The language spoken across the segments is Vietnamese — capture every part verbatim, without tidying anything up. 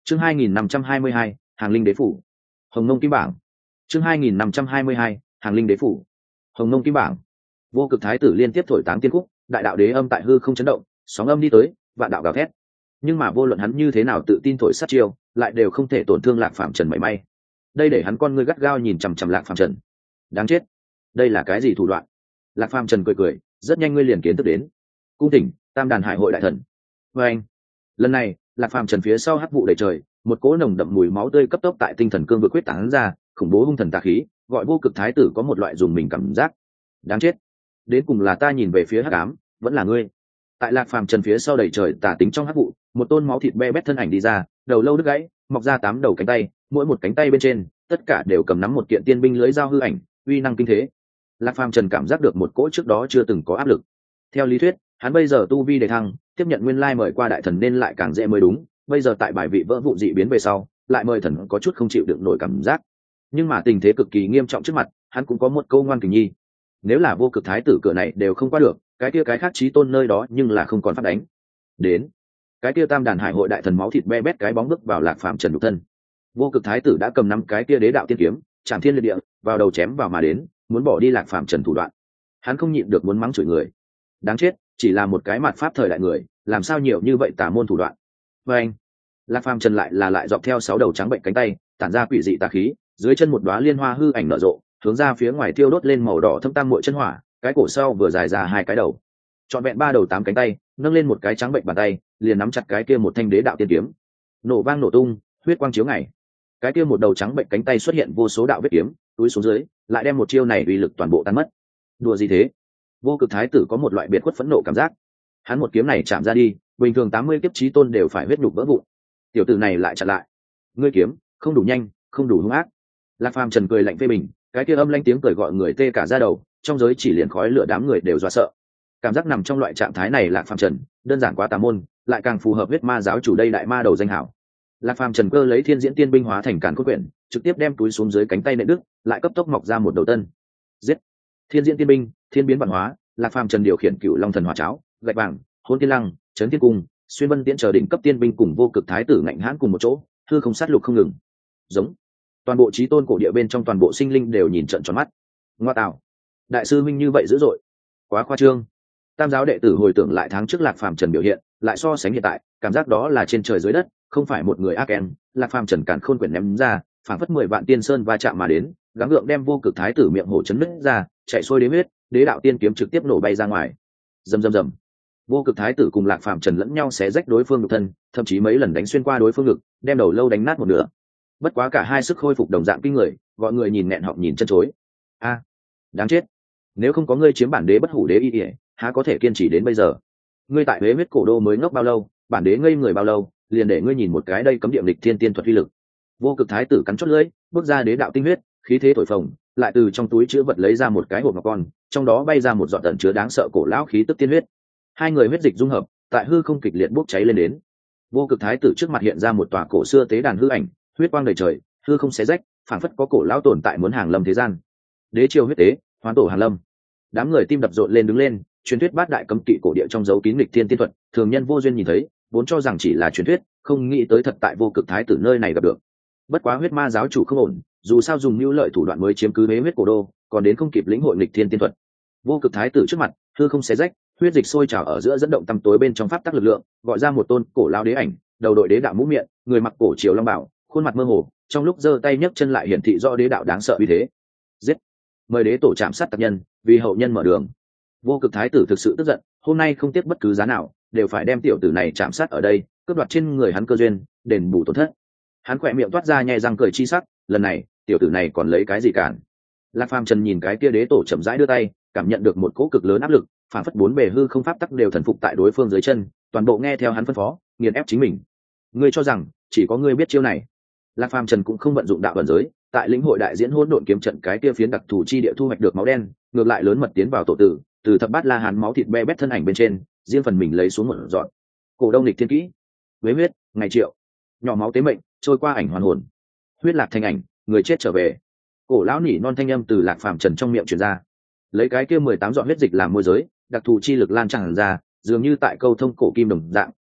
chương hai nghìn năm trăm hai mươi hai, hàng linh đế phủ. Hồng Nông Kim Bảng. chương hai nghìn năm trăm hai mươi hai, hàng linh đế phủ. Hồng Nông Kim Bảng. Vô Cực Thái tử liên tiếp thổi táng tiên khúc, đại đạo đế âm tại hư không chấn động, sóng âm đi tới, vạn đạo gào thét. Nhưng mà vô luận hắn như thế nào tự tin thổi sát chiêu, lại đều không thể tổn thương Lạc Phàm Trần mảy may. Đây để hắn con ngươi gắt gao nhìn chằm chằm Lạc Phàm Trần. Đáng chết, đây là cái gì thủ đoạn? Lạc Phàm Trần cười cười, rất nhanh ngươi liền kiến thức đến. Cung tỉnh, Tam Đàn Hải hội đại thần. Và anh, lần này, Lạc Phàm Trần phía sau hắc vụ đầy trời, một cỗ nồng đậm mùi máu tươi cấp tốc tại tinh thần cương vực quyết tán ra, khủng bố hung thần tà khí, gọi Vô Cực Thái tử có một loại dùng mình cảm giác. Đáng chết, đến cùng là ta nhìn về phía hắc ám, vẫn là ngươi. Tại Lạc Phàm Trần phía sau đầy trời tà tính trong hắc vụ, một tôn máu thịt be bét thân ảnh đi ra, đầu lâu đứt gãy, mọc ra tám đầu cánh tay, mỗi một cánh tay bên trên, tất cả đều cầm nắm một kiện tiên binh lưới dao hư ảnh, uy năng kinh thế. Lạc Phàm Trần cảm giác được một cỗ trước đó chưa từng có áp lực. Theo lý thuyết, hắn bây giờ tu vi đề thăng, tiếp nhận nguyên lai mời qua đại thần nên lại càng dễ mới đúng. Bây giờ tại bài vị vỡ vụ dị biến về sau, lại mời thần có chút không chịu đựng nổi cảm giác. Nhưng mà tình thế cực kỳ nghiêm trọng trước mặt, hắn cũng có một câu ngoan kình nhi. Nếu là Vô Cực Thái tử cửa này đều không qua được, cái kia cái khác chí tôn nơi đó nhưng là không còn pháp đánh. Đến, cái kia Tam Đàn Hải hội đại thần máu thịt be bét cái bóng bước vào Lạc Phàm Trần nhục thân. Vô Cực Thái tử đã cầm năm cái kia đế đạo tiên kiếm, chạm thiên liệt địa, vào đầu chém vào mà đến, muốn bỏ đi Lạc Phàm Trần thủ đoạn. Hắn không nhịn được muốn mắng chửi người. Đáng chết, chỉ là một cái mặt pháp thời đại người, làm sao nhiều như vậy tà môn thủ đoạn. Và anh, Lạc Phàm Trần lại là lại dọc theo sáu đầu trắng bệnh cánh tay, tản ra quỷ dị tà khí, dưới chân một đóa liên hoa hư ảnh nở rộ, hướng ra phía ngoài tiêu đốt lên màu đỏ thâm tam muội chân hỏa, cái cổ sau vừa dài ra hai cái đầu. Trọn vẹn ba đầu tám cánh tay, nâng lên một cái trắng bệnh bàn tay, liền nắm chặt cái kia một thanh đế đạo tiên kiếm. Nổ vang nổ tung, huyết quang chiếu ngày. Cái kia một đầu trắng bệnh cánh tay xuất hiện vô số đạo vết kiếm, túi xuống dưới, lại đem một chiêu này uy lực toàn bộ tan mất. Đùa gì thế? Vô Cực Thái tử có một loại biệt khuất phẫn nộ cảm giác. Hắn một kiếm này chạm ra đi, bình thường tám mươi kiếp chí tôn đều phải huyết nhục vỡ vụn. Tiểu tử này lại chặn lại. Ngươi kiếm, không đủ nhanh, không đủ hung ác. Lạc Phàm Trần cười lạnh phê bình, cái kia âm lãnh tiếng cười gọi người tê cả da đầu, trong giới chỉ liền khói lửa đám người đều dọa sợ. Cảm giác nằm trong loại trạng thái này Lạc Phàm Trần, đơn giản quá tà môn, lại càng phù hợp huyết ma giáo chủ đây đại ma đầu danh hảo. Lạc Phàm Trần cơ lấy thiên diễn tiên binh hóa thành càn khôn quyển, trực tiếp đem túi xuống dưới cánh tay nện đứt, lại cấp tốc mọc ra một đầu tân. Giết! Thiên diễn tiên binh, thiên biến vạn hóa, Lạc Phàm Trần điều khiển Cửu Long thần hỏa cháo, gạch vàng, hôn tiên lăng, chấn thiên cung, xuyên vân tiễn chờ đỉnh cấp tiên binh cùng Vô Cực Thái tử ngạnh hãn cùng một chỗ, hư không sát lục không ngừng. Giống! Toàn bộ chí tôn cổ địa bên trong toàn bộ sinh linh đều nhìn trợn tròn mắt. Ngoa tạo! Đại sư minh như vậy dữ dội, quá khoa trương. Tam giáo đệ tử hồi tưởng lại tháng trước Lạc Phàm Trần biểu hiện, lại so sánh hiện tại, cảm giác đó là trên trời dưới đất, không phải một người ác en. Lạc Phàm Trần càn khôn quyển ném ra, phảng phất mười vạn tiên sơn va chạm mà đến, gắng gượng đem Vô Cực Thái tử miệng hổ chấn nứt ra, chạy xuôi đế huyết, đế đạo tiên kiếm trực tiếp nổ bay ra ngoài. Rầm rầm rầm. Vô Cực Thái tử cùng Lạc Phàm Trần lẫn nhau xé rách đối phương nhục thân, thậm chí mấy lần đánh xuyên qua đối phương ngực, đem đầu lâu đánh nát một nửa. Bất quá cả hai sức khôi phục đồng dạng kinh người, gọi người nhìn nghẹn họng nhìn chân chối. A, đáng chết! Nếu không có ngươi chiếm bản đế bất hủ đế y y, há có thể kiên trì đến bây giờ? Ngươi tại Huế huyết cổ đô mới ngốc bao lâu, bản đế ngây người bao lâu, liền để ngươi nhìn một cái đây cấm địa lịch thiên tiên thuật uy lực. Vô Cực Thái tử cắn chót lưỡi, bước ra đế đạo tinh huyết, khí thế thổi phồng, lại từ trong túi chứa vật lấy ra một cái hộp ngọc con, trong đó bay ra một giọt tẩn chứa đáng sợ cổ lão khí tức tiên huyết. Hai người huyết dịch dung hợp, tại hư không kịch liệt bốc cháy lên đến. Vô Cực Thái tử trước mặt hiện ra một tòa cổ xưa tế đàn hư ảnh, huyết quang đầy trời, hư không xé rách, phảng phất có cổ lão tồn tại muốn hàng lâm thế gian. Đế triều huyết tế, hoán tổ hàng lâm. Đám người tim đập rộn lên đứng lên, truyền thuyết bát đại cấm kỵ cổ địa trong dấu kín lịch thiên tiên thuật, thường nhân vô duyên nhìn thấy, vốn cho rằng chỉ là truyền thuyết, không nghĩ tới thật tại Vô Cực Thái tử nơi này gặp được. Bất quá huyết ma giáo chủ không ổn, dù sao dùng mưu lợi thủ đoạn mới chiếm cứ Huế huyết cổ đô, còn đến không kịp lĩnh hội lịch thiên tiên thuật. Vô Cực Thái tử trước mặt, hư không xé rách, huyết dịch sôi trào ở giữa dẫn động tăm tối bên trong pháp tắc lực lượng, gọi ra một tôn cổ lao đế ảnh, đầu đội đế đạo mũ miệng, người mặc cổ triều long bảo, khuôn mặt mơ hồ, trong lúc giơ tay nhấc chân lại hiển thị rõ đế đạo đáng sợ uy thế. Giết! Mời đế tổ chạm sát tặc nhân, vì hậu nhân mở đường. Vô Cực Thái tử thực sự tức giận, hôm nay không tiếc bất cứ giá nào, đều phải đem tiểu tử này chạm sát ở đây, cướp đoạt trên người hắn cơ duyên, đền bù tổn thất. Hắn khỏe miệng toát ra nhẹ răng cười chi sắc, lần này, tiểu tử này còn lấy cái gì cản? Lạc Phàm Trần nhìn cái kia đế tổ chậm rãi đưa tay, cảm nhận được một cỗ cực lớn áp lực, phản phất bốn bề hư không pháp tắc đều thần phục tại đối phương dưới chân, toàn bộ nghe theo hắn phân phó, nghiền ép chính mình. Ngươi cho rằng chỉ có ngươi biết chiêu này? Lạc Phàm Trần cũng không vận dụng đạo ẩn giới, tại lĩnh hội đại diễn hỗn độn kiếm trận cái kia phiến đặc thù chi địa thu hoạch được máu đen, ngược lại lớn mật tiến vào tổ tử, từ thập bát la hán máu thịt be bét thân ảnh bên trên, riêng phần mình lấy xuống một dọn. Cổ đông lịch thiên kỹ, với huyết, ngày triệu, nhỏ máu tế mệnh, trôi qua ảnh hoàn hồn, huyết lạc thành ảnh, người chết trở về. Cổ lão nỉ non thanh âm từ Lạc Phàm Trần trong miệng truyền ra, lấy cái kia mười tám dọn huyết dịch làm môi giới, đặc thù chi lực lan tràn ra, dường như tại câu thông cổ kim đồng dạng,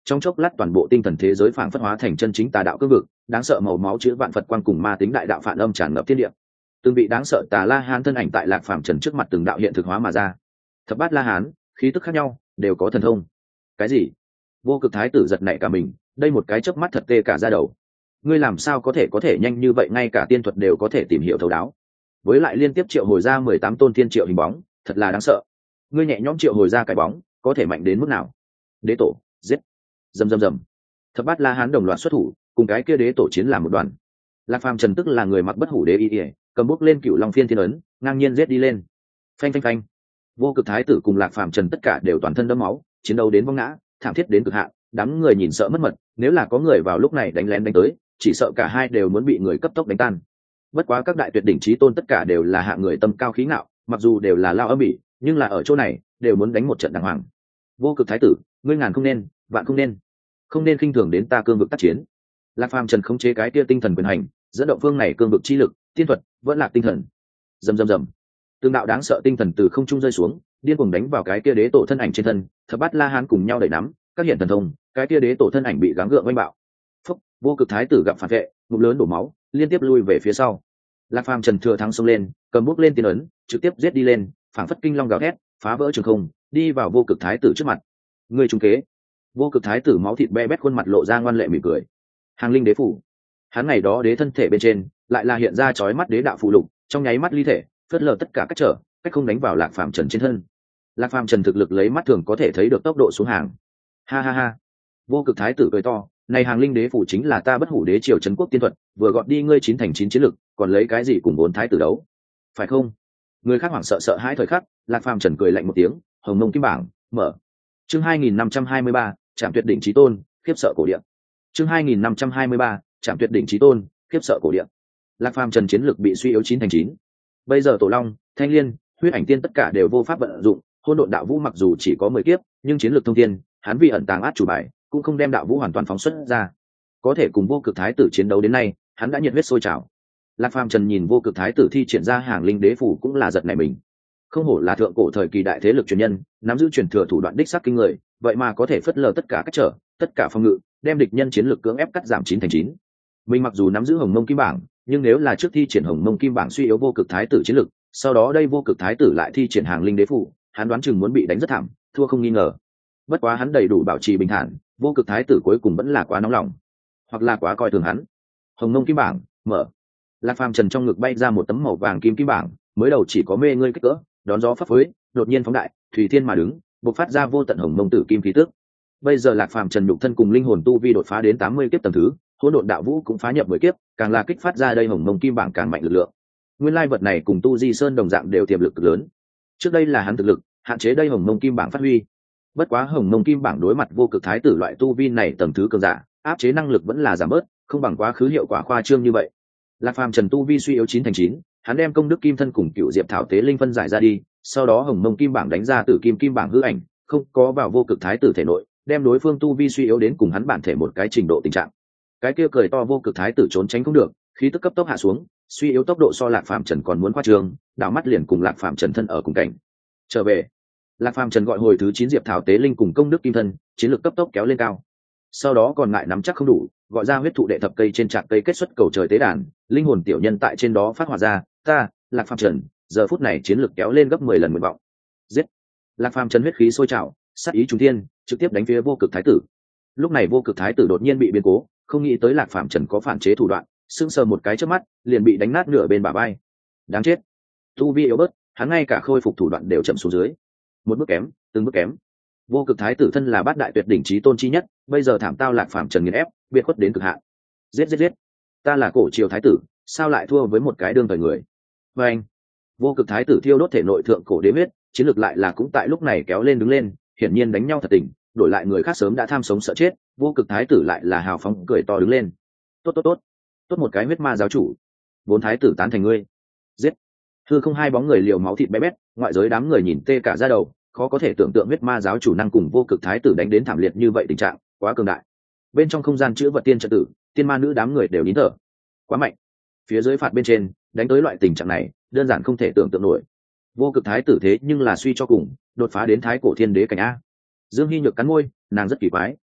trong chốc lát toàn bộ tinh thần thế giới phảng phất hóa thành chân chính tà đạo cương vực, đáng sợ màu máu chứa vạn phật quang cùng ma tính đại đạo phản âm tràn ngập thiên địa. Từng vị đáng sợ tà la hán thân ảnh tại Lạc Phàm Trần trước mặt từng đạo hiện thực hóa mà ra. Thập bát la hán, khí tức khác nhau, đều có thần thông. Cái gì? Vô Cực Thái tử giật nảy cả mình, đây một cái chớp mắt thật tê cả da đầu. Ngươi làm sao có thể có thể nhanh như vậy, ngay cả tiên thuật đều có thể tìm hiểu thấu đáo. Với lại liên tiếp triệu hồi ra mười tám tôn thiên triệu hình bóng, thật là đáng sợ. Ngươi nhẹ nhõm triệu hồi ra cái bóng, có thể mạnh đến mức nào? Đế tổ, giết. Rầm rầm rầm. Thập bát la hán đồng loạt xuất thủ, cùng cái kia đế tổ chiến làm một đoàn. Lạc Phàm Trần tức là người mặc bất hủ đế y, cầm bút lên cựu long phiên thiên ấn, ngang nhiên giết đi lên. Phanh phanh phanh. Vô Cực Thái tử cùng Lạc Phàm Trần tất cả đều toàn thân đẫm máu, chiến đấu đến vong ngã, thảm thiết đến cực hạn, đám người nhìn sợ mất mật, nếu là có người vào lúc này đánh lén đánh tới, chỉ sợ cả hai đều muốn bị người cấp tốc đánh tan. Bất quá các đại tuyệt đỉnh chí tôn tất cả đều là hạng người tâm cao khí ngạo, mặc dù đều là lao âm bỉ, nhưng là ở chỗ này đều muốn đánh một trận đàng hoàng. Vô Cực Thái tử, ngươi ngàn không nên, vạn không nên, không nên khinh thường đến ta cương vực tác chiến. Lạc Phàm Trần khống chế cái tia tinh thần quyền hành, dẫn động phương này cương vực chi lực, tiên thuật, vẫn là tinh thần. Rầm rầm rầm. Tương đạo đáng sợ tinh thần từ không trung rơi xuống, điên cuồng đánh vào cái kia đế tổ thân ảnh trên thân, Thập bát la hán cùng nhau đẩy nắm, các hiện thần thông, cái kia đế tổ thân ảnh bị gắng gượng oanh bạo. Phúc, Vô Cực Thái tử gặp phản vệ, ngụm lớn đổ máu, liên tiếp lui về phía sau. Lạc Phàm Trần thừa thắng xông lên, cầm bút lên tiên ấn, trực tiếp giết đi lên, phảng phất kinh long gào thét, phá vỡ trường không, đi vào Vô Cực Thái tử trước mặt. Người trung kế. Vô Cực Thái tử máu thịt be bét, khuôn mặt lộ ra ngoan lệ mỉm cười. Hàng linh đế phủ. Hắn ngày đó đế thân thể bên trên, lại là hiện ra chói mắt đế đạo phụ lục, trong nháy mắt ly thể, phớt lờ tất cả các trở, cách không đánh vào Lạc Phàm Trần trên thân. Lạc Phàm Trần thực lực lấy mắt thường có thể thấy được tốc độ xuống hàng. Ha ha ha. Vô Cực Thái tử cười to, này hàng linh đế phủ chính là ta bất hủ đế triều trấn quốc tiên thuật, vừa gọt đi ngươi chín thành chín chiến lực, còn lấy cái gì cùng bốn thái tử đấu, phải không? Người khác hoảng sợ sợ hãi thời khắc, Lạc Phàm Trần cười lạnh một tiếng, hồng mông kim bảng mở. Chương hai nghìn năm trăm hai mươi ba, Trảm Tuyệt đỉnh chí tôn, khiếp sợ cổ địa. Chương hai nghìn năm trăm hai mươi ba, Trảm Tuyệt đỉnh chí tôn, khiếp sợ cổ địa. Lạc Phàm Trần chiến lực bị suy yếu chín thành chín. Bây giờ Tổ Long, Thanh Liên, Huyết Ảnh Tiên tất cả đều vô pháp vận dụng, Hỗn Độn Đạo Vũ mặc dù chỉ có mười kiếp, nhưng chiến lược thông thiên, hắn vì ẩn tàng át chủ bài, cũng không đem đạo vũ hoàn toàn phóng xuất ra. Có thể cùng Vô Cực Thái tử chiến đấu đến nay, hắn đã nhiệt huyết sôi trào. Lạc Phàm Trần nhìn Vô Cực Thái tử thi triển ra hàng linh đế phủ cũng là giật nảy mình. Không hổ là thượng cổ thời kỳ đại thế lực truyền nhân, nắm giữ truyền thừa thủ đoạn đích xác kinh người, vậy mà có thể phất lờ tất cả cách trở, tất cả phòng ngự, đem địch nhân chiến lược cưỡng ép cắt giảm chín thành chín. Mình mặc dù nắm giữ Hồng Mông Kim bảng, nhưng nếu là trước thi triển Hồng Mông Kim bảng suy yếu Vô Cực Thái tử chiến lực, sau đó đây Vô Cực Thái tử lại thi triển hàng linh đế phủ, hắn đoán chừng muốn bị đánh rất thảm, thua không nghi ngờ. Bất quá hắn đầy đủ bảo trì bình thản, Vô Cực Thái tử cuối cùng vẫn là quá nóng lòng, hoặc là quá coi thường hắn. Hồng Mông Kim bảng mở. Lạc Phàm Trần trong ngực bay ra một tấm màu vàng kim kim bảng, mới đầu chỉ có mê ngươi kích cỡ, đón gió phấp phới, đột nhiên phóng đại, thủy thiên mà đứng, bộc phát ra vô tận hồng mông tử kim khí tức. Bây giờ Lạc Phàm Trần nhục thân cùng linh hồn tu vi đột phá đến tám mươi kiếp tầng thứ, Hỗn Độn Đạo Vũ cũng phá nhập mười kiếp, càng là kích phát ra đây hồng mông kim bảng càng mạnh lực lượng. Nguyên lai vật này cùng tu di sơn đồng dạng đều tiềm lực cực lớn. Trước đây là hắn thực lực hạn chế đây hồng mông kim bảng phát huy. Bất quá hồng mông kim bảng đối mặt Vô Cực Thái tử loại tu vi này tầng thứ cường giả, áp chế năng lực vẫn là giảm bớt, không bằng quá khứ hiệu quả khoa trương như vậy. Lạc Phàm Trần tu vi suy yếu chín thành chín, hắn đem công đức kim thân cùng cựu diệp thảo tế linh phân giải ra đi, sau đó hồng mông kim bảng đánh ra từ kim kim bảng hư ảnh, không có vào Vô Cực Thái tử thể nội, đem đối phương tu vi suy yếu đến cùng hắn bản thể một cái trình độ tình trạng. Cái kia cười to Vô Cực Thái tử trốn tránh không được, khí tức cấp tốc hạ xuống, suy yếu tốc độ so Lạc Phàm Trần còn muốn khoa trương, đảo mắt liền cùng Lạc Phàm Trần thân ở cùng cảnh. Trở về, Lạc Phàm Trần gọi hồi thứ chín diệp thảo tế linh cùng công đức kim thân, chiến lược cấp tốc kéo lên cao. Sau đó còn ngại nắm chắc không đủ, gọi ra huyết thụ đệ thập cây trên trạc cây kết xuất cầu trời tế đàn, linh hồn tiểu nhân tại trên đó phát hỏa ra, ta, Lạc Phàm Trần, giờ phút này chiến lược kéo lên gấp mười lần nguyện vọng. Giết! Lạc Phàm Trần huyết khí sôi trào, sát ý trùng thiên, trực tiếp đánh phía Vô Cực Thái tử. Lúc này Vô Cực Thái tử đột nhiên bị biến cố, không nghĩ tới Lạc Phàm Trần có phản chế thủ đoạn, sững sờ một cái trước mắt, liền bị đánh nát nửa bên bả vai. Đáng chết! Tu vi yếu bớt, hắn ngay cả khôi phục thủ đoạn đều chậm xuống dưới. Một bước kém, từng bước kém. Vô Cực Thái tử thân là bát đại tuyệt đỉnh chí tôn chi nhất, bây giờ thảm tao Lạc Phàm Trần nghiền ép, biệt khuất đến cực hạn. Giết giết giết! Ta là cổ triều thái tử, sao lại thua với một cái đương thời người? Và anh, Vô Cực Thái tử thiêu đốt thể nội thượng cổ đế huyết, chiến lược lại là cũng tại lúc này kéo lên đứng lên, hiển nhiên đánh nhau thật tình, đổi lại người khác sớm đã tham sống sợ chết, Vô Cực Thái tử lại là hào phóng cười to đứng lên. Tốt tốt tốt, tốt một cái huyết ma giáo chủ, bốn thái tử tán thành ngươi. Giết! Hư không hai bóng người liều máu thịt bé bét, ngoại giới đám người nhìn tê cả da đầu, khó có thể tưởng tượng huyết ma giáo chủ năng cùng Vô Cực Thái tử đánh đến thảm liệt như vậy, tình trạng quá cường đại. Bên trong không gian chữ vật tiên trận tử, tiên ma nữ đám người đều nín thở. Quá mạnh. Phía dưới phạt bên trên, đánh tới loại tình trạng này, đơn giản không thể tưởng tượng nổi. Vô Cực Thái tử thế nhưng là suy cho cùng, đột phá đến thái cổ thiên đế cảnh a. Dương Hi Nhược cắn môi, nàng rất kỳ quái.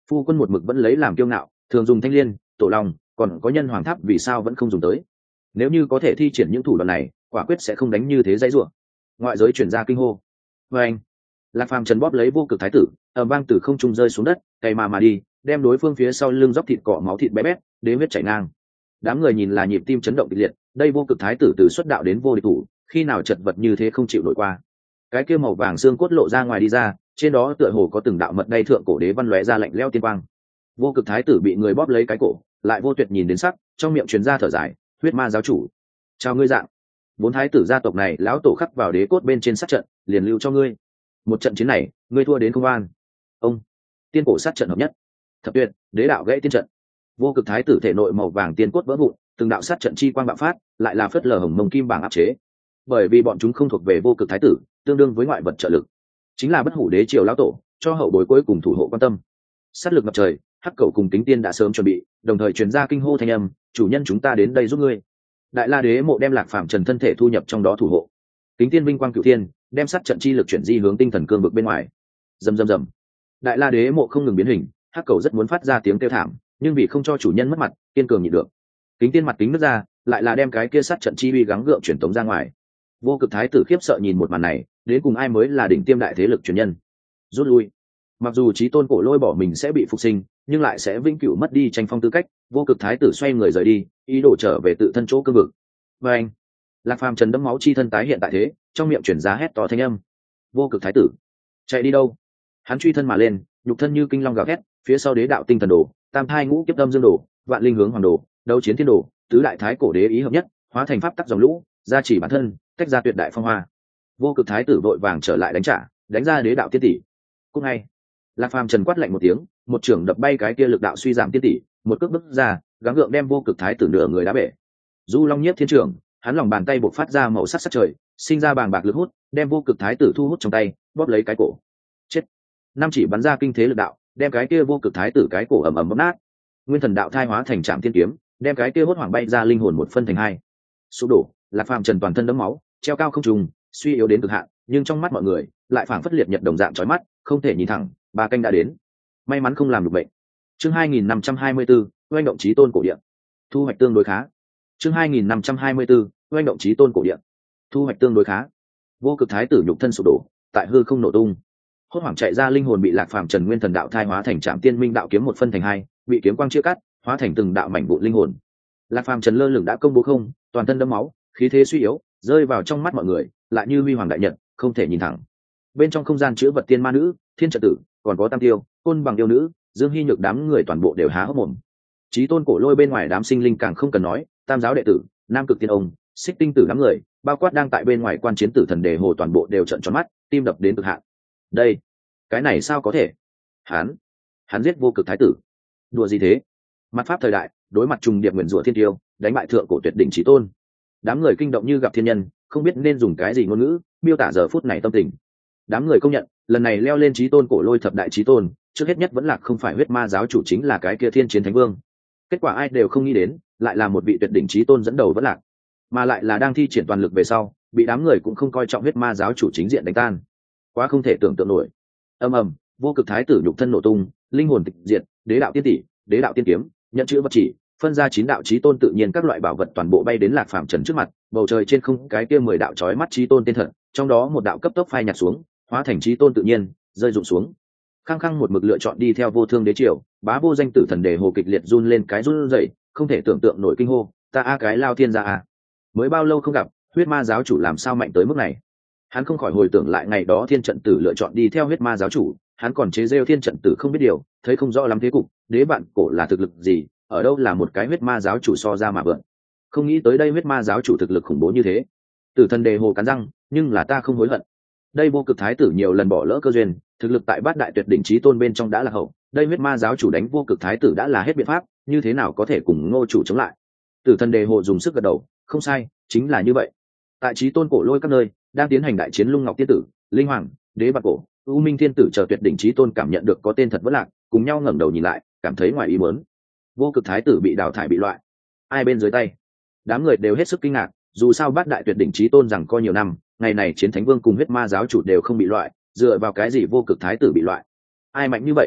Phu quân một mực vẫn lấy làm kiêu ngạo, thường dùng thanh liên, tổ long, còn có nhân hoàng tháp vì sao vẫn không dùng tới? Nếu như có thể thi triển những thủ đoạn này, quả quyết sẽ không đánh như thế dãy rủa. Ngoại giới chuyển ra kinh hô. Và anh, Lạc Phàm trần bóp lấy vô cực thái tử, ầm vang từ không trung rơi xuống đất, cày mà mà đi, đem đối phương phía sau lưng dốc thịt cọ máu thịt bé bét, đế huyết chảy ngang. Đám người nhìn là nhịp tim chấn động kịch liệt, đây vô cực thái tử từ xuất đạo đến vô địch thủ, khi nào chật vật như thế không chịu nổi qua. Cái kia màu vàng xương cốt lộ ra ngoài đi ra, trên đó tựa hồ có từng đạo mật đay thượng cổ đế văn lóe ra lạnh lẽo tiên quang. Vô cực thái tử bị người bóp lấy cái cổ, lại vô tuyệt nhìn đến sắc, trong miệng truyền ra thở dài, huyết ma giáo chủ, chào ngươi dạng. Bốn thái tử gia tộc này lão tổ khắc vào đế cốt bên trên sát trận, liền lưu cho ngươi. Một trận chiến này, ngươi thua đến không an. Ông, tiên cổ sát trận hợp nhất, thập tuyệt, đế đạo gãy tiên trận. Vô cực thái tử thể nội màu vàng tiên cốt vỡ vụn, từng đạo sát trận chi quang bạo phát, lại là phất lờ hồng mông kim bảng áp chế. Bởi vì bọn chúng không thuộc về vô cực thái tử, tương đương với ngoại vật trợ lực, chính là bất hủ đế triều lão tổ, cho hậu bối cuối cùng thủ hộ quan tâm. Sát lực ngập trời, hắc cầu cùng kính tiên đã sớm chuẩn bị, đồng thời truyền ra kinh hô thanh âm, chủ nhân chúng ta đến đây giúp ngươi. Đại la đế mộ đem Lạc Phàm trần thân thể thu nhập trong đó thủ hộ. Kính tiên vinh quang cửu thiên, đem sát trận chi lực chuyển di hướng tinh thần cương vực bên ngoài. Rầm rầm rầm. Đại la đế mộ không ngừng biến hình, hắc cầu rất muốn phát ra tiếng kêu thảm, nhưng vì không cho chủ nhân mất mặt, kiên cường nhịn được. Kính tiên mặt kính nứt ra, lại là đem cái kia sát trận chi uy gắng gượng truyền tống ra ngoài. Vô cực thái tử khiếp sợ nhìn một màn này, đến cùng ai mới là đỉnh tiêm đại thế lực truyền nhân. Rút lui. Mặc dù chí tôn cổ lôi bỏ mình sẽ bị phục sinh, nhưng lại sẽ vĩnh cửu mất đi tranh phong tư cách. Vô cực thái tử xoay người rời đi, ý đồ trở về tự thân chỗ cương vực. Và anh, Lạc Phàm trần đẫm máu chi thân tái hiện tại thế, trong miệng chuyển ra hét to thanh âm. Vô cực thái tử, chạy đi đâu? Hắn truy thân mà lên, nhục thân như kinh long gào thét, phía sau đế đạo tinh thần đồ, tam thai ngũ kiếp âm dương đồ, vạn linh hướng hoàng đồ, đấu chiến thiên đồ, tứ đại thái cổ đế ý hợp nhất, hóa thành pháp tắc dòng lũ, gia chỉ bản thân, tách ra tuyệt đại phong hoa. Vô cực thái tử vội vàng trở lại đánh trả, đánh ra đế đạo tiên tỷ. Cũng ngay, Lạc Phàm trần quát lạnh một tiếng, một trưởng đập bay cái kia lực đạo suy giảm tiên tỷ, một cước bước ra, gắng gượng đem vô cực thái tử nửa người đá bể. Du long nhiếp thiên trưởng, hắn lòng bàn tay bộc phát ra màu sắc sắc trời, sinh ra bàng bạc lực hút, đem vô cực thái tử thu hút trong tay, bóp lấy cái cổ. Chết. Năm chỉ bắn ra kinh thế lực đạo, đem cái kia vô cực thái tử cái cổ ầm ầm bóp nát. Nguyên thần đạo thai hóa thành trạm tiên kiếm, đem cái kia hốt hoảng bay ra linh hồn một phân thành hai. Sụp đổ, Lạc Phàm trần toàn thân đẫm máu, treo cao không trùng, suy yếu đến cực hạn, nhưng trong mắt mọi người lại phảng phất liệt nhật đồng dạng chói mắt, không thể nhìn thẳng. Ba canh đã đến, may mắn không làm được bệnh. Chương hai nghìn năm trăm hai mươi bốn, oanh động chí tôn cổ điện, thu hoạch tương đối khá. Chương hai nghìn năm trăm hai mươi bốn, oanh động chí tôn cổ điện, thu hoạch tương đối khá. Vô cực thái tử nhục thân sụp đổ, tại hư không nổ tung. Hốt hoảng chạy ra linh hồn bị Lạc Phàm trần nguyên thần đạo thai hóa thành trạm tiên minh đạo kiếm một phân thành hai, bị kiếm quang chia cắt, hóa thành từng đạo mảnh vụn linh hồn. Lạc Phàm trần lơ lửng đã công bố không, toàn thân đẫm máu, khí thế suy yếu, rơi vào trong mắt mọi người, lại như huy hoàng đại nhật, không thể nhìn thẳng. Bên trong không gian chứa vật tiên ma nữ, thiên trận tử, còn có tam tiêu, côn bằng yêu nữ, dương hy nhược đám người toàn bộ đều há hốc mồm. Chí tôn cổ lôi bên ngoài đám sinh linh càng không cần nói, tam giáo đệ tử, nam cực tiên ông, xích tinh tử đám người, bao quát đang tại bên ngoài quan chiến tử thần đề hồ toàn bộ đều trợn tròn mắt, tim đập đến cực hạn. Đây, cái này sao có thể? Hắn, hắn giết vô cực thái tử, đùa gì thế? Mặt pháp thời đại, đối mặt trùng điệp nguyền rủa thiên tiêu, đánh bại thượng cổ tuyệt đỉnh chí tôn. Đám người kinh động như gặp thiên nhân, không biết nên dùng cái gì ngôn ngữ miêu tả giờ phút này tâm tình. Đám người công nhận, lần này leo lên chí tôn cổ lôi thập đại chí tôn, trước hết nhất vẫn là không phải huyết ma giáo chủ, chính là cái kia thiên chiến thánh vương. Kết quả ai đều không nghĩ đến, lại là một vị tuyệt đỉnh chí tôn dẫn đầu vẫn lạc, mà lại là đang thi triển toàn lực về sau, bị đám người cũng không coi trọng huyết ma giáo chủ chính diện đánh tan. Quá không thể tưởng tượng nổi. Ầm ầm, vô cực thái tử nhục thân nổ tung, linh hồn tịch diệt, đế đạo tiên tỷ, đế đạo tiên kiếm, nhận chữ vật chỉ, phân ra chín đạo chí tôn, tự nhiên các loại bảo vật toàn bộ bay đến Lạc Phàm trần trước mặt. Bầu trời trên không cái kia mười đạo chói mắt chí tôn tên thật, trong đó một đạo cấp tốc phai nhạt xuống, hóa thành chí tôn tự nhiên rơi rụng xuống. Khăng khăng một mực lựa chọn đi theo vô thương đế triều, bá vô danh tử thần đề hồ kịch liệt run lên cái run rẩy, không thể tưởng tượng nổi kinh hô, ta a cái lao thiên gia a, mới bao lâu không gặp, huyết ma giáo chủ làm sao mạnh tới mức này? Hắn không khỏi hồi tưởng lại ngày đó thiên trận tử lựa chọn đi theo huyết ma giáo chủ, hắn còn chế rêu thiên trận tử không biết điều, thấy không rõ lắm thế cục, đế bạn cổ là thực lực gì, ở đâu là một cái huyết ma giáo chủ so ra mà vượn. Không nghĩ tới đây huyết ma giáo chủ thực lực khủng bố như thế. Tử thần đề hồ cắn răng, nhưng là ta không hối hận. Đây vô cực thái tử nhiều lần bỏ lỡ cơ duyên, thực lực tại bát đại tuyệt đỉnh chí tôn bên trong đã là hậu, đây huyết ma giáo chủ đánh vô cực thái tử đã là hết biện pháp, như thế nào có thể cùng ngô chủ chống lại? Tử thần đề hồ dùng sức gật đầu, không sai, chính là như vậy. Tại chí tôn cổ lôi các nơi đang tiến hành đại chiến lung ngọc tiên tử, linh hoàng, đế bạc cổ, u minh thiên tử chờ tuyệt đỉnh chí tôn cảm nhận được có tên thật vẫn lạc, cùng nhau ngẩng đầu nhìn lại, cảm thấy ngoài ý muốn. Vô cực thái tử bị đào thải bị loại, ai bên dưới tay? Đám người đều hết sức kinh ngạc, dù sao bát đại tuyệt đỉnh chí tôn rằng có nhiều năm, ngày này chiến thánh vương cùng huyết ma giáo chủ đều không bị loại, dựa vào cái gì vô cực thái tử bị loại? Ai mạnh như vậy?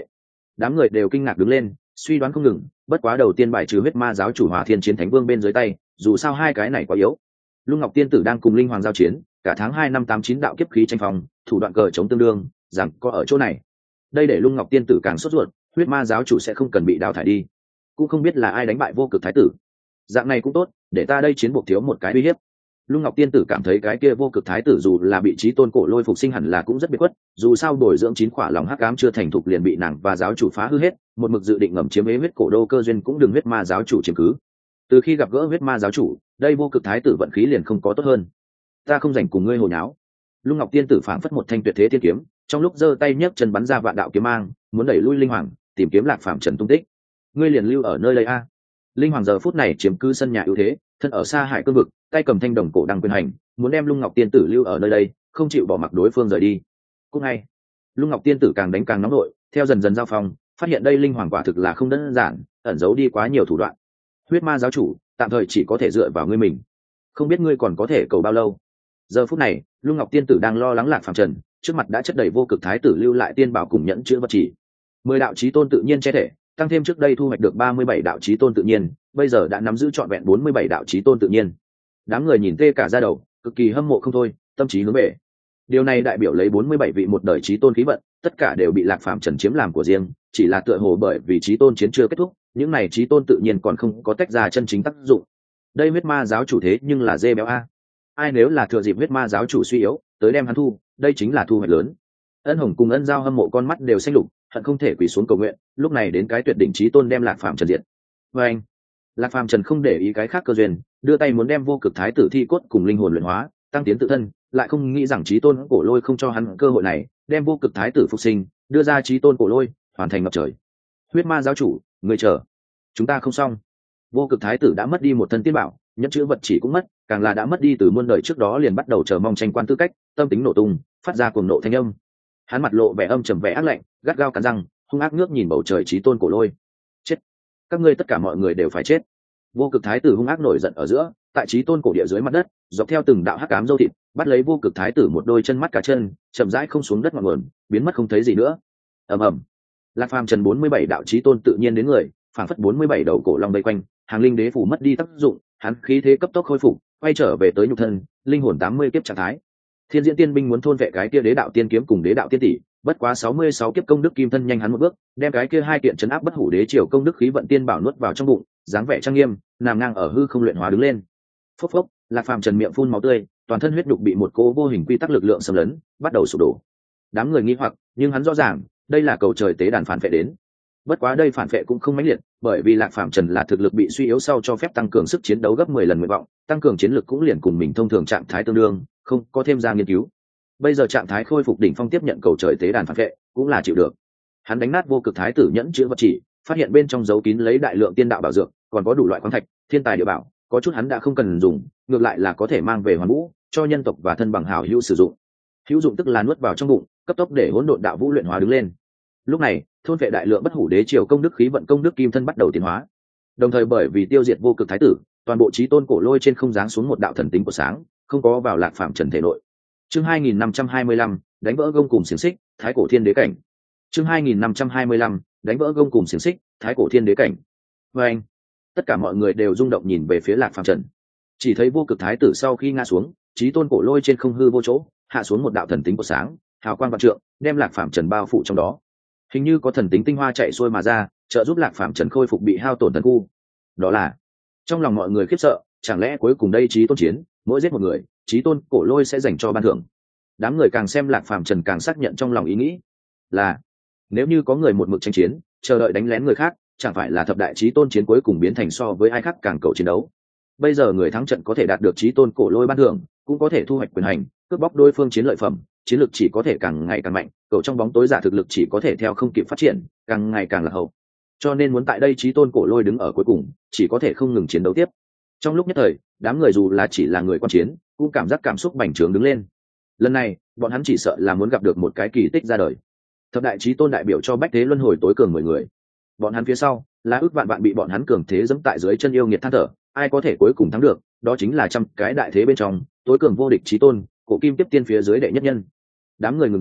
Đám người đều kinh ngạc đứng lên, suy đoán không ngừng, bất quá đầu tiên bài trừ huyết ma giáo chủ Hỏa Thiên Chiến Thánh Vương bên dưới tay, dù sao hai cái này quá yếu. Lung Ngọc Tiên Tử đang cùng linh hoàng giao chiến, cả tháng hai năm tám chín đạo kiếp khí tranh phòng, thủ đoạn cờ chống tương đương, rằng có ở chỗ này. Đây để Lung Ngọc Tiên Tử càng sốt ruột, huyết ma giáo chủ sẽ không cần bị đào thải đi, cũng không biết là ai đánh bại vô cực thái tử. Dạng này cũng tốt, để ta đây chiến buộc thiếu một cái uy hiếp. Lung Ngọc Tiên Tử cảm thấy cái kia vô cực thái tử dù là bị chí tôn cổ lôi phục sinh hẳn là cũng rất biệt khuất, dù sao bồi dưỡng chín khỏa lòng hắc ám chưa thành thục liền bị nàng và giáo chủ phá hư hết, một mực dự định ngầm chiếm ế huyết cổ đô cơ duyên cũng đừng huyết ma giáo chủ chiếm cứ. Từ khi gặp gỡ huyết ma giáo chủ, đây vô cực thái tử vận khí liền không có tốt hơn. Ta không rảnh cùng ngươi hồ nháo. Lung Ngọc Tiên Tử phảng phất một thanh tuyệt thế thiên kiếm, trong lúc giơ tay nhấc chân bắn ra vạn đạo kiếm mang, muốn đẩy lui linh hoàng, tìm kiếm lạc phạm trần tung tích. Ngươi liền lưu ở nơi đây a. Linh hoàng giờ phút này chiếm cứ sân nhà ưu thế, thân ở xa hải cương vực, tay cầm thanh đồng cổ đăng quyền hành, muốn đem Lung Ngọc Tiên Tử lưu ở nơi đây, không chịu bỏ mặc đối phương rời đi. Cũng ngay, Lung Ngọc Tiên Tử càng đánh càng nóng nổi, theo dần dần giao phong, phát hiện đây linh hoàng quả thực là không đơn giản, ẩn giấu đi quá nhiều thủ đoạn. Huyết ma giáo chủ, tạm thời chỉ có thể dựa vào ngươi mình, không biết ngươi còn có thể cầu bao lâu. Giờ phút này, Lung Ngọc Tiên Tử đang lo lắng lạc phàm trần, trước mặt đã chất đầy vô cực thái tử lưu lại tiên bảo cùng nhẫn chữ vật chỉ. Mười đạo chí tôn tự nhiên che thể, tăng thêm trước đây thu hoạch được ba mươi bảy đạo chí tôn tự nhiên, bây giờ đã nắm giữ trọn vẹn bốn mươi bảy đạo chí tôn tự nhiên. Đám người nhìn tê cả da đầu, cực kỳ hâm mộ không thôi, tâm trí hướng về. Điều này đại biểu lấy bốn mươi bảy vị một đời chí tôn khí vận, tất cả đều bị lạc phàm trần chiếm làm của riêng, chỉ là tựa hồ bởi vì chí tôn chiến chưa kết thúc, những này chí tôn tự nhiên còn không có tách ra chân chính tác dụng. Đây huyết ma giáo chủ thế nhưng là dê béo a. Ai nếu là thừa dịp huyết ma giáo chủ suy yếu, tới đem hắn thu, đây chính là thu hoạch lớn. Ân Hồng cùng Ân Giao hâm mộ con mắt đều xanh lục, hận không thể quỳ xuống cầu nguyện, lúc này đến cái tuyệt đỉnh chí tôn đem lạc phàm trần diệt. Và anh, lạc phàm trần không để ý cái khác cơ duyên, đưa tay muốn đem vô cực thái tử thi cốt cùng linh hồn luyện hóa, tăng tiến tự thân, lại không nghĩ rằng chí tôn cổ lôi không cho hắn cơ hội này, đem vô cực thái tử phục sinh, đưa ra chí tôn cổ lôi, hoàn thành ngập trời. Huyết ma giáo chủ, người chờ, chúng ta không xong. Vô cực thái tử đã mất đi một thân tiên bảo, nhất chữ vật chỉ cũng mất, càng là đã mất đi từ muôn đời trước đó liền bắt đầu chờ mong tranh quan tư cách, tâm tính nổ tung, phát ra cuồng nộ thanh âm. Hắn mặt lộ vẻ âm trầm vẻ ác lạnh, gắt gao cắn răng, hung ác ngước nhìn bầu trời chí tôn cổ lôi. Chết, các ngươi tất cả mọi người đều phải chết. Vô cực thái tử hung ác nổi giận ở giữa, tại chí tôn cổ địa dưới mặt đất, dọc theo từng đạo hắc ám dâu thịt, bắt lấy vô cực thái tử một đôi chân mắt cả chân, chậm rãi không xuống đất ngọn nguồn, biến mất không thấy gì nữa. Ầm ầm. Lạc phàm trần bốn mươi bảy đạo chí tôn tự nhiên đến người, phảng phất bốn mươi bảy đầu cổ long vây quanh, hàng linh đế phủ mất đi tác dụng, hắn khí thế cấp tốc khôi phục, quay trở về tới nhục thân, linh hồn tám mươi kiếp trạng thái. Thiên diễn tiên binh muốn thôn vệ cái kia đế đạo tiên kiếm cùng đế đạo tiên tỷ, bất quá sáu mươi sáu kiếp công đức kim thân nhanh hắn một bước, đem cái kia hai kiện trấn áp bất hủ đế triều công đức khí vận tiên bảo nuốt vào trong bụng, dáng vẻ trang nghiêm, nằm ngang ở hư không luyện hóa đứng lên. Phốc phốc, Lạc phàm trần miệng phun máu tươi, toàn thân huyết nhục bị một cỗ vô hình quy tắc lực lượng xâm lấn, bắt đầu sụp đổ. Đám người nghi hoặc, nhưng hắn rõ ràng, đây là cầu trời tế đàn phản vệ đến. Bất quá đây phản vệ cũng không mãnh liệt, bởi vì lạc phàm trần là thực lực bị suy yếu sau cho phép tăng cường sức chiến đấu gấp mười lần nguyện vọng, tăng cường chiến lực cũng liền cùng mình thông thường trạng thái tương đương, không có thêm ra nghiên cứu. Bây giờ trạng thái khôi phục đỉnh phong tiếp nhận cầu trời tế đàn phản vệ, cũng là chịu được. Hắn đánh nát vô cực thái tử nhẫn chứa vật chỉ, phát hiện bên trong giấu kín lấy đại lượng tiên đạo bảo dược, còn có đủ loại khoáng thạch, thiên tài địa bảo, có chút hắn đã không cần dùng, ngược lại là có thể mang về hoàn vũ, cho nhân tộc và thân bằng hảo hữu sử dụng. Hữu dụng tức là nuốt vào trong bụng, cấp tốc để hỗn độn đạo vũ luyện hóa đứng lên. Lúc này, thôn vệ đại lượng bất hủ đế triều công đức khí vận công đức kim thân bắt đầu tiến hóa. Đồng thời bởi vì tiêu diệt vô cực thái tử, toàn bộ chí tôn cổ lôi trên không giáng xuống một đạo thần tính của sáng, không có vào lạc phàm trần thể nội. Chương hai nghìn năm trăm hai mươi lăm, đánh vỡ gông cùng xiềng xích, thái cổ thiên đế cảnh. Chương hai nghìn năm trăm hai mươi lăm, đánh vỡ gông cùng xiềng xích, thái cổ thiên đế cảnh. Và anh, tất cả mọi người đều rung động nhìn về phía lạc phàm trần. Chỉ thấy vô cực thái tử sau khi ngã xuống, chí tôn cổ lôi trên không hư vô chỗ, hạ xuống một đạo thần tính của sáng, hào quang vạn trượng, đem lạc phàm trần bao phủ trong đó. Hình như có thần tính tinh hoa chạy xuôi mà ra, trợ giúp lạc phàm trần khôi phục bị hao tổn thần khu. Đó là, trong lòng mọi người khiếp sợ, chẳng lẽ cuối cùng đây chí tôn chiến, mỗi giết một người, chí tôn cổ lôi sẽ dành cho ban thưởng. Đám người càng xem lạc phàm trần càng xác nhận trong lòng ý nghĩ là, nếu như có người một mực tranh chiến, chờ đợi đánh lén người khác, chẳng phải là thập đại chí tôn chiến cuối cùng biến thành so với ai khác càng cầu chiến đấu. Bây giờ người thắng trận có thể đạt được chí tôn cổ lôi ban thưởng, cũng có thể thu hoạch quyền hành, cướp bóc đối phương chiến lợi phẩm, chiến lược chỉ có thể càng ngày càng mạnh, cậu trong bóng tối giả thực lực chỉ có thể theo không kịp phát triển, càng ngày càng lạc hậu. Cho nên muốn tại đây chí tôn cổ lôi đứng ở cuối cùng, chỉ có thể không ngừng chiến đấu tiếp. Trong lúc nhất thời, đám người dù là chỉ là người quan chiến, cũng cảm giác cảm xúc bành trướng đứng lên. Lần này, bọn hắn chỉ sợ là muốn gặp được một cái kỳ tích ra đời. Thập đại chí tôn đại biểu cho bách thế luân hồi tối cường mười người. Bọn hắn phía sau, là ước vạn vạn bị bọn hắn cường thế giẫm tại dưới chân yêu nghiệt than thở, ai có thể cuối cùng thắng được, đó chính là trăm cái đại thế bên trong tối cường vô địch chí tôn, cổ kim tiếp tiên phía dưới đệ nhất nhân. Đám người ngừng thở,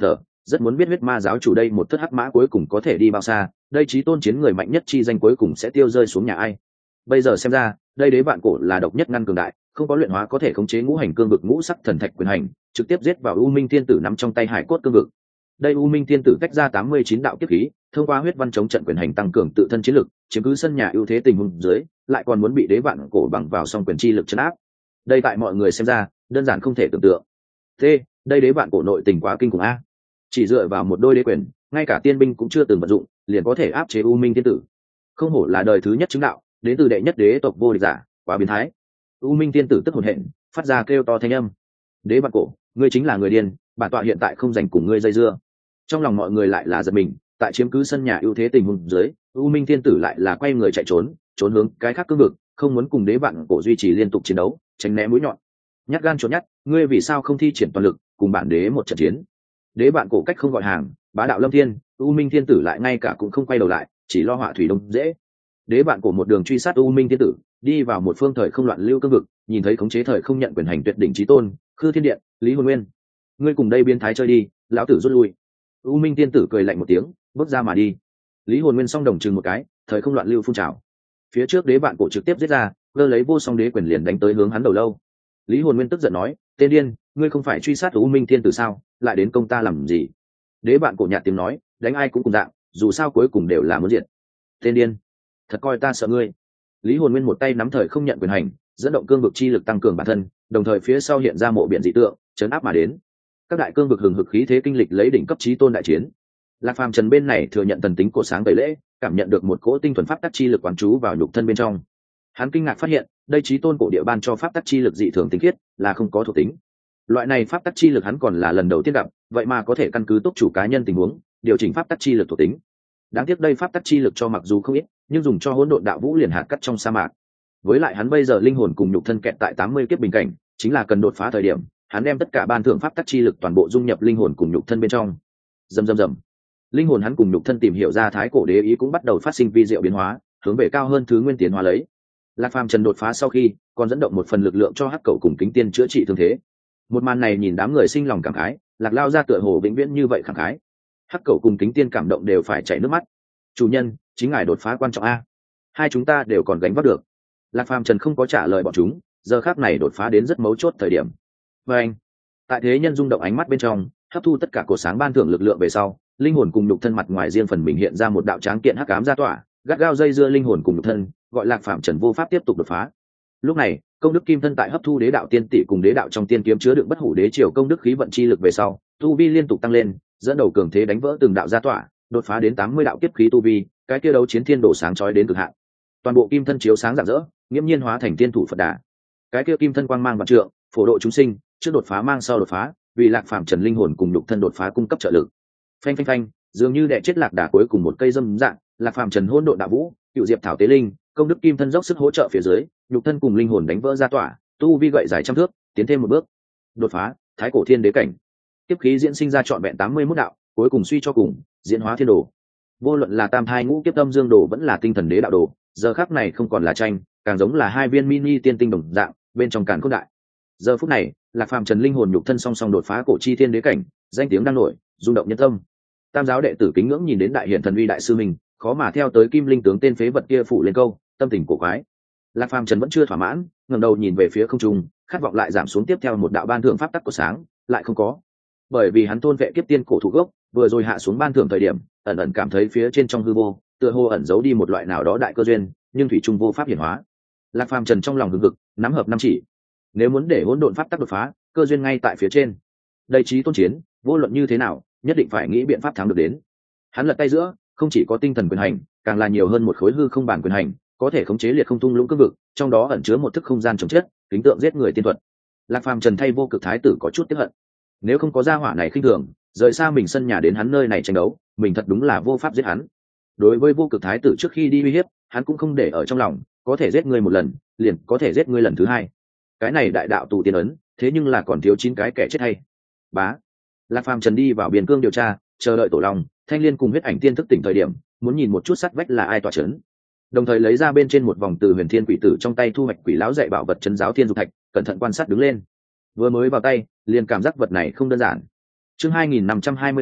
rất muốn biết huyết ma giáo chủ đây một thất hắc mã cuối cùng có thể đi bao xa, đây chí tôn chiến người mạnh nhất chi danh cuối cùng sẽ tiêu rơi xuống nhà ai. Bây giờ xem ra đây đế vạn cổ là độc nhất ngăn cường đại, không có luyện hóa có thể khống chế ngũ hành cương vực ngũ sắc thần thạch quyền hành, trực tiếp giết vào u minh thiên tử nắm trong tay hải cốt cương vực. Đây u minh thiên tử cách ra tám mươi chín đạo kiếp khí, thông qua huyết văn chống trận quyền hành tăng cường tự thân chiến lực, chiếm cứ sân nhà ưu thế tình huống dưới, lại còn muốn bị đế vạn cổ bằng vào song quyền chi lực trấn áp. Đây tại mọi người xem ra đơn giản không thể tưởng tượng. Thế đây đế vạn cổ nội tình quá kinh khủng a, chỉ dựa vào một đôi đế quyền, ngay cả tiên binh cũng chưa từng vận dụng liền có thể áp chế u minh thiên tử. Không hổ là đời thứ nhất chứng đạo, đến từ đệ nhất đế tộc vô địch giả, quá biến thái. U minh thiên tử tức hồn hện, phát ra kêu to thanh âm. Đế vạn cổ, ngươi chính là người điên, bản tọa hiện tại không dành cùng ngươi dây dưa. Trong lòng mọi người lại là giật mình, tại chiếm cứ sân nhà ưu thế tình huống dưới, u minh thiên tử lại là quay người chạy trốn, trốn hướng cái khác cương vực, không muốn cùng đế vạn cổ duy trì liên tục chiến đấu, tránh né mũi nhọn. Nhát gan trốn nhát, ngươi vì sao không thi triển toàn lực cùng bản đế một trận chiến? Đế vạn cổ cách không gọi hàng, bá đạo lâm thiên, u minh thiên tử lại ngay cả cũng không quay đầu lại, chỉ lo họa thủy đông dễ. Đế vạn cổ một đường truy sát u minh thiên tử, đi vào một phương thời không loạn lưu cương vực, nhìn thấy khống chế thời không nhận quyền hành tuyệt đỉnh chí tôn khư thiên điện lý hồn nguyên, ngươi cùng đây biến thái chơi đi, lão tử rút lui. U minh thiên tử cười lạnh một tiếng, bước ra mà đi. Lý hồn nguyên song đồng chừng một cái, thời không loạn lưu phun trào, phía trước đế vạn cổ trực tiếp giết ra, cơ lấy vô song đế quyền liền đánh tới hướng hắn đầu lâu. Lý hồn nguyên tức giận nói, tên điên, ngươi không phải truy sát u minh thiên tử sao, lại đến công ta làm gì? Đế vạn cổ nhạt tiếng nói, đánh ai cũng cùng dạng, dù sao cuối cùng đều là muốn diệt. Tên điên, thật coi ta sợ ngươi. Lý hồn nguyên một tay nắm thời không nhận quyền hành, dẫn động cương vực chi lực tăng cường bản thân, đồng thời phía sau hiện ra mộ biển dị tượng, chấn áp mà đến. Các đại cương vực hừng hực khí thế kinh lịch lấy đỉnh cấp chí tôn đại chiến. Lạc Phàm Trần bên này thừa nhận thần tính cổ sáng tẩy lễ, cảm nhận được một cỗ tinh thuần pháp tắc chi lực quán trú vào nhục thân bên trong. Hắn kinh ngạc phát hiện, đây chí tôn cổ địa ban cho pháp tắc chi lực dị thường tinh khiết, là không có thuộc tính. Loại này pháp tắc chi lực hắn còn là lần đầu tiên gặp, vậy mà có thể căn cứ túc chủ cá nhân tình huống, điều chỉnh pháp tắc chi lực thuộc tính. Đáng tiếc đây pháp tắc chi lực cho mặc dù không ít, nhưng dùng cho hỗn độn đạo vũ liền hạt cắt trong sa mạc. Với lại hắn bây giờ linh hồn cùng nhục thân kẹt tại tám mươi kiếp bình cảnh, chính là cần đột phá thời điểm, hắn đem tất cả ban thưởng pháp tắc chi lực toàn bộ dung nhập linh hồn cùng nhục thân bên trong. Rầm rầm rầm. Linh hồn hắn cùng nhục thân tìm hiểu ra thái cổ đế ý cũng bắt đầu phát sinh vi diệu biến hóa, hướng về cao hơn thứ nguyên tiến hóa lấy. Lạc Phàm Trần đột phá sau khi, còn dẫn động một phần lực lượng cho hắc cẩu cùng kính tiên chữa trị thương thế. Một màn này nhìn đám người sinh lòng cảm khái, Lạc lao ra tựa hồ vĩnh viễn như vậy cảm khái. Hắc cẩu cùng kính tiên cảm động đều phải chảy nước mắt. Chủ nhân, chính ngài đột phá quan trọng a, hai chúng ta đều còn gánh vác được. Lạc Phàm Trần không có trả lời bọn chúng, giờ khắc này đột phá đến rất mấu chốt thời điểm. Và anh, tại thế nhân rung động ánh mắt bên trong, hấp thu tất cả cột sáng ban thưởng lực lượng về sau, linh hồn cùng nhục thân mặt ngoài riêng phần mình hiện ra một đạo tráng kiện hắc ám ra tỏa, gắt gao dây dưa linh hồn cùng nhục thân, gọi Lạc Phàm Trần vô pháp tiếp tục đột phá. Lúc này, công đức kim thân tại hấp thu đế đạo tiên tỷ cùng đế đạo trong tiên kiếm chứa đựng bất hủ đế triều công đức khí vận chi lực về sau, tu vi liên tục tăng lên, dẫn đầu cường thế đánh vỡ từng đạo gia tỏa, đột phá đến tám mươi đạo kiếp khí tu vi, cái kia đấu chiến thiên đổ sáng chói đến cực hạn. Toàn bộ kim thân chiếu sáng rạng rỡ, nghiễm nhiên hóa thành thiên thủ Phật Đà. Cái kia kim thân quang mang vạn trượng, phổ độ chúng sinh, trước đột phá mang sau đột phá, vì Lạc Phàm Trần linh hồn cùng nhục thân đột phá cung cấp trợ lực. Phanh phanh phanh, dường như đè chết lạc đà cuối cùng một cây dâm dạng, Lạc Phàm Trần hỗn độn đạo vũ, cựu diệp thảo tế linh, công đức kim thân dốc sức hỗ trợ phía dưới, nhục thân cùng linh hồn đánh vỡ ra tỏa, tu vi gậy dài trăm thước, tiến thêm một bước, đột phá thái cổ thiên đế cảnh. Tiếp khí diễn sinh ra trọn vẹn tám mươi mốt đạo, cuối cùng suy cho cùng, diễn hóa thiên đồ. Vô luận là tam thai ngũ kiếp tâm dương đồ vẫn là tinh thần đế đạo đồ, giờ khắc này không còn là tranh, càng giống là hai viên mini tiên tinh đồng dạng, bên trong càn khôn đại. Giờ phút này, Lạc Phàm Trần linh hồn nhục thân song song đột phá cổ chi thiên đế cảnh, danh tiếng đang nổi, rung động nhân tâm. Tam giáo đệ tử kính ngưỡng nhìn đến đại hiển thần uy đại sư mình, khó mà theo tới kim linh tướng tên phế vật kia phụ lên câu, tâm tình cổ quái. Lạc Phàm Trần vẫn chưa thỏa mãn, ngẩng đầu nhìn về phía không trung, khát vọng lại giảm xuống tiếp theo một đạo ban thưởng pháp tắc của sáng, lại không có. Bởi vì hắn tôn vệ kiếp tiên cổ thụ gốc, vừa rồi hạ xuống ban thưởng thời điểm, ẩn ẩn cảm thấy phía trên trong hư vô, tựa hồ ẩn giấu đi một loại nào đó đại cơ duyên, nhưng thủy trung vô pháp hiển hóa. Lạc Phàm Trần trong lòng hừng hực, nắm hợp năm chỉ. Nếu muốn để hỗn độn pháp tắc đột phá, cơ duyên ngay tại phía trên. Đây chí tôn chiến, vô luận như thế nào, nhất định phải nghĩ biện pháp thắng được đến. Hắn lật tay giữa, không chỉ có tinh thần quyền hành, càng là nhiều hơn một khối hư không bản quyền hành, có thể khống chế liệt không tung lũng cương vực, trong đó ẩn chứa một thức không gian chống chết, kính tượng giết người tiên thuật. Lạc Phàm Trần thay vô cực thái tử có chút tiếc hận. Nếu không có gia hỏa này khinh thường, rời xa mình sân nhà đến hắn nơi này tranh đấu, mình thật đúng là vô pháp giết hắn. Đối với vô cực thái tử trước khi đi uy hiếp, hắn cũng không để ở trong lòng, có thể giết ngươi một lần, liền có thể giết ngươi lần thứ hai. Cái này đại đạo tù tiên ấn, thế nhưng là còn thiếu chín cái kẻ chết hay. Bá. Lạc Phàm Trần đi vào biển cương điều tra, chờ đợi tổ long, thanh liên cùng huyết ảnh tiên thức tỉnh thời điểm, muốn nhìn một chút sát vách là ai tỏa chấn. Đồng thời lấy ra bên trên một vòng từ huyền thiên quỷ tử trong tay thu hoạch quỷ lão dạy bảo vật chân giáo thiên dục thạch, cẩn thận quan sát đứng lên. Vừa mới vào tay, liền cảm giác vật này không đơn giản. Chương hai nghìn năm trăm hai mươi sáu,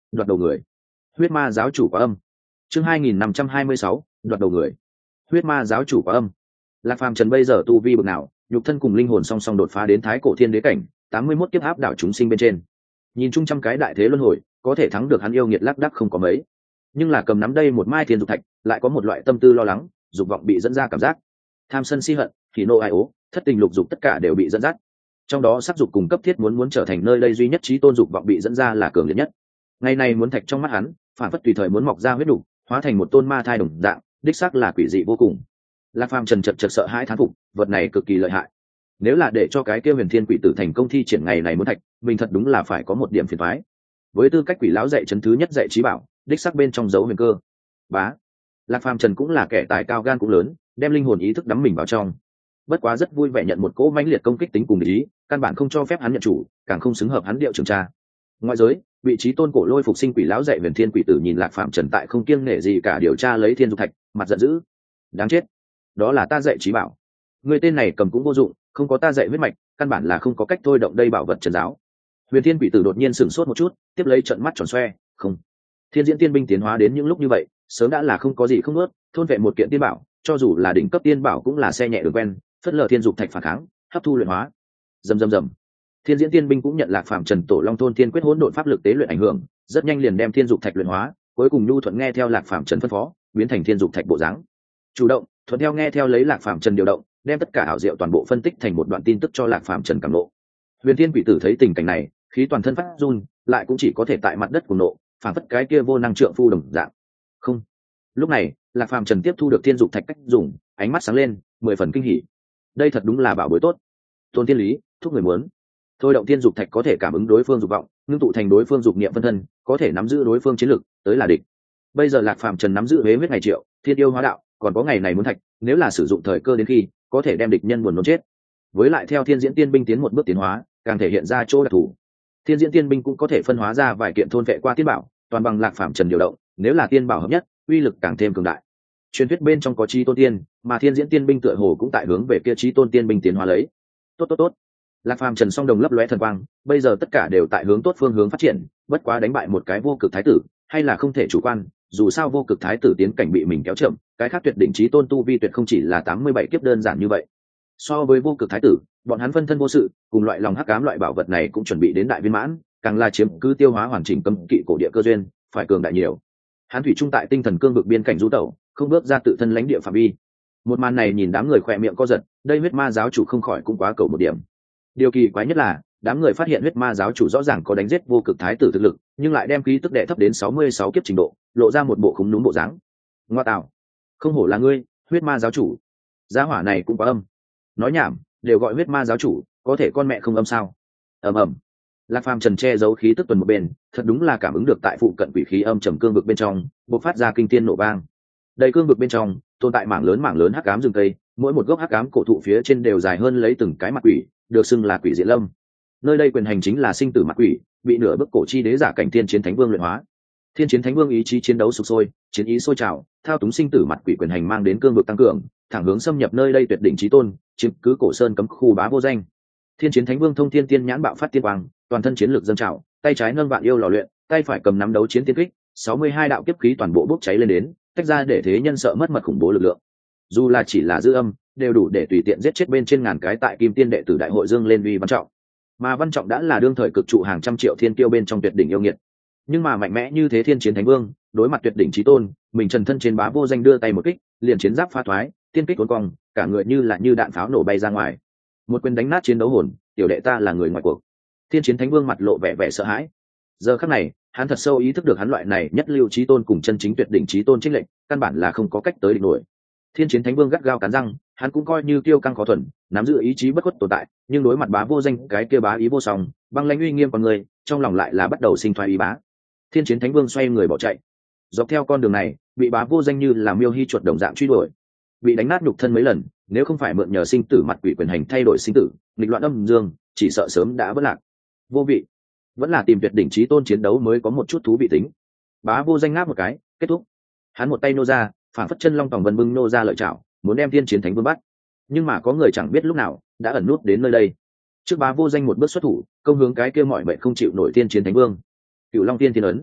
đoạt đầu người. Huyết ma giáo chủ quá âm. Chương hai nghìn năm trăm hai mươi sáu, đoạt đầu người. Huyết ma giáo chủ quá âm. Lạc Phàm Trần bây giờ tu vi bậc nào, nhục thân cùng linh hồn song song đột phá đến thái cổ thiên đế cảnh, tám mươi mốt kiếp áp đảo chúng sinh bên trên. Nhìn chung trăm cái đại thế luân hồi, có thể thắng được hắn yêu nghiệt lác đác không có mấy. Nhưng là cầm nắm đây một mai thiên dục thạch, lại có một loại tâm tư lo lắng, dục vọng bị dẫn ra cảm giác. Tham sân si hận, thì nộ ai ố, thất tình lục dục tất cả đều bị dẫn dắt. Trong đó sắc dục cùng cấp thiết muốn muốn trở thành nơi đây duy nhất trí tôn dục vọng bị dẫn ra là cường liệt nhất. Ngày này muốn thạch trong mắt hắn, phản phất tùy thời muốn mọc ra huyết đủ, hóa thành một tôn ma thai đồng dạng, đích xác là quỷ dị vô cùng. Lạc Phàm Trần chật chật sợ hãi thán phục, vật này cực kỳ lợi hại. Nếu là để cho cái kia huyền thiên quỷ tử thành công thi triển ngày này muốn thạch, mình thật đúng là phải có một điểm phiền toái. Với tư cách quỷ lão dạy chấn thứ nhất dạy trí bảo, đích xác bên trong dấu huyền cơ. Bá. Lạc Phàm Trần cũng là kẻ tài cao gan cũng lớn, đem linh hồn ý thức đắm mình vào trong. Bất quá rất vui vẻ nhận một cỗ mãnh liệt công kích tính cùng ý, căn bản không cho phép hắn nhận chủ, càng không xứng hợp hắn điệu trưởng tra. Ngoại giới, vị trí tôn cổ lôi phục sinh quỷ lão dạy huyền thiên quỷ tử nhìn Lạc Phàm Trần tại không kiêng nể gì cả điều tra lấy thiên dục thạch, mặt giận dữ. Đáng chết, đó là ta dạy trí bảo. Người tên này cầm cũng vô dụng, không có ta dạy huyết mạch, căn bản là không có cách thôi động đây bảo vật trần giáo. Huyền thiên quỷ tử đột nhiên sửng sốt một chút, tiếp lấy trận mắt tròn xoe, không. Thiên diễn tiên binh tiến hóa đến những lúc như vậy, sớm đã là không có gì không ướt, thôn vệ một kiện tiên bảo, cho dù là đỉnh cấp tiên bảo cũng là xe nhẹ đường quen, phất lờ thiên dục thạch phản kháng, hấp thu luyện hóa. Rầm rầm rầm. Thiên diễn tiên binh cũng nhận Lạc Phàm Trần tổ long thôn thiên quyết hỗn độn pháp lực tế luyện ảnh hưởng, rất nhanh liền đem thiên dục thạch luyện hóa, cuối cùng nhu thuận nghe theo Lạc Phàm Trần phân phó, biến thành thiên dục thạch bộ dáng. Chủ động, thuận theo nghe theo lấy Lạc Phàm Trần điều động, đem tất cả ảo diệu toàn bộ phân tích thành một đoạn tin tức cho Lạc Phàm Trần cảm nộ. Huyền Thiên quỷ tử thấy tình cảnh này, khí toàn thân phát run, lại cũng chỉ có thể tại mặt đất của nộ, phản phất cái kia vô năng trượng phu đồng dạng. Không. Lúc này, Lạc Phàm Trần tiếp thu được thiên dục thạch cách dùng, ánh mắt sáng lên, mười phần kinh hỉ. Đây thật đúng là bảo bối tốt. Tôn Thiên Lý, thúc người muốn. Thôi động thiên dục thạch có thể cảm ứng đối phương dục vọng, ngưng tụ thành đối phương dục niệm phân thân, có thể nắm giữ đối phương chiến lực, tới là địch. Bây giờ Lạc Phàm Trần nắm giữ huế huyết ngày triệu, thiên yêu hóa đạo, còn có ngày này muốn thạch, nếu là sử dụng thời cơ đến khi, có thể đem địch nhân buồn nôn chết. Với lại theo thiên diễn tiên binh tiến một bước tiến hóa, càng thể hiện ra chỗ đặc thù. Thiên diễn tiên binh cũng có thể phân hóa ra vài kiện thôn vệ qua tiên bảo, toàn bằng Lạc Phàm Trần điều động, nếu là tiên bảo hợp nhất, uy lực càng thêm cường đại. Truyền thuyết bên trong có chí tôn tiên, mà thiên diễn tiên binh tựa hồ cũng tại hướng về kia chí tôn tiên binh tiến hóa lấy. Tốt tốt tốt. Lạc Phàm Trần song đồng lấp lóe thần quang, bây giờ tất cả đều tại hướng tốt phương hướng phát triển, bất quá đánh bại một cái vô cực thái tử, hay là không thể chủ quan, dù sao vô cực thái tử tiến cảnh bị mình kéo chậm, cái khác tuyệt đỉnh chí tôn tu vi tuyệt không chỉ là tám mươi bảy kiếp đơn giản như vậy. So với vô cực thái tử, bọn hắn phân thân vô sự, cùng loại lòng hắc ám loại bảo vật này cũng chuẩn bị đến đại viên mãn, càng là chiếm cứ tiêu hóa hoàn chỉnh cấm kỵ cổ địa cơ duyên, phải cường đại nhiều. Hắn thủy trung tại tinh thần cương vực biên cảnh du tẩu, không bước ra tự thân lãnh địa phạm vi. Một màn này nhìn đám người khỏe miệng co giật, đây huyết ma giáo chủ không khỏi cũng quá cầu một điểm. Điều kỳ quái nhất là, đám người phát hiện huyết ma giáo chủ rõ ràng có đánh giết vô cực thái tử thực lực, nhưng lại đem khí tức đệ thấp đến sáu mươi sáu kiếp trình độ, lộ ra một bộ khúng núm bộ dáng. Ngoa tạo, không hổ là ngươi, huyết ma giáo chủ. Giá hỏa này cũng quá âm. Nói nhảm, đều gọi huyết ma giáo chủ, có thể con mẹ không âm sao? Ầm ầm. Lạc Phàm Trần che giấu khí tức tuần một bên, thật đúng là cảm ứng được tại phụ cận quỷ khí âm trầm cương vực bên trong, bộc phát ra kinh thiên nổ vang. Đầy cương vực bên trong, tồn tại mảng lớn mảng lớn hắc ám rừng cây, mỗi một gốc hắc ám cổ thụ phía trên đều dài hơn lấy từng cái mặt quỷ, được xưng là quỷ diện lâm. Nơi đây quyền hành chính là sinh tử mặt quỷ, bị nửa bức cổ chi đế giả cảnh thiên chiến thánh vương luyện hóa. Thiên chiến thánh vương ý chí chiến đấu sục sôi, chiến ý sôi trào, thao túng sinh tử mặt quỷ quyền hành mang đến cương vực tăng cường, thẳng hướng xâm nhập nơi đây tuyệt đỉnh chí tôn, chiếm cứ cổ sơn cấm khu bá vô danh. Thiên chiến thánh vương thông thiên tiên nhãn bạo phát tiên quang, toàn thân chiến lực dâng trào, tay trái nâng vạn yêu lò luyện, tay phải cầm nắm đấu chiến tiên kích, sáu mươi hai đạo kiếp khí toàn bộ bốc cháy lên đến, tách ra để thế nhân sợ mất mật khủng bố lực lượng. Dù là chỉ là dư âm, đều đủ để tùy tiện giết chết bên trên ngàn cái tại Kim Tiên đệ tử đại hội dương lên uy Văn Trọng. Mà Văn Trọng đã là đương thời cực trụ hàng trăm triệu thiên tiêu bên trong tuyệt đỉnh yêu nghiệt. Nhưng mà mạnh mẽ như thế thiên chiến thánh vương, đối mặt tuyệt đỉnh chí tôn, mình trần thân trên bá vô danh đưa tay một kích, liền chiến giáp phá thoái, tiên kích cuốn cong, cả người như là như đạn pháo nổ bay ra ngoài. Một quyền đánh nát chiến đấu hồn, tiểu đệ ta là người ngoài cuộc. Thiên chiến thánh vương mặt lộ vẻ vẻ sợ hãi. Giờ khắc này, hắn thật sâu ý thức được hắn loại này nhất lưu chí tôn cùng chân chính tuyệt đỉnh chí tôn chênh lệnh, căn bản là không có cách tới địch nổi. Thiên chiến thánh vương gắt gao cắn răng, hắn cũng coi như tiêu căng khó thuần, nắm giữ ý chí bất khuất tồn tại, nhưng đối mặt bá vô danh cái kia bá ý vô song, băng lãnh uy nghiêm con người, trong lòng lại là bắt đầu sinh thoái ý bá. Thiên chiến thánh vương xoay người bỏ chạy. Dọc theo con đường này, bị bá vô danh như là miêu hy chuột đồng dạng truy đuổi, bị đánh nát nhục thân mấy lần, nếu không phải mượn nhờ sinh tử mặt quỷ quyền hành thay đổi sinh tử, nghịch loạn âm dương, chỉ sợ sớm đã vỡ lạc. Vô vị, vẫn là tìm tuyệt đỉnh chí tôn chiến đấu mới có một chút thú vị tính. Bá vô danh ngáp một cái, kết thúc. Hắn một tay nô ra, phản phất chân long tòng vân bưng nô ra lợi chảo, muốn đem thiên chiến thánh vương bắt. Nhưng mà có người chẳng biết lúc nào đã ẩn nút đến nơi đây. Trước bá vô danh một bước xuất thủ, công hướng cái kia mọi mệnh không chịu nổi thiên chiến thánh vương. Cựu long tiên thiên ấn.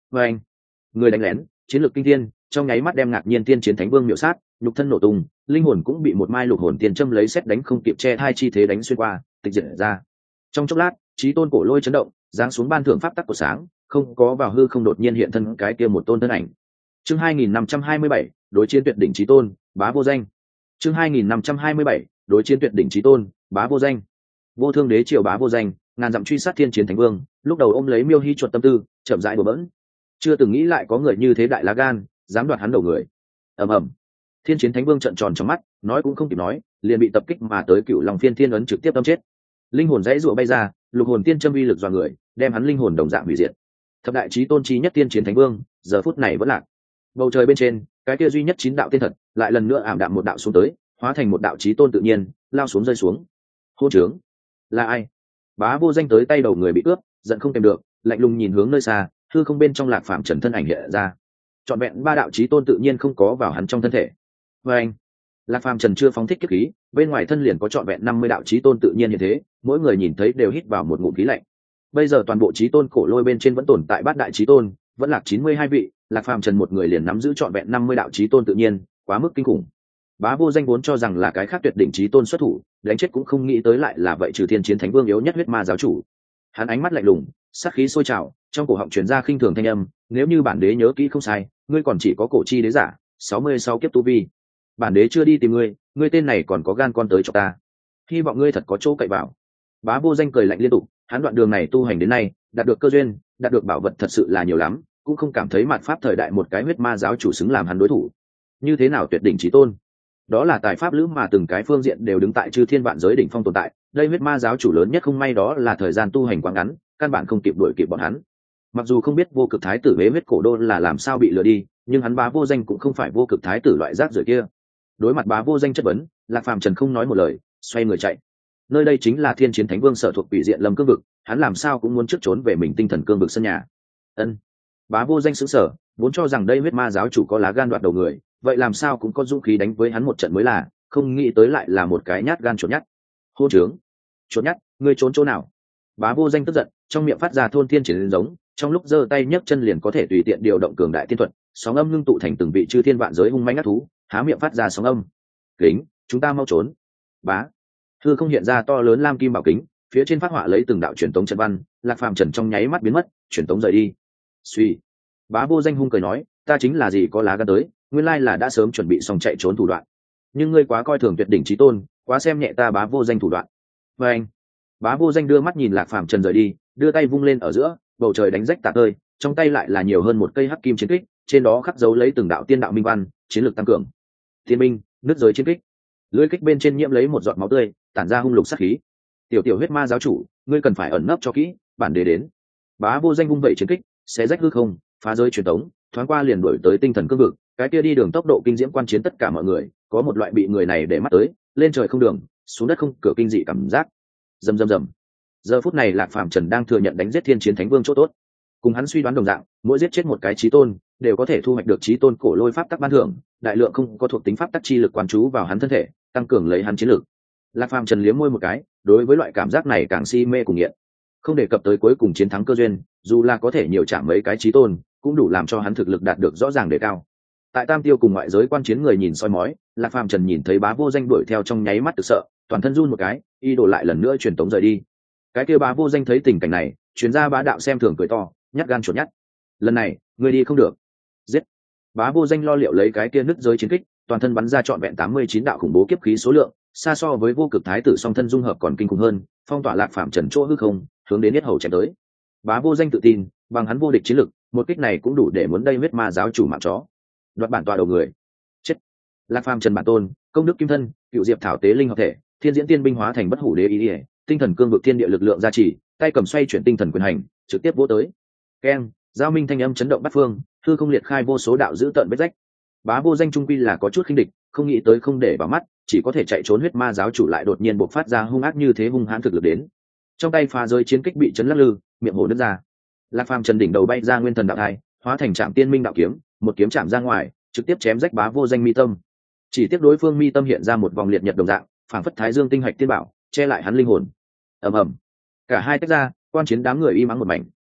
Và anh, người đánh lén, chiến lược kinh thiên, trong nháy mắt đem ngạc nhiên tiên chiến thánh vương miểu sát, nhục thân nổ tung, linh hồn cũng bị một mai lục hồn tiền châm lấy xét đánh không kịp che hai chi thế đánh xuyên qua, tịch diệt ra. Trong chốc lát, chí tôn cổ lôi chấn động, giáng xuống ban thưởng pháp tắc của sáng, không có vào hư không đột nhiên hiện thân cái kia một tôn thân ảnh. Chương hai nghìn năm trăm hai mươi bảy, đối chiến tuyệt đỉnh chí tôn, bá vô danh. Chương hai nghìn năm trăm hai mươi bảy, đối chiến tuyệt đỉnh chí tôn, bá vô danh. Vô Thương Đế triều bá vô danh, ngàn dặm truy sát thiên chiến thánh vương, lúc đầu ôm lấy Miêu Hi chuột tâm tư, chậm rãi bừa bỡn. Chưa từng nghĩ lại có người như thế đại lá gan, dám đoạt hắn đầu người. Ầm ầm. Thiên chiến thánh vương trợn tròn trong mắt, nói cũng không kịp nói, liền bị tập kích mà tới Cựu Long Phiên Thiên ấn trực tiếp đâm chết. Linh hồn dãy rụa bay ra, lục hồn tiên châm uy lực dọa người, đem hắn linh hồn đồng dạng hủy diệt. Thập đại chí tôn chí nhất tiên chiến thánh vương, giờ phút này vẫn lạc. Bầu trời bên trên, cái kia duy nhất chín đạo tiên thật, lại lần nữa ảm đạm một đạo xuống tới, hóa thành một đạo chí tôn tự nhiên, lao xuống rơi xuống. Hôn trướng, là ai? Bá vô danh tới tay đầu người bị cướp, giận không kèm được, lạnh lùng nhìn hướng nơi xa, hư không bên trong Lạc Phàm Trần thân ảnh hiện ra. Trọn vẹn ba đạo chí tôn tự nhiên không có vào hắn trong thân thể. Và anh, Lạc Phàm Trần chưa phóng thích kiếp khí, bên ngoài thân liền có trọn vẹn năm mươi đạo chí tôn tự nhiên như thế, mỗi người nhìn thấy đều hít vào một ngụm khí lạnh. Bây giờ toàn bộ chí tôn cổ lôi bên trên vẫn tồn tại bát đại chí tôn, vẫn lạc chín mươi hai vị, Lạc Phàm Trần một người liền nắm giữ trọn vẹn năm mươi đạo chí tôn tự nhiên, quá mức kinh khủng. Bá vô danh vốn cho rằng là cái khác tuyệt đỉnh chí tôn xuất thủ, đánh chết cũng không nghĩ tới lại là vậy trừ thiên chiến thánh vương yếu nhất huyết ma giáo chủ. Hắn ánh mắt lạnh lùng, sát khí sôi trào, trong cổ họng truyền ra khinh thường thanh âm, nếu như bản đế nhớ kỹ không sai, ngươi còn chỉ có cổ chi đế giả, sáu mươi sáu kiếp tu vi. Bản đế chưa đi tìm ngươi, ngươi tên này còn có gan con tới cho ta. Hy vọng ngươi thật có chỗ cậy vào. Bá vô danh cười lạnh liên tục, hắn đoạn đường này tu hành đến nay, đạt được cơ duyên, đạt được bảo vật thật sự là nhiều lắm, cũng không cảm thấy mạt pháp thời đại một cái huyết ma giáo chủ xứng làm hắn đối thủ. Như thế nào tuyệt đỉnh chí tôn? Đó là tài pháp lữ mà từng cái phương diện đều đứng tại chư thiên vạn giới đỉnh phong tồn tại, đây huyết ma giáo chủ lớn nhất không may đó là thời gian tu hành quá ngắn, căn bản không kịp đuổi kịp bọn hắn. Mặc dù không biết vô cực thái tử bế huyết cổ đô là làm sao bị lừa đi, nhưng hắn Bá vô danh cũng không phải vô cực thái tử loại rác rưởi kia. Đối mặt Bá vô danh chất vấn, Lạc Phàm Trần không nói một lời, xoay người chạy. Nơi đây chính là thiên chiến thánh vương sở thuộc quỷ diện lâm cương vực, hắn làm sao cũng muốn trước trốn về mình tinh thần cương vực sân nhà. Ân. Bá vô danh sững sờ, vốn cho rằng đây huyết ma giáo chủ có lá gan đoạt đầu người, vậy làm sao cũng có dũng khí đánh với hắn một trận mới là, không nghĩ tới lại là một cái nhát gan chuột nhát. Hô trướng, chuột nhát, ngươi trốn chỗ nào? Bá vô danh tức giận, trong miệng phát ra thôn thiên triển giống, trong lúc giơ tay nhấc chân liền có thể tùy tiện điều động cường đại tiên thuật, sóng âm ngưng tụ thành từng vị chư thiên vạn giới hung mãnh ác thú, há miệng phát ra sóng âm. Kính, chúng ta mau trốn. Bá. Hư không hiện ra to lớn lam kim bảo kính, phía trên phát họa lấy từng đạo truyền tống trận văn, Lạc Phàm Trần trong nháy mắt biến mất, truyền tống rời đi. Suy. Bá vô danh hung cười nói, ta chính là gì có lá gan tới, nguyên lai là đã sớm chuẩn bị xong chạy trốn thủ đoạn. Nhưng ngươi quá coi thường tuyệt đỉnh chí tôn, quá xem nhẹ ta Bá vô danh thủ đoạn. Và anh. Bá vô danh đưa mắt nhìn Lạc Phàm Trần rời đi, đưa tay vung lên ở giữa, bầu trời đánh rách tạc ơi, trong tay lại là nhiều hơn một cây hắc kim chiến kích, trên đó khắc dấu lấy từng đạo tiên đạo minh văn, chiến lược tăng cường. Thiên minh, nứt giới chiến kích. Lưỡi kích bên trên nhiễm lấy một giọt máu tươi, tản ra hung lục sát khí. Tiểu tiểu huyết ma giáo chủ, ngươi cần phải ẩn nấp cho kỹ, bản đế đến. Bá vô danh vung vậy chiến kích, xé rách hư không, phá giới truyền tống, thoáng qua liền đuổi tới tinh thần cương vực, cái kia đi đường tốc độ kinh diễm quan chiến tất cả mọi người, có một loại bị người này để mắt tới, lên trời không đường, xuống đất không cửa kinh dị cảm giác. Rầm rầm rầm. Giờ phút này Lạc Phàm Trần đang thừa nhận đánh giết thiên chiến thánh vương chỗ tốt. Cùng hắn suy đoán đồng dạng, mỗi giết chết một cái chí tôn, đều có thể thu hoạch được chí tôn cổ lôi pháp tắc ban thưởng, đại lượng không có thuộc tính pháp tắc chi lực quán chú vào hắn thân thể, tăng cường lấy hắn chiến lực. Lạc Phàm Trần liếm môi một cái, đối với loại cảm giác này càng si mê cùng nghiện. Không đề cập tới cuối cùng chiến thắng cơ duyên, dù là có thể nhiều chạm mấy cái chí tôn, cũng đủ làm cho hắn thực lực đạt được rõ ràng đề cao. Tại Tam Tiêu cùng ngoại giới quan chiến người nhìn soi mói, Lạc Phàm Trần nhìn thấy Bá vô danh đuổi theo trong nháy mắt tự sợ, toàn thân run một cái, y đổ lại lần nữa truyền tống rời đi. Cái kia Bá vô danh thấy tình cảnh này, truyền ra bá đạo xem thường cười to, nhát gan chuột nhát. Lần này, ngươi đi không được. Giết. Bá vô danh lo liệu lấy cái kia nứt giới chiến kích, toàn thân bắn ra trọn vẹn tám mươi chín đạo khủng bố kiếp khí số lượng, xa so với vô cực thái tử song thân dung hợp còn kinh khủng hơn, phong tỏa Lạc Phàm Trần chỗ hư không, hướng đến yết hầu chém tới. Bá vô danh tự tin, bằng hắn vô địch chiến lực, một kích này cũng đủ để muốn đây huyết ma giáo chủ mạng chó. Đoạt bản tọa đầu người. Chết. Lạc Phàm Trần bản tôn, công đức kim thân, cựu diệp thảo tế linh hợp thể, thiên diễn tiên binh hóa thành bất hủ đế ý ỉa, tinh thần cương vực thiên địa lực lượng gia trì, tay cầm xoay chuyển tinh thần quyền hành, trực tiếp vỗ tới. Keng, giao minh thanh âm chấn động bát phương, hư không liệt khai vô số đạo dữ tợn vết rách. Bá vô danh trung quy là có chút khinh địch, không nghĩ tới không để vào mắt, chỉ có thể chạy trốn huyết ma giáo chủ lại đột nhiên bộc phát ra hung ác như thế hung hãn thực lực đến. Trong tay phá giới chiến kích bị chấn lắc lư, miệng hổ nứt ra. Lạc Phàm Trần đỉnh đầu bay ra nguyên thần đạo thai, hóa thành trạm tiên minh đạo kiếm, một kiếm chạm ra ngoài, trực tiếp chém rách Bá vô danh mi tâm. Chỉ tiếc đối phương mi tâm hiện ra một vòng liệt nhật đồng dạng, phảng phất thái dương tinh hạch tiên bảo, che lại hắn linh hồn. Ầm ầm. Cả hai tách ra, quan chiến đám người im ắng một mảnh.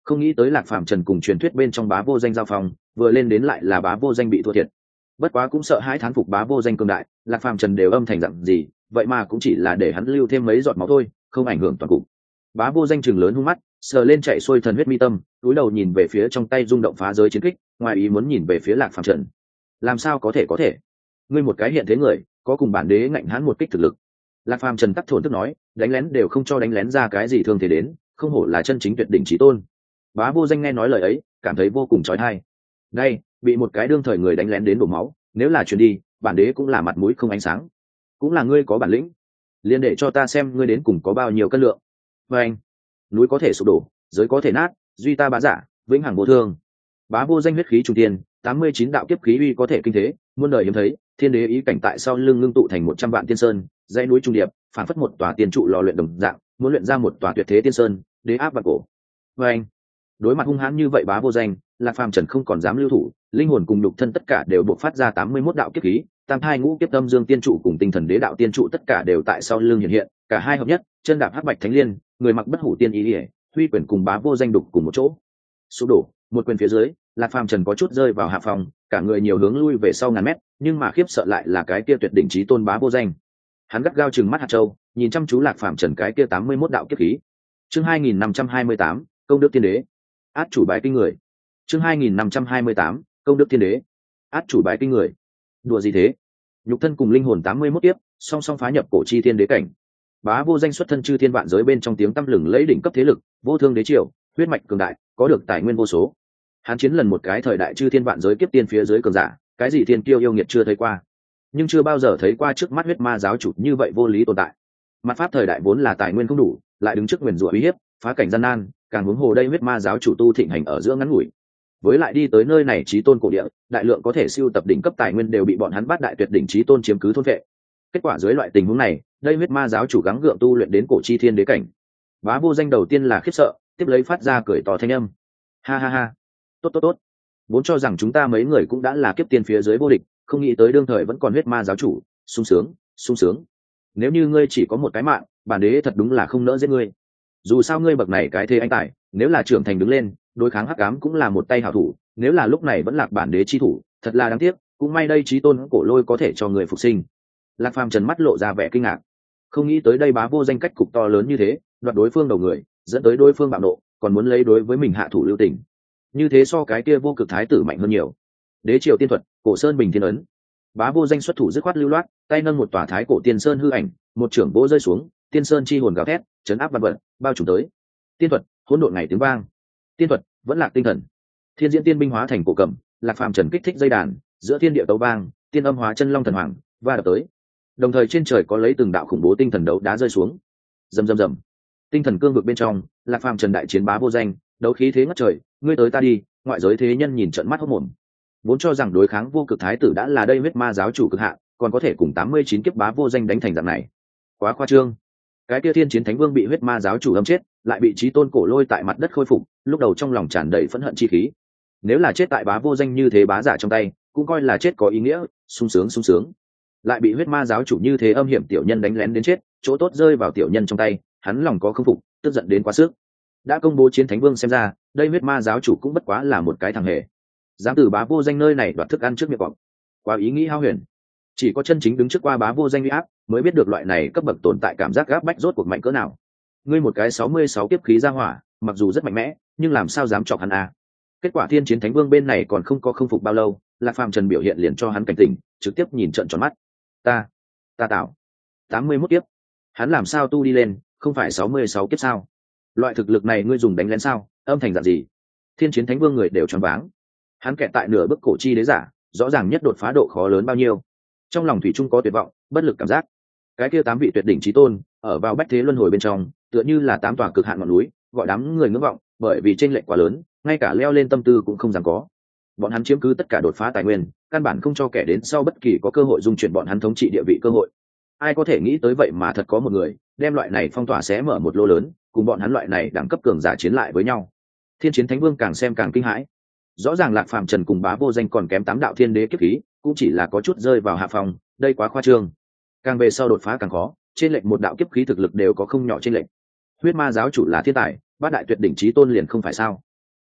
Không nghĩ tới Lạc Phàm Trần cùng truyền thuyết bên trong bá vô danh giao phong, vừa lên đến lại là bá vô danh bị thua thiệt. Bất quá cũng sợ hãi thán phục bá vô danh cường đại, Lạc Phàm Trần đều âm thành dặn gì, vậy mà cũng chỉ là để hắn lưu thêm mấy giọt máu thôi, không ảnh hưởng toàn cục. Bá vô danh chừng lớn hung mắt, sờ lên chạy xuôi thần huyết mi tâm, túi đầu nhìn về phía trong tay rung động phá giới chiến kích, ngoài ý muốn nhìn về phía Lạc Phàm Trần. Làm sao có thể có thể? Ngươi một cái hiện thế người, có cùng bản đế ngạnh hãn một kích thực lực. Lạc Phàm Trần tắc thổn tức nói, đánh lén đều không cho đánh lén ra cái gì thương thế đến, không hổ là chân chính tuyệt đỉnh chí tôn. Bá vô danh nghe nói lời ấy, cảm thấy vô cùng chói tai. Đây, bị một cái đương thời người đánh lén đến đổ máu, nếu là truyền đi, bản đế cũng là mặt mũi không ánh sáng. Cũng là ngươi có bản lĩnh, liền để cho ta xem ngươi đến cùng có bao nhiêu cân lượng. Và anh, núi có thể sụp đổ, giới có thể nát, duy ta bá giả, vĩnh hằng vô thương. Bá vô danh huyết khí trung tiên, tám mươi chín đạo kiếp khí uy có thể kinh thế, muôn đời hiếm thấy, thiên đế ý cảnh tại sau lưng ngưng tụ thành một trăm vạn tiên sơn, dãy núi trung điệp, phản phất một tòa tiên trụ lò luyện đồng dạng, muốn luyện ra một tòa tuyệt thế tiên sơn, đế áp vạn cổ. Và anh, đối mặt hung hãn như vậy bá vô danh, Lạc Phàm Trần không còn dám lưu thủ, linh hồn cùng nhục thân tất cả đều bộc phát ra tám mươi mốt đạo kiếp khí, tam thai ngũ kiếp tâm dương tiên trụ cùng tinh thần đế đạo tiên trụ tất cả đều tại sau lưng hiện hiện, cả hai hợp nhất, chân đạp hắc bạch thánh liên, người mặc bất hủ tiên ý liễu, huy quyền cùng bá vô danh đục cùng một chỗ. Sụp đổ, một quyền phía dưới, Lạc Phàm Trần có chút rơi vào hạ phòng, cả người nhiều hướng lui về sau ngàn mét, nhưng mà khiếp sợ lại là cái kia tuyệt đỉnh chí tôn bá vô danh. Hắn gắt gao trừng mắt hạt châu, nhìn chăm chú Lạc Phàm Trần cái kia tám mươi mốt đạo kiếp khí. Chương hai nghìn năm trăm hai mươi tám, công đức tiên đế. Át chủ bài kinh người. Chương hai nghìn năm trăm hai mươi tám, công đức tiên đế. Át chủ bài kinh người. Đùa gì thế? Nhục thân cùng linh hồn tám mươi mốt tiếp, song song phá nhập cổ chi thiên đế cảnh. Bá vô danh xuất thân chư thiên vạn giới bên trong tiếng tăm lừng lẫy đỉnh cấp thế lực, vô thương đế triều, huyết mạch cường đại, có được tài nguyên vô số. Hắn chiến lần một cái thời đại chư thiên vạn giới kiếp tiên phía dưới cường giả, cái gì thiên kiêu yêu nghiệt chưa thấy qua, nhưng chưa bao giờ thấy qua trước mắt huyết ma giáo chủ như vậy vô lý tồn tại. Mặt pháp thời đại vốn là tài nguyên không đủ, lại đứng trước nguyền rủa uy hiếp, phá cảnh gian nan, càng huống hồ đây huyết ma giáo chủ tu thịnh hành ở giữa ngắn ngủi. Với lại đi tới nơi này chí tôn cổ địa, đại lượng có thể siêu tập đỉnh cấp tài nguyên đều bị bọn hắn bắt đại tuyệt đỉnh chí tôn chiếm cứ thôn vệ. Kết quả dưới loại tình huống này, đây huyết ma giáo chủ gắng gượng tu luyện đến cổ chi thiên đế cảnh. Bá vô danh đầu tiên là khiếp sợ, tiếp lấy phát ra cười to thanh âm. Ha ha ha, tốt tốt tốt. Vốn cho rằng chúng ta mấy người cũng đã là kiếp tiên phía dưới vô địch, không nghĩ tới đương thời vẫn còn huyết ma giáo chủ, sung sướng, sung sướng. Nếu như ngươi chỉ có một cái mạng, bản đế thật đúng là không nỡ giết ngươi. Dù sao ngươi bậc này cái thế anh tài, nếu là trưởng thành đứng lên, đối kháng hắc ám cũng là một tay hảo thủ, nếu là lúc này vẫn lạc bản đế chi thủ, thật là đáng tiếc, cũng may đây chí tôn cổ lôi có thể cho người phục sinh. Lạc Phàm Trần mắt lộ ra vẻ kinh ngạc, không nghĩ tới đây bá vô danh cách cục to lớn như thế, đoạt đối phương đầu người, dẫn tới đối phương bạo nộ, còn muốn lấy đối với mình hạ thủ lưu tình. Như thế so cái kia vô cực thái tử mạnh hơn nhiều. Đế triều tiên thuật, cổ sơn bình thiên ấn. Bá vô danh xuất thủ dứt khoát lưu loát, tay nâng một tòa thái cổ tiên sơn hư ảnh, một trưởng vỗ rơi xuống, tiên sơn chi hồn gào thét, chấn áp vạn vật, bao trùm tới. Tiên thuật, hỗn độn ngày tiếng vang. Tiên thuật, vẫn lạc tinh thần. Thiên diễn tiên binh hóa thành cổ cầm, Lạc Phàm Trần kích thích dây đàn, giữa thiên địa tấu vang, tiên âm hóa chân long thần hoàng, va đập tới. Đồng thời trên trời có lấy từng đạo khủng bố tinh thần đấu đá rơi xuống. Rầm rầm rầm. Tinh thần cương vực bên trong, Lạc Phàm Trần đại chiến bá vô danh, đấu khí thế ngất trời, ngươi tới ta đi, ngoại giới thế nhân nhìn trợn mắt hốt mồm. Vốn cho rằng đối kháng vô cực thái tử đã là đây huyết ma giáo chủ cực hạn, còn có thể cùng tám mươi chín kiếp bá vô danh đánh thành dạng này. Quá khoa trương. Cái kia thiên chiến thánh vương bị huyết ma giáo chủ âm chết, lại bị chí tôn cổ lôi tại mặt đất khôi phục, lúc đầu trong lòng tràn đầy phẫn hận chi khí. Nếu là chết tại bá vô danh như thế bá giả trong tay, cũng coi là chết có ý nghĩa, sung sướng sung sướng. Lại bị huyết ma giáo chủ như thế âm hiểm tiểu nhân đánh lén đến chết, chỗ tốt rơi vào tiểu nhân trong tay, hắn lòng có không phục, tức giận đến quá sức. Đã công bố chiến thánh vương xem ra, đây huyết ma giáo chủ cũng bất quá là một cái thằng hề, dám từ bá vô danh nơi này đoạt thức ăn trước miệng cọp, quá ý nghĩ hao huyền. Chỉ có chân chính đứng trước qua bá vô danh uy áp, mới biết được loại này cấp bậc tồn tại cảm giác gáp bách rốt cuộc mạnh cỡ nào. Ngươi một cái sáu mươi sáu kiếp khí ra hỏa, mặc dù rất mạnh mẽ, nhưng làm sao dám chọc hắn à? Kết quả thiên chiến thánh vương bên này còn không có không phục bao lâu, Lạc Phàm Trần biểu hiện liền cho hắn cảnh tỉnh, trực tiếp nhìn trợn tròn mắt. Ta, ta tạo tám mươi mốt kiếp, hắn làm sao tu đi lên, không phải sáu mươi sáu kiếp sao? Loại thực lực này ngươi dùng đánh lén sao? Âm thành dạng gì? Thiên chiến thánh vương người đều choáng váng. Hắn kẹt tại nửa bước cổ chi đế giả, rõ ràng nhất đột phá độ khó lớn bao nhiêu. Trong lòng thủy chung có tuyệt vọng, bất lực cảm giác. Cái kia tám vị tuyệt đỉnh chí tôn, ở vào bách thế luân hồi bên trong, tựa như là tám tòa cực hạn ngọn núi, gọi đám người ngưỡng vọng, bởi vì chênh lệch quá lớn, ngay cả leo lên tâm tư cũng không dám có. Bọn hắn chiếm cứ tất cả đột phá tài nguyên, căn bản không cho kẻ đến sau bất kỳ có cơ hội dung chuyển bọn hắn thống trị địa vị cơ hội. Ai có thể nghĩ tới vậy mà thật có một người đem loại này phong tỏa xé mở một lô lớn, cùng bọn hắn loại này đẳng cấp cường giả chiến lại với nhau. Thiên chiến thánh vương càng xem càng kinh hãi. Rõ ràng Lạc Phàm Trần cùng bá vô danh còn kém tám đạo thiên đế kiếp khí, cũng chỉ là có chút rơi vào hạ phòng, đây quá khoa trương. Càng về sau đột phá càng khó, trên lệnh một đạo kiếp khí thực lực đều có không nhỏ trên lệnh. Huyết ma giáo chủ là thiên tài, bát đại tuyệt đỉnh chí tôn liền không phải sao?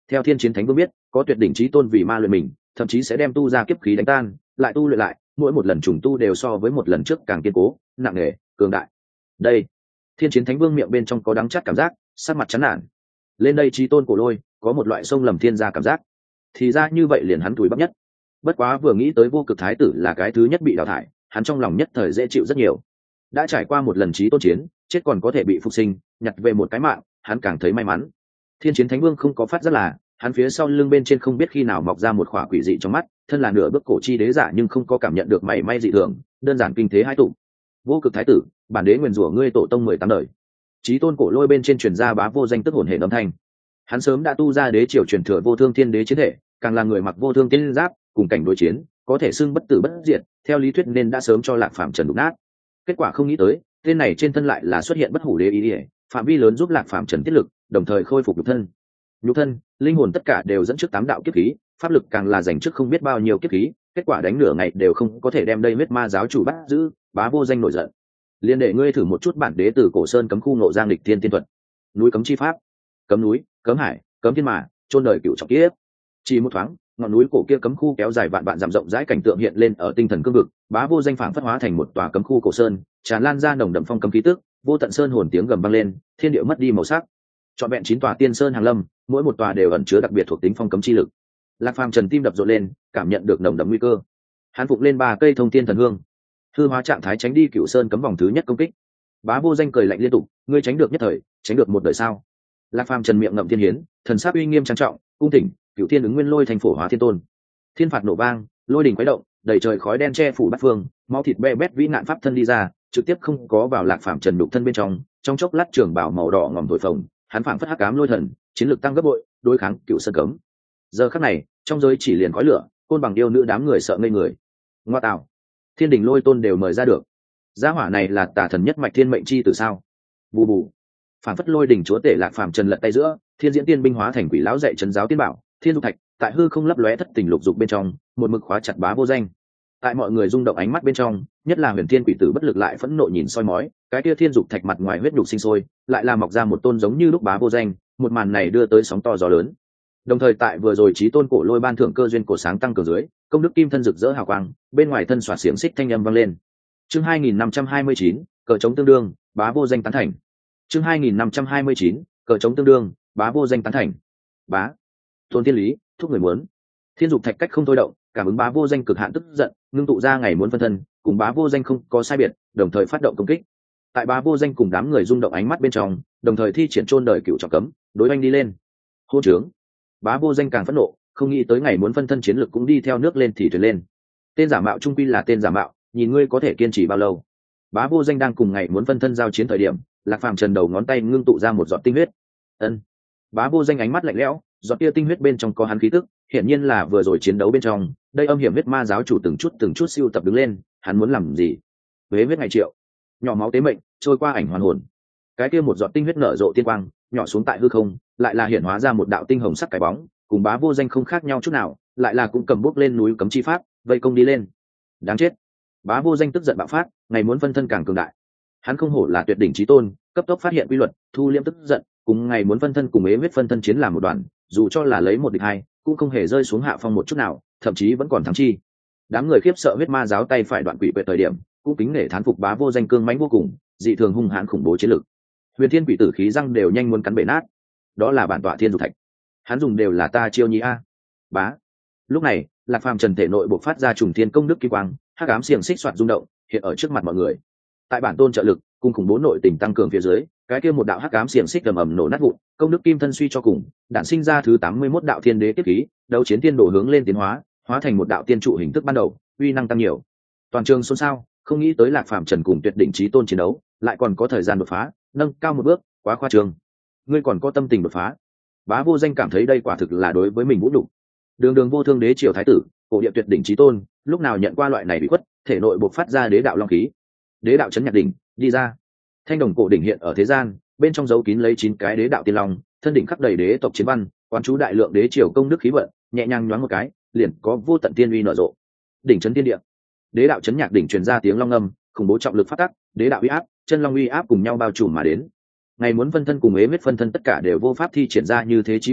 Theo Thiên Chiến Thánh Vương biết, có tuyệt đỉnh chí tôn vì ma luyện mình, thậm chí sẽ đem tu ra kiếp khí đánh tan, lại tu luyện lại, mỗi một lần trùng tu đều so với một lần trước càng kiên cố, nặng nề, cường đại. Đây, Thiên Chiến Thánh Vương miệng bên trong có đắng chát cảm giác, sắc mặt chán nản. Lên đây chí tôn cổ lôi, có một loại sông lầm thiên gia cảm giác. Thì ra như vậy liền hắn túi bắp nhất. Bất quá vừa nghĩ tới Vô Cực Thái tử là cái thứ nhất bị đào thải, hắn trong lòng nhất thời dễ chịu rất nhiều. Đã trải qua một lần chí tôn chiến, chết còn có thể bị phục sinh, nhặt về một cái mạng, hắn càng thấy may mắn. Thiên Chiến Thánh Vương không có phát rất là, hắn phía sau lưng bên trên không biết khi nào mọc ra một khỏa quỷ dị trong mắt, thân là nửa bước cổ chi đế giả nhưng không có cảm nhận được mảy may dị thường, đơn giản kinh thế hai tụ. Vô Cực Thái tử, bản đế nguyền rủa ngươi tổ tông mười tám đời. Chí tôn cổ lôi bên trên truyền ra bá vô danh tức hồn hển âm thanh. Hắn sớm đã tu ra đế triều truyền thừa vô thương thiên đế chiến thể, càng là người mặc vô thương tiên giáp, cùng cảnh đối chiến, có thể xưng bất tử bất diệt, theo lý thuyết nên đã sớm cho Lạc Phàm Trần đục nát. Kết quả không nghĩ tới, tên này trên thân lại là xuất hiện bất hủ đế ý ỉa, phạm vi lớn giúp Lạc Phàm Trần tiết lực, đồng thời khôi phục nhục thân. Nhục thân, linh hồn tất cả đều dẫn trước tám đạo kiếp khí, pháp lực càng là dành trước không biết bao nhiêu kiếp khí, kết quả đánh nửa ngày đều không có thể đem đây huyết ma giáo chủ bắt giữ, bá vô danh nổi giận. Liên để ngươi thử một chút bản đế từ cổ sơn cấm khu nộ giang lịch thiên tiên thuật. Núi cấm chi pháp, cấm núi, cấm hải, cấm thiên mà, chôn đời cựu trọng kiếp. Chỉ một thoáng, ngọn núi cổ kia cấm khu kéo dài vạn vạn dặm rộng rãi cảnh tượng hiện lên ở tinh thần cương vực, bá vô danh phảng phất hóa thành một tòa cấm khu cổ sơn, tràn lan ra nồng đậm phong cấm khí tức, vô tận sơn hồn tiếng gầm vang lên, thiên địa mất đi màu sắc. Trọn vẹn chín tòa tiên sơn hàng lâm, mỗi một tòa đều ẩn chứa đặc biệt thuộc tính phong cấm chi lực. Lạc Phàm Trần tim đập rộn lên, cảm nhận được nồng đậm nguy cơ. Hắn phục lên ba cây thông tiên thần hương, hư hóa trạng thái tránh đi cựu sơn cấm vòng thứ nhất công kích. Bá vô danh cười lạnh liên tục, ngươi tránh được nhất thời, tránh được một đời sao? Lạc Phàm Trần miệng ngậm thiên hiến, thần sắc uy nghiêm trang trọng, cung thỉnh cựu thiên ứng nguyên lôi thành phổ hóa thiên tôn. Thiên phạt nổ vang, lôi đỉnh quấy động, đầy trời khói đen che phủ bát phương, máu thịt be bét vĩ nạn pháp thân đi ra, trực tiếp không có vào Lạc Phàm Trần đục thân bên trong, trong chốc lát trường bảo màu đỏ ngòm thổi phồng, hắn phảng phất hắc ám lôi thần, chiến lực tăng gấp bội, đối kháng cựu sơn cấm. Giờ khắc này, trong giới chỉ liền khói lửa, côn bằng yêu nữ đám người sợ ngây người. Ngoa tạo, thiên đình lôi tôn đều mời ra được, gia hỏa này là tà thần nhất mạch thiên mệnh chi từ sao? Bù bù, phảng phất lôi đỉnh chúa tể Lạc Phàm Trần lật tay giữa, thiên diễn tiên binh hóa thành quỷ lão dạy trấn giáo tiên bảo, thiên dục thạch tại hư không lấp lóe thất tình lục dục bên trong, một mực khóa chặt bá vô danh. Tại mọi người rung động ánh mắt bên trong, nhất là huyền thiên quỷ tử bất lực lại phẫn nộ nhìn soi mói, cái kia thiên dục thạch mặt ngoài huyết nhục sinh sôi, lại là mọc ra một tôn giống như lúc bá vô danh, một màn này đưa tới sóng to gió lớn. Đồng thời tại vừa rồi chí tôn cổ lôi ban thưởng cơ duyên cổ sáng tăng cường dưới, công đức kim thân rực rỡ hào quang, bên ngoài thân xoạt xiềng xích thanh âm vang lên. Chương hai nghìn năm trăm hai mươi chín, cờ chống tương đương, bá vô danh tán thành. Chương hai nghìn năm trăm hai mươi chín, cờ chống tương đương, bá vô danh tán thành. Bá, tôn thiên lý, thúc người muốn. Thiên dục thạch cách không thôi động, cảm ứng bá vô danh cực hạn tức giận, ngưng tụ ra ngày muốn phân thân, cùng bá vô danh không có sai biệt, đồng thời phát động công kích. Tại bá vô danh cùng đám người rung động ánh mắt bên trong, đồng thời thi triển chôn đời cựu trọng cấm, đối oanh đi lên. Hô trướng, bá vô danh càng phẫn nộ, không nghĩ tới ngày muốn phân thân chiến lực cũng đi theo nước lên thì thuyền lên. Tên giả mạo trung quy là tên giả mạo, nhìn ngươi có thể kiên trì bao lâu. Bá vô danh đang cùng ngày muốn phân thân giao chiến thời điểm, Lạc Phàm Trần đầu ngón tay ngưng tụ ra một giọt tinh huyết. Ân. Bá vô danh ánh mắt lạnh lẽo, giọt tia tinh huyết bên trong có hắn khí tức, hiển nhiên là vừa rồi chiến đấu bên trong, đây âm hiểm huyết ma giáo chủ từng chút từng chút siêu tập đứng lên, hắn muốn làm gì? Huế huyết ngày triệu, nhỏ máu tế mệnh, trôi qua ảnh hoàn hồn. Cái kia một giọt tinh huyết nở rộ tiên quang, nhỏ xuống tại hư không, lại là hiển hóa ra một đạo tinh hồng sắc cái bóng, cùng bá vô danh không khác nhau chút nào, lại là cũng cầm bút lên núi cấm chi pháp, vây công đi lên. Đáng chết! Bá vô danh tức giận bạo phát, ngày muốn phân thân càng cường đại. Hắn không hổ là tuyệt đỉnh chí tôn, cấp tốc phát hiện quy luật, thu liễm tức giận, cùng ngày muốn phân thân cùng ế huyết phân thân chiến làm một đoàn, dù cho là lấy một địch hai, cũng không hề rơi xuống hạ phong một chút nào, thậm chí vẫn còn thắng chi. Đám người khiếp sợ huyết ma giáo tay phải đoạn quỷ về thời điểm, cũng kính nể thán phục bá vô danh cương mãnh vô cùng, dị thường hung hãn khủng bố chiến lực. Huyền thiên quỷ tử khí răng đều nhanh muốn cắn bể nát. Đó là bản tọa thiên dục thạch, hắn dùng đều là ta chiêu nhí a. Bá. Lúc này, Lạc Phàm Trần thể nội bộc phát ra trùng thiên công đức kim quang, hắc ám xiềng xích soạt rung động, hiện ở trước mặt mọi người. Tại bản tôn trợ lực, cùng khủng bố nội tình tăng cường phía dưới, cái kia một đạo hắc ám xiềng xích ầm ầm nổ nát vụn, công đức kim thân suy cho cùng, đản sinh ra thứ tám mươi mốt đạo thiên đế tiếp khí, đấu chiến tiên đổ hướng lên tiến hóa, hóa thành một đạo tiên trụ hình thức ban đầu, uy năng tăng nhiều. Toàn trường xôn xao, không nghĩ tới Lạc Phàm Trần cùng tuyệt đỉnh chí tôn chiến đấu, lại còn có thời gian đột phá, nâng cao một bước, quá khoa trương. Ngươi còn có tâm tình đột phá? Bá vô danh cảm thấy đây quả thực là đối với mình vũ nhục. Đường đường vô thương đế triều thái tử, cổ địa tuyệt đỉnh chí tôn, lúc nào nhận qua loại này bị khuất, thể nội bộc phát ra đế đạo long khí. Đế đạo chấn nhạc đỉnh, đi ra. Thanh đồng cổ đỉnh hiện ở thế gian, bên trong giấu kín lấy chín cái đế đạo tiên long, thân đỉnh khắc đầy đế tộc chiến văn, quán chú đại lượng đế triều công đức khí vận, nhẹ nhàng nhoáng một cái, liền có vô tận tiên uy nở rộ. Đỉnh chấn tiên địa. Đế đạo chấn nhạc đỉnh truyền ra tiếng long ngâm, khủng bố trọng lực phát tắc, đế đạo uy áp, chân long uy áp cùng nhau bao trùm mà đến. Ngày muốn phân thân cùng ế huyết phân thân tất cả đều vô pháp thi triển ra như thế chí bảo,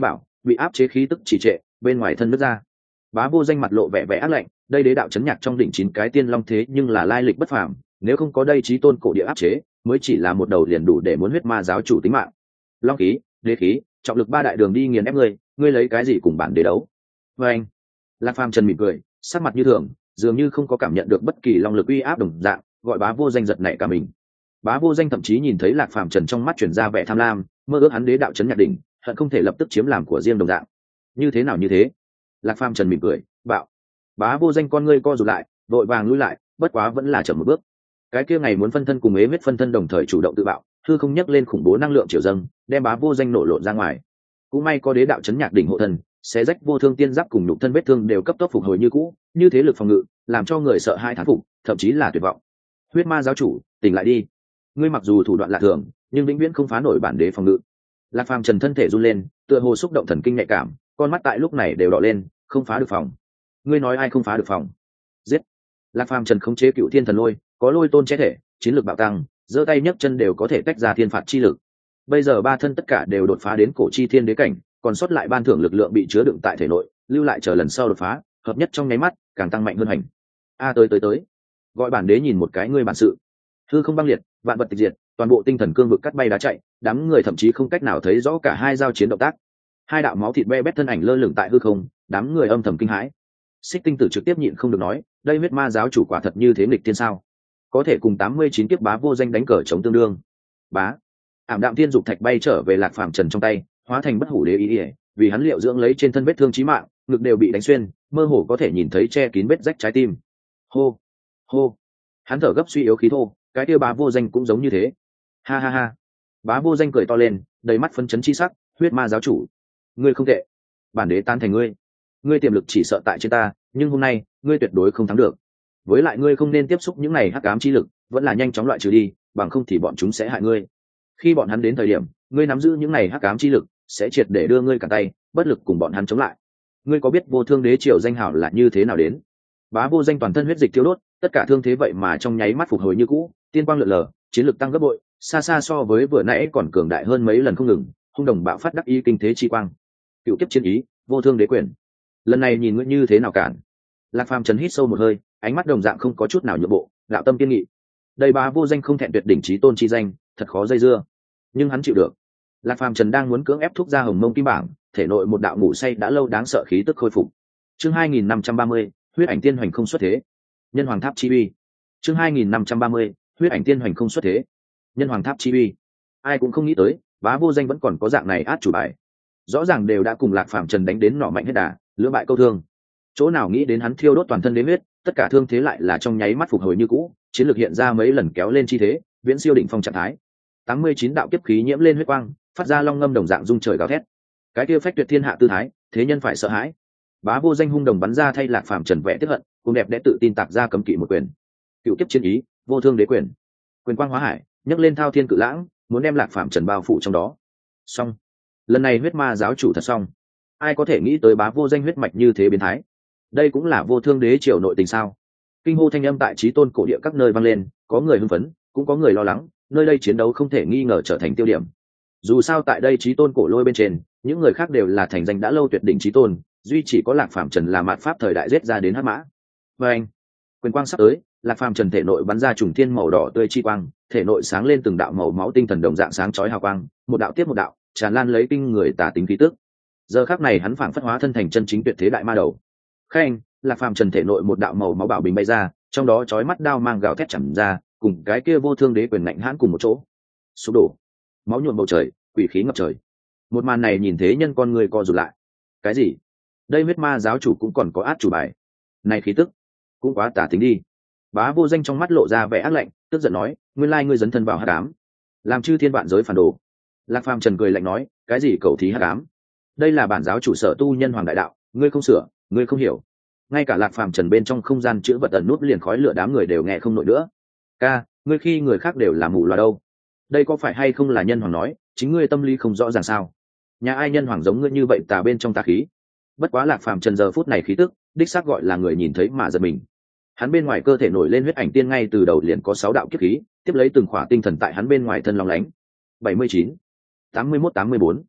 bị áp chế khí tức chỉ trệ, bên ngoài thân nứt ra. Bá Vô Danh mặt lộ vẻ vẻ ác lạnh, đây đế đạo chấn nhạc trong đỉnh chín cái tiên long thế nhưng là lai lịch bất phàm, nếu không có đây chí tôn cổ địa áp chế, mới chỉ là một đầu liền đủ để muốn huyết ma giáo chủ tính mạng. Long khí, đế khí, trọng lực ba đại đường đi nghiền ép ngươi, ngươi lấy cái gì cùng bản đế đấu? Và anh, Lạc Phàm Trần mỉm cười, sắc mặt như thường, dường như không có cảm nhận được bất kỳ long lực uy áp đồng dạng, gọi Bá Vô Danh giật nảy cả mình. Bá Vô Danh thậm chí nhìn thấy Lạc Phàm Trần trong mắt chuyển ra vẻ tham lam, mơ ước hắn đế đạo chấn nhạc đỉnh, hận không thể lập tức chiếm làm của riêng đồng dạng. Như thế nào như thế? Lạc Phàm Trần mỉm cười, bạo. Bá Vô Danh con ngươi co rụt lại, đội vàng lui lại, bất quá vẫn là chậm một bước. Cái kia ngày muốn phân thân cùng ế huyết phân thân đồng thời chủ động tự bạo, hư không nhấc lên khủng bố năng lượng triều dâng, đem Bá Vô Danh nổ lộn ra ngoài. Cũng may có đế đạo chấn nhạc đỉnh hộ thân, xé rách vô thương tiên giáp cùng nhục thân vết thương đều cấp tốc phục hồi như cũ, như thế lực phòng ngự, làm cho người sợ hai thán phục, thậm chí là tuyệt vọng. Huyết ma giáo chủ, tỉnh lại đi. Ngươi mặc dù thủ đoạn lạ thường, nhưng vĩnh viễn không phá nổi bản đế phòng ngự. Lạc Phàm Trần thân thể run lên, tựa hồ xúc động thần kinh nhạy cảm, con mắt tại lúc này đều đỏ lên, không phá được phòng. Ngươi nói ai không phá được phòng? Giết! Lạc Phàm Trần khống chế cựu thiên thần lôi, có lôi tôn che thể, chiến lược bạo tăng, giơ tay nhấc chân đều có thể tách ra thiên phạt chi lực. Bây giờ ba thân tất cả đều đột phá đến cổ chi thiên đế cảnh, còn sót lại ban thưởng lực lượng bị chứa đựng tại thể nội, lưu lại chờ lần sau đột phá, hợp nhất trong nháy mắt, càng tăng mạnh hơn hành. A tới tới tới, gọi bản đế nhìn một cái ngươi bản sự. Hư không băng liệt, vạn vật tịch diệt, toàn bộ tinh thần cương vực cắt bay đá chạy, đám người thậm chí không cách nào thấy rõ cả hai giao chiến động tác. Hai đạo máu thịt be bét thân ảnh lơ lửng tại hư không, đám người âm thầm kinh hãi. Xích Tinh Tử trực tiếp nhịn không được nói, đây huyết ma giáo chủ quả thật như thế nghịch thiên sao? Có thể cùng tám mươi chín kiếp Bá Vô Danh đánh cờ chống tương đương. Bá, ảm đạm thiên dục thạch bay trở về Lạc Phàm Trần trong tay, hóa thành bất hủ đế ý ỉa, vì hắn liệu dưỡng lấy trên thân vết thương chí mạng, ngực đều bị đánh xuyên, mơ hồ có thể nhìn thấy che kín vết rách trái tim. Hô, hô, hắn thở gấp suy yếu khí thô, cái kia Bá Vô Danh cũng giống như thế. Ha ha ha, Bá Vô Danh cười to lên, đầy mắt phấn chấn chi sắc, huyết ma giáo chủ, ngươi không tệ, bản đế tán thành ngươi, ngươi tiềm lực chỉ sợ tại trên ta, nhưng hôm nay ngươi tuyệt đối không thắng được. Với lại ngươi không nên tiếp xúc những này hắc ám chi lực, vẫn là nhanh chóng loại trừ đi, bằng không thì bọn chúng sẽ hại ngươi. Khi bọn hắn đến thời điểm, ngươi nắm giữ những này hắc ám chi lực, sẽ triệt để đưa ngươi cả tay, bất lực cùng bọn hắn chống lại. Ngươi có biết Vô Thương Đế triều danh hào là như thế nào đến? Bá Vô Danh toàn thân huyết dịch thiêu đốt, tất cả thương thế vậy mà trong nháy mắt phục hồi như cũ, tiên quang lượn lờ, chiến lực tăng gấp bội, xa xa so với vừa nãy còn cường đại hơn mấy lần không ngừng, hung đồng bạo phát đắc ý kinh thế chi quang. Cựu kiếp chiến ý, Vô Thương Đế quyền. Lần này nhìn ngươi như thế nào cản? Lạc Phàm Trần hít sâu một hơi, ánh mắt đồng dạng không có chút nào nhượng bộ, gạo tâm kiên nghị. Đây Bá Vô Danh không thẹn tuyệt đỉnh chí tôn chi danh, thật khó dây dưa, nhưng hắn chịu được. Lạc Phàm Trần đang muốn cưỡng ép thúc ra Hồng Mông Kim Bảng, thể nội một đạo ngủ say đã lâu đáng sợ khí tức khôi phục. Chương hai nghìn năm trăm ba mươi, huyết ảnh tiên hoành không xuất thế. Nhân Hoàng Tháp chi uy. Chương hai nghìn năm trăm ba mươi, huyết ảnh tiên hoành không xuất thế. Nhân Hoàng Tháp chi uy. Ai cũng không nghĩ tới, Bá Vô Danh vẫn còn có dạng này át chủ bài. Rõ ràng đều đã cùng Lạc Phàm Trần đánh đến nỏ mạnh hết đà, lưỡng bại câu thương. Chỗ nào nghĩ đến hắn thiêu đốt toàn thân đế huyết, tất cả thương thế lại là trong nháy mắt phục hồi như cũ, chiến lược hiện ra mấy lần kéo lên chi thế, viễn siêu đỉnh phong trạng thái. tám mươi chín đạo kiếp khí nhiễm lên huyết quang, phát ra long ngâm đồng dạng rung trời gào thét. Cái kia phách tuyệt thiên hạ tư thái, thế nhân phải sợ hãi. Bá Vô Danh hung đồng bắn ra thay Lạc Phàm Trần vẽ tiếc hận, cùng đẹp đẽ tự tin tạc ra cấm kỵ một quyền. Cựu kiếp chiến ý, Vô Thương Đế quyền. Quyền quang hóa hải, nhấc lên thao thiên cự lãng, muốn đem Lạc Phàm Trần bao phủ trong đó. Xong, lần này huyết ma giáo chủ thật xong. Ai có thể nghĩ tới Bá Vô Danh huyết mạch như thế biến thái? Đây cũng là Vô Thương Đế triều nội tình sao? Kinh hô thanh âm tại chí tôn cổ địa các nơi vang lên, có người hưng phấn, cũng có người lo lắng, nơi đây chiến đấu không thể nghi ngờ trở thành tiêu điểm. Dù sao tại đây chí tôn cổ lôi bên trên, những người khác đều là thành danh đã lâu tuyệt đỉnh chí tôn, duy chỉ có Lạc Phàm Trần là mạt pháp thời đại giết ra đến hắc mã. Và anh, quyền quang sắp tới, Lạc Phàm Trần thể nội bắn ra trùng thiên màu đỏ tươi chi quang, thể nội sáng lên từng đạo màu máu tinh thần đồng dạng sáng chói hào quang, một đạo tiếp một đạo, tràn lan lấy kinh người tà tính khí tức. Giờ khắc này hắn phảng phất hóa thân thành chân chính tuyệt thế đại ma đầu. Khen, Lạc Phàm Trần thể nội một đạo màu máu bảo bình bay ra, trong đó chói mắt đao mang gào thét chầm ra, cùng cái kia Vô Thương Đế quyền ngạnh hãn cùng một chỗ. Sụp đổ, máu nhuộm bầu trời, quỷ khí ngập trời. Một màn này nhìn thế nhân con người co rụt lại. Cái gì? Đây huyết ma giáo chủ cũng còn có át chủ bài. Này khí tức, cũng quá tà tính đi. Bá Vô Danh trong mắt lộ ra vẻ ác lạnh, tức giận nói, nguyên lai ngươi dấn thân vào hắc ám, làm chư thiên vạn giới phản đồ. Lạc Phàm Trần cười lạnh nói, cái gì cầu thí hắc ám? Đây là bản giáo chủ sở tu nhân hoàng đại đạo, ngươi không sửa, ngươi không hiểu. Ngay cả Lạc Phàm Trần bên trong không gian chữa vật ẩn nút liền khói lửa đám người đều nghe không nổi nữa. Ca, ngươi khi người khác đều là mù loà đâu? Đây có phải hay không là nhân hoàng nói, chính ngươi tâm lý không rõ ràng sao? Nhà ai nhân hoàng giống ngươi như vậy tà bên trong tà khí? Bất quá Lạc Phàm Trần giờ phút này khí tức, đích xác gọi là người nhìn thấy mà giật mình. Hắn bên ngoài cơ thể nổi lên huyết ảnh tiên ngay từ đầu liền có sáu đạo kiếp khí, tiếp lấy từng khỏa tinh thần tại hắn bên ngoài thân long lánh. bảy mươi chín, tám mươi mốt, tám mươi bốn.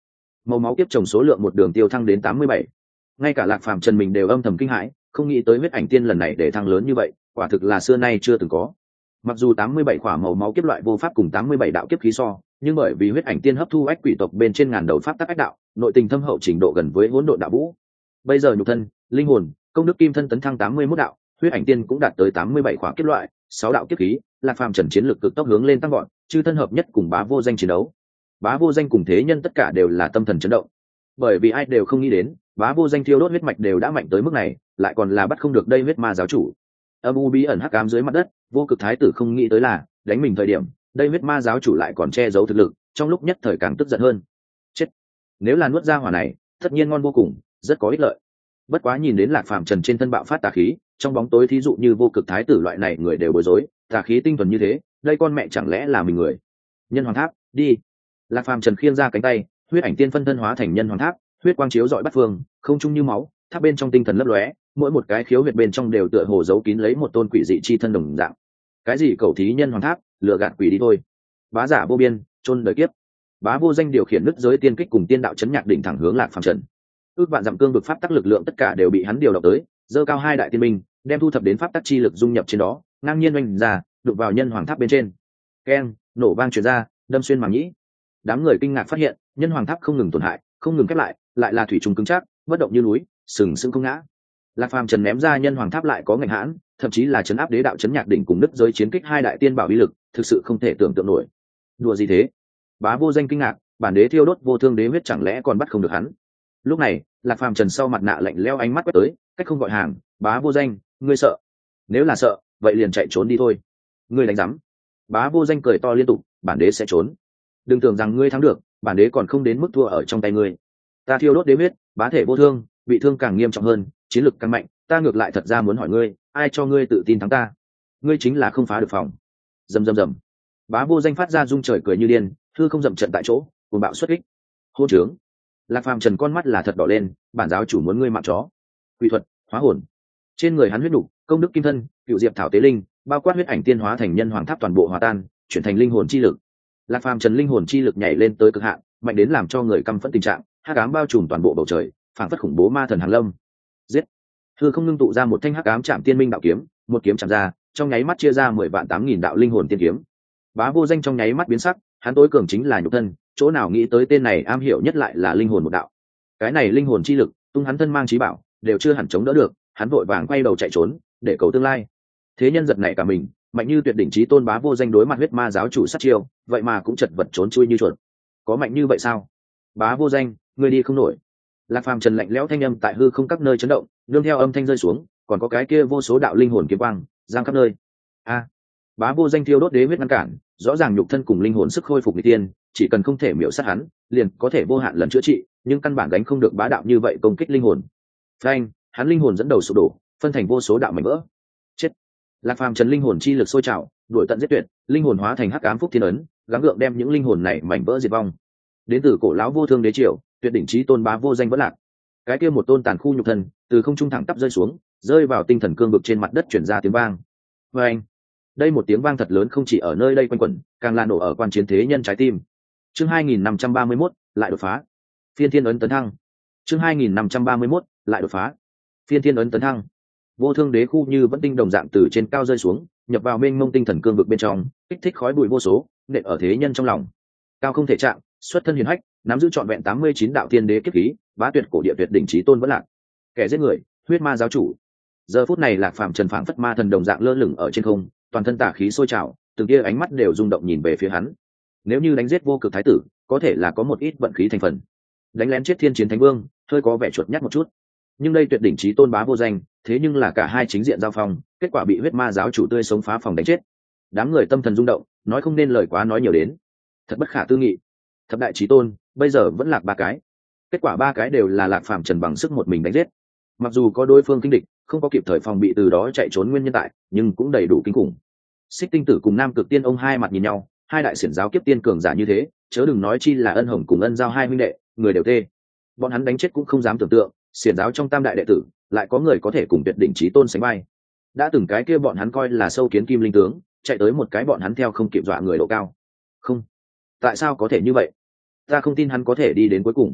màu máu kiếp chồng số lượng một đường tiêu thăng đến tám mươi bảy. Ngay cả Lạc Phàm Trần mình đều âm thầm kinh hãi, không nghĩ tới huyết ảnh tiên lần này để thăng lớn như vậy, quả thực là xưa nay chưa từng có. Mặc dù tám mươi bảy khỏa màu máu kiếp loại vô pháp cùng tám mươi bảy đạo kiếp khí so, nhưng bởi vì huyết ảnh tiên hấp thu ách quỷ tộc bên trên ngàn đầu pháp tắc ách đạo, nội tình thâm hậu trình độ gần với hỗn độn đạo vũ. Bây giờ nhục thân, linh hồn, công đức kim thân tấn thăng tám mươi mốt đạo, huyết ảnh tiên cũng đạt tới tám mươi bảy khỏa kiếp loại, sáu đạo kiếp khí, Lạc Phàm Trần chiến lực cực tốc hướng lên tăng vọt, chư thân hợp nhất cùng Bá Vô Danh chiến đấu. Bá Vô Danh cùng thế nhân tất cả đều là tâm thần chấn động, bởi vì ai đều không nghĩ đến, Bá Vô Danh thiêu đốt huyết mạch đều đã mạnh tới mức này, lại còn là bắt không được đây huyết ma giáo chủ. Âm u bí ẩn hắc ám dưới mặt đất, vô cực thái tử không nghĩ tới là đánh mình thời điểm, đây huyết ma giáo chủ lại còn che giấu thực lực, trong lúc nhất thời càng tức giận hơn. Chết! Nếu là nuốt ra hỏa này, tất nhiên ngon vô cùng, rất có ích lợi. Bất quá nhìn đến Lạc Phàm Trần trên thân bạo phát tà khí, trong bóng tối thí dụ như vô cực thái tử loại này người đều bối rối, tà khí tinh thuần như thế, đây con mẹ chẳng lẽ là mình người? Nhân hoàng tháp, đi! Lạc Phàm Trần khiêng ra cánh tay, huyết ảnh tiên phân thân hóa thành nhân hoàng tháp, huyết quang chiếu rọi bát phương, không trung như máu, tháp bên trong tinh thần lấp lóe, mỗi một cái khiếu huyệt bên trong đều tựa hồ giấu kín lấy một tôn quỷ dị chi thân đồng dạng. Cái gì cầu thí nhân hoàng tháp, lừa gạt quỷ đi thôi. Bá giả vô biên, chôn đời kiếp. Bá Vô Danh điều khiển nứt giới tiên kích cùng tiên đạo chấn nhạc đỉnh thẳng hướng Lạc Phàm Trần. Ước vạn dặm cương vực pháp tắc lực lượng tất cả đều bị hắn điều động tới, dơ cao hai đại tiên minh, đem thu thập đến pháp tắc chi lực dung nhập trên đó, ngang nhiên oanh ra, đụng vào nhân hoàng tháp bên trên. Keng, nổ vang truyền ra, đâm xuyên màng nhĩ. Đám người kinh ngạc phát hiện, nhân hoàng tháp không ngừng tổn hại, không ngừng khép lại, lại là thủy trùng cứng chắc, bất động như núi, sừng sững không ngã. Lạc Phàm Trần ném ra nhân hoàng tháp lại có ngạnh hãn, thậm chí là chấn áp đế đạo chấn nhạc đỉnh cùng nứt giới chiến kích hai đại tiên bảo uy lực, thực sự không thể tưởng tượng nổi. Đùa gì thế? Bá Vô Danh kinh ngạc, bản đế thiêu đốt vô thương đế huyết chẳng lẽ còn bắt không được hắn? Lúc này, Lạc Phàm Trần sau mặt nạ lạnh lẽo ánh mắt quét tới, cách không gọi hàng, Bá Vô Danh, ngươi sợ? Nếu là sợ, vậy liền chạy trốn đi thôi. Ngươi đánh rắm. Bá Vô Danh cười to liên tục, bản đế sẽ trốn. Đừng tưởng rằng ngươi thắng được, bản đế còn không đến mức thua ở trong tay ngươi. Ta thiêu đốt đế huyết, bá thể vô thương, bị thương càng nghiêm trọng hơn, chiến lực càng mạnh, ta ngược lại thật ra muốn hỏi ngươi, ai cho ngươi tự tin thắng ta? Ngươi chính là không phá được phòng. Rầm rầm rầm. Bá Vô Danh phát ra rung trời cười như điên, thư không dậm trận tại chỗ, cuồng bạo xuất kích. Hôn trướng. Lạc Phàm Trần con mắt là thật đỏ lên, bản giáo chủ muốn ngươi mạng chó. Quỷ thuật, hóa hồn. Trên người hắn huyết nục, công đức kim thân, cựu diệp thảo tế linh, bao quát huyết ảnh tiên hóa thành nhân hoàng tháp toàn bộ hòa tan, chuyển thành linh hồn chi lực. Lạc Phàm Trần linh hồn chi lực nhảy lên tới cực hạn, mạnh đến làm cho người căm phẫn tình trạng, hắc ám bao trùm toàn bộ bầu trời, phảng phất khủng bố ma thần hàng lâm. Giết! Hư không ngưng tụ ra một thanh hắc ám chạm tiên minh đạo kiếm, một kiếm chạm ra, trong nháy mắt chia ra mười vạn tám nghìn đạo linh hồn tiên kiếm. Bá Vô Danh trong nháy mắt biến sắc, hắn tối cường chính là nhục thân, chỗ nào nghĩ tới tên này am hiểu nhất lại là linh hồn một đạo. Cái này linh hồn chi lực, tung hắn thân mang trí bảo, đều chưa hẳn chống đỡ được, hắn vội vàng quay đầu chạy trốn, để cầu tương lai. Thế nhân giật nảy cả mình, mạnh như tuyệt đỉnh chí tôn Bá Vô Danh đối mặt huyết ma giáo chủ sát chiêu, vậy mà cũng chật vật trốn chui như chuột. Có mạnh như vậy sao? Bá Vô Danh, ngươi đi không nổi. Lạc Phàm Trần lạnh lẽo thanh âm tại hư không các nơi chấn động, nương theo âm thanh rơi xuống, còn có cái kia vô số đạo linh hồn kiếm quang giang khắp nơi. A! Bá Vô Danh thiêu đốt đế huyết ngăn cản, rõ ràng nhục thân cùng linh hồn sức khôi phục nghịch tiên, chỉ cần không thể miểu sát hắn, liền có thể vô hạn lần chữa trị, nhưng căn bản đánh không được bá đạo như vậy công kích linh hồn. Phanh, hắn linh hồn dẫn đầu sụp đổ, phân thành vô số đạo mảnh vỡ. Chết! Lạc Phàm Trần linh hồn chi lực sôi trào, đuổi tận giết tuyệt, linh hồn hóa thành hắc ám phúc thiên ấn, gắng gượng đem những linh hồn này mảnh vỡ diệt vong. Đến từ cổ lão vô thương đế triều, tuyệt đỉnh chí tôn Bá Vô Danh vẫn lạc. Cái kia một tôn tàn khu nhục thân, từ không trung thẳng tắp rơi xuống, rơi vào tinh thần cương vực trên mặt đất truyền ra tiếng vang. Phanh! Đây một tiếng vang thật lớn không chỉ ở nơi đây quanh quẩn, càng là nổ ở quan chiến thế nhân trái tim. Chương hai nghìn năm trăm ba mươi mốt lại đột phá. Phiên thiên ấn tấn thăng. Chương hai nghìn năm trăm ba mươi mốt lại đột phá. Phiên thiên ấn tấn thăng. Vô thương đế khu như vẫn tinh đồng dạng từ trên cao rơi xuống, nhập vào mênh mông tinh thần cương vực bên trong, kích thích khói bụi vô số, nện ở thế nhân trong lòng. Cao không thể chạm, xuất thân hiền hách, nắm giữ trọn vẹn tám mươi chín đạo tiên đế kiếp khí, bá tuyệt cổ địa tuyệt đỉnh chí tôn vẫn lạc. Kẻ giết người, huyết ma giáo chủ. Giờ phút này Lạc Phàm Trần phảng phất ma thần đồng dạng lơ lửng ở trên không, toàn thân tà khí sôi trào, từng kia ánh mắt đều rung động nhìn về phía hắn. Nếu như đánh giết vô cực thái tử, có thể là có một ít vận khí thành phần. Đánh lén chết thiên chiến thánh vương, hơi có vẻ chuột nhắt một chút. Nhưng đây tuyệt đỉnh chí tôn Bá Vô Danh, thế nhưng là cả hai chính diện giao phong, kết quả bị huyết ma giáo chủ tươi sống phá phòng đánh chết. Đám người tâm thần rung động, nói không nên lời quá nói nhiều đến. Thật bất khả tư nghị. Thập đại chí tôn, bây giờ vẫn lạc ba cái. Kết quả ba cái đều là Lạc Phàm Trần bằng sức một mình đánh giết. Mặc dù có đối phương kinh địch, không có kịp thời phòng bị từ đó chạy trốn nguyên nhân tại, nhưng cũng đầy đủ kinh khủng. Xích Tinh Tử cùng Nam Cực Tiên ông hai mặt nhìn nhau, hai đại xiển giáo kiếp tiên cường giả như thế, chớ đừng nói chi là Ân Hồng cùng Ân Giao hai huynh đệ, người đều tê. Bọn hắn đánh chết cũng không dám tưởng tượng, xiển giáo trong tam đại đệ tử, lại có người có thể cùng tuyệt đỉnh chí tôn sánh vai. Đã từng cái kia bọn hắn coi là sâu kiến kim linh tướng, chạy tới một cái bọn hắn theo không kịp dọa người độ cao. Không, tại sao có thể như vậy? Ta không tin hắn có thể đi đến cuối cùng.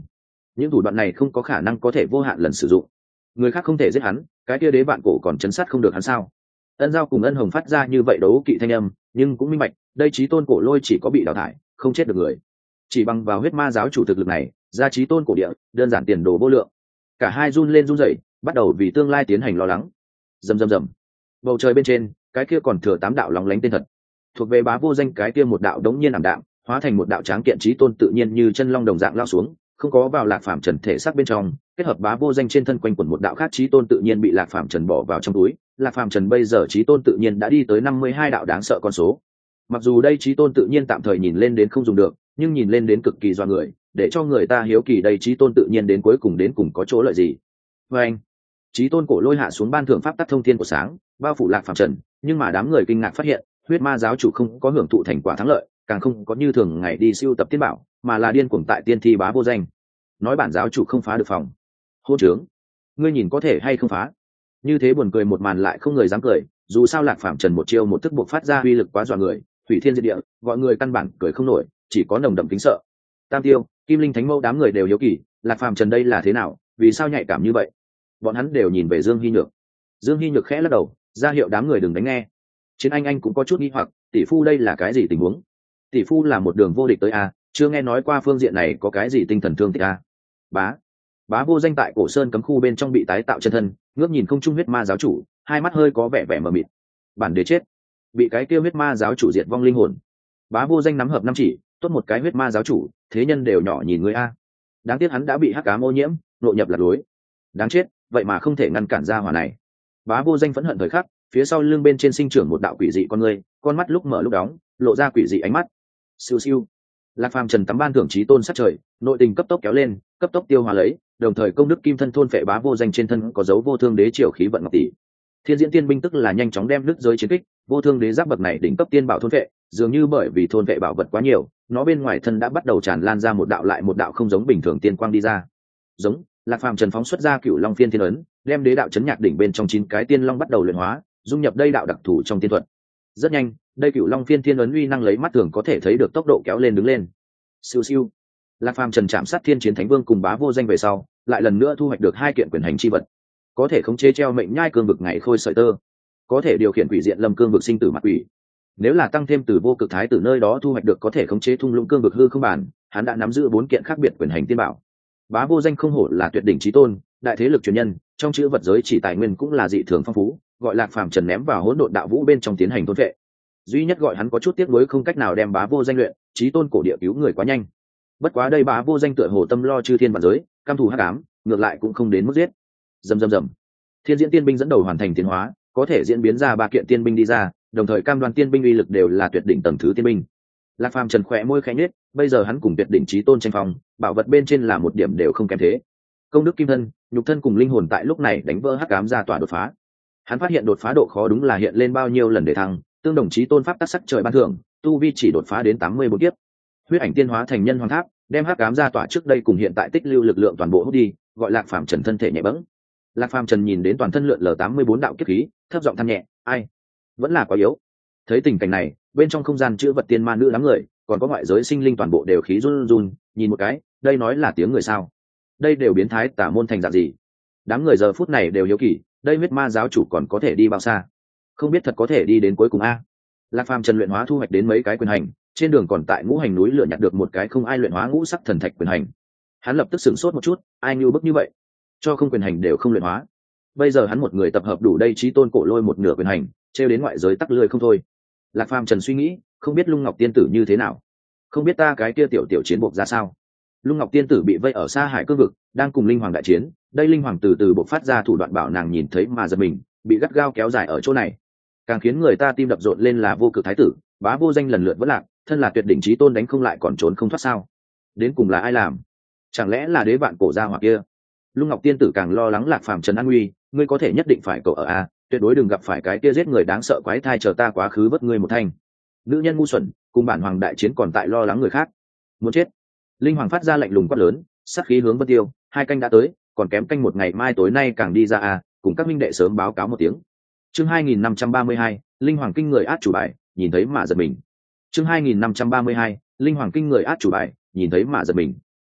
những thủ đoạn này không có khả năng có thể vô hạn lần sử dụng. Người khác không thể giết hắn, cái kia đế vạn cổ còn chấn sát không được hắn sao? Ân Giao cùng Ân Hồng phát ra như vậy đấu kỵ thanh âm, nhưng cũng minh bạch, đây chí tôn cổ lôi chỉ có bị đào thải, không chết được người. Chỉ bằng vào huyết ma giáo chủ thực lực này, ra chí tôn cổ địa, đơn giản tiền đồ vô lượng. Cả hai run lên run rẩy, bắt đầu vì tương lai tiến hành lo lắng. Rầm rầm rầm. Bầu trời bên trên, cái kia còn thừa tám đạo lóng lánh tên thật. Thuộc về Bá Vô Danh cái kia một đạo đống nhiên ảm đạm, hóa thành một đạo tráng kiện chí tôn tự nhiên như chân long đồng dạng lao xuống, không có vào Lạc Phàm Trần thể xác bên trong, kết hợp Bá Vô Danh trên thân quanh quẩn một đạo khác chí tôn tự nhiên bị Lạc Phàm Trần bỏ vào trong túi. Lạc Phàm Trần bây giờ chí tôn tự nhiên đã đi tới năm mươi hai đạo đáng sợ con số. Mặc dù đây chí tôn tự nhiên tạm thời nhìn lên đến không dùng được, nhưng nhìn lên đến cực kỳ doa người, để cho người ta hiếu kỳ đây chí tôn tự nhiên đến cuối cùng đến cùng có chỗ lợi gì. Và anh, chí tôn cổ lôi hạ xuống ban thượng pháp tắc thông thiên của sáng, bao phủ Lạc Phàm Trần, nhưng mà đám người kinh ngạc phát hiện, huyết ma giáo chủ không có hưởng thụ thành quả thắng lợi, càng không có như thường ngày đi siêu tập tiên bảo, mà là điên cuồng tại tiên thi Bá Vô Danh. Nói bản giáo chủ không phá được phòng. Hôn trướng, ngươi nhìn có thể hay không phá? Như thế buồn cười một màn lại không người dám cười, dù sao Lạc Phàm Trần một chiêu một thức buộc phát ra uy lực quá dọa người, hủy thiên diệt địa, gọi người căn bản cười không nổi, chỉ có nồng đậm kính sợ. Tam Tiêu, Kim Linh Thánh Mẫu đám người đều hiếu kỳ, Lạc Phàm Trần đây là thế nào, vì sao nhạy cảm như vậy? Bọn hắn đều nhìn về Dương Hi Nhược. Dương Hi Nhược khẽ lắc đầu, ra hiệu đám người đừng đánh nghe. Chiến Anh Anh cũng có chút nghi hoặc, tỷ phu đây là cái gì tình huống? Tỷ phu là một đường vô địch tới a, chưa nghe nói qua phương diện này có cái gì tinh thần thương tích a. Bá, Bá Vô Danh tại Cổ Sơn cấm khu bên trong bị tái tạo chân thân, ngước nhìn không trung huyết ma giáo chủ, hai mắt hơi có vẻ vẻ mờ mịt. Bản đế chết, bị cái kia huyết ma giáo chủ diệt vong linh hồn. Bá Vô Danh nắm hợp năm chỉ, tốt một cái huyết ma giáo chủ, thế nhân đều nhỏ nhìn người a. Đáng tiếc hắn đã bị hắc ám ô nhiễm, nội nhập lạc lối. Đáng chết, vậy mà không thể ngăn cản ra hỏa này. Bá Vô Danh phẫn hận thời khắc, phía sau lưng bên trên sinh trưởng một đạo quỷ dị con người, con mắt lúc mở lúc đóng, lộ ra quỷ dị ánh mắt. Siêu siêu. Lạc Phàm Trần tắm ban thưởng chí tôn sát trời, nội tình cấp tốc kéo lên, cấp tốc tiêu hóa lấy, đồng thời công đức kim thân thôn phệ Bá Vô Danh trên thân có dấu vô thương đế triều khí vận ngọc tỷ. Thiên diễn tiên binh tức là nhanh chóng đem nước giới chiến kích, vô thương đế giáp bậc này đỉnh cấp tiên bảo thôn phệ, dường như bởi vì thôn phệ bảo vật quá nhiều, nó bên ngoài thân đã bắt đầu tràn lan ra một đạo lại một đạo không giống bình thường tiên quang đi ra. Giống, Lạc Phàm Trần phóng xuất ra Cửu Long Phiên Thiên ấn, đem đế đạo chấn nhạc đỉnh bên trong chín cái tiên long bắt đầu luyện hóa, dung nhập đây đạo đặc thù trong tiên thuật. Rất nhanh, đây Cửu Long Phiên Thiên ấn uy năng lấy mắt thường có thể thấy được tốc độ kéo lên đứng lên. Siêu siêu. Lạc Phàm Trần chạm sát Thiên Chiến Thánh Vương cùng Bá Vô Danh về sau, lại lần nữa thu hoạch được hai kiện quyền hành chi vật. Có thể khống chế treo mệnh nhai cương vực ngày khôi sợi tơ, có thể điều khiển quỷ diện lâm cương vực sinh tử mặt quỷ. Nếu là tăng thêm từ vô cực thái tử nơi đó thu hoạch được có thể khống chế thung lũng cương vực hư không bản, hắn đã nắm giữ bốn kiện khác biệt quyền hành tiên bảo. Bá Vô Danh không hổ là tuyệt đỉnh chí tôn, đại thế lực truyền nhân, trong chữ vật giới chỉ tài nguyên cũng là dị thường phong phú, gọi Lạc Phàm Trần ném vào hỗn độn đạo vũ bên trong tiến hành thôn vệ. Duy nhất gọi hắn có chút tiếc nuối không cách nào đem Bá Vô Danh luyện, chí tôn cổ địa cứu người quá nhanh. Bất quá đây Bá Vô Danh tựa hồ tâm lo chư thiên vạn giới, cam thù hắc ám, ngược lại cũng không đến mức giết. Rầm rầm rầm. Thiên diễn tiên binh dẫn đầu hoàn thành tiến hóa, có thể diễn biến ra ba kiện tiên binh đi ra, đồng thời cam đoan tiên binh uy lực đều là tuyệt đỉnh tầng thứ tiên binh. Lạc Phàm Trần khẽ môi khẽ nhếch, bây giờ hắn cùng tuyệt đỉnh chí tôn tranh phong, bảo vật bên trên là một điểm đều không kém thế. Công đức kim thân, nhục thân cùng linh hồn tại lúc này đánh vỡ hắc ám ra tỏa đột phá. Hắn phát hiện đột phá độ khó đúng là hiện lên bao nhiêu lần để thăng, tương đồng chí tôn pháp tác sắc trời ban thưởng, tu vi chỉ đột phá đến tám mươi bốn kiếp. Huyết ảnh tiên hóa thành nhân hoàng tháp, đem hắc ám ra tỏa trước đây cùng hiện tại tích lưu lực lượng toàn bộ hút đi, gọi Lạc Phàm Trần thân thể nhẹ bẫng. Lạc Phàm Trần nhìn đến toàn thân lượn lờ tám mươi bốn đạo kiếp khí, thấp giọng than nhẹ, ai, vẫn là quá yếu. Thấy tình cảnh này, bên trong không gian chữ vật tiên ma nữ đám người, còn có ngoại giới sinh linh toàn bộ đều khí run run, nhìn một cái, đây nói là tiếng người sao? Đây đều biến thái tả môn thành dạng gì? Đám người giờ phút này đều hiếu kỳ, đây huyết ma giáo chủ còn có thể đi bao xa? Không biết thật có thể đi đến cuối cùng a? Lạc Phàm Trần luyện hóa thu hoạch đến mấy cái quyền hành, trên đường còn tại ngũ hành núi lửa nhặt được một cái không ai luyện hóa ngũ sắc thần thạch quyền hành. Hắn lập tức sửng sốt một chút, ai như bức như vậy, cho không quyền hành đều không luyện hóa. Bây giờ hắn một người tập hợp đủ đây chí tôn cổ lôi một nửa quyền hành, trêu đến ngoại giới tắc lười không thôi. Lạc Phàm Trần suy nghĩ, không biết Lung Ngọc tiên tử như thế nào, không biết ta cái kia tiểu tiểu chiến buộc ra sao. Lung Ngọc tiên tử bị vây ở xa hải cương vực, đang cùng linh hoàng đại chiến, đây linh hoàng từ từ bộc phát ra thủ đoạn bảo nàng nhìn thấy mà giật mình, bị gắt gao kéo dài ở chỗ này. Càng khiến người ta tim đập rộn lên là vô cực thái tử, Bá Vô Danh lần lượt vỡ lạc, thân là tuyệt đỉnh chí tôn đánh không lại còn trốn không thoát sao? Đến cùng là ai làm? Chẳng lẽ là đế vạn cổ gia hỏa kia? Lung Ngọc tiên tử càng lo lắng Lạc Phàm Trần an nguy, ngươi có thể nhất định phải cậu ở a, tuyệt đối đừng gặp phải cái kia giết người đáng sợ quái thai, chờ ta quá khứ vớt ngươi một thanh. Nữ nhân ngu xuẩn, cùng bản hoàng đại chiến còn tại lo lắng người khác, muốn chết. Linh hoàng phát ra lạnh lùng quát lớn, sát khí hướng Vân Tiêu, hai canh đã tới, còn kém canh một ngày mai tối nay càng đi ra a, cùng các minh đệ sớm báo cáo một tiếng. Chương hai nghìn năm trăm ba mươi hai, linh hoàng kinh người át chủ bài, nhìn thấy mà giật mình. Chương hai nghìn năm trăm ba mươi hai, linh hoàng kinh người át chủ bài, nhìn thấy mà giật mình.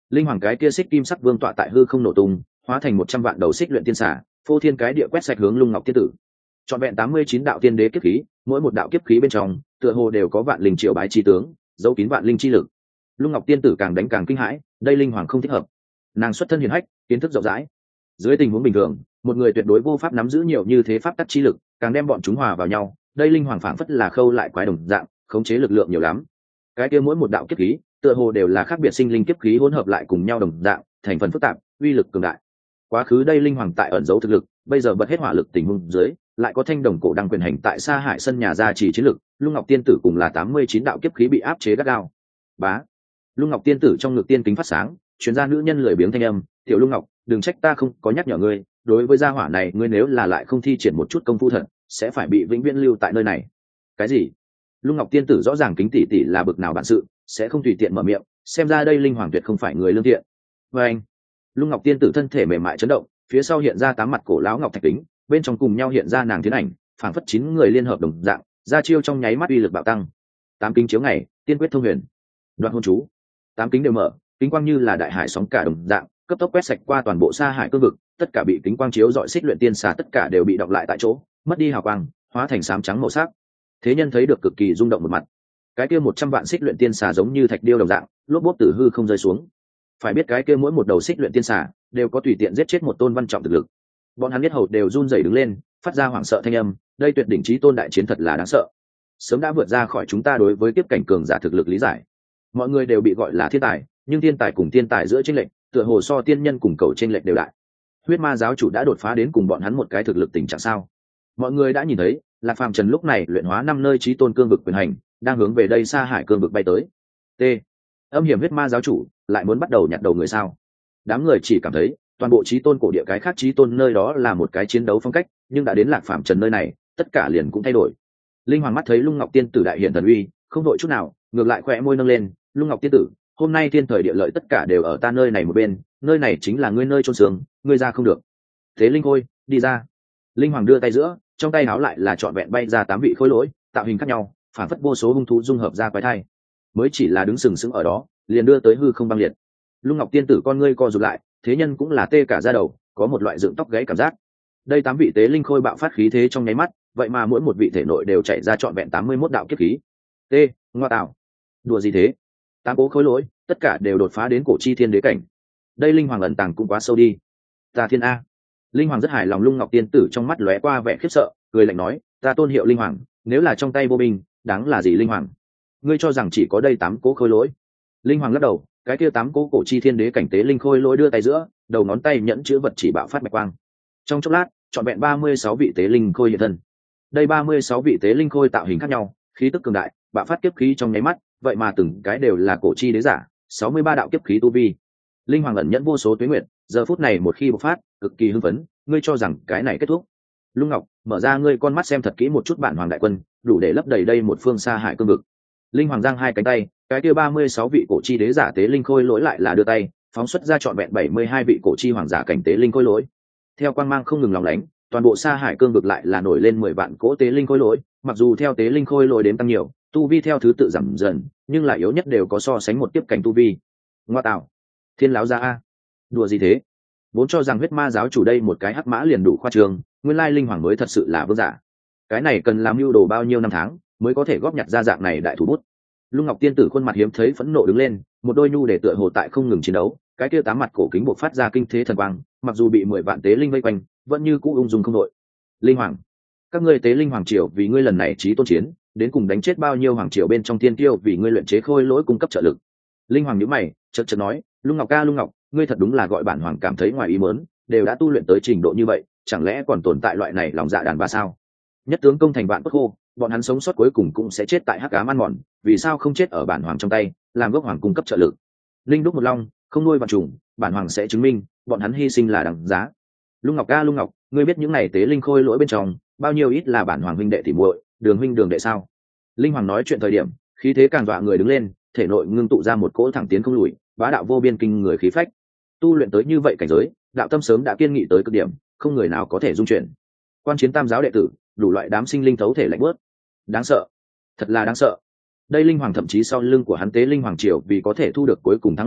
Linh hoàng cái kia xích kim sắc vương tọa tại hư không nổ tung, hóa thành một trăm vạn đầu xích luyện tiên xà, phô thiên cái địa quét sạch hướng Lung Ngọc tiên tử. Trọn vẹn tám mươi chín đạo tiên đế kiếp khí, mỗi một đạo kiếp khí bên trong tựa hồ đều có vạn linh triệu bái chi tướng, dấu kín vạn linh chi lực. Lung Ngọc tiên tử càng đánh càng kinh hãi, đây linh hoàng không thích hợp. Nàng xuất thân hiền hách, kiến thức rộng rãi, dưới tình huống bình thường một người tuyệt đối vô pháp nắm giữ nhiều như thế pháp tắc chi lực, càng đem bọn chúng hòa vào nhau, đây linh hoàng phảng phất là khâu lại quái đồng dạng, khống chế lực lượng nhiều lắm. Cái kia mỗi một đạo kiếp khí tựa hồ đều là khác biệt sinh linh kiếp khí hỗn hợp lại cùng nhau đồng dạng, thành phần phức tạp, uy lực cường đại. Quá khứ đây linh hoàng tại ẩn giấu thực lực, bây giờ bật hết hỏa lực tình huống dưới, lại có thanh đồng cổ đăng quyền hành tại Sa Hải sân nhà gia trì chiến lực, Lung Ngọc tiên tử cùng là tám mươi chín đạo kiếp khí bị áp chế gắt gao. Bá. Lung Ngọc tiên tử trong ngực tiên kính phát sáng, truyền ra nữ nhân lười biếng thanh âm, "Tiểu Lung Ngọc, đừng trách ta không có nhắc nhở ngươi, đối với gia hỏa này, ngươi nếu là lại không thi triển một chút công phu thật, sẽ phải bị vĩnh viễn lưu tại nơi này." Cái gì? Lung Ngọc tiên tử rõ ràng kính tỷ tỷ là bực nào bản sự, sẽ không tùy tiện mở miệng, xem ra đây linh hoàng tuyệt không phải người lương thiện. Và anh, Lung Ngọc tiên tử thân thể mềm mại chấn động, phía sau hiện ra tám mặt cổ lão ngọc thạch kính, bên trong cùng nhau hiện ra nàng tiến ảnh, phảng phất chín người liên hợp đồng dạng, ra chiêu trong nháy mắt uy lực bạo tăng. Tám kính chiếu ngày, tiên quyết thông huyền. Đoạn hôn chú. Tám kính đều mở, kính quang như là đại hải sóng cả đồng dạng, cấp tốc quét sạch qua toàn bộ Sa Hải cương vực, tất cả bị kính quang chiếu dọi xích luyện tiên xà tất cả đều bị đọng lại tại chỗ, mất đi hào quang, hóa thành xám trắng màu sắc. Thế nhân thấy được cực kỳ rung động một mặt. Cái kia một trăm vạn xích luyện tiên xà giống như thạch điêu đồng dạng, lốp bốp từ hư không rơi xuống. Phải biết cái kia mỗi một đầu xích luyện tiên xà đều có tùy tiện giết chết một tôn văn trọng thực lực. Bọn hắn biết hầu đều run rẩy đứng lên, phát ra hoảng sợ thanh âm, đây tuyệt đỉnh chí tôn đại chiến thật là đáng sợ. Sớm đã vượt ra khỏi chúng ta đối với tiếp cảnh cường giả thực lực lý giải. Mọi người đều bị gọi là thiên tài, nhưng thiên tài cùng thiên tài giữa chênh lệch, tựa hồ so tiên nhân cùng cầu chênh lệch đều đại. Huyết ma giáo chủ đã đột phá đến cùng bọn hắn một cái thực lực tình trạng sao? Mọi người đã nhìn thấy, Lạc Phàm Trần lúc này luyện hóa năm nơi chí tôn cương vực quyền hành, đang hướng về đây Sa Hải cương vực bay tới. T. Âm hiểm huyết ma giáo chủ lại muốn bắt đầu nhặt đầu người sao? Đám người chỉ cảm thấy toàn bộ chí tôn cổ địa cái khác chí tôn nơi đó là một cái chiến đấu phong cách, nhưng đã đến Lạc Phàm Trần nơi này, tất cả liền cũng thay đổi. Linh hoàng mắt thấy Lung Ngọc tiên tử đại hiện thần uy, không đội chút nào, ngược lại khẽ môi nâng lên, Lung Ngọc tiên tử, hôm nay thiên thời địa lợi tất cả đều ở ta nơi này một bên, nơi này chính là ngươi nơi chôn xương, ngươi ra không được. Thế linh khôi, đi ra. Linh hoàng đưa tay giữa, trong tay háo lại là trọn vẹn bay ra tám vị khối lỗi, tạo hình khác nhau, phản phất vô số hung thú dung hợp ra quái thai. Mới chỉ là đứng sừng sững ở đó, liền đưa tới hư không băng liệt. Lung Ngọc tiên tử con ngươi co rụt lại, thế nhân cũng là tê cả da đầu, có một loại dựng tóc gáy cảm giác. Đây tám vị tế linh khôi bạo phát khí thế trong nháy mắt, vậy mà mỗi một vị thể nội đều chạy ra trọn vẹn tám mươi mốt đạo kiếp khí. T, ngoa tạo. Đùa gì thế? Tám cố khối lỗi, tất cả đều đột phá đến cổ chi thiên đế cảnh. Đây linh hoàng ẩn tàng cũng quá sâu đi. Ta thiên a. Linh hoàng rất hài lòng, Lung Ngọc tiên tử trong mắt lóe qua vẻ khiếp sợ, cười lạnh nói, ta tôn hiệu linh hoàng, nếu là trong tay vô binh, đáng là gì linh hoàng? Ngươi cho rằng chỉ có đây tám cố khối lỗi? Linh hoàng lắc đầu, cái kia tám cố cổ chi thiên đế cảnh tế linh khôi lỗi đưa tay giữa, đầu ngón tay nhẫn chữ vật chỉ bạo phát bạch quang. Trong chốc lát, trọn vẹn ba mươi sáu vị tế linh khôi hiện thân. Đây ba mươi sáu vị tế linh khôi tạo hình khác nhau, khí tức cường đại, bạo phát kiếp khí trong nháy mắt, vậy mà từng cái đều là cổ chi đế giả, sáu mươi ba đạo kiếp khí tu vi. Linh hoàng ẩn nhẫn vô số tuế nguyệt, giờ phút này một khi bộc phát, cực kỳ hưng phấn, ngươi cho rằng cái này kết thúc? Lung Ngọc, mở ra ngươi con mắt xem thật kỹ một chút bản hoàng đại quân, đủ để lấp đầy đây một phương Sa Hải cương vực. Linh hoàng giang hai cánh tay, cái kia ba mươi sáu vị cổ chi đế giả tế linh khôi lỗi lại là đưa tay, phóng xuất ra trọn vẹn bảy mươi hai vị cổ chi hoàng giả cảnh tế linh khôi lỗi. Theo quang mang không ngừng lóng lánh, toàn bộ Sa Hải cương vực lại là nổi lên mười vạn cỗ tế linh khôi lỗi, mặc dù theo tế linh khôi lỗi đến tăng nhiều, tu vi theo thứ tự giảm dần, nhưng là yếu nhất đều có so sánh một tiếp cảnh tu vi. Ngoa tạo, thiên láo ra a, đùa gì thế? Vốn cho rằng huyết ma giáo chủ đây một cái hắc mã liền đủ khoa trương, nguyên lai linh hoàng mới thật sự là vương giả. Cái này cần làm mưu đồ bao nhiêu năm tháng mới có thể góp nhặt ra dạng này đại thủ bút. Lung Ngọc tiên tử khuôn mặt hiếm thấy phẫn nộ đứng lên, một đôi nhu để tựa hồ tại không ngừng chiến đấu, cái kia tám mặt cổ kính bộc phát ra kinh thế thần quang, mặc dù bị mười vạn tế linh vây quanh, vẫn như cũ ung dung không đội. Linh hoàng, các ngươi tế linh hoàng triều vì ngươi lần này chí tôn chiến, đến cùng đánh chết bao nhiêu hoàng triều bên trong tiên tiêu vì ngươi luyện chế khôi lỗi cung cấp trợ lực. Linh hoàng nhíu mày, chợt chợt nói, Lung Ngọc ca, Lung Ngọc, ngươi thật đúng là gọi bản hoàng cảm thấy ngoài ý muốn, đều đã tu luyện tới trình độ như vậy, chẳng lẽ còn tồn tại loại này lòng dạ đàn bà sao? Nhất tướng công thành vạn bất khô, bọn hắn sống sót cuối cùng cũng sẽ chết tại hắc ám ăn mòn, vì sao không chết ở bản hoàng trong tay, làm gốc hoàng cung cấp trợ lực? Linh đúc một long, không nuôi vạn trùng, bản hoàng sẽ chứng minh, bọn hắn hy sinh là đằng giá. Lung Ngọc ca, Lung Ngọc, ngươi biết những này tế linh khôi lỗi bên trong, bao nhiêu ít là bản hoàng huynh đệ tỉ muội, đường huynh đường đệ sao? Linh hoàng nói chuyện thời điểm, khí thế càng dọa người đứng lên, thể nội ngưng tụ ra một cỗ thẳng tiến không lùi, bá đạo vô biên kinh người khí phách. Tu luyện tới như vậy cảnh giới, đạo tâm sớm đã kiên nghị tới cực điểm, không người nào có thể dung chuyển. Quan chiến tam giáo đệ tử, đủ loại đám sinh linh thấu thể lạnh bớt. Đáng sợ, thật là đáng sợ. Đây linh hoàng thậm chí sau lưng của hắn tế linh hoàng triều vì có thể thu được cuối cùng thắng lợi,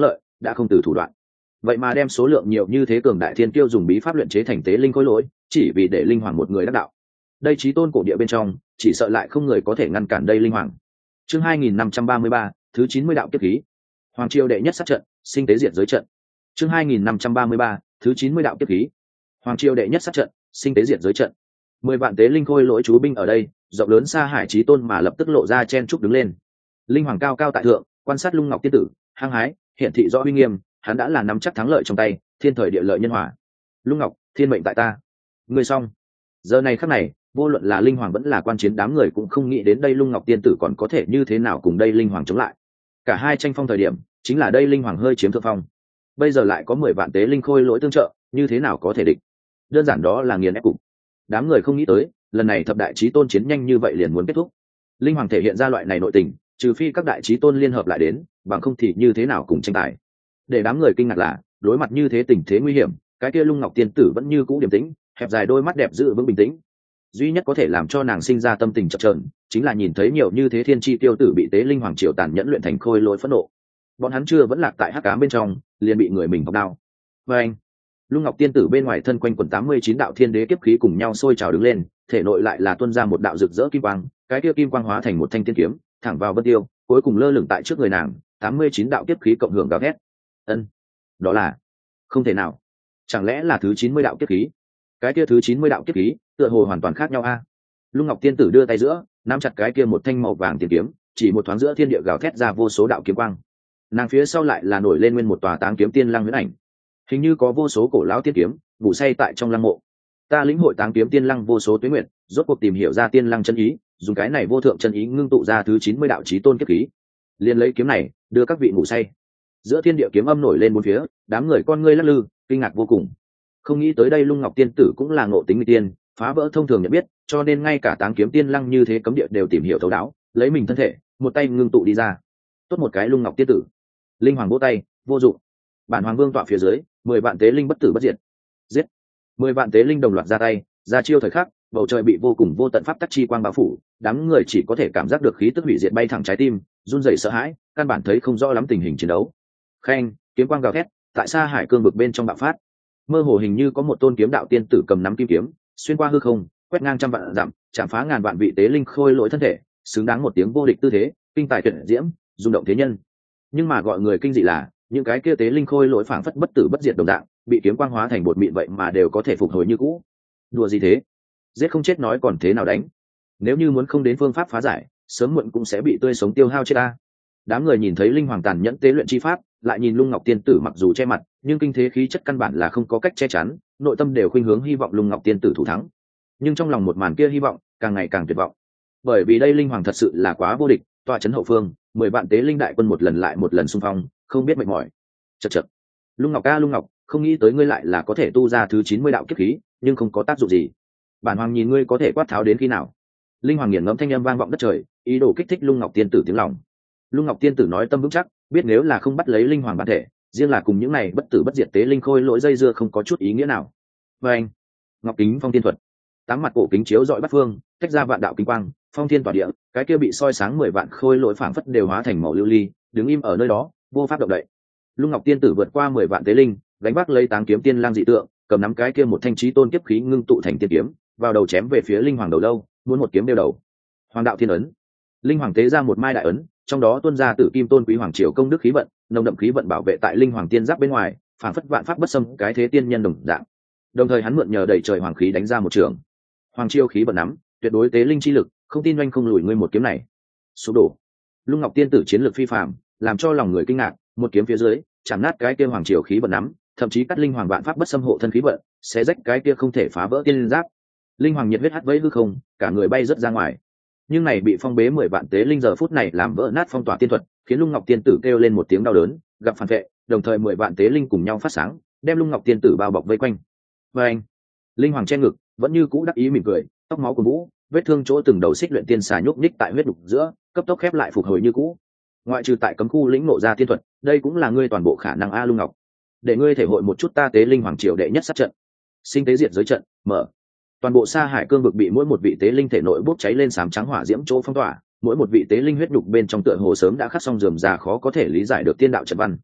đã không từ thủ đoạn. Vậy mà đem số lượng nhiều như thế cường đại thiên kiêu dùng bí pháp luyện chế thành tế linh khối lỗi, chỉ vì để linh hoàng một người đắc đạo. Đây chí tôn cổ địa bên trong, chỉ sợ lại không người có thể ngăn cản đây linh hoàng. Chương hai nghìn năm trăm ba mươi ba, thứ chín mươi đạo kiếp khí. Hoàng triều đệ nhất sát trận, sinh tế diệt giới trận. Chương hai nghìn năm trăm ba mươi ba, thứ chín mươi đạo kiếp khí. Hoàng triều đệ nhất sát trận, sinh tế diệt giới trận. Mười vạn tế linh khôi lỗi chú binh ở đây, rộng lớn xa hải chí tôn mà lập tức lộ ra chen trúc đứng lên. Linh hoàng cao cao tại thượng, quan sát Lung Ngọc tiên tử, hăng hái, hiện thị rõ uy nghiêm, hắn đã là nắm chắc thắng lợi trong tay, thiên thời địa lợi nhân hòa. Lung Ngọc, thiên mệnh tại ta. Ngươi xong. Giờ này khắc này, vô luận là linh hoàng vẫn là quan chiến đám người cũng không nghĩ đến đây Lung Ngọc tiên tử còn có thể như thế nào cùng đây linh hoàng chống lại. Cả hai tranh phong thời điểm, chính là đây linh hoàng hơi chiếm thượng phong. Bây giờ lại có mười vạn tế linh khôi lỗi tương trợ, như thế nào có thể địch? Đơn giản đó là nghiền ép cục. Đám người không nghĩ tới, lần này thập đại chí tôn chiến nhanh như vậy liền muốn kết thúc. Linh hoàng thể hiện ra loại này nội tình, trừ phi các đại chí tôn liên hợp lại đến, bằng không thì như thế nào cùng tranh tài. Để đám người kinh ngạc là, đối mặt như thế tình thế nguy hiểm, cái kia Lung Ngọc tiên tử vẫn như cũ điềm tĩnh, hẹp dài đôi mắt đẹp giữ vững bình tĩnh. Duy nhất có thể làm cho nàng sinh ra tâm tình chập chờn, chính là nhìn thấy nhiều như thế thiên chi tiêu tử bị tế linh hoàng triều tàn nhẫn luyện thành khôi lỗi phẫn nộ. Bọn hắn chưa vẫn lạc tại hắc ám bên trong, liền bị người mình bọc đao. Và anh, Lung Ngọc tiên tử bên ngoài thân quanh quần tám mươi chín đạo thiên đế kiếp khí cùng nhau sôi trào đứng lên, thể nội lại là tuôn ra một đạo rực rỡ kim quang, cái kia kim quang hóa thành một thanh tiên kiếm, thẳng vào vân tiêu, cuối cùng lơ lửng tại trước người nàng, tám mươi chín đạo kiếp khí cộng hưởng gào thét. Ân, đó là không thể nào. Chẳng lẽ là thứ chín mươi đạo kiếp khí? Cái kia thứ chín mươi đạo kiếp khí, tựa hồ hoàn toàn khác nhau a. Lung Ngọc tiên tử đưa tay giữa, nắm chặt cái kia một thanh màu vàng tiên kiếm, chỉ một thoáng giữa thiên địa gào thét ra vô số đạo kiếm quang. Nàng phía sau lại là nổi lên nguyên một tòa Táng Kiếm Tiên Lăng huyễn ảnh. Hình như có vô số cổ lão tiên kiếm ngủ say tại trong lăng mộ. Ta lĩnh hội Táng Kiếm Tiên Lăng vô số tuế nguyệt, rốt cuộc tìm hiểu ra tiên lăng chân ý, dùng cái này vô thượng chân ý ngưng tụ ra thứ chín mươi đạo chí tôn kiếp khí. Liên lấy kiếm này, đưa các vị ngủ say. Giữa thiên địa kiếm âm nổi lên bốn phía, đám người con ngươi lắc lư, kinh ngạc vô cùng. Không nghĩ tới đây Lung Ngọc tiên tử cũng là ngộ tính nghịch tiên, phá vỡ thông thường nhận biết, cho nên ngay cả Táng Kiếm Tiên Lăng như thế cấm địa đều tìm hiểu thấu đáo, lấy mình thân thể, một tay ngưng tụ đi ra. Tốt một cái Lung Ngọc tiên tử. Linh hoàng vỗ tay, vô dụng. Bản hoàng vương tọa phía dưới, mười vạn tế linh bất tử bất diệt. Giết. Mười vạn tế linh đồng loạt ra tay, ra chiêu thời khắc, bầu trời bị vô cùng vô tận pháp tắc chi quang bao phủ, đám người chỉ có thể cảm giác được khí tức hủy diệt bay thẳng trái tim, run rẩy sợ hãi, căn bản thấy không rõ lắm tình hình chiến đấu. Khen, kiếm quang gào thét, tại xa hải cương vực bên trong bạo phát. Mơ hồ hình như có một tôn kiếm đạo tiên tử cầm nắm kim kiếm, xuyên qua hư không, quét ngang trăm vạn dặm, chạm phá ngàn vạn vị tế linh khôi lỗi thân thể, xứng đáng một tiếng vô địch tư thế, kinh tài tuyệt diễm, rung động thế nhân. Nhưng mà gọi người kinh dị là, những cái kia tế linh khôi lỗi phảng phất bất tử bất diệt đồng dạng, bị kiếm quang hóa thành bột mịn vậy mà đều có thể phục hồi như cũ. Đùa gì thế? Giết không chết nói còn thế nào đánh? Nếu như muốn không đến phương pháp phá giải, sớm muộn cũng sẽ bị tươi sống tiêu hao chết ta. Đám người nhìn thấy linh hoàng tàn nhẫn tế luyện chi pháp, lại nhìn Lung Ngọc tiên tử mặc dù che mặt, nhưng kinh thế khí chất căn bản là không có cách che chắn, nội tâm đều khuynh hướng hy vọng Lung Ngọc tiên tử thủ thắng. Nhưng trong lòng một màn kia hy vọng càng ngày càng tuyệt vọng, bởi vì đây linh hoàng thật sự là quá vô địch, tọa chấn hậu phương, mười vạn tế linh đại quân một lần lại một lần xung phong, không biết mệt mỏi. Chậc chậc. Lung Ngọc ca Lung Ngọc, không nghĩ tới ngươi lại là có thể tu ra thứ chín mươi đạo kiếp khí, nhưng không có tác dụng gì. Bản hoàng nhìn ngươi có thể quát tháo đến khi nào? Linh hoàng nghiền ngẫm thanh âm vang vọng đất trời, ý đồ kích thích Lung Ngọc tiên tử tiếng lòng. Lung Ngọc tiên tử nói tâm vững chắc, biết nếu là không bắt lấy linh hoàng bản thể, riêng là cùng những này bất tử bất diệt tế linh khôi lỗi dây dưa không có chút ý nghĩa nào. Và anh, Ngọc Kính Phong Tiên thuật, tám mặt cổ kính chiếu dọi bát phương, tách ra vạn đạo kinh quang, phong thiên tỏa địa, cái kia bị soi sáng mười vạn khôi lỗi phảng phất đều hóa thành màu lưu ly, đứng im ở nơi đó, vô pháp động đậy. Lung Ngọc tiên tử vượt qua mười vạn tế linh, gánh vác lấy Táng Kiếm Tiên Lang dị tượng, cầm nắm cái kia một thanh chí tôn kiếp khí ngưng tụ thành tiên kiếm, vào đầu chém về phía linh hoàng đầu lâu, muốn một kiếm đeo đầu. Hoàng đạo thiên ấn. Linh hoàng tế ra một mai đại ấn, trong đó tuôn ra Tử Kim Tôn Quý Hoàng triều công đức khí vận, nồng đậm khí vận bảo vệ tại linh hoàng tiên giáp bên ngoài, phảng phất vạn pháp bất xâm, cái thế tiên nhân đồng dạng. Đồng thời hắn mượn nhờ đẩy trời hoàng khí đánh ra một trường. Hoàng triều khí vận nắm, tuyệt đối tế linh chi lực, không tin oanh không lùi ngươi một kiếm này. Sụp đổ. Lung Ngọc tiên tử chiến lược phi phàm, làm cho lòng người kinh ngạc, một kiếm phía dưới, chạm nát cái kia hoàng triều khí vận nắm, thậm chí cắt linh hoàng vạn pháp bất xâm hộ thân khí vận, xé rách cái kia không thể phá vỡ tiên giáp. Linh hoàng nhiệt huyết hắt vẫy hư không, cả người bay rất ra ngoài. Nhưng này bị phong bế mười vạn tế linh giờ phút này làm vỡ nát phong tỏa tiên thuật, khiến Lung Ngọc tiên tử kêu lên một tiếng đau đớn, gặp phản vệ, đồng thời mười vạn tế linh cùng nhau phát sáng, đem Lung Ngọc tiên tử bao bọc vây quanh. Và anh, linh hoàng che ngực, vẫn như cũ đắc ý mỉm cười, tóc máu của vũ, vết thương chỗ từng đầu xích luyện tiên xà nhúc nhích tại huyết đục giữa, cấp tốc khép lại phục hồi như cũ. Ngoại trừ tại cấm khu lĩnh ngộ ra tiên thuật, đây cũng là ngươi toàn bộ khả năng a Lung Ngọc. Để ngươi thể hội một chút ta tế linh hoàng triều đệ nhất sát trận, sinh tế diệt giới trận, mở. Toàn bộ Sa Hải cương vực bị mỗi một vị tế linh thể nội bốc cháy lên sám trắng hỏa diễm chỗ phong tỏa, mỗi một vị tế linh huyết nhục bên trong tựa hồ sớm đã khắc xong rườm rà khó có thể lý giải được tiên đạo trận văn.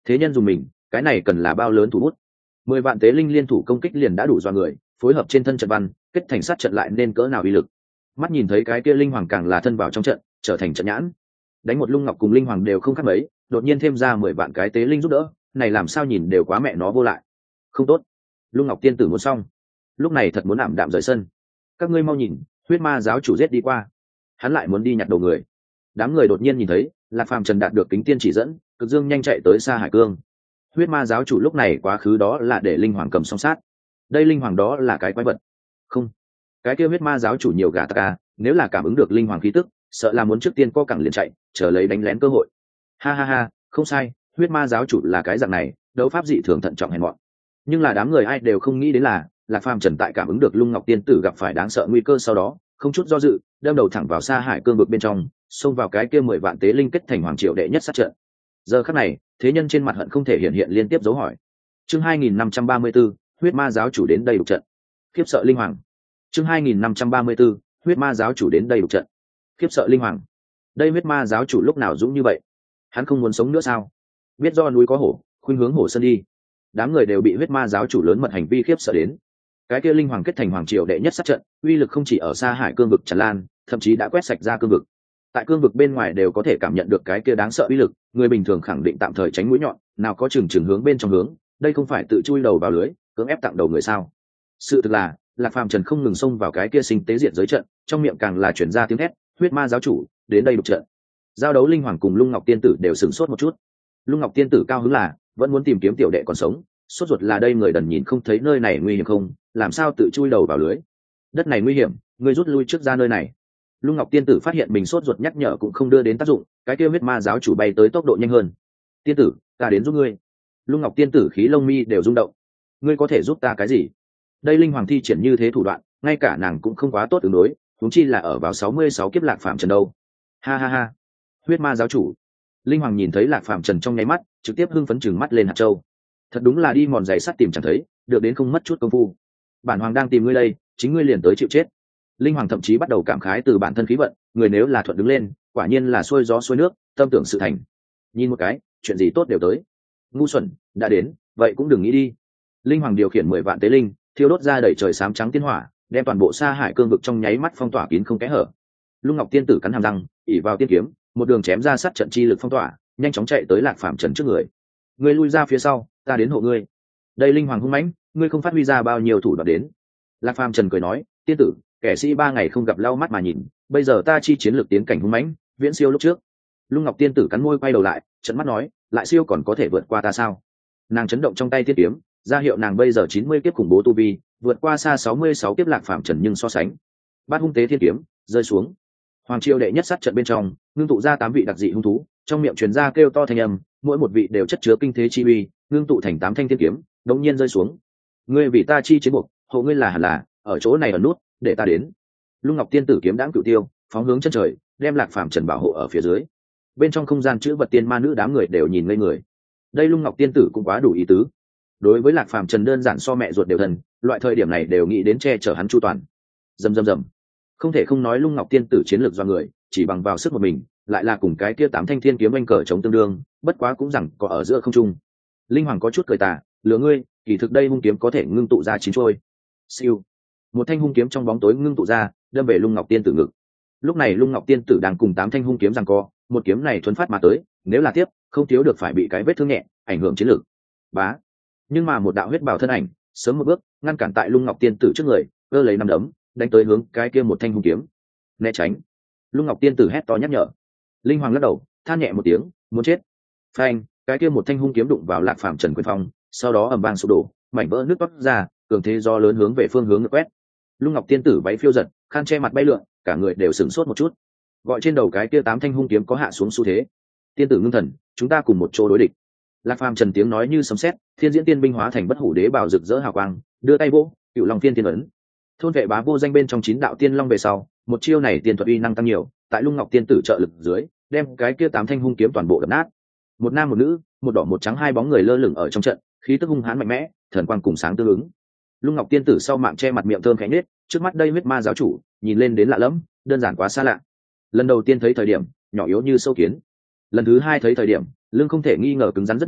thế nhân dùng mình, cái này cần là bao lớn thủ bút. Mười vạn tế linh liên thủ công kích liền đã đủ dọa người, phối hợp trên thân trận văn kết thành sát trận lại nên cỡ nào uy lực. Mắt nhìn thấy cái kia linh hoàng càng là thân vào trong trận, trở thành trận nhãn, đánh một lung ngọc cùng linh hoàng đều không khác mấy, đột nhiên thêm ra mười vạn cái tế linh giúp đỡ, này làm sao nhìn đều quá mẹ nó vô lại. Không tốt, lung ngọc tiên tử muốn xong, lúc này thật muốn ảm đạm rời sân. Các ngươi mau nhìn, huyết ma giáo chủ giết đi qua, hắn lại muốn đi nhặt đầu người. Đám người đột nhiên nhìn thấy Lạc Phàm Trần đạt được kính tiên chỉ dẫn, cực dương nhanh chạy tới xa hải cương. Huyết ma giáo chủ lúc này quá khứ đó là để linh hoàng cầm song sát, đây linh hoàng đó là cái quái vật. Không, cái kia huyết ma giáo chủ nhiều gà ta, nếu là cảm ứng được linh hoàng khí tức, sợ là muốn trước tiên co cẳng liền chạy, chờ lấy đánh lén cơ hội. Ha ha ha, không sai, huyết ma giáo chủ là cái dạng này, đấu pháp dị thường thận trọng hèn mọn. Nhưng là đám người ai đều không nghĩ đến là Lạc Phàm Trần tại cảm ứng được lung ngọc tiên tử gặp phải đáng sợ nguy cơ sau đó, không chút do dự đâm đầu thẳng vào xa hải cương vực bên trong, xông vào cái kia mười vạn tế linh kết thành hoàng triều đệ nhất sát trận. Giờ khắc này thế nhân trên mặt hận không thể hiện hiện liên tiếp dấu hỏi. Chương hai nghìn năm trăm ba mươi 534, huyết ma giáo chủ đến đây đục trận, khiếp sợ linh hoàng. Chương hai nghìn năm trăm ba mươi 534, huyết ma giáo chủ đến đây đục trận, khiếp sợ linh hoàng. Đây huyết ma giáo chủ lúc nào dũng như vậy? Hắn không muốn sống nữa sao? Biết do núi có hổ, khuynh hướng hổ sơn đi. Đám người đều bị huyết ma giáo chủ lớn mật hành vi khiếp sợ đến. Cái kia linh hoàng kết thành hoàng triều đệ nhất sát trận, uy lực không chỉ ở xa hải cương vực tràn lan, thậm chí đã quét sạch ra cương vực. Tại cương vực bên ngoài đều có thể cảm nhận được cái kia đáng sợ uy lực, người bình thường khẳng định tạm thời tránh mũi nhọn, nào có chừng chừng hướng bên trong hướng, đây không phải tự chui đầu vào lưới, cưỡng ép tặng đầu người sao? Sự thực là, Lạc Phàm Trần không ngừng xông vào cái kia sinh tế diện giới trận, trong miệng càng là truyền ra tiếng hét, huyết ma giáo chủ, đến đây đục trận. Giao đấu linh hoàng cùng Lung Ngọc tiên tử đều sửng sốt một chút. Lung Ngọc tiên tử cao hứng là, vẫn muốn tìm kiếm tiểu đệ còn sống, sốt ruột là đây người đần nhìn không thấy nơi này nguy hiểm không, làm sao tự chui đầu vào lưới. Đất này nguy hiểm, ngươi rút lui trước ra nơi này. Lung Ngọc tiên tử phát hiện mình sốt ruột nhắc nhở cũng không đưa đến tác dụng, cái kia huyết ma giáo chủ bay tới tốc độ nhanh hơn. Tiên tử, ta đến giúp ngươi. Lung Ngọc tiên tử khí lông mi đều rung động. Ngươi có thể giúp ta cái gì? Đây linh hoàng thi triển như thế thủ đoạn, ngay cả nàng cũng không quá tốt ứng đối, huống chi là ở vào sáu mươi sáu kiếp Lạc Phàm Trần đâu. Ha ha ha. Huyết ma giáo chủ. Linh hoàng nhìn thấy Lạc Phàm Trần trong nháy mắt, trực tiếp hưng phấn chừng mắt lên hạt châu. Thật đúng là đi mòn giày sắt tìm chẳng thấy, được đến không mất chút công phu. Bản hoàng đang tìm ngươi đây, chính ngươi liền tới chịu chết. Linh hoàng thậm chí bắt đầu cảm khái từ bản thân khí vận, người nếu là thuận đứng lên, quả nhiên là xuôi gió xuôi nước, tâm tưởng sự thành. Nhìn một cái, chuyện gì tốt đều tới. Ngu xuẩn, đã đến, vậy cũng đừng nghĩ đi. Linh hoàng điều khiển mười vạn tế linh, thiêu đốt ra đầy trời xám trắng tiên hỏa, đem toàn bộ sa hải cương vực trong nháy mắt phong tỏa kín không kẽ hở. Lung Ngọc tiên tử cắn hàm răng, ỉ vào tiên kiếm, một đường chém ra sát trận chi lực phong tỏa, nhanh chóng chạy tới Lạc Phàm Trần trước người. Ngươi lui ra phía sau, ta đến hộ ngươi. Đây linh hoàng hung mãnh, ngươi không phát huy ra bao nhiêu thủ đoạn đến. Lạc Phàm Trần cười nói, tiên tử, kẻ sĩ ba ngày không gặp lau mắt mà nhìn, bây giờ ta chi chiến lược tiến cảnh hung mãnh, viễn siêu lúc trước. Lung Ngọc tiên tử cắn môi quay đầu lại, trợn mắt nói, lại siêu còn có thể vượt qua ta sao? Nàng chấn động trong tay tiên kiếm, ra hiệu nàng bây giờ chín mươi kiếp khủng bố tu vi, vượt qua xa sáu mươi sáu kiếp Lạc Phàm Trần nhưng so sánh. Bát hung tế thiên kiếm rơi xuống. Hoàng triều đệ nhất sát trận bên trong, ngưng tụ ra tám vị đặc dị hung thú, trong miệng truyền ra kêu to thanh âm, mỗi một vị đều chất chứa kinh thế chi uy, ngưng tụ thành tám thanh thiên kiếm, đống nhiên rơi xuống. Ngươi vì ta chi chiến buộc, hộ ngươi là hẳn là, ở chỗ này ở nút, để ta đến. Lung Ngọc tiên tử kiếm đãng cửu tiêu, phóng hướng chân trời, đem Lạc Phàm Trần bảo hộ ở phía dưới. Bên trong không gian chữ vật tiên ma nữ đám người đều nhìn ngây người. Đây Lung Ngọc tiên tử cũng quá đủ ý tứ. Đối với Lạc Phàm Trần đơn giản so mẹ ruột đều thần, loại thời điểm này đều nghĩ đến che chở hắn chu toàn. Rầm rầm rầm. Không thể không nói Lung Ngọc tiên tử chiến lược do người, chỉ bằng vào sức một mình, lại là cùng cái kia tám thanh thiên kiếm anh cờ chống tương đương, bất quá cũng rằng có ở giữa không trung. Linh hoàng có chút cười tà, lừa ngươi, kỳ thực đây hung kiếm có thể ngưng tụ ra chín trôi. Siêu. Một thanh hung kiếm trong bóng tối ngưng tụ ra, đâm về Lung Ngọc tiên tử ngực. Lúc này Lung Ngọc tiên tử đang cùng tám thanh hung kiếm giằng co, một kiếm này thuần phát mà tới, nếu là tiếp, không thiếu được phải bị cái vết thương nhẹ, ảnh hưởng chiến lược. Bá. Nhưng mà một đạo huyết bào thân ảnh, sớm một bước, ngăn cản tại Lung Ngọc tiên tử trước người, cơ lấy năm đấm, đánh tới hướng cái kia một thanh hung kiếm. Né tránh. Lung Ngọc tiên tử hét to nhắc nhở. Linh hoàng lắc đầu, than nhẹ một tiếng, muốn chết. Phanh, cái kia một thanh hung kiếm đụng vào Lạc Phàm Trần quyền phong, sau đó ầm vang sụp đổ, mảnh vỡ nước toát ra, cường thế gió lớn hướng về phương hướng ngược quét. Lung Ngọc tiên tử váy phiêu giật, khăn che mặt bay lượn, cả người đều sửng sốt một chút. Gọi trên đầu cái kia tám thanh hung kiếm có hạ xuống xu thế. Tiên tử ngưng thần, chúng ta cùng một chỗ đối địch. Lạc Phàm Trần tiếng nói như sấm sét, thiên diễn tiên binh hóa thành bất hủ đế bào rực rỡ hào quang, đưa tay vỗ, cựu long tiên tiên ấn. Thôn vệ bá vô danh bên trong chín đạo tiên long về sau, một chiêu này tiên thuật uy năng tăng nhiều, tại Lung Ngọc tiên tử trợ lực dưới, đem cái kia tám thanh hung kiếm toàn bộ đập nát. Một nam một nữ, một đỏ một trắng hai bóng người lơ lửng ở trong trận, khí tức hung hãn mạnh mẽ, thần quang cùng sáng tương ứng. Lung Ngọc tiên tử sau mạng che mặt miệng thơm khẽ nhếch, trước mắt đây huyết ma giáo chủ, nhìn lên đến lạ lẫm, đơn giản quá xa lạ. Lần đầu tiên thấy thời điểm, nhỏ yếu như sâu kiến. Lần thứ hai thấy thời điểm, lưng không thể nghi ngờ cứng rắn rất nhiều,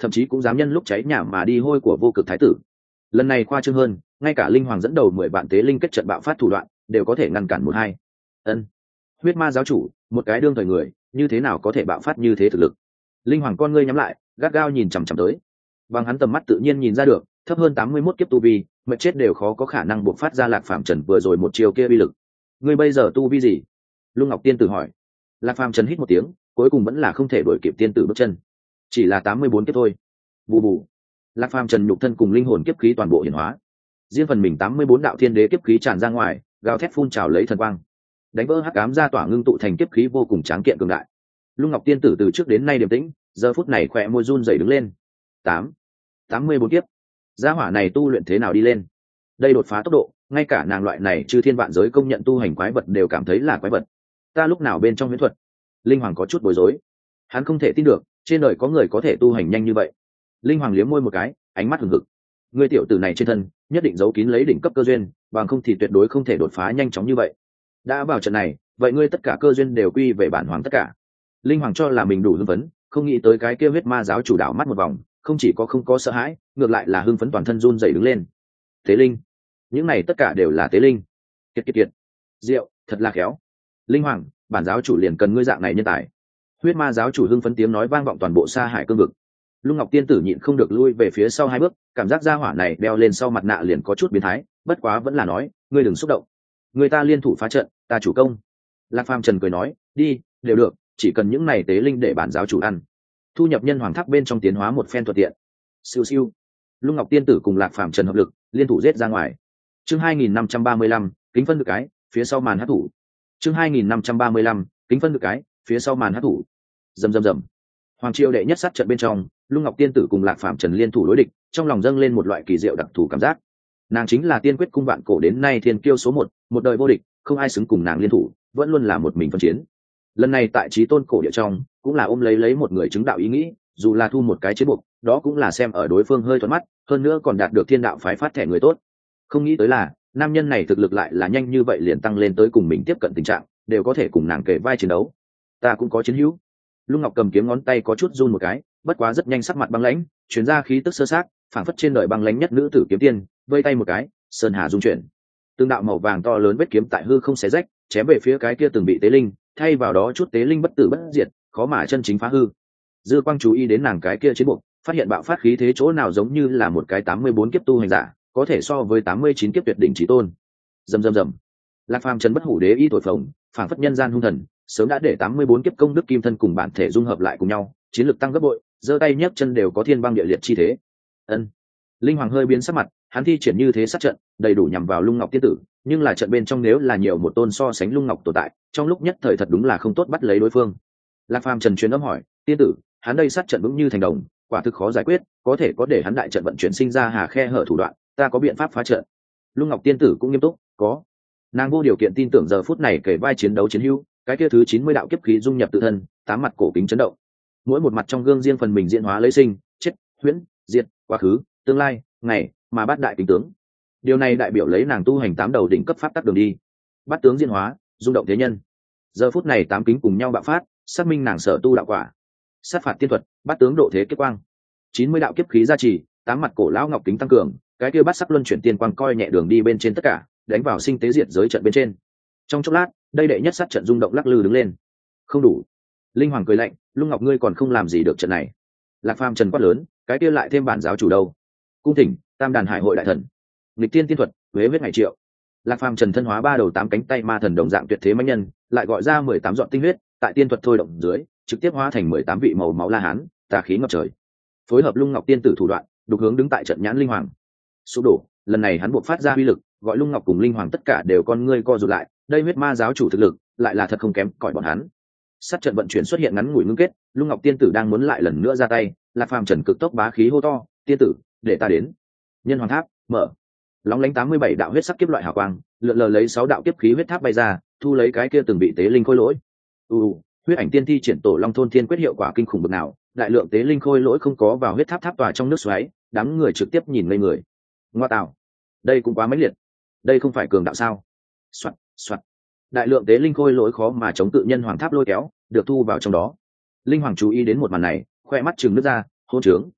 thậm chí cũng dám nhân lúc cháy nhà mà đi hôi của vô cực thái tử. Lần này khoa trương hơn, ngay cả linh hoàng dẫn đầu mười vạn tế linh kết trận bạo phát thủ đoạn đều có thể ngăn cản một hai. Ân, huyết ma giáo chủ, một cái đương thời người như thế nào có thể bạo phát như thế thực lực? Linh hoàng con ngươi nhắm lại, gắt gao nhìn chằm chằm tới. Bằng hắn tầm mắt tự nhiên nhìn ra được, thấp hơn tám mươi mốt kiếp tu vi, mệt chết đều khó có khả năng buộc phát ra Lạc Phàm Trần vừa rồi một chiều kia uy lực. Ngươi bây giờ tu vi gì? Lung Ngọc Tiên tử hỏi. Lạc Phàm Trần hít một tiếng, cuối cùng vẫn là không thể đuổi kịp tiên tử bước chân. Chỉ là tám mươi bốn kiếp thôi. Bù bù. Lạc Phàm Trần nhục thân cùng linh hồn kiếp khí toàn bộ hiển hóa. Riêng phần mình tám mươi bốn đạo thiên đế kiếp khí tràn ra ngoài, gào thét phun trào lấy thần quang. Đánh vỡ hắc ám ra tỏa ngưng tụ thành kiếp khí vô cùng tráng kiện cường đại. Lung Ngọc Tiên tử từ trước đến nay điềm tĩnh, giờ phút này khỏe môi run rẩy đứng lên. tám, tám mươi bốn kiếp. Gia hỏa này tu luyện thế nào đi lên? Đây đột phá tốc độ, ngay cả nàng loại này chư thiên vạn giới công nhận tu hành quái vật đều cảm thấy là quái vật. Ta lúc nào bên trong huyễn thuật? Linh Hoàng có chút bối rối. Hắn không thể tin được, trên đời có người có thể tu hành nhanh như vậy. Linh Hoàng liếm môi một cái, ánh mắt hừng hực. Người tiểu tử này trên thân, nhất định giấu kín lấy đỉnh cấp cơ duyên, bằng không thì tuyệt đối không thể đột phá nhanh chóng như vậy. Đã vào trận này, vậy ngươi tất cả cơ duyên đều quy về bản hoàng tất cả. Linh Hoàng cho là mình đủ hưng phấn, không nghĩ tới cái kia huyết ma giáo chủ đảo mắt một vòng, không chỉ có không có sợ hãi, ngược lại là hưng phấn toàn thân run rẩy đứng lên. Tế linh, những này tất cả đều là tế linh. Kiệt kiệt kiệt, diệu, thật là khéo. Linh Hoàng, bản giáo chủ liền cần ngươi dạng này nhân tài. Huyết ma giáo chủ hưng phấn tiếng nói vang vọng toàn bộ Sa Hải cương vực. Lung Ngọc Tiên tử nhịn không được lui về phía sau hai bước, cảm giác gia hỏa này đeo lên sau mặt nạ liền có chút biến thái, bất quá vẫn là nói, ngươi đừng xúc động. Người ta liên thủ phá trận, ta chủ công. Lạc Phàm Trần cười nói, đi, đều được, chỉ cần những này tế linh để bản giáo chủ ăn. Thu nhập nhân hoàng tháp bên trong tiến hóa một phen thuận tiện. Siêu siêu. Lung Ngọc Tiên tử cùng Lạc Phàm Trần hợp lực, liên thủ giết ra ngoài. Chương hai nghìn năm trăm ba mươi lăm, kính phân được cái, phía sau màn hắc thủ. Chương hai nghìn năm trăm ba mươi lăm, kính phân được cái, phía sau màn hắc thủ. Rầm rầm rầm. Hoàng triều đệ nhất sát trận bên trong, Lung Ngọc Tiên tử cùng Lạc Phàm Trần liên thủ đối địch, trong lòng dâng lên một loại kỳ diệu đặc thù cảm giác. Nàng chính là tiên quyết cung vạn cổ đến nay thiên kiêu số một, một đời vô địch, không ai xứng cùng nàng liên thủ, vẫn luôn là một mình phân chiến. Lần này tại Chí Tôn cổ địa trong, cũng là ôm lấy lấy một người chứng đạo ý nghĩ, dù là thu một cái chế buộc, đó cũng là xem ở đối phương hơi thuận mắt, hơn nữa còn đạt được thiên đạo phái phát thẻ người tốt. Không nghĩ tới là, nam nhân này thực lực lại là nhanh như vậy liền tăng lên tới cùng mình tiếp cận tình trạng, đều có thể cùng nàng kể vai chiến đấu. Ta cũng có chiến hữu. Lung Ngọc cầm kiếm ngón tay có chút run một cái, bất quá rất nhanh sắc mặt băng lãnh, truyền ra khí tức sơ sát, phảng phất trên đời băng lãnh nhất nữ tử kiếm tiên, vây tay một cái, sơn hà dung chuyển. Tương đạo màu vàng to lớn vết kiếm tại hư không xé rách, chém về phía cái kia từng bị tế linh, thay vào đó chút tế linh bất tử bất diệt, khó mà chân chính phá hư. Dư Quang chú ý đến nàng cái kia chiến buộc, phát hiện bạo phát khí thế chỗ nào giống như là một cái tám mươi bốn kiếp tu hành giả, có thể so với tám mươi chín kiếp tuyệt đỉnh chí tôn. Rầm rầm rầm. Lạc Phàm Trần bất hủ đế y thổi phồng, phảng phất nhân gian hung thần, sớm đã để tám mươi bốn kiếp công đức kim thân cùng bản thể dung hợp lại cùng nhau, chiến lực tăng gấp bội, giơ tay nhấc chân đều có thiên băng địa liệt chi thế. Ân. Linh Hoàng hơi biến sắc mặt, hắn thi triển như thế sát trận, đầy đủ nhằm vào Lung Ngọc tiên tử, nhưng là trận bên trong nếu là nhiều một tôn so sánh Lung Ngọc tồn tại, trong lúc nhất thời thật đúng là không tốt bắt lấy đối phương. Lạc Phàm Trần truyền âm hỏi, tiên tử, hắn đây sát trận vững như thành đồng, quả thực khó giải quyết, có thể có để hắn đại trận vận chuyển sinh ra hà khe hở thủ đoạn, ta có biện pháp phá trận. Lung Ngọc tiên tử cũng nghiêm túc, có. Nàng vô điều kiện tin tưởng giờ phút này kể vai chiến đấu chiến hữu, cái kia thứ chín mươi đạo kiếp khí dung nhập tự thân, tám mặt cổ kính chấn động. Mỗi một mặt trong gương riêng phần mình diễn hóa lấy sinh, chết, huyễn, diệt, quá khứ, tương lai, ngày, mà bát đại kính tướng. Điều này đại biểu lấy nàng tu hành tám đầu đỉnh cấp pháp tắc đường đi. Bát tướng diễn hóa, rung động thế nhân. Giờ phút này tám kính cùng nhau bạo phát, xác minh nàng sở tu đạo quả. Sát phạt tiên thuật, bát tướng độ thế kiếp quang. chín mươi đạo kiếp khí gia trì, tám mặt cổ lão ngọc kính tăng cường, cái kia bát sắc luân chuyển tiên quang coi nhẹ đường đi bên trên tất cả, đánh vào sinh tế diệt giới trận bên trên. Trong chốc lát, đây đệ nhất sát trận rung động lắc lư đứng lên. Không đủ. Linh Hoàng cười lạnh, Lung Ngọc ngươi còn không làm gì được trận này. Lạc Phàm Trần quát lớn, cái kia lại thêm bản giáo chủ đâu? Cung thỉnh Tam Đàn Hải hội đại thần, nghịch tiên tiên thuật, huế huyết ngày triệu. Lạc Phàm Trần thân hóa ba đầu tám cánh tay ma thần đồng dạng tuyệt thế mãnh nhân, lại gọi ra mười tám giọt tinh huyết, tại tiên thuật thôi động dưới, trực tiếp hóa thành mười tám vị màu máu la hán, tà khí ngập trời. Phối hợp Lung Ngọc tiên tử thủ đoạn, đục hướng đứng tại trận nhãn Linh Hoàng. Sụp đổ, lần này hắn buộc phát ra uy lực, gọi Lung Ngọc cùng Linh Hoàng tất cả đều con ngươi co rụt lại, đây huyết ma giáo chủ thực lực, lại là thật không kém cỏi bọn hắn. Sát trận vận chuyển xuất hiện ngắn ngủi ngưng kết, Lung Ngọc tiên tử đang muốn lại lần nữa ra tay, Lạc Phàm Trần cực tốc bá khí hô to, tiên tử, để ta đến. Nhân hoàng tháp mở, lóng lánh tám mươi bảy đạo huyết sắc kiếp loại hào quang, lượn lờ lấy sáu đạo kiếp khí huyết tháp bay ra, thu lấy cái kia từng bị tế linh khôi lỗi. U, huyết ảnh tiên thi triển tổ long thôn thiên quyết hiệu quả kinh khủng bực nào, đại lượng tế linh khôi lỗi không có vào huyết tháp tháp tòa trong nước xoáy, đám người trực tiếp nhìn ngây người. Ngoa tạo, đây cũng quá mãnh liệt, đây không phải cường đạo sao? Soạt, soạt. Đại lượng tế linh khôi lỗi khó mà chống tự nhân hoàng tháp lôi kéo, được thu vào trong đó. Linh Hoàng chú ý đến một màn này, khoe mắt trừng nước ra, hôn trướng.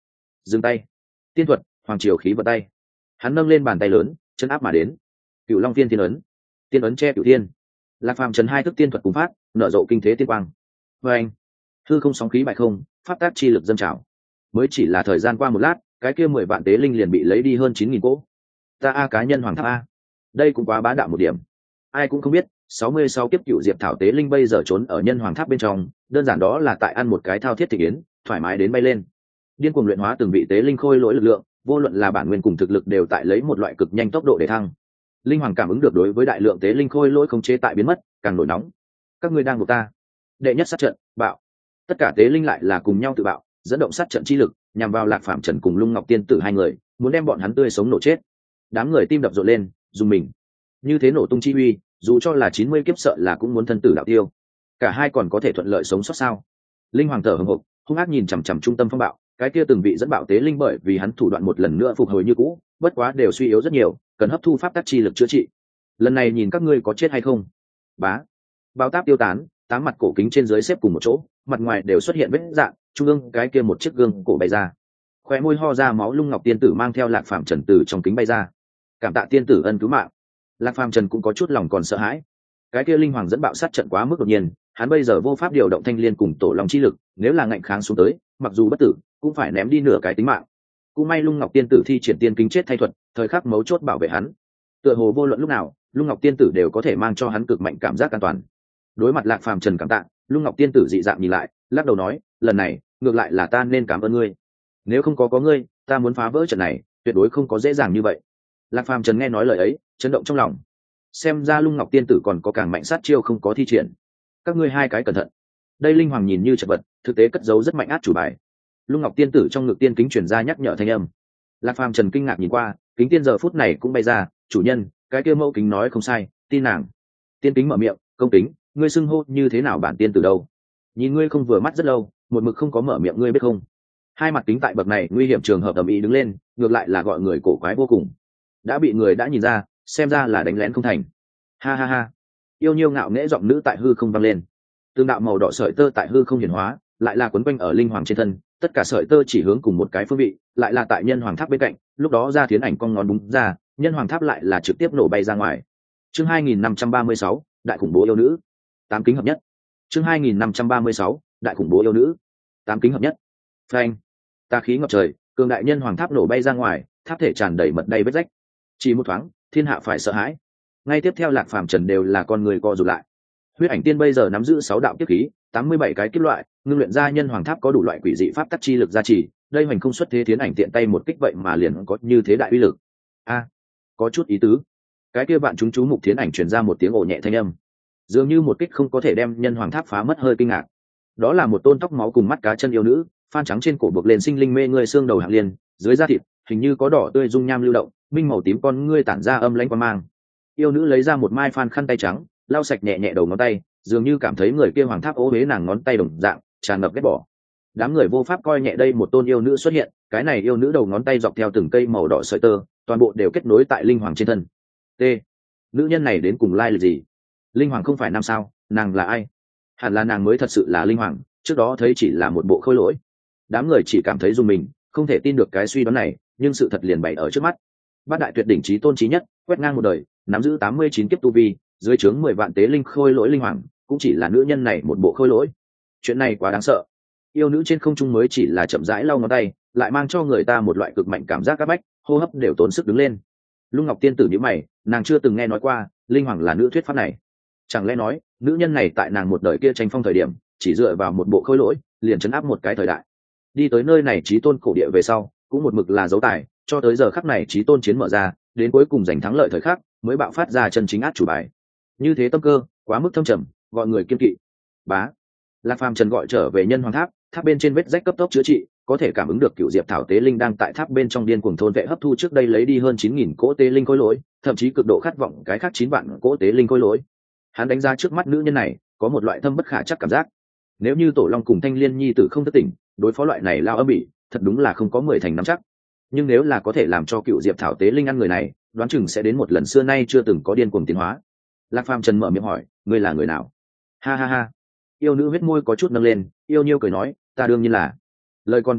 dừng tay. Tiên thuật, hoàng triều khí vận tay. Hắn nâng lên bàn tay lớn, chân áp mà đến. Cựu long tiên tiên ấn, tiên ấn che cựu tiên. Lạc phàm trần hai thức tiên thuật cùng phát, nở rộ kinh thế tiên quang. Và anh, hư không sóng khí bại không, pháp tác chi lực dâng trào. Mới chỉ là thời gian qua một lát, cái kia mười vạn tế linh liền bị lấy đi hơn chín nghìn cỗ. Ta a cá nhân hoàng tháp a, đây cũng quá bá đạo một điểm. Ai cũng không biết, sáu mươi sáu kiếp cựu diệp thảo tế linh bây giờ trốn ở nhân hoàng tháp bên trong, đơn giản đó là tại ăn một cái thao thiết thị yến, thoải mái đến bay lên. Điên cuồng luyện hóa từng vị tế linh khôi lỗi lực lượng, vô luận là bản nguyên cùng thực lực đều tại lấy một loại cực nhanh tốc độ để thăng. Linh hoàng cảm ứng được đối với đại lượng tế linh khôi lỗi không chế tại biến mất, càng nổi nóng. Các ngươi đang buộc ta. Đệ nhất sát trận, bạo. Tất cả tế linh lại là cùng nhau tự bạo, dẫn động sát trận chi lực, nhằm vào Lạc Phàm Trần cùng Lung Ngọc Tiên Tử hai người, muốn đem bọn hắn tươi sống nổ chết. Đám người tim đập rộn lên, dùng mình. Như thế nổ tung chi uy, dù cho là chín mươi kiếp sợ là cũng muốn thân tử đạo tiêu. Cả hai còn có thể thuận lợi sống sót sao? Linh hoàng thở hổn hộc, hung ác nhìn chằm chằm trung tâm phong bạo, cái kia từng vị dẫn bạo tế linh bởi vì hắn thủ đoạn một lần nữa phục hồi như cũ, bất quá đều suy yếu rất nhiều, cần hấp thu pháp tắc chi lực chữa trị. Lần này nhìn các ngươi có chết hay không. Bá. Bao táp tiêu tán, tám mặt cổ kính trên dưới xếp cùng một chỗ, mặt ngoài đều xuất hiện vết rạn, trung ương cái kia một chiếc gương cổ bay ra. Khóe môi ho ra máu, Lung Ngọc Tiên Tử mang theo Lạc Phàm Trần từ trong kính bay ra. Cảm tạ tiên tử ân cứu mạng. Lạc Phàm Trần cũng có chút lòng còn sợ hãi. Cái kia linh hoàng dẫn bạo sát trận quá mức đột nhiên, hắn bây giờ vô pháp điều động thanh liên cùng tổ long chi lực, nếu là ngạnh kháng xuống tới, mặc dù bất tử, cũng phải ném đi nửa cái tính mạng. Cũng may Lung Ngọc Tiên Tử thi triển tiên kính chết thay thuật, thời khắc mấu chốt bảo vệ hắn. Tựa hồ vô luận lúc nào, Lung Ngọc Tiên Tử đều có thể mang cho hắn cực mạnh cảm giác an toàn. Đối mặt Lạc Phàm Trần cảm tạ, Lung Ngọc Tiên Tử dị dạng nhìn lại, lắc đầu nói, lần này ngược lại là ta nên cảm ơn ngươi. Nếu không có có ngươi, ta muốn phá vỡ trận này, tuyệt đối không có dễ dàng như vậy. Lạc Phàm Trần nghe nói lời ấy, chấn động trong lòng. Xem ra Lung Ngọc Tiên Tử còn có càng mạnh sát chiêu không có thi triển. Các ngươi hai cái cẩn thận. Đây linh hoàng nhìn như chật vật, thực tế cất giấu rất mạnh át chủ bài. Lung Ngọc Tiên Tử trong ngực tiên kính truyền ra nhắc nhở thanh âm. Lạc Phàm Trần kinh ngạc nhìn qua, kính tiên giờ phút này cũng bay ra, chủ nhân, cái kia mẫu kính nói không sai, tin nàng. Tiên kính mở miệng, công kính, ngươi xưng hô như thế nào bản tiên tử đâu? Nhìn ngươi không vừa mắt rất lâu, một mực không có mở miệng ngươi biết không? Hai mặt kính tại bậc này nguy hiểm trường hợp ầm ĩ đứng lên, ngược lại là gọi người cổ quái vô cùng. Đã bị người đã nhìn ra, xem ra là đánh lén không thành. Ha ha ha. Yêu nhiêu ngạo nghễ giọng nữ tại hư không vang lên. Tương đạo màu đỏ sợi tơ tại hư không hiển hóa, lại là quấn quanh ở linh hoàng trên thân, tất cả sợi tơ chỉ hướng cùng một cái phương vị, lại là tại nhân hoàng tháp bên cạnh, lúc đó ra thiến ảnh con ngón đúng ra, nhân hoàng tháp lại là trực tiếp nổ bay ra ngoài. Chương hai nghìn năm trăm ba mươi sáu, đại khủng bố yêu nữ. Tám kính hợp nhất. Chương hai nghìn năm trăm ba mươi sáu, đại khủng bố yêu nữ. Tám kính hợp nhất. Phanh. Tà khí ngập trời, cường đại nhân hoàng tháp nổ bay ra ngoài, tháp thể tràn đầy mật đầy vết rách. Chỉ một thoáng, thiên hạ phải sợ hãi. Ngay tiếp theo Lạc Phàm Trần đều là con người co rụt lại. Huyết ảnh tiên bây giờ nắm giữ sáu đạo kiếp khí, tám mươi bảy cái kiếp loại, ngưng luyện ra nhân hoàng tháp có đủ loại quỷ dị pháp tắc chi lực gia trì, đây hoành không xuất thế thiến ảnh tiện tay một kích vậy mà liền có như thế đại uy lực. A, có chút ý tứ. Cái kia bạn chúng chú mục thiến ảnh truyền ra một tiếng ồ nhẹ thanh âm, dường như một kích không có thể đem nhân hoàng tháp phá mất, hơi kinh ngạc. Đó là một tôn tóc máu cùng mắt cá chân yêu nữ, phan trắng trên cổ buộc lên sinh linh mê người xương đầu hạng liên, dưới da thịt hình như có đỏ tươi dung nham lưu động, minh màu tím con ngươi tản ra âm lãnh quang mang. Yêu nữ lấy ra một mai phan khăn tay trắng, lau sạch nhẹ nhẹ đầu ngón tay, dường như cảm thấy người kia hoàng tháp ố huế nàng ngón tay đồng dạng, tràn ngập ghét bỏ. Đám người vô pháp coi nhẹ đây một tôn yêu nữ xuất hiện, cái này yêu nữ đầu ngón tay dọc theo từng cây màu đỏ sợi tơ, toàn bộ đều kết nối tại linh hoàng trên thân. T. Nữ nhân này đến cùng lai lịch gì? Linh hoàng không phải nam sao? Nàng là ai? Hẳn là nàng mới thật sự là linh hoàng, trước đó thấy chỉ là một bộ khôi lỗi. Đám người chỉ cảm thấy dùng mình, không thể tin được cái suy đoán này, nhưng sự thật liền bày ở trước mắt. Bát đại tuyệt đỉnh chí tôn chí nhất, quét ngang một đời, nắm giữ tám mươi chín kiếp tu vi, dưới trướng mười vạn tế linh khôi lỗi linh hoàng, cũng chỉ là nữ nhân này một bộ khôi lỗi. Chuyện này quá đáng sợ. Yêu nữ trên không trung mới chỉ là chậm rãi lau ngón tay, lại mang cho người ta một loại cực mạnh cảm giác áp bách, hô hấp đều tốn sức đứng lên. Lung Ngọc Tiên Tử nhíu mày, nàng chưa từng nghe nói qua linh hoàng là nữ thuyết pháp này. Chẳng lẽ nói nữ nhân này tại nàng một đời kia tranh phong thời điểm, chỉ dựa vào một bộ khôi lỗi liền chấn áp một cái thời đại. Đi tới nơi này chí tôn cổ địa về sau, cũng một mực là dấu tài, cho tới giờ khắc này chí tôn chiến mở ra, đến cuối cùng giành thắng lợi thời khắc, mới bạo phát ra chân chính át chủ bài. Như thế tâm cơ quá mức thâm trầm, gọi người kiên kỵ. Bá. Lạc Phàm Trần gọi trở về nhân hoàng tháp, tháp bên trên vết rách cấp tốc chữa trị, có thể cảm ứng được cựu diệp thảo tế linh đang tại tháp bên trong điên cuồng thôn vệ hấp thu trước đây lấy đi hơn chín nghìn cỗ tế linh khối lỗi, thậm chí cực độ khát vọng cái khác chín vạn cỗ tế linh khối lỗi. Hắn đánh giá trước mắt nữ nhân này, có một loại thâm bất khả chắc cảm giác. Nếu như Tổ Long cùng Thanh Liên nhi tử không thất tỉnh, đối phó loại này lao âm bỉ, thật đúng là không có mười thành nắm chắc. Nhưng nếu là có thể làm cho cựu diệp thảo tế linh ăn người này, đoán chừng sẽ đến một lần xưa nay chưa từng có điên cuồng tiến hóa. Lạc Phàm Trần mở miệng hỏi, ngươi là người nào? Ha ha ha. Yêu nữ huyết môi có chút nâng lên, yêu nhiêu cười nói, ta đương nhiên là. Lời còn chưa dứt,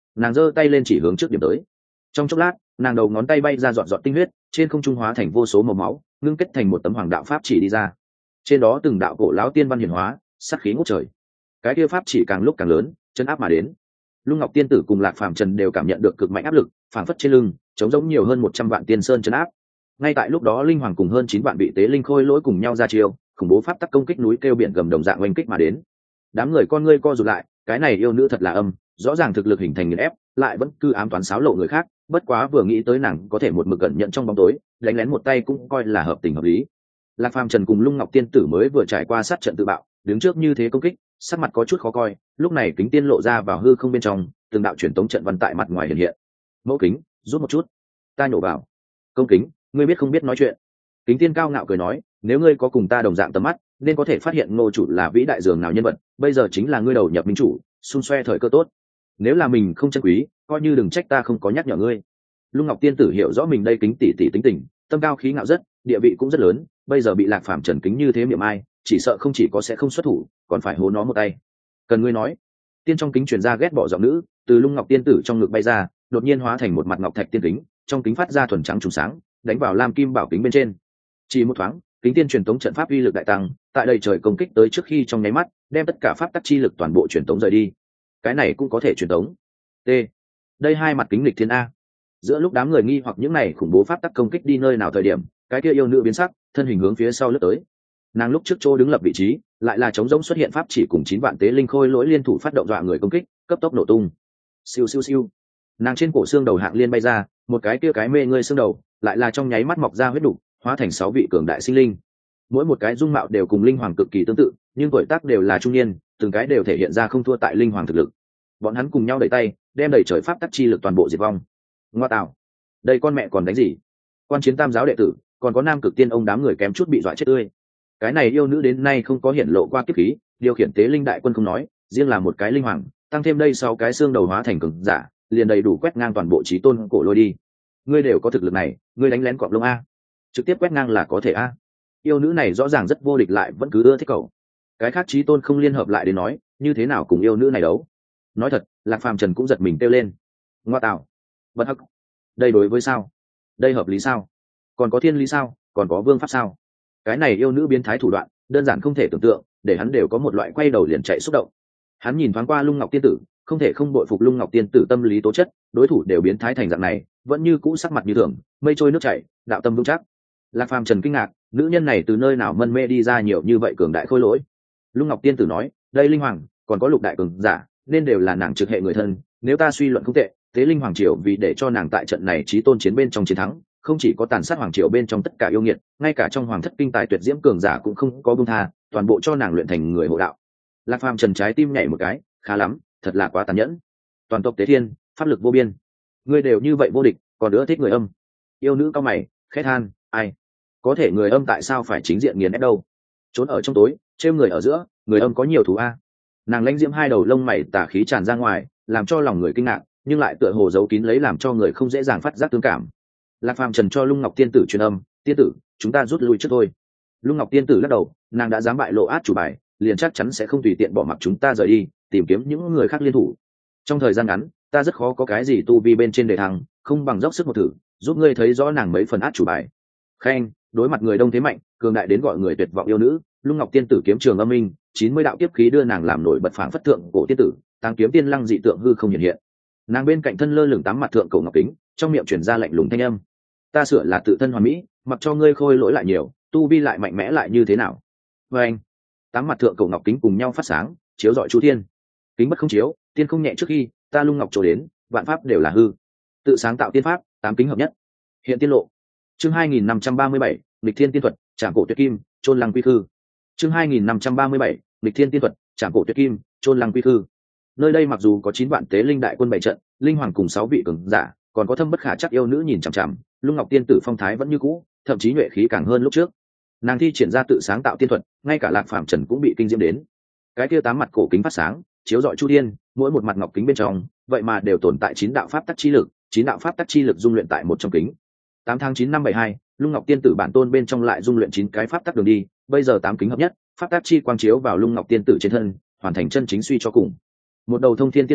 nàng giơ tay lên chỉ hướng trước điểm tới. Trong chốc lát, nàng đầu ngón tay bay ra dọn dọn tinh huyết, trên không trung hóa thành vô số màu máu, ngưng kết thành một tấm hoàng đạo pháp chỉ đi ra. Trên đó từng đạo cổ lão tiên văn hiển hóa, sát khí ngút trời. Cái kia pháp chỉ càng lúc càng lớn, chân áp mà đến. Lung Ngọc Tiên Tử cùng Lạc Phàm Trần đều cảm nhận được cực mạnh áp lực, phảng phất trên lưng, chống giống nhiều hơn một trăm vạn tiên sơn chân áp. Ngay tại lúc đó, linh hoàng cùng hơn chín vạn vị tế linh khôi lỗi cùng nhau ra chiêu, khủng bố pháp tắc công kích núi kêu biển gầm đồng dạng oanh kích mà đến. Đám người con ngươi co rụt lại, cái này yêu nữ thật là âm, rõ ràng thực lực hình thành nghiền ép, lại vẫn cứ ám toán xáo lộ người khác, bất quá vừa nghĩ tới nàng có thể một mực cẩn nhận trong bóng tối, đánh lén một tay cũng coi là hợp tình hợp lý. Lạc Phàm Trần cùng Lung Ngọc Tiên Tử mới vừa trải qua sát trận tự bạo, đứng trước như thế công kích, sắc mặt có chút khó coi, lúc này kính tiên lộ ra vào hư không bên trong, từng đạo truyền tống trận văn tại mặt ngoài hiện hiện. Mẫu kính, rút một chút. Ta nhổ vào. Công kính, ngươi biết không biết nói chuyện. Kính tiên cao ngạo cười nói, nếu ngươi có cùng ta đồng dạng tầm mắt, nên có thể phát hiện Ngô chủ là vĩ đại dường nào nhân vật, bây giờ chính là ngươi đầu nhập minh chủ, xung xoe thời cơ tốt. Nếu là mình không chân quý, coi như đừng trách ta không có nhắc nhở ngươi. Lung Ngọc Tiên Tử hiểu rõ mình đây kính tỷ tỷ tính tình, tâm cao khí ngạo rất, địa vị cũng rất lớn, bây giờ bị Lạc Phàm Trần kính như thế miệng ai, chỉ sợ không chỉ có sẽ không xuất thủ, còn phải hố nó một tay. Cần ngươi nói. Tiên trong kính truyền ra ghét bỏ giọng nữ, từ Lung Ngọc Tiên Tử trong ngực bay ra, đột nhiên hóa thành một mặt ngọc thạch tiên kính, trong kính phát ra thuần trắng trùng sáng, đánh vào lam kim bảo kính bên trên. Chỉ một thoáng, kính tiên truyền tống trận pháp uy lực đại tăng, tại đây trời công kích tới trước khi trong nháy mắt, đem tất cả pháp tắc chi lực toàn bộ truyền tống rời đi. Cái này cũng có thể truyền tống. T. Đây hai mặt kính lịch thiên a. Giữa lúc đám người nghi hoặc những này khủng bố pháp tắc công kích đi nơi nào thời điểm, cái kia yêu nữ biến sắc, thân hình hướng phía sau lướt tới. Nàng lúc trước chỗ đứng lập vị trí, lại là trống rỗng xuất hiện pháp chỉ cùng chín vạn tế linh khôi lỗi liên thủ phát động dọa người công kích, cấp tốc nổ tung. Siêu siêu siêu. Nàng trên cổ xương đầu hạng liên bay ra, một cái kia cái mê ngươi xương đầu, lại là trong nháy mắt mọc ra huyết đủ, hóa thành sáu vị cường đại sinh linh. Mỗi một cái dung mạo đều cùng linh hoàng cực kỳ tương tự, nhưng tuổi tác đều là trung niên, từng cái đều thể hiện ra không thua tại linh hoàng thực lực. Bọn hắn cùng nhau đẩy tay, đem đẩy trời pháp tắc chi lực toàn bộ diệt vong. Ngoa tạo, đây con mẹ còn đánh gì? Quan chiến tam giáo đệ tử, còn có nam cực tiên ông đám người kém chút bị dọa chết tươi. Cái này yêu nữ đến nay không có hiện lộ qua kiếp khí, điều khiển tế linh đại quân không nói, riêng là một cái linh hoàng, tăng thêm đây sau cái xương đầu hóa thành cường giả, liền đầy đủ quét ngang toàn bộ chí tôn cổ lôi đi. Ngươi đều có thực lực này, ngươi đánh lén cọp lông a, trực tiếp quét ngang là có thể a. Yêu nữ này rõ ràng rất vô địch lại vẫn cứ ưa thích cậu. Cái khác chí tôn không liên hợp lại đến nói, như thế nào cùng yêu nữ này đấu? Nói thật, Lạc Phàm Trần cũng giật mình kêu lên. Ngoa tạo, bất hắc, đây đối với sao? Đây hợp lý sao? Còn có thiên lý sao? Còn có vương pháp sao? Cái này yêu nữ biến thái thủ đoạn, đơn giản không thể tưởng tượng, để hắn đều có một loại quay đầu liền chạy xúc động. Hắn nhìn thoáng qua Lung Ngọc Tiên Tử, không thể không bội phục Lung Ngọc Tiên Tử tâm lý tố chất, đối thủ đều biến thái thành dạng này, vẫn như cũ sắc mặt như thường, mây trôi nước chảy, đạo tâm vững chắc. Lạc Phàm Trần kinh ngạc, nữ nhân này từ nơi nào mân mê đi ra nhiều như vậy cường đại khôi lỗi? Lung Ngọc Tiên Tử nói, đây linh hoàng, còn có lục đại cường giả, nên đều là nàng trực hệ người thân, nếu ta suy luận không tệ, thế linh hoàng triều vì để cho nàng tại trận này chí tôn chiến bên trong chiến thắng, không chỉ có tàn sát hoàng triều bên trong tất cả yêu nghiệt, ngay cả trong hoàng thất kinh tài tuyệt diễm cường giả cũng không có buông tha, toàn bộ cho nàng luyện thành người hộ đạo. Lạc Phàm Trần trái tim nhảy một cái, khá lắm, thật là quá tàn nhẫn. Toàn tộc tế thiên, pháp lực vô biên, ngươi đều như vậy vô địch, còn nữa thích người âm. Yêu nữ cao mày, khét than, ai có thể người âm tại sao phải chính diện nghiền ép đâu? Trốn ở trong tối, trêu người ở giữa, người âm có nhiều thú a. Nàng lãnh diễm hai đầu lông mày tà khí tràn ra ngoài, làm cho lòng người kinh ngạc, nhưng lại tựa hồ giấu kín lấy làm cho người không dễ dàng phát giác tương cảm. Lạc Phàm Trần cho Lung Ngọc Tiên Tử truyền âm, tiên tử, chúng ta rút lui trước thôi. Lung Ngọc Tiên Tử lắc đầu, nàng đã dám bại lộ át chủ bài, liền chắc chắn sẽ không tùy tiện bỏ mặc chúng ta rời đi, tìm kiếm những người khác liên thủ. Trong thời gian ngắn, ta rất khó có cái gì tu vi bên trên đề thăng, không bằng dốc sức một thử, giúp ngươi thấy rõ nàng mấy phần át chủ bài. Khen, đối mặt người đông thế mạnh, cường đại đến gọi người tuyệt vọng yêu nữ, Lung Ngọc Tiên Tử kiếm trường âm minh, chín mươi đạo tiếp khí đưa nàng làm nổi bật phảng phất thượng cổ tiên tử, tăng kiếm tiên lăng dị tượng hư không hiện hiện. Nàng bên cạnh thân lơ lửng tám mặt thượng cổ ngọc kính, trong miệng truyền ra lạnh lùng thanh âm. Ta sửa là tự thân hoàn mỹ, mặc cho ngươi khôi lỗi lại nhiều, tu vi lại mạnh mẽ lại như thế nào? Và anh, tám mặt thượng cổ ngọc kính cùng nhau phát sáng, chiếu rọi chu thiên. Kính bất không chiếu, tiên không nhẹ trước khi ta Lung Ngọc trổ đến, vạn pháp đều là hư. Tự sáng tạo tiên pháp, tám kính hợp nhất. Hiện tiên lộ. Chương hai nghìn năm trăm ba mươi bảy, nghịch thiên tiên thuật, trảm cổ tuyệt kim, chôn lăng quy khư. Chương hai nghìn năm trăm ba mươi bảy, nghịch thiên tiên thuật, trảm cổ tuyệt kim, chôn lăng quy khư. Nơi đây mặc dù có chín vạn tế linh đại quân bảy trận, linh hoàng cùng sáu vị cường giả, còn có thâm bất khả chắc yêu nữ nhìn chằm chằm, Lung Ngọc Tiên Tử phong thái vẫn như cũ, thậm chí nhuệ khí càng hơn lúc trước. Nàng thi triển ra tự sáng tạo tiên thuật, ngay cả Lạc Phàm Trần cũng bị kinh diễm đến. Cái kia tám mặt cổ kính phát sáng, chiếu rọi chu thiên, mỗi một mặt ngọc kính bên trong, vậy mà đều tồn tại chín đạo pháp tắc chi lực, chín đạo pháp tắc chi lực dung luyện tại một trong kính. tám tháng chín năm bảy hai, Lung Ngọc Tiên Tử bản tôn bên trong lại dung luyện chín cái pháp tắc đường đi, bây giờ tám kính hợp nhất, pháp tắc chi quang chiếu vào Lung Ngọc Tiên Tử trên thân, hoàn thành chân chính suy cho cùng. Một đầu thông thiên tiên lộ,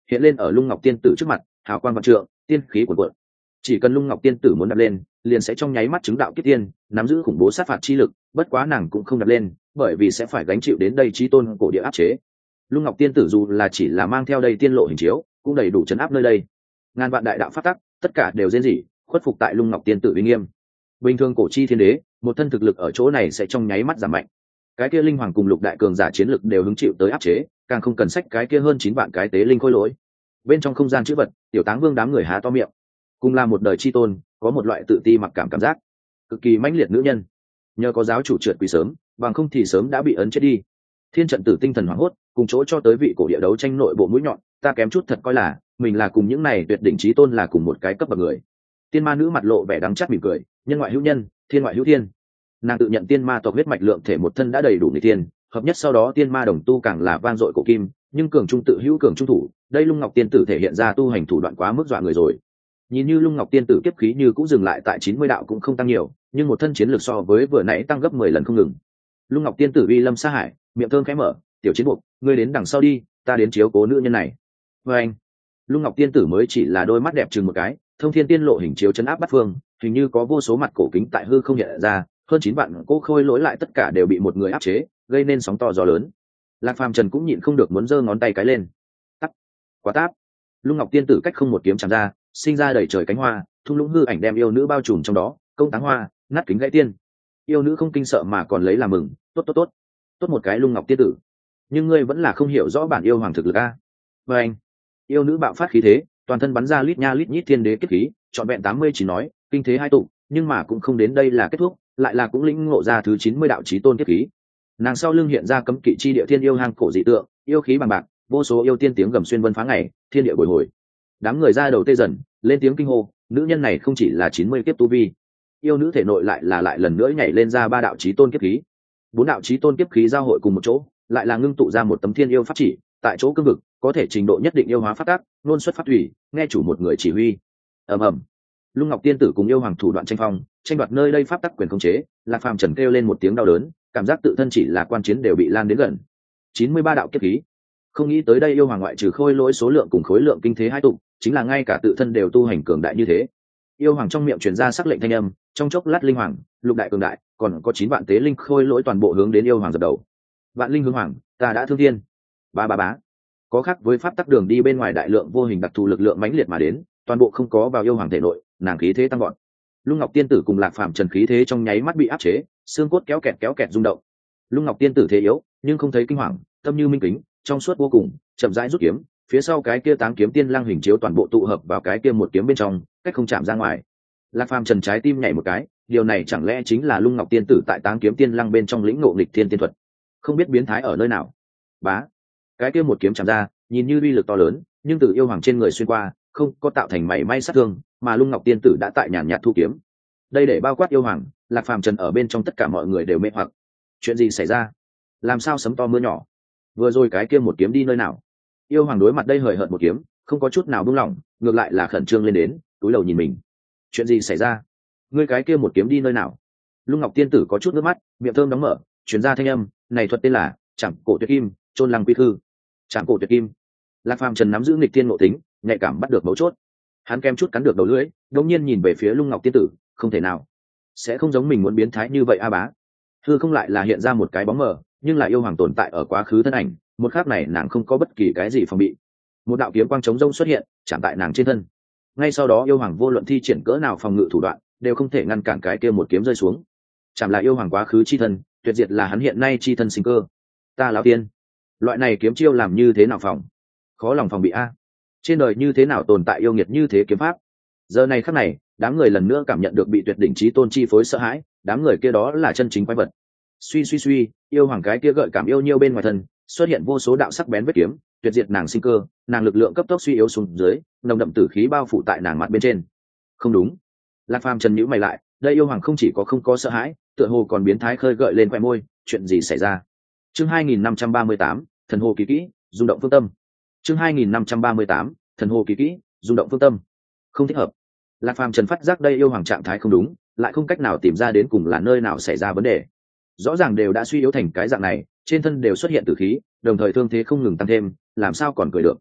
hiện lên ở Lung Ngọc tiên tử trước mặt, hào quang vạn trượng, tiên khí cuồn cuộn. Chỉ cần Lung Ngọc tiên tử muốn đạp lên, liền sẽ trong nháy mắt chứng đạo kiếp tiên, nắm giữ khủng bố sát phạt chi lực, bất quá nàng cũng không đạp lên, bởi vì sẽ phải gánh chịu đến đây chí tôn cổ địa áp chế. Lung Ngọc tiên tử dù là chỉ là mang theo đây tiên lộ hình chiếu, cũng đầy đủ chấn áp nơi đây. Ngàn vạn đại đạo pháp tắc, tất cả đều rên rỉ, khuất phục tại Lung Ngọc tiên tử uy nghiêm. Bình thường cổ chi thiên đế, một thân thực lực ở chỗ này sẽ trong nháy mắt giảm mạnh. Cái kia linh hoàng cùng lục đại cường giả chiến lực đều hứng chịu tới áp chế, càng không cần sách cái kia hơn chín vạn cái tế linh khôi lỗi. Bên trong không gian chữ vật, tiểu táng vương đám người há to miệng. Cùng là một đời chi tôn, có một loại tự ti mặc cảm cảm giác, cực kỳ mãnh liệt nữ nhân. Nhờ có giáo chủ trượt quỳ sớm, bằng không thì sớm đã bị ấn chết đi. Thiên trận tử tinh thần hoảng hốt, cùng chỗ cho tới vị cổ địa đấu tranh nội bộ mũi nhọn, ta kém chút thật coi là mình là cùng những này tuyệt đỉnh chí tôn là cùng một cái cấp bậc người. Tiên ma nữ mặt lộ vẻ đắng chát mỉm cười, nhân ngoại hữu nhân, thiên ngoại hữu thiên. Nàng tự nhận tiên ma tộc huyết mạch lượng thể một thân đã đầy đủ người tiên, hợp nhất sau đó tiên ma đồng tu càng là vang dội cổ kim, nhưng cường trung tự hữu cường trung thủ, đây Lung Ngọc tiên tử thể hiện ra tu hành thủ đoạn quá mức dọa người rồi. Nhìn như Lung Ngọc tiên tử kiếp khí như cũng dừng lại tại chín mươi đạo cũng không tăng nhiều, nhưng một thân chiến lược so với vừa nãy tăng gấp mười lần không ngừng. Lung Ngọc tiên tử uy lâm sa hải, miệng thơm khẽ mở, tiểu chiến buộc, ngươi đến đằng sau đi, ta đến chiếu cố nữ nhân này. Và anh, Lung Ngọc tiên tử mới chỉ là đôi mắt đẹp chừng một cái, thông thiên tiên lộ hình chiếu chấn áp bắt phương, hình như có vô số mặt cổ kính tại hư không hiện ra, hơn chín vạn cô khôi lỗi lại tất cả đều bị một người áp chế, gây nên sóng to gió lớn. Lạc Phàm Trần cũng nhịn không được muốn giơ ngón tay cái lên. Tắc, quá táp. Lung Ngọc tiên tử cách không một kiếm chạm ra, sinh ra đầy trời cánh hoa, thung lũng hư ảnh đem yêu nữ bao trùm trong đó, công táng hoa, nát kính gãy tiên. Yêu nữ không kinh sợ mà còn lấy làm mừng, tốt tốt tốt, tốt một cái Lung Ngọc tiên tử. Nhưng ngươi vẫn là không hiểu rõ bản yêu hoàng thực lực a. Và anh, yêu nữ bạo phát khí thế, toàn thân bắn ra lít nha lít nhít thiên đế kiếp khí, trọn vẹn tám mươi chỉ nói, kinh thế hai tụ, nhưng mà cũng không đến đây là kết thúc, lại là cũng lĩnh ngộ ra thứ chín mươi đạo chí tôn kiếp khí. Nàng sau lưng hiện ra cấm kỵ chi địa thiên yêu hang cổ dị tượng, yêu khí bằng bạc, vô số yêu tiên tiếng gầm xuyên vân phá ngày, thiên địa bồi hồi. Đám người ra đầu tê dần, lên tiếng kinh hô, nữ nhân này không chỉ là chín mươi kiếp tu vi, yêu nữ thể nội lại là lại lần nữa nhảy lên ra ba đạo chí tôn kiếp khí. Bốn đạo chí tôn kiếp khí giao hội cùng một chỗ, lại là ngưng tụ ra một tấm thiên yêu pháp chỉ, tại chỗ cương vực, có thể trình độ nhất định yêu hóa phát tác, luôn xuất phát thủy, nghe chủ một người chỉ huy. Ầm ầm. Lung Ngọc tiên tử cùng yêu hoàng thủ đoạn tranh phong, tranh đoạt nơi đây pháp tắc quyền khống chế, Lạc Phàm Trần kêu lên một tiếng đau đớn, cảm giác tự thân chỉ là quan chiến đều bị lan đến gần. chín mươi ba đạo kiếp khí. Không nghĩ tới đây yêu hoàng ngoại trừ khôi lỗi số lượng cùng khối lượng kinh thế hai tụ, chính là ngay cả tự thân đều tu hành cường đại như thế. Yêu hoàng trong miệng truyền ra sắc lệnh thanh âm, trong chốc lát linh hoàng, lục đại cường đại, còn có chín vạn tế linh khôi lỗi toàn bộ hướng đến yêu hoàng dập đầu. Vạn linh hướng hoàng, ta đã thương thiên. Ba ba bá. Có khác với pháp tắc đường đi bên ngoài đại lượng vô hình đặc thù lực lượng mãnh liệt mà đến, toàn bộ không có vào yêu hoàng thể nội, nàng khí thế tăng gọn. Lung Ngọc tiên tử cùng Lạc Phàm Trần khí thế trong nháy mắt bị áp chế, xương cốt kéo kẹt kéo kẹt rung động. Lung Ngọc tiên tử thế yếu, nhưng không thấy kinh hoàng, tâm như minh kính, trong suốt vô cùng, chậm rãi rút kiếm, phía sau cái kia táng kiếm tiên lăng hình chiếu toàn bộ tụ hợp vào cái kia một kiếm bên trong, cách không chạm ra ngoài. Lạc Phàm Trần trái tim nhảy một cái, điều này chẳng lẽ chính là Lung Ngọc tiên tử tại táng kiếm tiên lăng bên trong lĩnh ngộ nghịch thiên tiên thuật, không biết biến thái ở nơi nào. Bá, cái kia một kiếm chạm ra, nhìn như uy lực to lớn, nhưng từ yêu hoàng trên người xuyên qua, không có tạo thành mảy may sát thương, mà Lung Ngọc tiên tử đã tại nhàn nhạt thu kiếm. Đây để bao quát yêu hoàng, Lạc Phàm Trần ở bên trong tất cả mọi người đều mê hoặc. Chuyện gì xảy ra? Làm sao sấm to mưa nhỏ? Vừa rồi cái kia một kiếm đi nơi nào? Yêu hoàng đối mặt đây hời hợt một kiếm, không có chút nào buông lỏng, ngược lại là khẩn trương lên đến, túi đầu nhìn mình. Chuyện gì xảy ra? Ngươi cái kia một kiếm đi nơi nào? Lung Ngọc tiên tử có chút nước mắt, miệng thơm đóng mở, truyền ra thanh âm, này thuật tên là Trảm Cổ Tuyệt Kim, Chôn Lăng Quy Khư. Trảm Cổ Tuyệt Kim. Lạc Phàm Trần nắm giữ nghịch thiên ngộ tính, nhạy cảm bắt được mấu chốt. Hắn kem chút cắn được đầu lưỡi, đột nhiên nhìn về phía Lung Ngọc tiên tử, không thể nào, sẽ không giống mình muốn biến thái như vậy a bá. Hư không lại là hiện ra một cái bóng mờ, nhưng là yêu hoàng tồn tại ở quá khứ thân ảnh, một khắc này nàng không có bất kỳ cái gì phòng bị. Một đạo kiếm quang chống rông xuất hiện, chạm tại nàng trên thân. Ngay sau đó yêu hoàng vô luận thi triển cỡ nào phòng ngự thủ đoạn, đều không thể ngăn cản cái kia một kiếm rơi xuống. Chạm là yêu hoàng quá khứ chi thân, tuyệt diệt là hắn hiện nay chi thân sinh cơ. Ta lão tiên, loại này kiếm chiêu làm như thế nào phòng? Khó lòng phòng bị a. Trên đời như thế nào tồn tại yêu nghiệt như thế kiếm pháp? Giờ này khắc này, đám người lần nữa cảm nhận được bị tuyệt đỉnh chí tôn chi phối sợ hãi, đám người kia đó là chân chính quái vật. Suy suy suy, yêu hoàng cái kia gợi cảm yêu nhiêu bên ngoài thân, xuất hiện vô số đạo sắc bén vết kiếm, tuyệt diệt nàng sinh cơ, nàng lực lượng cấp tốc suy yếu xuống dưới, nồng đậm tử khí bao phủ tại nàng mặt bên trên. Không đúng. Lạc Phàm Trần nhíu mày lại, đây yêu hoàng không chỉ có không có sợ hãi, tựa hồ còn biến thái khơi gợi lên khóe môi, chuyện gì xảy ra? Chương hai nghìn năm trăm ba mươi tám, thần hồ kỳ kỹ, rung động phương tâm. Chương hai nghìn năm trăm ba mươi tám, thần hồ kỳ kỹ, rung động phương tâm. Không thích hợp. Lạc Phàm Trần phát giác đây yêu hoàng trạng thái không đúng, lại không cách nào tìm ra đến cùng là nơi nào xảy ra vấn đề. Rõ ràng đều đã suy yếu thành cái dạng này, trên thân đều xuất hiện tử khí, đồng thời thương thế không ngừng tăng thêm, làm sao còn cười được?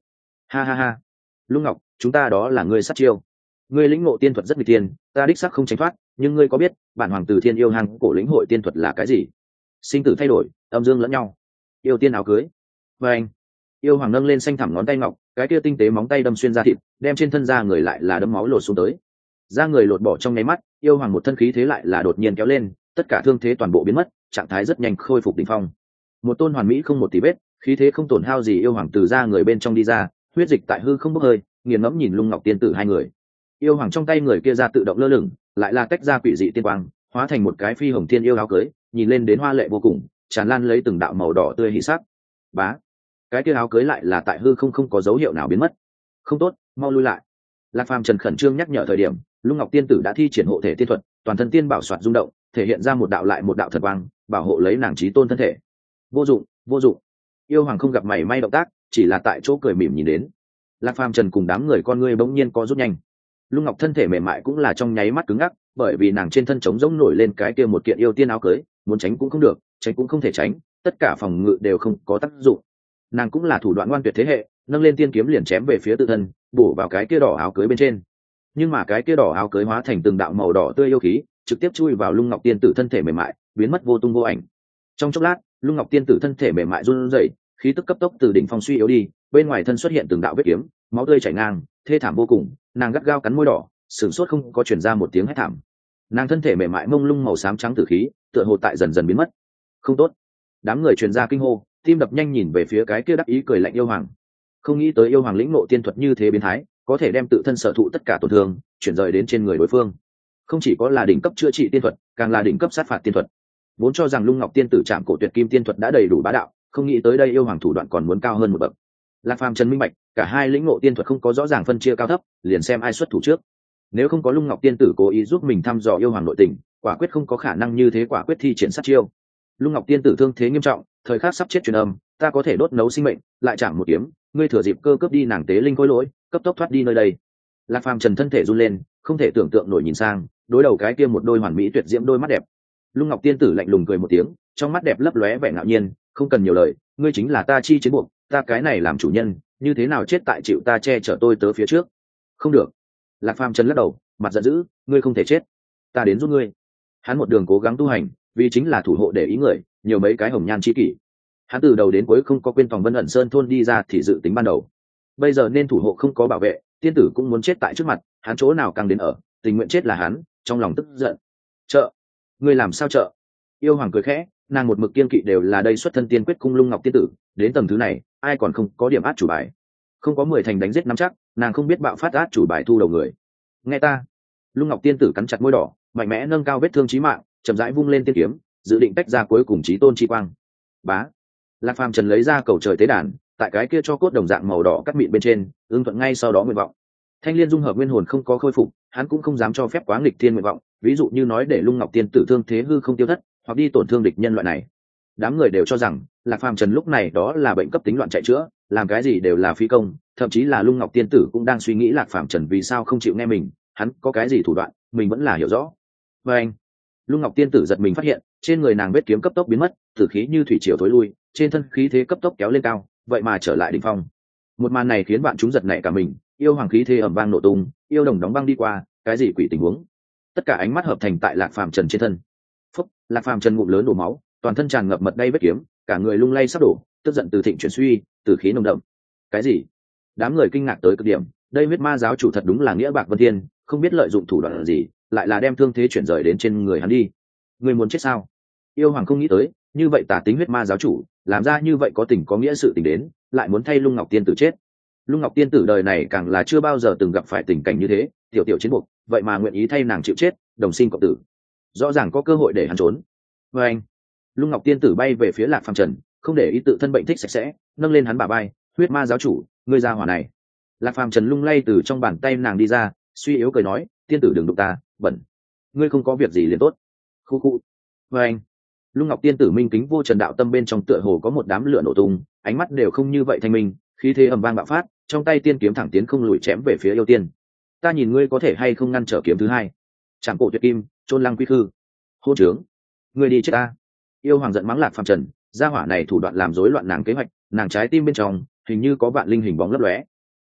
Ha ha ha. Lung Ngọc, chúng ta đó là ngươi sát chiêu. Ngươi lĩnh ngộ tiên thuật rất nguy tiên, ta đích xác không tránh thoát, nhưng ngươi có biết bản hoàng tử thiên yêu hang cổ lĩnh hội tiên thuật là cái gì? Sinh tử thay đổi, âm dương lẫn nhau. Yêu tiên áo cưới. Và anh, yêu hoàng nâng lên xanh thẳm ngón tay ngọc, cái kia tinh tế móng tay đâm xuyên ra thịt, đem trên thân da người lại là đấm máu lột xuống tới. Da người lột bỏ trong nháy mắt, yêu hoàng một thân khí thế lại là đột nhiên kéo lên, tất cả thương thế toàn bộ biến mất, trạng thái rất nhanh khôi phục đỉnh phong. Một tôn hoàn mỹ không một tí vết, khí thế không tổn hao gì yêu hoàng từ da người bên trong đi ra, huyết dịch tại hư không bốc hơi, nghiền ngẫm nhìn Lung Ngọc tiên tử hai người. Yêu hoàng trong tay người kia ra tự động lơ lửng, lại là tách ra quỷ dị tiên quang, hóa thành một cái phi hồng thiên yêu áo cưới, nhìn lên đến hoa lệ vô cùng, tràn lan lấy từng đạo màu đỏ tươi hỉ sắc. Bá, cái kia áo cưới lại là tại hư không không có dấu hiệu nào biến mất. Không tốt, mau lui lại. Lạc Phàm Trần khẩn trương nhắc nhở thời điểm, Lung Ngọc tiên tử đã thi triển hộ thể tiên thuật, toàn thân tiên bảo soạt rung động, thể hiện ra một đạo lại một đạo thần quang, bảo hộ lấy nàng chí tôn thân thể. Vô dụng, vô dụng. Yêu hoàng không gặp mảy may động tác, chỉ là tại chỗ cười mỉm nhìn đến. Lạc Phàm Trần cùng đám người con ngươi bỗng nhiên co rút nhanh. Lung Ngọc thân thể mềm mại cũng là trong nháy mắt cứng ngắc, bởi vì nàng trên thân trống rỗng nổi lên cái kia một kiện yêu tiên áo cưới, muốn tránh cũng không được, tránh cũng không thể tránh, tất cả phòng ngự đều không có tác dụng. Nàng cũng là thủ đoạn ngoan tuyệt thế hệ, nâng lên tiên kiếm liền chém về phía tự thân, bổ vào cái kia đỏ áo cưới bên trên. Nhưng mà cái kia đỏ áo cưới hóa thành từng đạo màu đỏ tươi yêu khí, trực tiếp chui vào Lung Ngọc tiên tử thân thể mềm mại, biến mất vô tung vô ảnh. Trong chốc lát, Lung Ngọc tiên tử thân thể mềm mại run rẩy, khí tức cấp tốc từ đỉnh phong suy yếu đi, bên ngoài thân xuất hiện từng đạo vết kiếm, máu tươi chảy ngang, thê thảm vô cùng. Nàng gắt gao cắn môi đỏ, sửng sốt không có truyền ra một tiếng hét thảm. Nàng thân thể mềm mại mông lung màu xám trắng tử khí, tựa hồ tại dần dần biến mất. Không tốt! Đám người truyền ra kinh hô, tim đập nhanh nhìn về phía cái kia đắc ý cười lạnh yêu hoàng. Không nghĩ tới yêu hoàng lĩnh ngộ tiên thuật như thế biến thái, có thể đem tự thân sở thụ tất cả tổn thương chuyển rời đến trên người đối phương. Không chỉ có là đỉnh cấp chữa trị tiên thuật, càng là đỉnh cấp sát phạt tiên thuật. Vốn cho rằng Lung Ngọc tiên tử chạm cổ tuyệt kim tiên thuật đã đầy đủ bá đạo, không nghĩ tới đây yêu hoàng thủ đoạn còn muốn cao hơn một bậc. Lạc Phàm Trần minh bạch, cả hai lĩnh ngộ tiên thuật không có rõ ràng phân chia cao thấp, liền xem ai xuất thủ trước. Nếu không có Lung Ngọc tiên tử cố ý giúp mình thăm dò yêu hoàng nội tình, quả quyết không có khả năng như thế quả quyết thi triển sát chiêu. Lung Ngọc tiên tử thương thế nghiêm trọng, thời khắc sắp chết truyền âm, ta có thể đốt nấu sinh mệnh, lại chạm một kiếm, ngươi thừa dịp cơ cướp đi nàng tế linh khối lỗi, cấp tốc thoát đi nơi đây. Lạc Phàm Trần thân thể run lên, không thể tưởng tượng nổi nhìn sang, đối đầu cái kia một đôi hoàn mỹ tuyệt diễm đôi mắt đẹp. Lung Ngọc tiên tử lạnh lùng cười một tiếng, trong mắt đẹp lấp lóe vẻ ngạo nhiên, không cần nhiều lời, ngươi chính là ta chi chiến buộc, ta cái này làm chủ nhân, như thế nào chết tại chịu ta che chở tôi tớ phía trước. Không được. Lạc Phàm Trần lắc đầu, mặt giận dữ, ngươi không thể chết, ta đến giúp ngươi. Hắn một đường cố gắng tu hành, vì chính là thủ hộ để ý người, nhiều mấy cái hồng nhan chi kỷ. Hắn từ đầu đến cuối không có quên phòng Vân ẩn sơn thôn đi ra thì dự tính ban đầu. Bây giờ nên thủ hộ không có bảo vệ, tiên tử cũng muốn chết tại trước mặt, hắn chỗ nào càng đến ở, tình nguyện chết là hắn, trong lòng tức giận. Trợ, ngươi làm sao trợ? Yêu hoàng cười khẽ, nàng một mực kiên kỵ đều là đây xuất thân tiên quyết cung Lung Ngọc tiên tử, đến tầng thứ này, ai còn không có điểm át chủ bài. Không có mười thành đánh giết nắm chắc, nàng không biết bạo phát át chủ bài thu đầu người. Nghe ta. Lung Ngọc tiên tử cắn chặt môi đỏ, mạnh mẽ nâng cao vết thương chí mạng, chậm rãi vung lên tiên kiếm, dự định tách ra cuối cùng chí tôn chi quang. Bá. Lạc Phàm Trần lấy ra cầu trời tế đàn, tại cái kia cho cốt đồng dạng màu đỏ cắt mịn bên trên, ưng thuận ngay sau đó nguyện vọng. Thanh liên dung hợp nguyên hồn không có khôi phục, hắn cũng không dám cho phép quá nghịch thiên nguyện vọng, ví dụ như nói để Lung Ngọc tiên tử thương thế hư không tiêu thất, hoặc đi tổn thương địch nhân loại này. Đám người đều cho rằng Lạc Phàm Trần lúc này đó là bệnh cấp tính loạn chạy chữa, làm cái gì đều là phi công, thậm chí là Lung Ngọc tiên tử cũng đang suy nghĩ Lạc Phàm Trần vì sao không chịu nghe mình, hắn có cái gì thủ đoạn, mình vẫn là hiểu rõ. Và anh, Lung Ngọc tiên tử giật mình phát hiện, trên người nàng vết kiếm cấp tốc biến mất, tử khí như thủy triều tối lui, trên thân khí thế cấp tốc kéo lên cao, vậy mà trở lại đỉnh phong. Một màn này khiến bạn chúng giật nảy cả mình, yêu hoàng khí thế ầm vang nổ tung, yêu đồng đóng băng đi qua, cái gì quỷ tình huống? Tất cả ánh mắt hợp thành tại Lạc Phàm Trần trên thân. Phúc, Lạc Phàm Trần ngụm lớn đổ máu, toàn thân tràn ngập mật đay vết kiếm, cả người lung lay sắp đổ, tức giận từ thịnh chuyển suy, từ khí nồng đậm. Cái gì? Đám người kinh ngạc tới cực điểm, đây huyết ma giáo chủ thật đúng là nghĩa bạc vân thiên, không biết lợi dụng thủ đoạn gì, lại là đem thương thế chuyển rời đến trên người hắn đi. Người muốn chết sao? Yêu hoàng không nghĩ tới, như vậy tả tính huyết ma giáo chủ, làm ra như vậy có tình có nghĩa sự tình đến, lại muốn thay Lung Ngọc tiên tử chết. Lung Ngọc tiên tử đời này càng là chưa bao giờ từng gặp phải tình cảnh như thế, tiểu tiểu chiến buộc, vậy mà nguyện ý thay nàng chịu chết, đồng sinh cộng tử. Rõ ràng có cơ hội để hắn trốn. Và anh, Lung Ngọc tiên tử bay về phía Lạc Phàm Trần, không để ý tự thân bệnh thích sạch sẽ, nâng lên hắn bả vai, huyết ma giáo chủ, ngươi ra hỏa này. Lạc Phàm Trần lung lay từ trong bàn tay nàng đi ra, suy yếu cười nói, tiên tử đừng đụng ta, bẩn. Ngươi không có việc gì liền tốt. Khu khu. Và anh, Lung Ngọc tiên tử minh kính vô trần đạo tâm bên trong tựa hồ có một đám lửa nổ tung, ánh mắt đều không như vậy thanh minh, khí thế ầm vang bạo phát, trong tay tiên kiếm thẳng tiến không lùi chém về phía yêu tiên. Ta nhìn ngươi có thể hay không ngăn trở kiếm thứ hai. Trảm cổ tuyệt kim, trôn lăng quy khư. Hôn trướng, ngươi đi chết ta. Yêu hoàng giận mắng Lạc Phàm Trần, gia hỏa này thủ đoạn làm rối loạn nàng kế hoạch, nàng trái tim bên trong hình như có vạn linh hình bóng lấp lóe.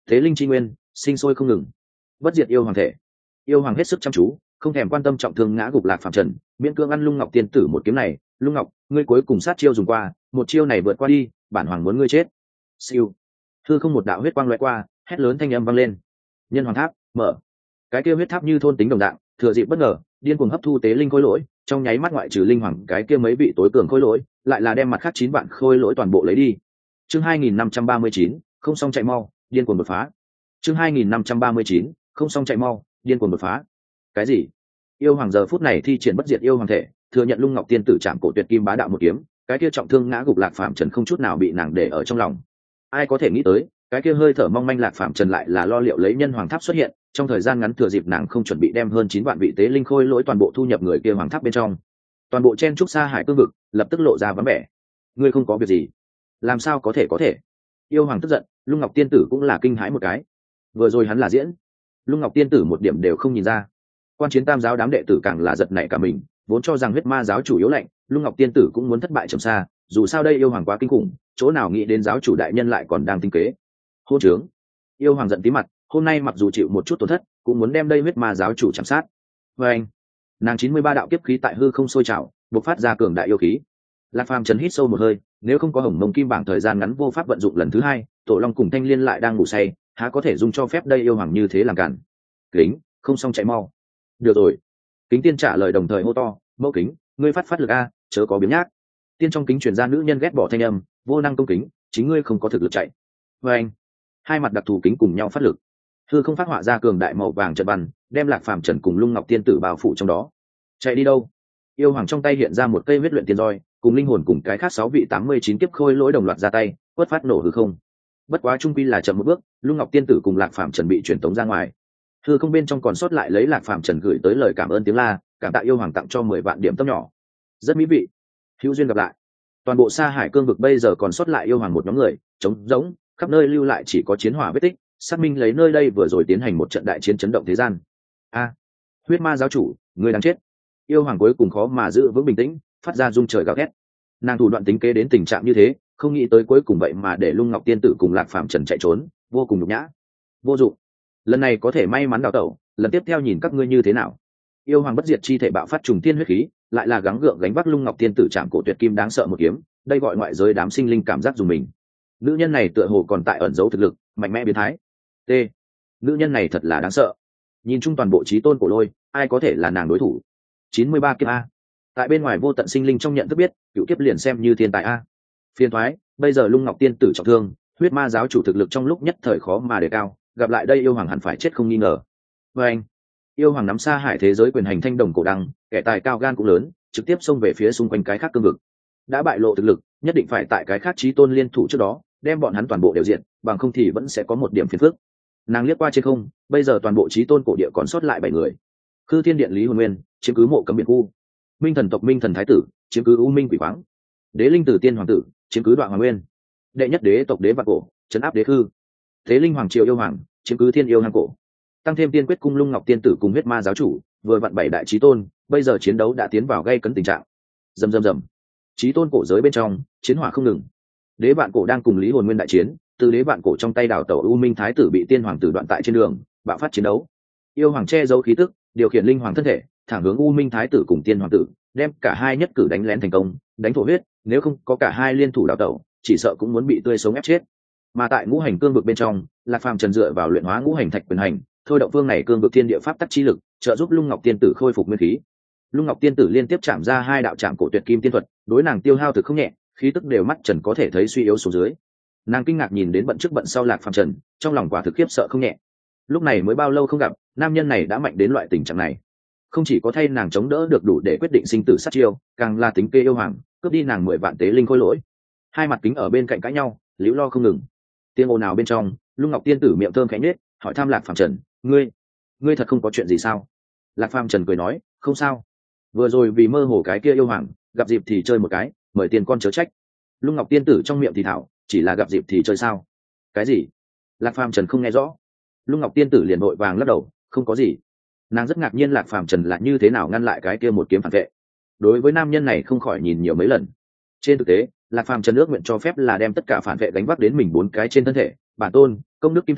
Tế linh chi nguyên sinh sôi không ngừng, bất diệt yêu hoàng thể. Yêu hoàng hết sức chăm chú, không thèm quan tâm trọng thương ngã gục lạc phàm trần, miễn cưỡng ăn lung ngọc tiên tử một kiếm này. Lung ngọc, ngươi cuối cùng sát chiêu dùng qua, một chiêu này vượt qua đi, bản hoàng muốn ngươi chết. Siêu, thư không một đạo huyết quang loại qua, hét lớn thanh âm vang lên. Nhân hoàng tháp mở. Cái kia huyết tháp như thôn tính đồng dạng, thừa dịp bất ngờ, điên cuồng hấp thu tế linh khối lỗi, trong nháy mắt ngoại trừ linh hoàng cái kia mấy vị tối cường khối lỗi, lại là đem mặt khác chín vạn khối lỗi toàn bộ lấy đi. Chương hai nghìn năm trăm ba mươi chín, không xong chạy mau, điên cuồng đột phá. Chương hai nghìn năm trăm ba mươi chín, không xong chạy mau, điên cuồng đột phá. Cái gì? Yêu hoàng giờ phút này thi triển bất diệt yêu hoàng thể, thừa nhận lung ngọc tiên tử chạm cổ tuyệt kim bá đạo một kiếm, cái kia trọng thương ngã gục lạc phàm trần không chút nào bị nàng để ở trong lòng. Ai có thể nghĩ tới, cái kia hơi thở mong manh lạc phàm trần lại là lo liệu lấy nhân hoàng tháp xuất hiện, trong thời gian ngắn thừa dịp nàng không chuẩn bị đem hơn chín vạn vị tế linh khôi lỗi toàn bộ thu nhập người kia hoàng tháp bên trong. Toàn bộ chen trúc xa hải cương vực lập tức lộ ra vắng vẻ. Ngươi không có việc gì? Làm sao có thể có thể? Yêu hoàng tức giận, lung ngọc tiên tử cũng là kinh hãi một cái. Vừa rồi hắn là diễn, lung ngọc tiên tử một điểm đều không nhìn ra. Quan chiến tam giáo đám đệ tử càng là giật nảy cả mình, vốn cho rằng huyết ma giáo chủ yếu lạnh, lung ngọc tiên tử cũng muốn thất bại trầm xa, dù sao đây yêu hoàng quá kinh khủng, chỗ nào nghĩ đến giáo chủ đại nhân lại còn đang tinh kế. Hôn trướng! Yêu hoàng giận tí mặt, hôm nay mặc dù chịu một chút tổn thất, cũng muốn đem đây huyết ma giáo chủ chạm sát. Và anh, nàng chín mươi ba đạo kiếp khí tại hư không sôi trào, bộc phát ra cường đại yêu khí. Lạc phàm trần hít sâu một hơi, nếu không có hồng mông kim bảng thời gian ngắn vô pháp vận dụng lần thứ hai, tổ long cùng thanh liên lại đang ngủ say, há có thể dung cho phép đây yêu hoàng như thế làm cản. Kính, không xong chạy mau. Được rồi. Kính tiên trả lời đồng thời hô to, mẫu kính, ngươi phát phát lực a, chớ có biếng nhác. Tiên trong kính truyền ra nữ nhân ghét bỏ thanh âm, vô năng công kính, chính ngươi không có thực lực chạy. Và anh, hai mặt đặc thù kính cùng nhau phát lực, thư không phát họa ra cường đại màu vàng trận văn, đem lạc phàm trần cùng lung ngọc tiên tử bao phủ trong đó. Chạy đi đâu? Yêu hoàng trong tay hiện ra một cây huyết luyện tiên roi, cùng linh hồn cùng cái khác sáu vị tám mươi chín kiếp khôi lỗi đồng loạt ra tay, quất phát nổ hư không. Bất quá trung quy là chậm một bước, lung ngọc tiên tử cùng lạc phàm trần bị truyền tống ra ngoài. Hư không bên trong còn sót lại lấy lạc phàm trần gửi tới lời cảm ơn tiếng la, cảm tạ yêu hoàng tặng cho mười vạn điểm tâm nhỏ. Rất mỹ vị. Hữu duyên gặp lại. Toàn bộ sa hải cương vực bây giờ còn sót lại yêu hoàng một nhóm người, trống rỗng, khắp nơi lưu lại chỉ có chiến hỏa vết tích, xác minh lấy nơi đây vừa rồi tiến hành một trận đại chiến chấn động thế gian. A, huyết ma giáo chủ, người đang chết. Yêu hoàng cuối cùng khó mà giữ vững bình tĩnh, phát ra rung trời gào thét. Nàng thủ đoạn tính kế đến tình trạng như thế, không nghĩ tới cuối cùng vậy mà để lung ngọc tiên tử cùng lạc phàm trần chạy trốn, vô cùng nhục nhã. Vô dụng. Lần này có thể may mắn đào tẩu, lần tiếp theo nhìn các ngươi như thế nào. Yêu hoàng bất diệt chi thể bạo phát trùng tiên huyết khí, lại là gắng gượng gánh vác lung ngọc tiên tử chạm cổ tuyệt kim đáng sợ một kiếm, đây gọi ngoại giới đám sinh linh cảm giác dùng mình. Nữ nhân này tựa hồ còn tại ẩn giấu thực lực, mạnh mẽ biến thái. T. Nữ nhân này thật là đáng sợ. Nhìn chung toàn bộ trí tôn cổ lôi, ai có thể là nàng đối thủ? chín mươi ba kiếp a. Tại bên ngoài vô tận sinh linh trong nhận thức biết, cựu kiếp liền xem như thiên tài a. Phiên thoái, bây giờ lung ngọc tiên tử trọng thương, huyết ma giáo chủ thực lực trong lúc nhất thời khó mà đề cao, gặp lại đây yêu hoàng hẳn phải chết không nghi ngờ. Và anh, yêu hoàng nắm xa hải thế giới quyền hành thanh đồng cổ đăng, kẻ tài cao gan cũng lớn, trực tiếp xông về phía xung quanh cái khác cương vực. Đã bại lộ thực lực, nhất định phải tại cái khác chí tôn liên thủ trước đó, đem bọn hắn toàn bộ đều diện, bằng không thì vẫn sẽ có một điểm phiền phức. Nàng liếc qua trên không, bây giờ toàn bộ chí tôn cổ địa còn sót lại bảy người. Khư Thiên Điện Lý Hồn Nguyên chiếm cứ mộ cấm biển khu, Minh Thần tộc Minh Thần Thái tử chiếm cứ U Minh Quỷ Khoáng, Đế Linh Tử Tiên Hoàng tử chiếm cứ Đoạn Hoàng Nguyên, đệ nhất đế tộc Đế Vạn Cổ trấn áp Đế Khư, Thế Linh Hoàng Triều yêu hoàng chiếm cứ Thiên Yêu Hang Cổ, tăng thêm Tiên Quyết Cung Lung Ngọc tiên tử cùng huyết ma giáo chủ, vừa vặn bảy đại chí tôn, bây giờ chiến đấu đã tiến vào gây cấn tình trạng. Rầm rầm rầm. Chí tôn cổ giới bên trong, chiến hỏa không ngừng. Đế Vạn Cổ đang cùng Lý Hồn Nguyên đại chiến, từ Đế Vạn Cổ trong tay đào tẩu U Minh Thái tử bị Tiên Hoàng tử đoạn tại trên đường, bạo phát chiến đấu. Yêu hoàng che giấu khí tức, điều khiển linh hoàng thân thể, thẳng hướng U Minh Thái tử cùng Tiên Hoàng tử, đem cả hai nhất cử đánh lén thành công, đánh thổ huyết, nếu không có cả hai liên thủ đào tẩu, chỉ sợ cũng muốn bị tươi sống ép chết. Mà tại ngũ hành cương vực bên trong, Lạc Phàm trần dựa vào luyện hóa ngũ hành thạch quyền hành, thôi động phương này cương vực thiên địa pháp tắc chi lực, trợ giúp Lung Ngọc tiên tử khôi phục nguyên khí. Lung Ngọc tiên tử liên tiếp chạm ra hai đạo chạm cổ tuyệt kim tiên thuật, đối nàng tiêu hao thực không nhẹ, khí tức đều mắt trần có thể thấy suy yếu xuống dưới. Nàng kinh ngạc nhìn đến bận trước bận sau Lạc Phàm trần, trong lòng quả thực khiếp sợ không nhẹ. Lúc này mới bao lâu không gặp, nam nhân này đã mạnh đến loại tình trạng này. Không chỉ có thay nàng chống đỡ được đủ để quyết định sinh tử sát chiêu, càng là tính kê yêu hoàng, cướp đi nàng mười vạn tế linh khôi lỗi. Hai mặt kính ở bên cạnh cãi nhau, liễu lo không ngừng. Tiếng ồn nào bên trong, Lung Ngọc tiên tử miệng thơm khẽ nhếch, hỏi thăm Lạc Phàm trần, ngươi, ngươi thật không có chuyện gì sao? Lạc Phàm trần cười nói, không sao. Vừa rồi vì mơ hồ cái kia yêu hoàng, gặp dịp thì chơi một cái, mời tiền con chớ trách. Lung Ngọc tiên tử trong miệng thì thảo, chỉ là gặp dịp thì chơi sao? Cái gì? Lạc Phàm trần không nghe rõ. Lung Ngọc tiên tử liền vội vàng lắc đầu, không có gì. Nàng rất ngạc nhiên Lạc Phàm trần là như thế nào ngăn lại cái kia một kiếm phản vệ. Đối với nam nhân này không khỏi nhìn nhiều mấy lần. Trên thực tế, Lạc Phàm trần ước nguyện cho phép là đem tất cả phản vệ gánh vác đến mình bốn cái trên thân thể, bản tôn, công đức kim thân,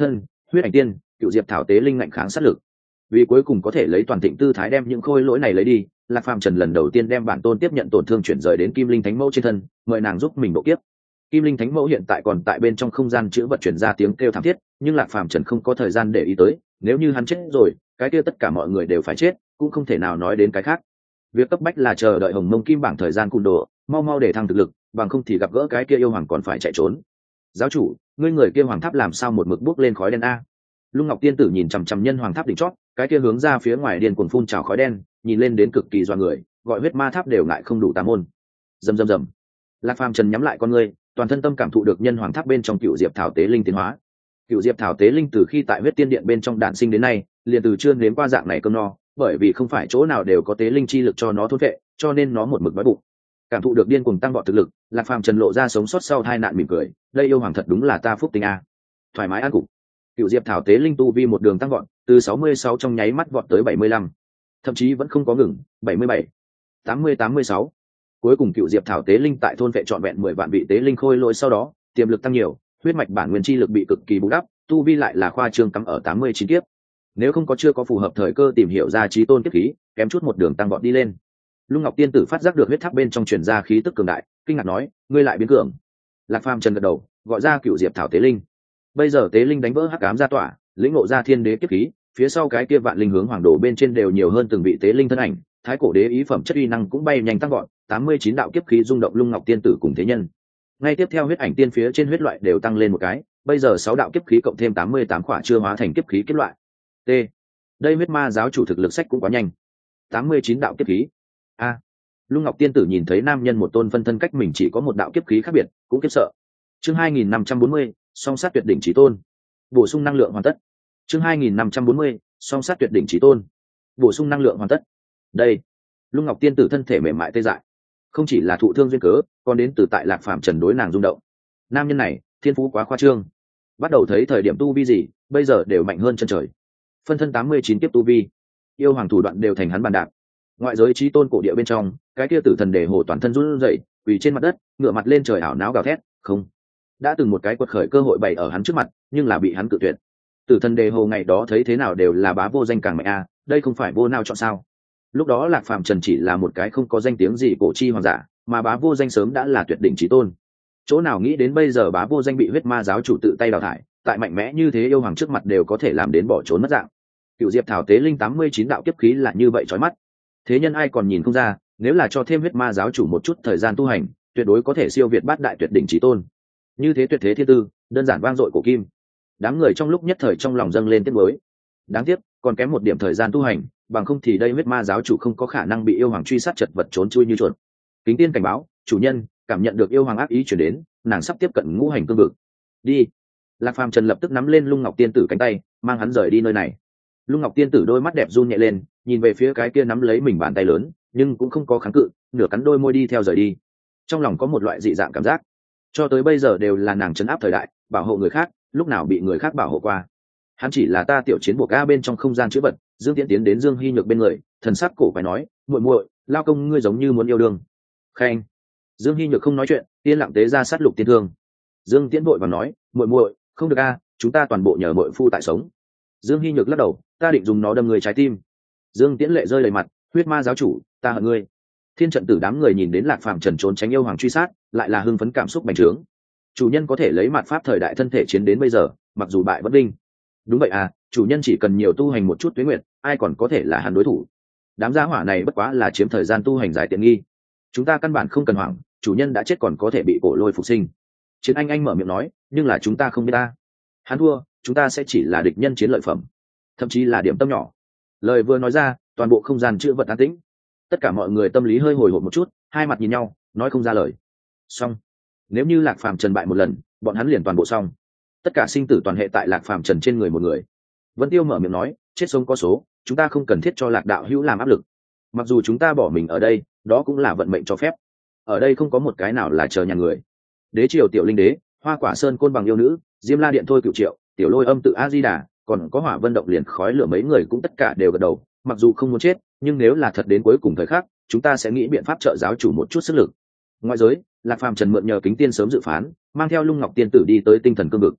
huyết ảnh tiên, cựu diệp thảo tế linh ngạnh kháng sát lực. Vì cuối cùng có thể lấy toàn thịnh tư thái đem những khôi lỗi này lấy đi, Lạc Phàm Trần lần đầu tiên đem bản tôn tiếp nhận tổn thương chuyển rời đến Kim Linh Thánh Mẫu trên thân, mời nàng giúp mình độ kiếp. Kim Linh Thánh Mẫu hiện tại còn tại bên trong không gian chữ vật chuyển ra tiếng kêu thảm thiết, nhưng Lạc Phàm Trần không có thời gian để ý tới, nếu như hắn chết rồi, cái kia tất cả mọi người đều phải chết, cũng không thể nào nói đến cái khác. Việc cấp bách là chờ đợi Hồng Mông Kim bảng thời gian cùn đồ, mau mau để thăng thực lực, bằng không thì gặp gỡ cái kia yêu hoàng còn phải chạy trốn. Giáo chủ, ngươi người kia hoàng tháp làm sao một mực bước lên khói đen a? Lung Ngọc Tiên tử nhìn chằm chằm nhân hoàng tháp đỉnh chót, cái kia hướng ra phía ngoài điên cuồng phun trào khói đen, nhìn lên đến cực kỳ doa người, gọi huyết ma tháp đều ngại không đủ tà môn. Rầm rầm rầm. Lạc Phàm Trần nhắm lại con ngươi, toàn thân tâm cảm thụ được nhân hoàng tháp bên trong cựu diệp thảo tế linh tiến hóa. Cựu diệp thảo tế linh từ khi tại huyết tiên điện bên trong đản sinh đến nay, liền từ chưa nếm qua dạng này cơm no, bởi vì không phải chỗ nào đều có tế linh chi lực cho nó thôn vệ, cho nên nó một mực đói bụng. Cảm thụ được điên cuồng tăng vọt thực lực, Lạc Phàm Trần lộ ra sống sót sau tai nạn mỉm cười, đây yêu hoàng thật đúng là ta phúc tinh a. Thoải mái ăn cục. Cựu diệp thảo tế linh tu vi một đường tăng vọt, từ sáu mươi sáu trong nháy mắt vọt tới bảy mươi lăm, thậm chí vẫn không có ngừng, bảy mươi bảy, tám mươi tám mươi sáu. Cuối cùng cựu diệp thảo tế linh tại thôn vệ trọn vẹn mười vạn vị tế linh khôi lỗi sau đó, tiềm lực tăng nhiều, huyết mạch bản nguyên chi lực bị cực kỳ bù đắp, tu vi lại là khoa trương cắm ở tám mươi chín kiếp. Nếu không có chưa có phù hợp thời cơ tìm hiểu ra chí tôn kiếp khí, kém chút một đường tăng vọt đi lên. Lung Ngọc Tiên tử phát giác được huyết tháp bên trong truyền ra khí tức cường đại, kinh ngạc nói, ngươi lại biến cường. Lạc Phàm Trần gật đầu, gọi ra cựu diệp thảo tế linh. Bây giờ tế linh đánh vỡ hắc ám ra tỏa, lĩnh ngộ ra thiên đế kiếp khí, phía sau cái kia vạn linh hướng hoàng đồ bên trên đều nhiều hơn từng vị tế linh thân ảnh, thái cổ đế ý phẩm chất uy năng cũng bay nhanh tăng vọt, tám mươi chín đạo kiếp khí rung động Lung Ngọc Tiên tử cùng thế nhân. Ngay tiếp theo huyết ảnh tiên phía trên huyết loại đều tăng lên một cái, bây giờ sáu đạo kiếp khí cộng thêm tám mươi tám khỏa chưa hóa thành kiếp khí kết loại. T. Đây huyết ma giáo chủ thực lực sách cũng quá nhanh. tám mươi chín đạo kiếp khí. A. Lung Ngọc Tiên tử nhìn thấy nam nhân một tôn phân thân cách mình chỉ có một đạo kiếp khí khác biệt, cũng kiếp sợ. Chương hai nghìn năm trăm bốn mươi, song sát tuyệt đỉnh chí tôn. Bổ sung năng lượng hoàn tất. Chương hai nghìn năm trăm bốn mươi, song sát tuyệt đỉnh chí tôn. Bổ sung năng lượng hoàn tất. Đây. Lung Ngọc Tiên tử thân thể mềm mại tê dại, không chỉ là thụ thương duyên cớ, còn đến từ tại Lạc Phàm Trần đối nàng rung động. Nam nhân này, thiên phú quá khoa trương. Bắt đầu thấy thời điểm tu vi gì, bây giờ đều mạnh hơn chân trời. Phân thân tám mươi chín tiếp tu vi, yêu hoàng thủ đoạn đều thành hắn bàn đạp. Ngoại giới chí tôn cổ địa bên trong, cái kia tử thần đề hồ toàn thân run rẩy, quỳ trên mặt đất, ngửa mặt lên trời ảo não gào thét, không. Đã từng một cái quật khởi cơ hội bày ở hắn trước mặt, nhưng là bị hắn cự tuyệt. Tử thần đề hồ ngày đó thấy thế nào đều là bá vô danh càng mạnh a, đây không phải vô nào chọn sao? Lúc đó Lạc Phàm Trần chỉ là một cái không có danh tiếng gì cổ chi hoàng giả, mà bá vô danh sớm đã là tuyệt đỉnh chí tôn. Chỗ nào nghĩ đến bây giờ bá vô danh bị huyết ma giáo chủ tự tay đào thải, tại mạnh mẽ như thế yêu hoàng trước mặt đều có thể làm đến bỏ trốn mất dạng. Cựu diệp thảo tế linh tám mươi chín đạo kiếp khí là như vậy chói mắt. Thế nhân ai còn nhìn không ra, nếu là cho thêm huyết ma giáo chủ một chút thời gian tu hành, tuyệt đối có thể siêu việt bát đại tuyệt đỉnh chí tôn. Như thế tuyệt thế thiên tư, đơn giản vang dội cổ kim. Đám người trong lúc nhất thời trong lòng dâng lên tiếc nuối. Đáng tiếc, còn kém một điểm thời gian tu hành, bằng không thì đây huyết ma giáo chủ không có khả năng bị yêu hoàng truy sát chật vật trốn chui như chuột. Kính tiên cảnh báo, chủ nhân, cảm nhận được yêu hoàng ác ý chuyển đến, nàng sắp tiếp cận ngũ hành cương vực. Đi. Lạc Phàm Trần lập tức nắm lên Lung Ngọc Tiên tử cánh tay, mang hắn rời đi nơi này. Lung Ngọc Tiên tử đôi mắt đẹp run nhẹ lên, nhìn về phía cái kia nắm lấy mình bàn tay lớn, nhưng cũng không có kháng cự, nửa cắn đôi môi đi theo rời đi. Trong lòng có một loại dị dạng cảm giác. Cho tới bây giờ đều là nàng trấn áp thời đại, bảo hộ người khác, lúc nào bị người khác bảo hộ qua. Hắn chỉ là ta tiểu chiến buộc a bên trong không gian chữ vật. Dương Tiễn tiến đến Dương Hi Nhược bên người, thần sắc cổ phải nói, muội muội, lao công ngươi giống như muốn yêu đương. Khen. Dương Hi Nhược không nói chuyện, yên lặng tế ra sát lục tiên thương. Dương Tiễn vội và nói, muội muội, không được a, chúng ta toàn bộ nhờ muội phu tại sống. Dương Hi Nhược lắc đầu, ta định dùng nó đâm người trái tim. Dương Tiễn lệ rơi đầy mặt, huyết ma giáo chủ, ta hận ngươi. Thiên trận tử đám người nhìn đến Lạc Phàm Trần trốn tránh yêu hoàng truy sát, lại là hưng phấn cảm xúc bành trướng. Chủ nhân có thể lấy mạt pháp thời đại thân thể chiến đến bây giờ, mặc dù bại bất linh. Đúng vậy à, chủ nhân chỉ cần nhiều tu hành một chút tuế nguyệt, ai còn có thể là hắn đối thủ. Đám gia hỏa này bất quá là chiếm thời gian tu hành dài tiện nghi. Chúng ta căn bản không cần hoảng, chủ nhân đã chết còn có thể bị cổ lôi phục sinh. Chiến Anh Anh mở miệng nói, nhưng là chúng ta không biết ta. Hắn thua, chúng ta sẽ chỉ là địch nhân chiến lợi phẩm, thậm chí là điểm tâm nhỏ. Lời vừa nói ra, toàn bộ không gian chữ vật an tĩnh. Tất cả mọi người tâm lý hơi hồi hộp một chút, hai mặt nhìn nhau, nói không ra lời. Xong. Nếu như Lạc Phàm Trần bại một lần, bọn hắn liền toàn bộ xong. Tất cả sinh tử toàn hệ tại Lạc Phàm Trần trên người một người. Vân Tiêu mở miệng nói, chết sống có số, chúng ta không cần thiết cho Lạc đạo hữu làm áp lực. Mặc dù chúng ta bỏ mình ở đây, đó cũng là vận mệnh cho phép. Ở đây không có một cái nào là chờ nhà người. Đế triều tiểu linh đế, Hoa Quả Sơn côn bằng yêu nữ, Diêm La điện thôi cựu triệu, tiểu lôi âm tự A Di Đà, còn có Hỏa Vân động liền khói lửa mấy người cũng tất cả đều gật đầu. Mặc dù không muốn chết, nhưng nếu là thật đến cuối cùng thời khắc, chúng ta sẽ nghĩ biện pháp trợ giáo chủ một chút sức lực. Ngoại giới, Lạc Phàm Trần mượn nhờ kính tiên sớm dự phán, mang theo Lung Ngọc tiên tử đi tới tinh thần cương vực.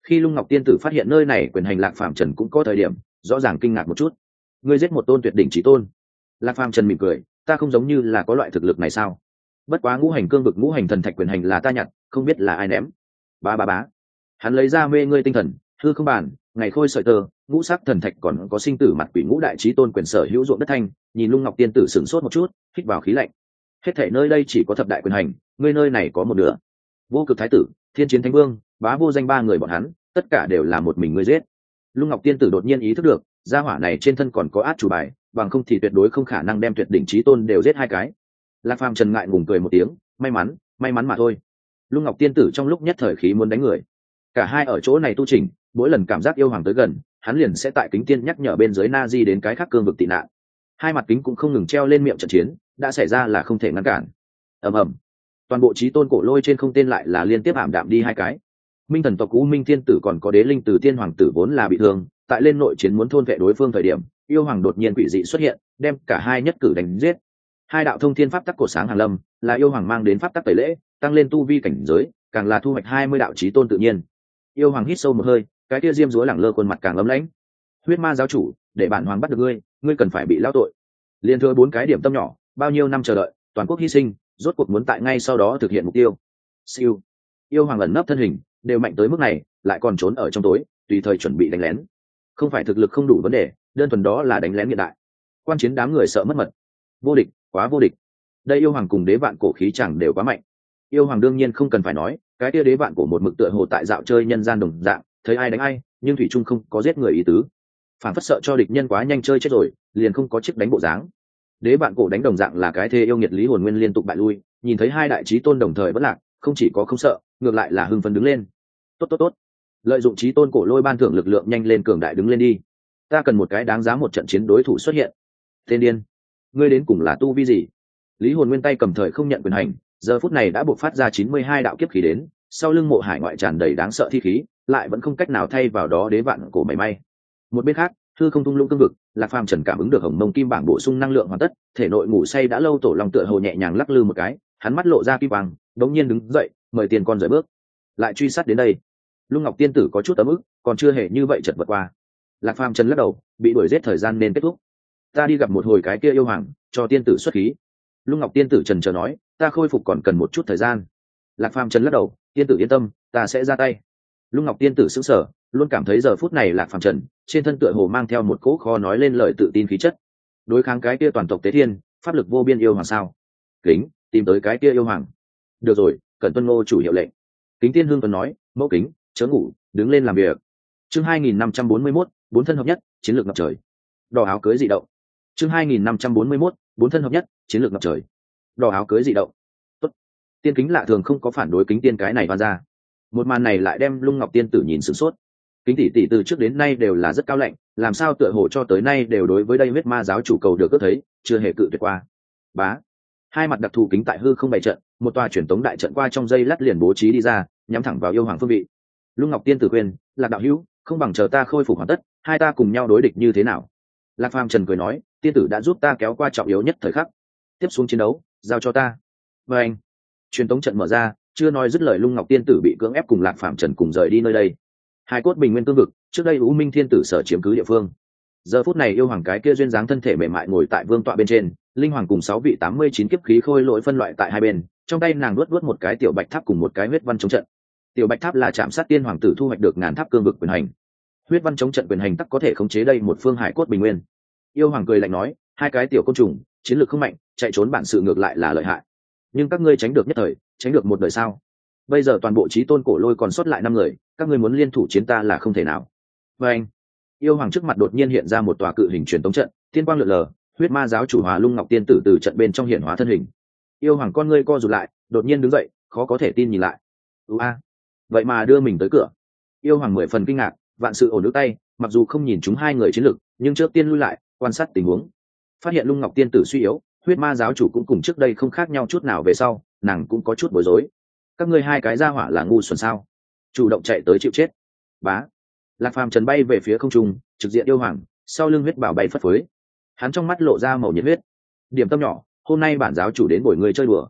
Khi Lung Ngọc Tiên Tử phát hiện nơi này quyền hành Lạc Phàm Trần cũng có thời điểm rõ ràng kinh ngạc một chút. Ngươi giết một tôn tuyệt đỉnh chí tôn. Lạc Phàm Trần mỉm cười, ta không giống như là có loại thực lực này sao? Bất quá ngũ hành cương vực ngũ hành thần thạch quyền hành là ta nhặt, không biết là ai ném. Ba ba bá. Hắn lấy ra mê ngươi tinh thần, hư không bàn, ngày khôi sợi tơ, ngũ sắc thần thạch còn có sinh tử mặt quỷ ngũ đại chí tôn quyền sở hữu ruộng đất thanh, nhìn Lung Ngọc Tiên Tử sửng sốt một chút, hít vào khí lạnh. Hết thảy nơi đây chỉ có thập đại quyền hành, ngươi nơi này có một nửa. Vô Cực Thái Tử, Thiên Chiến Thánh Vương, Bá Vô Danh ba người bọn hắn, tất cả đều là một mình ngươi giết. Lung Ngọc Tiên Tử đột nhiên ý thức được, gia hỏa này trên thân còn có át chủ bài, bằng không thì tuyệt đối không khả năng đem tuyệt đỉnh chí tôn đều giết hai cái. Lạc Phàm Trần ngại ngùng cười một tiếng, may mắn, may mắn mà thôi. Lung Ngọc Tiên Tử trong lúc nhất thời khí muốn đánh người. Cả hai ở chỗ này tu chỉnh, mỗi lần cảm giác yêu hoàng tới gần, hắn liền sẽ tại kính tiên nhắc nhở bên dưới na di đến cái khác cương vực tị nạn. Hai mặt kính cũng không ngừng treo lên miệng trận chiến, đã xảy ra là không thể ngăn cản. Ầm ầm, toàn bộ chí tôn cổ lôi trên không tên lại là liên tiếp ảm đạm đi hai cái. Minh thần tộc U Minh Tiên Tử còn có Đế Linh Tử Tiên Hoàng tử vốn là bị thương, tại lên nội chiến muốn thôn vệ đối phương thời điểm, yêu hoàng đột nhiên quỷ dị xuất hiện, đem cả hai nhất cử đánh giết. Hai đạo thông thiên pháp tắc cổ sáng hàng lâm, là yêu hoàng mang đến pháp tắc tẩy lễ, tăng lên tu vi cảnh giới, càng là thu hoạch hai mươi đạo chí tôn tự nhiên. Yêu hoàng hít sâu một hơi, cái kia diêm dúa lẳng lơ khuôn mặt càng ấm lãnh. Huyết ma giáo chủ, để bản hoàng bắt được ngươi, ngươi cần phải bị lao tội. Liên thừa bốn cái điểm tâm nhỏ, bao nhiêu năm chờ đợi, toàn quốc hy sinh, rốt cuộc muốn tại ngay sau đó thực hiện mục tiêu. Siêu. Yêu hoàng ẩn nấp thân hình, đều mạnh tới mức này, lại còn trốn ở trong tối, tùy thời chuẩn bị đánh lén. Không phải thực lực không đủ vấn đề, đơn thuần đó là đánh lén hiện đại. Quan chiến đám người sợ mất mật. Vô địch, quá vô địch. Đây yêu hoàng cùng đế vạn cổ khí chẳng đều quá mạnh. Yêu hoàng đương nhiên không cần phải nói, cái kia đế vạn cổ một mực tựa hồ tại dạo chơi nhân gian đồng dạng, thấy ai đánh ai, nhưng thủy trung không có giết người ý tứ. Phản phất sợ cho địch nhân quá nhanh chơi chết rồi, liền không có chiếc đánh bộ dáng. Đế vạn cổ đánh đồng dạng là cái thê yêu nghiệt lý hồn nguyên liên tục bại lui, nhìn thấy hai đại chí tôn đồng thời bất lạc, không chỉ có không sợ, ngược lại là hưng phấn đứng lên. Tốt tốt tốt, lợi dụng chí tôn cổ lôi ban thưởng lực lượng nhanh lên cường đại đứng lên đi. Ta cần một cái đáng giá một trận chiến đối thủ xuất hiện. Tên điên, ngươi đến cùng là tu vi gì? Lý hồn nguyên tay cầm thời không nhận quyền hành, giờ phút này đã buộc phát ra chín mươi hai đạo kiếp khí đến, sau lưng mộ hải ngoại tràn đầy đáng sợ thi khí, lại vẫn không cách nào thay vào đó đế vạn cổ mảy may. Một bên khác, hư không tung lũng cương vực, Lạc Phàm Trần cảm ứng được hồng mông kim bảng bổ sung năng lượng hoàn tất, thể nội ngủ say đã lâu tổ long tựa hồ nhẹ nhàng lắc lư một cái, hắn mắt lộ ra kim quang, đống nhiên đứng dậy, mời tiền con rời bước, lại truy sát đến đây. Lung Ngọc Tiên Tử có chút ấm ức, còn chưa hề như vậy chật vật qua. Lạc Phàm Trần lắc đầu, bị đuổi giết thời gian nên kết thúc. Ta đi gặp một hồi cái kia yêu hoàng, cho tiên tử xuất khí. Lung Ngọc Tiên Tử trần chờ nói, ta khôi phục còn cần một chút thời gian. Lạc Phàm Trần lắc đầu, tiên tử yên tâm, ta sẽ ra tay. Lung Ngọc Tiên Tử sững sờ, luôn cảm thấy giờ phút này Lạc Phàm Trần trên thân tựa hồ mang theo một cỗ kho nói lên lời tự tin khí chất. Đối kháng cái kia toàn tộc tế thiên, pháp lực vô biên yêu hoàng sao? Kính, tìm tới cái kia yêu hoàng. Được rồi, cần tuân ngô chủ hiệu lệnh. Kính Tiên Hương Tuấn nói, mẫu kính, chớ ngủ, đứng lên làm việc. Chương hai nghìn năm trăm bốn mươi mốt, bốn thân hợp nhất, chiến lược ngập trời. Đỏ áo cưới dị động. Chương hai nghìn năm trăm bốn mươi mốt, bốn thân hợp nhất, chiến lược ngập trời. Đỏ áo cưới dị động. Tốt. Tiên Kính lạ thường không có phản đối Kính Tiên cái này van ra. Một màn này lại đem Lung Ngọc Tiên Tử nhìn sửng sốt. Kính tỷ tỷ từ trước đến nay đều là rất cao lạnh, làm sao tựa hồ cho tới nay đều đối với đây huyết ma giáo chủ cầu được cướp thấy, chưa hề cự tuyệt qua. Bá. Hai mặt đặc thù kính tại hư không bày trận, một tòa truyền tống đại trận qua trong dây lát liền bố trí đi ra, nhắm thẳng vào yêu hoàng phương vị. Lung Ngọc Tiên Tử khuyên, Lạc đạo hữu, không bằng chờ ta khôi phục hoàn tất, hai ta cùng nhau đối địch như thế nào? Lạc Phàm Trần cười nói, tiên tử đã giúp ta kéo qua trọng yếu nhất thời khắc, tiếp xuống chiến đấu, giao cho ta. Và anh, truyền tống trận mở ra, chưa nói dứt lời Lung Ngọc Tiên Tử bị cưỡng ép cùng Lạc Phàm Trần cùng rời đi nơi đây. Hai cốt bình nguyên cương vực, trước đây U Minh Thiên Tử sở chiếm cứ địa phương. Giờ phút này yêu hoàng cái kia duyên dáng thân thể mềm mại ngồi tại vương tọa bên trên, linh hoàng cùng sáu vị tám mươi chín kiếp khí khôi lỗi phân loại tại hai bên, trong tay nàng luốt luốt một cái tiểu bạch tháp cùng một cái huyết văn chống trận. Tiểu bạch tháp là chạm sát tiên hoàng tử thu hoạch được ngàn tháp cương vực quyền hành. Huyết văn chống trận quyền hành tắc có thể khống chế đây một phương hải cốt bình nguyên. Yêu hoàng cười lạnh nói, hai cái tiểu côn trùng, chiến lược không mạnh, chạy trốn bản sự ngược lại là lợi hại. Nhưng các ngươi tránh được nhất thời, tránh được một đời sao? Bây giờ toàn bộ chí tôn cổ lôi còn sót lại năm người, các ngươi muốn liên thủ chiến ta là không thể nào. Và anh, yêu hoàng trước mặt đột nhiên hiện ra một tòa cự hình truyền tống trận, tiên quang lượn lờ, huyết ma giáo chủ Hòa Lung Ngọc Tiên Tử từ trận bên trong hiện hóa thân hình. Yêu hoàng con ngươi co rụt lại, đột nhiên đứng dậy, khó có thể tin nhìn lại. Ua, a, vậy mà đưa mình tới cửa. Yêu hoàng mười phần kinh ngạc, vạn sự ổn nước tay, mặc dù không nhìn chúng hai người chiến lực, nhưng trước tiên lui lại, quan sát tình huống. Phát hiện Lung Ngọc Tiên Tử suy yếu, huyết ma giáo chủ cũng cùng trước đây không khác nhau chút nào về sau, nàng cũng có chút bối rối. Các ngươi hai cái gia hỏa là ngu xuẩn sao? Chủ động chạy tới chịu chết. Bá. Lạc Phàm Trần bay về phía không trung, trực diện yêu hoàng, sau lưng huyết bảo bay phất phới. Hắn trong mắt lộ ra màu nhiệt huyết. Điểm tâm nhỏ, hôm nay bản giáo chủ đến bồi người chơi đùa.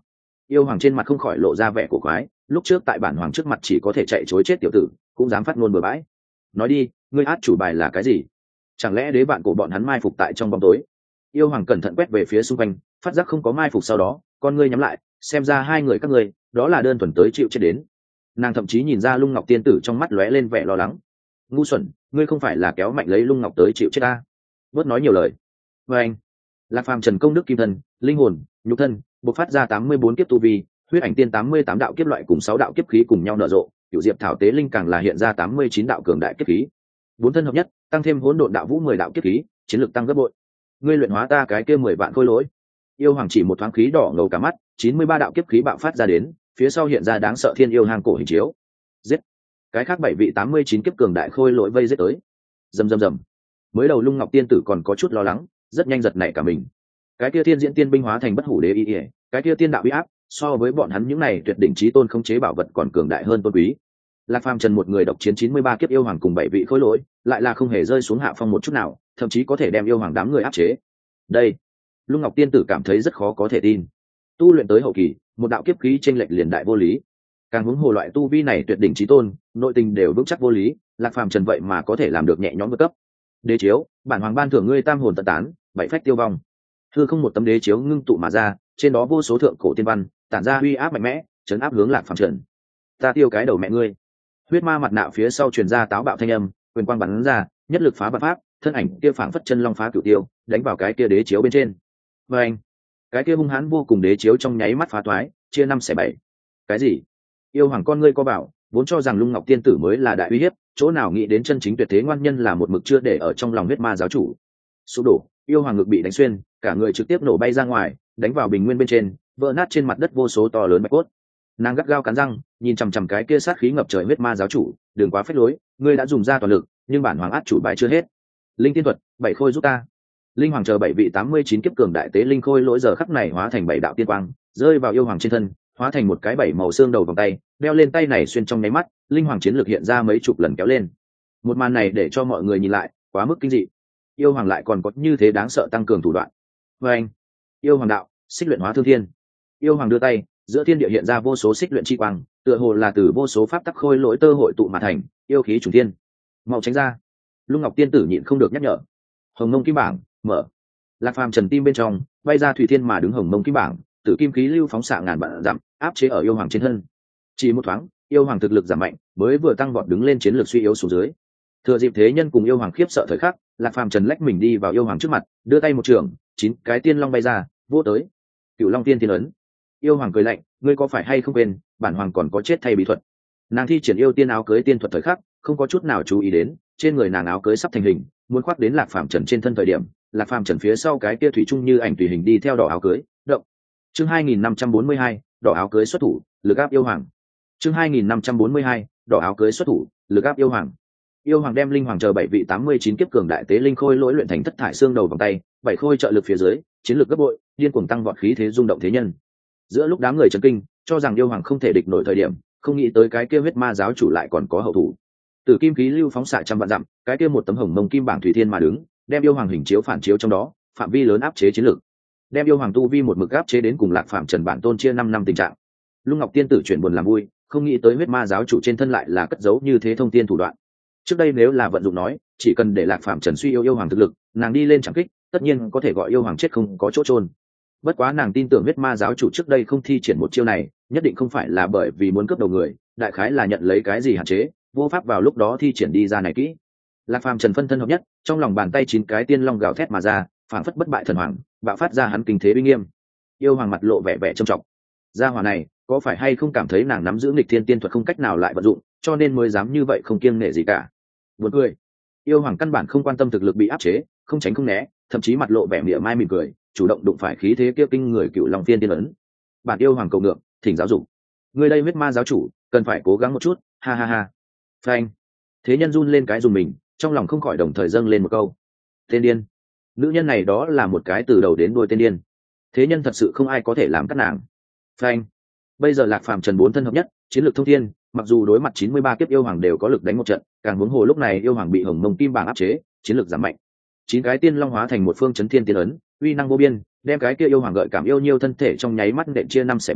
Yêu hoàng trên mặt không khỏi lộ ra vẻ cổ quái, lúc trước tại bản hoàng trước mặt chỉ có thể chạy chối chết tiểu tử, cũng dám phát ngôn bừa bãi. Nói đi, ngươi át chủ bài là cái gì? Chẳng lẽ đế vạn cổ bọn hắn mai phục tại trong bóng tối? Yêu hoàng cẩn thận quét về phía xung quanh, phát giác không có mai phục, sau đó con ngươi nhắm lại, xem ra hai người các ngươi đó là đơn thuần tới chịu chết đến. Nàng thậm chí nhìn ra Lung Ngọc tiên tử trong mắt lóe lên vẻ lo lắng. Ngu xuẩn, ngươi không phải là kéo mạnh lấy Lung Ngọc tới chịu chết ta? Bớt nói nhiều lời. Và anh, Lạc Phàm trần công đức kim thân, linh hồn, nhục thân, bộc phát ra tám mươi bốn kiếp tu vi, huyết ảnh tiên tám mươi tám đạo kiếp loại cùng sáu đạo kiếp khí cùng nhau nở rộ, cửu diệp thảo tế linh càng là hiện ra tám mươi chín đạo cường đại kiếp khí. Bốn thân hợp nhất, tăng thêm hỗn độn đạo vũ mười đạo kiếp khí, chiến lực tăng gấp bội. Ngươi luyện hóa ta cái kia mười vạn khôi lỗi. Yêu hoàng chỉ một thoáng khí đỏ ngầu cả mắt, chín mươi ba đạo kiếp khí bạo phát ra đến, phía sau hiện ra đáng sợ thiên yêu hang cổ hình chiếu. Giết! Cái khác bảy vị tám mươi chín kiếp cường đại khôi lỗi vây giết tới. Rầm rầm rầm. Mới đầu Lung Ngọc tiên tử còn có chút lo lắng, rất nhanh giật nảy cả mình. Cái kia thiên diễn tiên binh hóa thành bất hủ đế y, cái kia tiên đạo uy áp, so với bọn hắn những này tuyệt đỉnh chí tôn khống chế bảo vật còn cường đại hơn tôn quý. Lạc Phàm Trần một người độc chiến chín mươi ba kiếp yêu hoàng cùng bảy vị khối lỗi, lại là không hề rơi xuống hạ phong một chút nào, thậm chí có thể đem yêu hoàng đám người áp chế. Đây, Lung Ngọc tiên tử cảm thấy rất khó có thể tin. Tu luyện tới hậu kỳ, một đạo kiếp khí chênh lệch liền đại vô lý. Càng hướng hồ loại tu vi này tuyệt đỉnh chí tôn, nội tình đều vững chắc vô lý, Lạc Phàm Trần vậy mà có thể làm được nhẹ nhõm vượt cấp. Đế chiếu, bản hoàng ban thưởng ngươi tam hồn tận tán, bảy phách tiêu vong. Hư không một tấm đế chiếu ngưng tụ mà ra, trên đó vô số thượng cổ tiên văn, tản ra uy áp mạnh mẽ, chấn áp hướng Lạc Phàm Trần. Ta tiêu cái đầu mẹ ngươi. Huyết ma mặt nạ phía sau truyền ra táo bạo thanh âm, quyền quang bắn ra, nhất lực phá vạn pháp, thân ảnh kia phảng phất chân long phá cửu tiêu, đánh vào cái kia đế chiếu bên trên. Và anh, cái kia hung hãn vô cùng đế chiếu trong nháy mắt phá toái, chia năm xẻ bảy. Cái gì? Yêu hoàng con ngươi co bảo, vốn cho rằng Lung Ngọc tiên tử mới là đại uy hiếp, chỗ nào nghĩ đến chân chính tuyệt thế ngoan nhân là một mực chưa để ở trong lòng huyết ma giáo chủ. Sụp đổ, yêu hoàng ngực bị đánh xuyên, cả người trực tiếp nổ bay ra ngoài, đánh vào bình nguyên bên trên, vỡ nát trên mặt đất vô số to lớn bạch cốt. Nàng gắt gao cắn răng, nhìn chằm chằm cái kia sát khí ngập trời huyết ma giáo chủ, đừng quá phách lối, ngươi đã dùng ra toàn lực, nhưng bản hoàng át chủ bài chưa hết. Linh tiên thuật, bảy khôi giúp ta. Linh hoàng chờ bảy vị tám mươi chín kiếp cường đại tế linh khôi lỗi giờ khắc này hóa thành bảy đạo tiên quang, rơi vào yêu hoàng trên thân, hóa thành một cái bảy màu xương đầu vòng tay, đeo lên tay này xuyên trong nháy mắt, linh hoàng chiến lược hiện ra mấy chục lần kéo lên. Một màn này để cho mọi người nhìn lại, quá mức kinh dị. Yêu hoàng lại còn có như thế đáng sợ tăng cường thủ đoạn. Và anh, yêu hoàng đạo, xích luyện hóa thương thiên. Yêu hoàng đưa tay, giữa thiên địa hiện ra vô số xích luyện chi quang, tựa hồ là từ vô số pháp tắc khôi lỗi tơ hội tụ mà thành, yêu khí chủ thiên. Mau tránh ra. Lung Ngọc tiên tử nhịn không được nhắc nhở. Hồng Mông kim bảng mở. Lạc Phàm Trần tim bên trong bay ra thủy thiên mà đứng Hồng Mông kim bảng, tử kim khí lưu phóng xạ ngàn vạn dặm, áp chế ở yêu hoàng trên thân. Chỉ một thoáng, yêu hoàng thực lực giảm mạnh, mới vừa tăng vọt đứng lên chiến lược suy yếu xuống dưới. Thừa dịp thế nhân cùng yêu hoàng khiếp sợ thời khắc, Lạc Phàm Trần lách mình đi vào yêu hoàng trước mặt, đưa tay một trường, chín cái tiên long bay ra, vô tới. Cửu Long Tiên Tiên ấn. Yêu hoàng cười lạnh, ngươi có phải hay không quên, bản hoàng còn có chết thay bí thuật. Nàng thi triển yêu tiên áo cưới tiên thuật thời khắc, không có chút nào chú ý đến, trên người nàng áo cưới sắp thành hình, muốn khoác đến Lạc Phàm Trần trên thân thời điểm, Lạc Phàm Trần phía sau cái kia thủy chung như ảnh tùy hình đi theo đỏ áo cưới, động. Chương hai nghìn năm trăm bốn mươi hai, đỏ áo cưới xuất thủ, lực áp yêu hoàng. Chương hai nghìn năm trăm bốn mươi hai, đỏ áo cưới xuất thủ, lực áp yêu hoàng. Yêu hoàng đem linh hoàng chờ bảy vị tám mươi chín kiếp cường đại tế linh khôi lỗi luyện thành thất thải xương đầu vòng tay, bảy khôi trợ lực phía dưới, chiến lược gấp bội, điên cuồng tăng vọt khí thế rung động thế nhân. Giữa lúc đám người chấn kinh, cho rằng yêu hoàng không thể địch nổi thời điểm, không nghĩ tới cái kia huyết ma giáo chủ lại còn có hậu thủ. Từ kim khí lưu phóng xạ trăm vạn dặm, cái kia một tấm hồng mông kim bảng thủy thiên mà đứng, đem yêu hoàng hình chiếu phản chiếu trong đó, phạm vi lớn áp chế chiến lược. Đem yêu hoàng tu vi một mực áp chế đến cùng Lạc Phàm Trần bản tôn chia năm năm tình trạng. Lung Ngọc tiên tử chuyển buồn làm vui, không nghĩ tới huyết ma giáo chủ trên thân lại là cất giấu như thế thông tiên thủ đoạn. Trước đây nếu là vận dụng nói, chỉ cần để Lạc Phàm Trần suy yêu yêu hoàng thực lực, nàng đi lên chẳng kích, tất nhiên có thể gọi yêu hoàng chết không có chỗ trôn. Bất quá nàng tin tưởng huyết ma giáo chủ trước đây không thi triển một chiêu này, nhất định không phải là bởi vì muốn cướp đầu người, đại khái là nhận lấy cái gì hạn chế, vô pháp vào lúc đó thi triển đi ra này kỹ. Lạc Phàm Trần phân thân hợp nhất, trong lòng bàn tay chín cái tiên long gào thét mà ra, phảng phất bất bại thần hoàng, bạo phát ra hắn kinh thế uy nghiêm. Yêu hoàng mặt lộ vẻ vẻ trầm trọng. Gia hỏa này, có phải hay không cảm thấy nàng nắm giữ nghịch thiên tiên thuật không cách nào lại vận dụng, cho nên mới dám như vậy không kiêng nể gì cả. Buồn cười. Yêu hoàng căn bản không quan tâm thực lực bị áp chế, không tránh không né, thậm chí mặt lộ vẻ mỉa mai mỉm cười, chủ động đụng phải khí thế kia kinh người Cửu Long Tiên Tiên ấn. Bản yêu hoàng cầu ngượng, thỉnh giáo dục. Người đây huyết ma giáo chủ, cần phải cố gắng một chút, ha ha ha. Phanh. Thế nhân run lên cái dùng mình, trong lòng không khỏi đồng thời dâng lên một câu. Tên điên. Nữ nhân này đó là một cái từ đầu đến đuôi tên điên. Thế nhân thật sự không ai có thể làm cắt nàng. Phanh. Bây giờ Lạc Phàm Trần bốn thân hợp nhất, chiến lược thông thiên, mặc dù đối mặt chín mươi ba kiếp yêu hoàng đều có lực đánh một trận, càng huống hồ lúc này yêu hoàng bị Hồng Mông Kim bảng áp chế, chiến lược giảm mạnh. Chín cái tiên long hóa thành một phương chấn thiên tiên ấn, uy năng vô biên, đem cái kia yêu hoàng gợi cảm yêu nhiêu thân thể trong nháy mắt đệm chia năm xẻ bảy,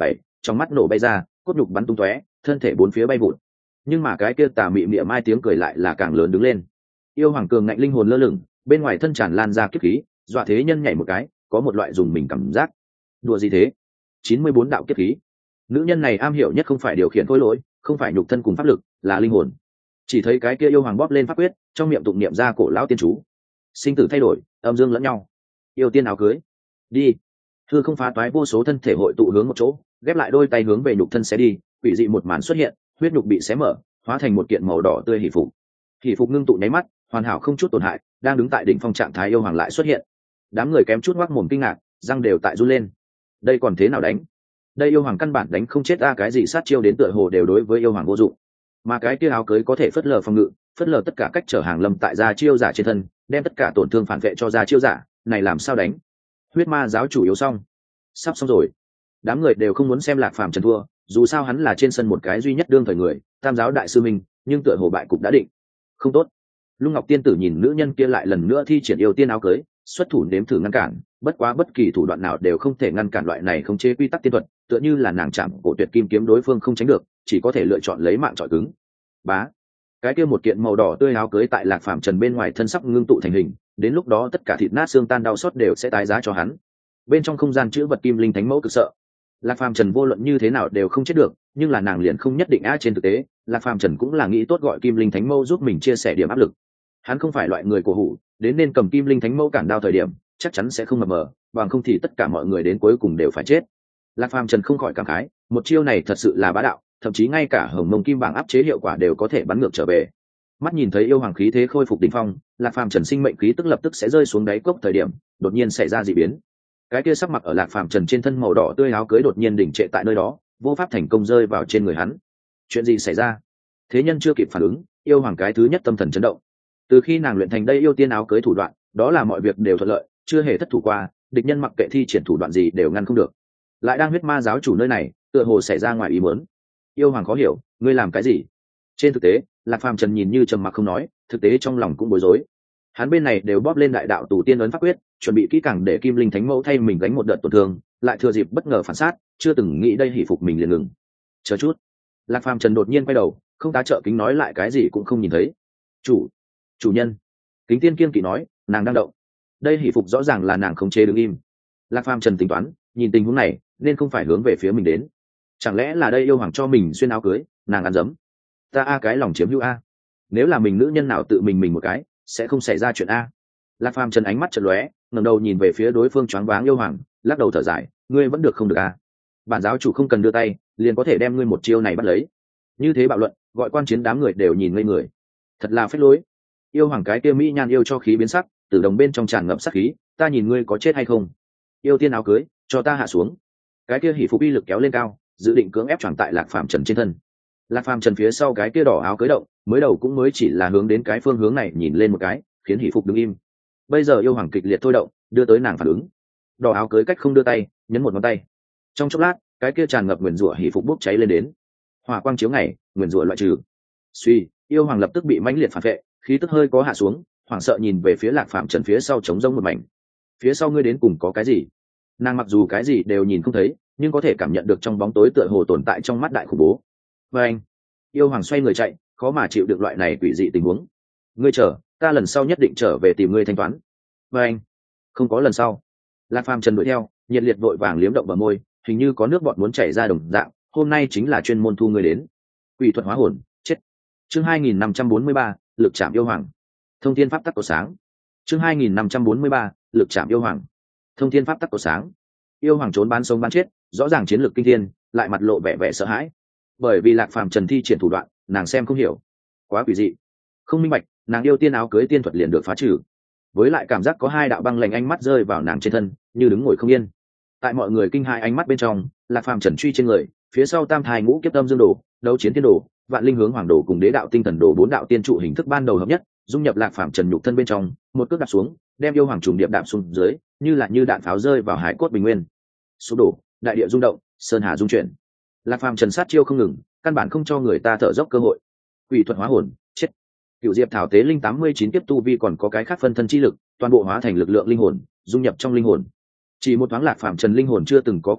trong mắt nổ bay ra, cốt nhục bắn tung tóe, thân thể bốn phía bay vụt. Nhưng mà cái kia tà mị mị mai tiếng cười lại là càng lớn đứng lên. Yêu hoàng cường ngạnh linh hồn lơ lửng, bên ngoài thân tràn lan ra kiếp khí, dọa thế nhân nhảy một cái, có một loại dùng mình cảm giác. Đùa gì thế? chín mươi bốn đạo kiếp khí. Nữ nhân này am hiểu nhất không phải điều khiển khối lỗi, không phải nhục thân cùng pháp lực, là linh hồn. Chỉ thấy cái kia yêu hoàng bóp lên pháp quyết, trong miệng tụng niệm ra cổ lão tiên chú. Sinh tử thay đổi, âm dương lẫn nhau. Yêu tiên áo cưới. Đi. Thư không phá toái vô số thân thể hội tụ hướng một chỗ, ghép lại đôi tay hướng về nhục thân xé đi, quỷ dị một màn xuất hiện, huyết nhục bị xé mở, hóa thành một kiện màu đỏ tươi hỷ phục. Hỷ phục ngưng tụ nháy mắt, hoàn hảo không chút tổn hại, đang đứng tại đỉnh phong trạng thái yêu hoàng lại xuất hiện. Đám người kém chút ngoác mồm kinh ngạc, răng đều tại run lên. Đây còn thế nào đánh? Đây yêu hoàng căn bản đánh không chết ra, cái gì sát chiêu đến tựa hồ đều đối với yêu hoàng vô dụng. Mà cái kia áo cưới có thể phất lờ phòng ngự, phất lờ tất cả cách trở hàng lâm tại gia chiêu giả trên thân, đem tất cả tổn thương phản vệ cho gia chiêu giả, này làm sao đánh? Huyết ma giáo chủ yếu xong, sắp xong rồi. Đám người đều không muốn xem Lạc Phàm trần thua, dù sao hắn là trên sân một cái duy nhất đương thời người, tam giáo đại sư minh, nhưng tựa hồ bại cục đã định. Không tốt. Lung Ngọc tiên tử nhìn nữ nhân kia lại lần nữa thi triển yêu tiên áo cưới, xuất thủ nếm thử ngăn cản, bất quá bất kỳ thủ đoạn nào đều không thể ngăn cản loại này không chế quy tắc tiên thuật, tựa như là nàng chạm cổ tuyệt kim kiếm đối phương không tránh được, chỉ có thể lựa chọn lấy mạng trọi cứng. Bá. Cái kia một kiện màu đỏ tươi áo cưới tại Lạc Phàm trần bên ngoài thân sắp ngưng tụ thành hình, đến lúc đó tất cả thịt nát xương tan đau xót đều sẽ tái giá cho hắn. Bên trong không gian chữ vật kim linh thánh mẫu cực sợ. Lạc Phàm trần vô luận như thế nào đều không chết được, nhưng là nàng liền không nhất định á, trên thực tế Lạc Phàm trần cũng là nghĩ tốt gọi kim linh thánh mẫu giúp mình chia sẻ điểm áp lực. Hắn không phải loại người cổ hủ, đến nên cầm kim linh thánh mẫu cản đao thời điểm chắc chắn sẽ không mập mờ, bằng không thì tất cả mọi người đến cuối cùng đều phải chết. Lạc Phàm trần không khỏi cảm khái, một chiêu này thật sự là bá đạo, thậm chí ngay cả hồng mông kim bảng áp chế hiệu quả đều có thể bắn ngược trở về. Mắt nhìn thấy yêu hoàng khí thế khôi phục đỉnh phong, Lạc Phàm trần sinh mệnh khí tức lập tức sẽ rơi xuống đáy cốc thời điểm đột nhiên xảy ra dị biến. Cái kia sắc mặc ở Lạc Phàm trần trên thân màu đỏ tươi áo cưới đột nhiên đỉnh trệ tại nơi đó, vô pháp thành công rơi vào trên người hắn. Chuyện gì xảy ra? Thế nhân chưa kịp phản ứng, yêu hoàng cái thứ nhất tâm thần chấn động. Từ khi nàng luyện thành đây yêu tiên áo cưới thủ đoạn, đó là mọi việc đều thuận lợi, chưa hề thất thủ qua, địch nhân mặc kệ thi triển thủ đoạn gì đều ngăn không được. Lại đang huyết ma giáo chủ nơi này, tựa hồ xảy ra ngoài ý muốn. Yêu hoàng khó hiểu, ngươi làm cái gì? Trên thực tế, Lạc Phàm trần nhìn như trầm mặc không nói, thực tế trong lòng cũng bối rối. Hắn bên này đều bóp lên đại đạo tù tiên ấn pháp quyết, chuẩn bị kỹ càng để kim linh thánh mẫu thay mình gánh một đợt tổn thương, lại thừa dịp bất ngờ phản sát, chưa từng nghĩ đây hỉ phục mình liền ngừng. Chờ chút. Lạc Phàm trần đột nhiên quay đầu, không tá trợ kính nói lại cái gì cũng không nhìn thấy. Chủ, chủ nhân. Kính tiên kiên kỵ nói, nàng đang động. Đây hỉ phục rõ ràng là nàng khống chế đứng im. Lạc Phàm trần tính toán, nhìn tình huống này nên không phải hướng về phía mình đến. Chẳng lẽ là đây yêu hoàng cho mình xuyên áo cưới, nàng ăn dấm. Ta a cái lòng chiếm hữu a. Nếu là mình nữ nhân nào tự mình mình một cái, sẽ không xảy ra chuyện a. Lạc Phàm trần ánh mắt chợt lóe, ngẩng đầu nhìn về phía đối phương choáng váng yêu hoàng, lắc đầu thở dài, ngươi vẫn được không được a. Bản giáo chủ không cần đưa tay, liền có thể đem ngươi một chiêu này bắt lấy. Như thế bạo luận, gọi quan chiến đám người đều nhìn ngây người. Thật là phế lối. Yêu hoàng cái kia mỹ nhan yêu cho khí biến sắc, từ đồng bên trong tràn ngập sát khí, ta nhìn ngươi có chết hay không. Yêu tiên áo cưới, cho ta hạ xuống. Cái kia hỉ phục uy lực kéo lên cao, dự định cưỡng ép choàng tại Lạc Phàm trần trên thân. Lạc Phàm trần phía sau cái kia đỏ áo cưới động, mới đầu cũng mới chỉ là hướng đến cái phương hướng này nhìn lên một cái, khiến hỉ phục đứng im. Bây giờ yêu hoàng kịch liệt thôi động, đưa tới nàng phản ứng. Đỏ áo cưới cách không đưa tay, nhấn một ngón tay. Trong chốc lát, cái kia tràn ngập nguyền rủa hỉ phục bốc cháy lên đến. Hỏa quang chiếu ngày, nguyền rủa loại trừ. Suy, yêu hoàng lập tức bị mãnh liệt phản vệ, khí tức hơi có hạ xuống, hoảng sợ nhìn về phía Lạc Phàm trần phía sau trống rỗng một mảnh. Phía sau ngươi đến cùng có cái gì? Nàng mặc dù cái gì đều nhìn không thấy, nhưng có thể cảm nhận được trong bóng tối tựa hồ tồn tại trong mắt đại khủng bố. Và anh, yêu hoàng xoay người chạy, khó mà chịu được loại này quỷ dị tình huống. Ngươi chờ, ta lần sau nhất định trở về tìm ngươi thanh toán. Và anh, không có lần sau. Lạc Phàm trần đuổi theo, nhiệt liệt vội vàng liếm động bờ môi, hình như có nước bọt muốn chảy ra đồng dạng. Hôm nay chính là chuyên môn thu ngươi đến. Quỷ thuật hóa hồn, chết. Chương hai nghìn năm trăm bốn mươi ba, lực chạm yêu hoàng. Thông thiên pháp tắc của sáng. Chương hai nghìn năm trăm bốn mươi ba, lực chạm yêu hoàng. Thông thiên pháp tắc của sáng. Yêu hoàng trốn bán sống bán chết, rõ ràng chiến lược kinh thiên, lại mặt lộ vẻ vẻ sợ hãi. Bởi vì Lạc Phàm trần thi triển thủ đoạn, nàng xem không hiểu, quá quỷ dị, không minh bạch, nàng yêu tiên áo cưới tiên thuật liền được phá trừ. Với lại cảm giác có hai đạo băng lạnh ánh mắt rơi vào nàng trên thân, như đứng ngồi không yên. Tại mọi người kinh hãi ánh mắt bên trong, Lạc Phàm trần truy trên người, phía sau tam thai ngũ kiếp tâm dương đồ, đấu chiến tiên đồ, vạn linh hướng hoàng đồ cùng đế đạo tinh thần đồ bốn đạo tiên trụ hình thức ban đầu hợp nhất, dung nhập Lạc Phàm trần nhục thân bên trong, một cước đạp xuống, đem yêu hoàng trùng điệp đạp xuống dưới, như là như đạn pháo rơi vào hải cốt bình nguyên. Sụp đổ, đại địa rung động, sơn hà rung chuyển. Lạc Phàm trần sát chiêu không ngừng, căn bản không cho người ta thở dốc cơ hội. Quỷ thuật hóa hồn, chết. Cựu diệp thảo tế linh tám mươi chín tiếp tu vi còn có cái khác phân thân chi lực, toàn bộ hóa thành lực lượng linh hồn, dung nhập trong linh hồn. Chỉ một thoáng Lạc Phàm trần linh hồn chưa từng có cường đại,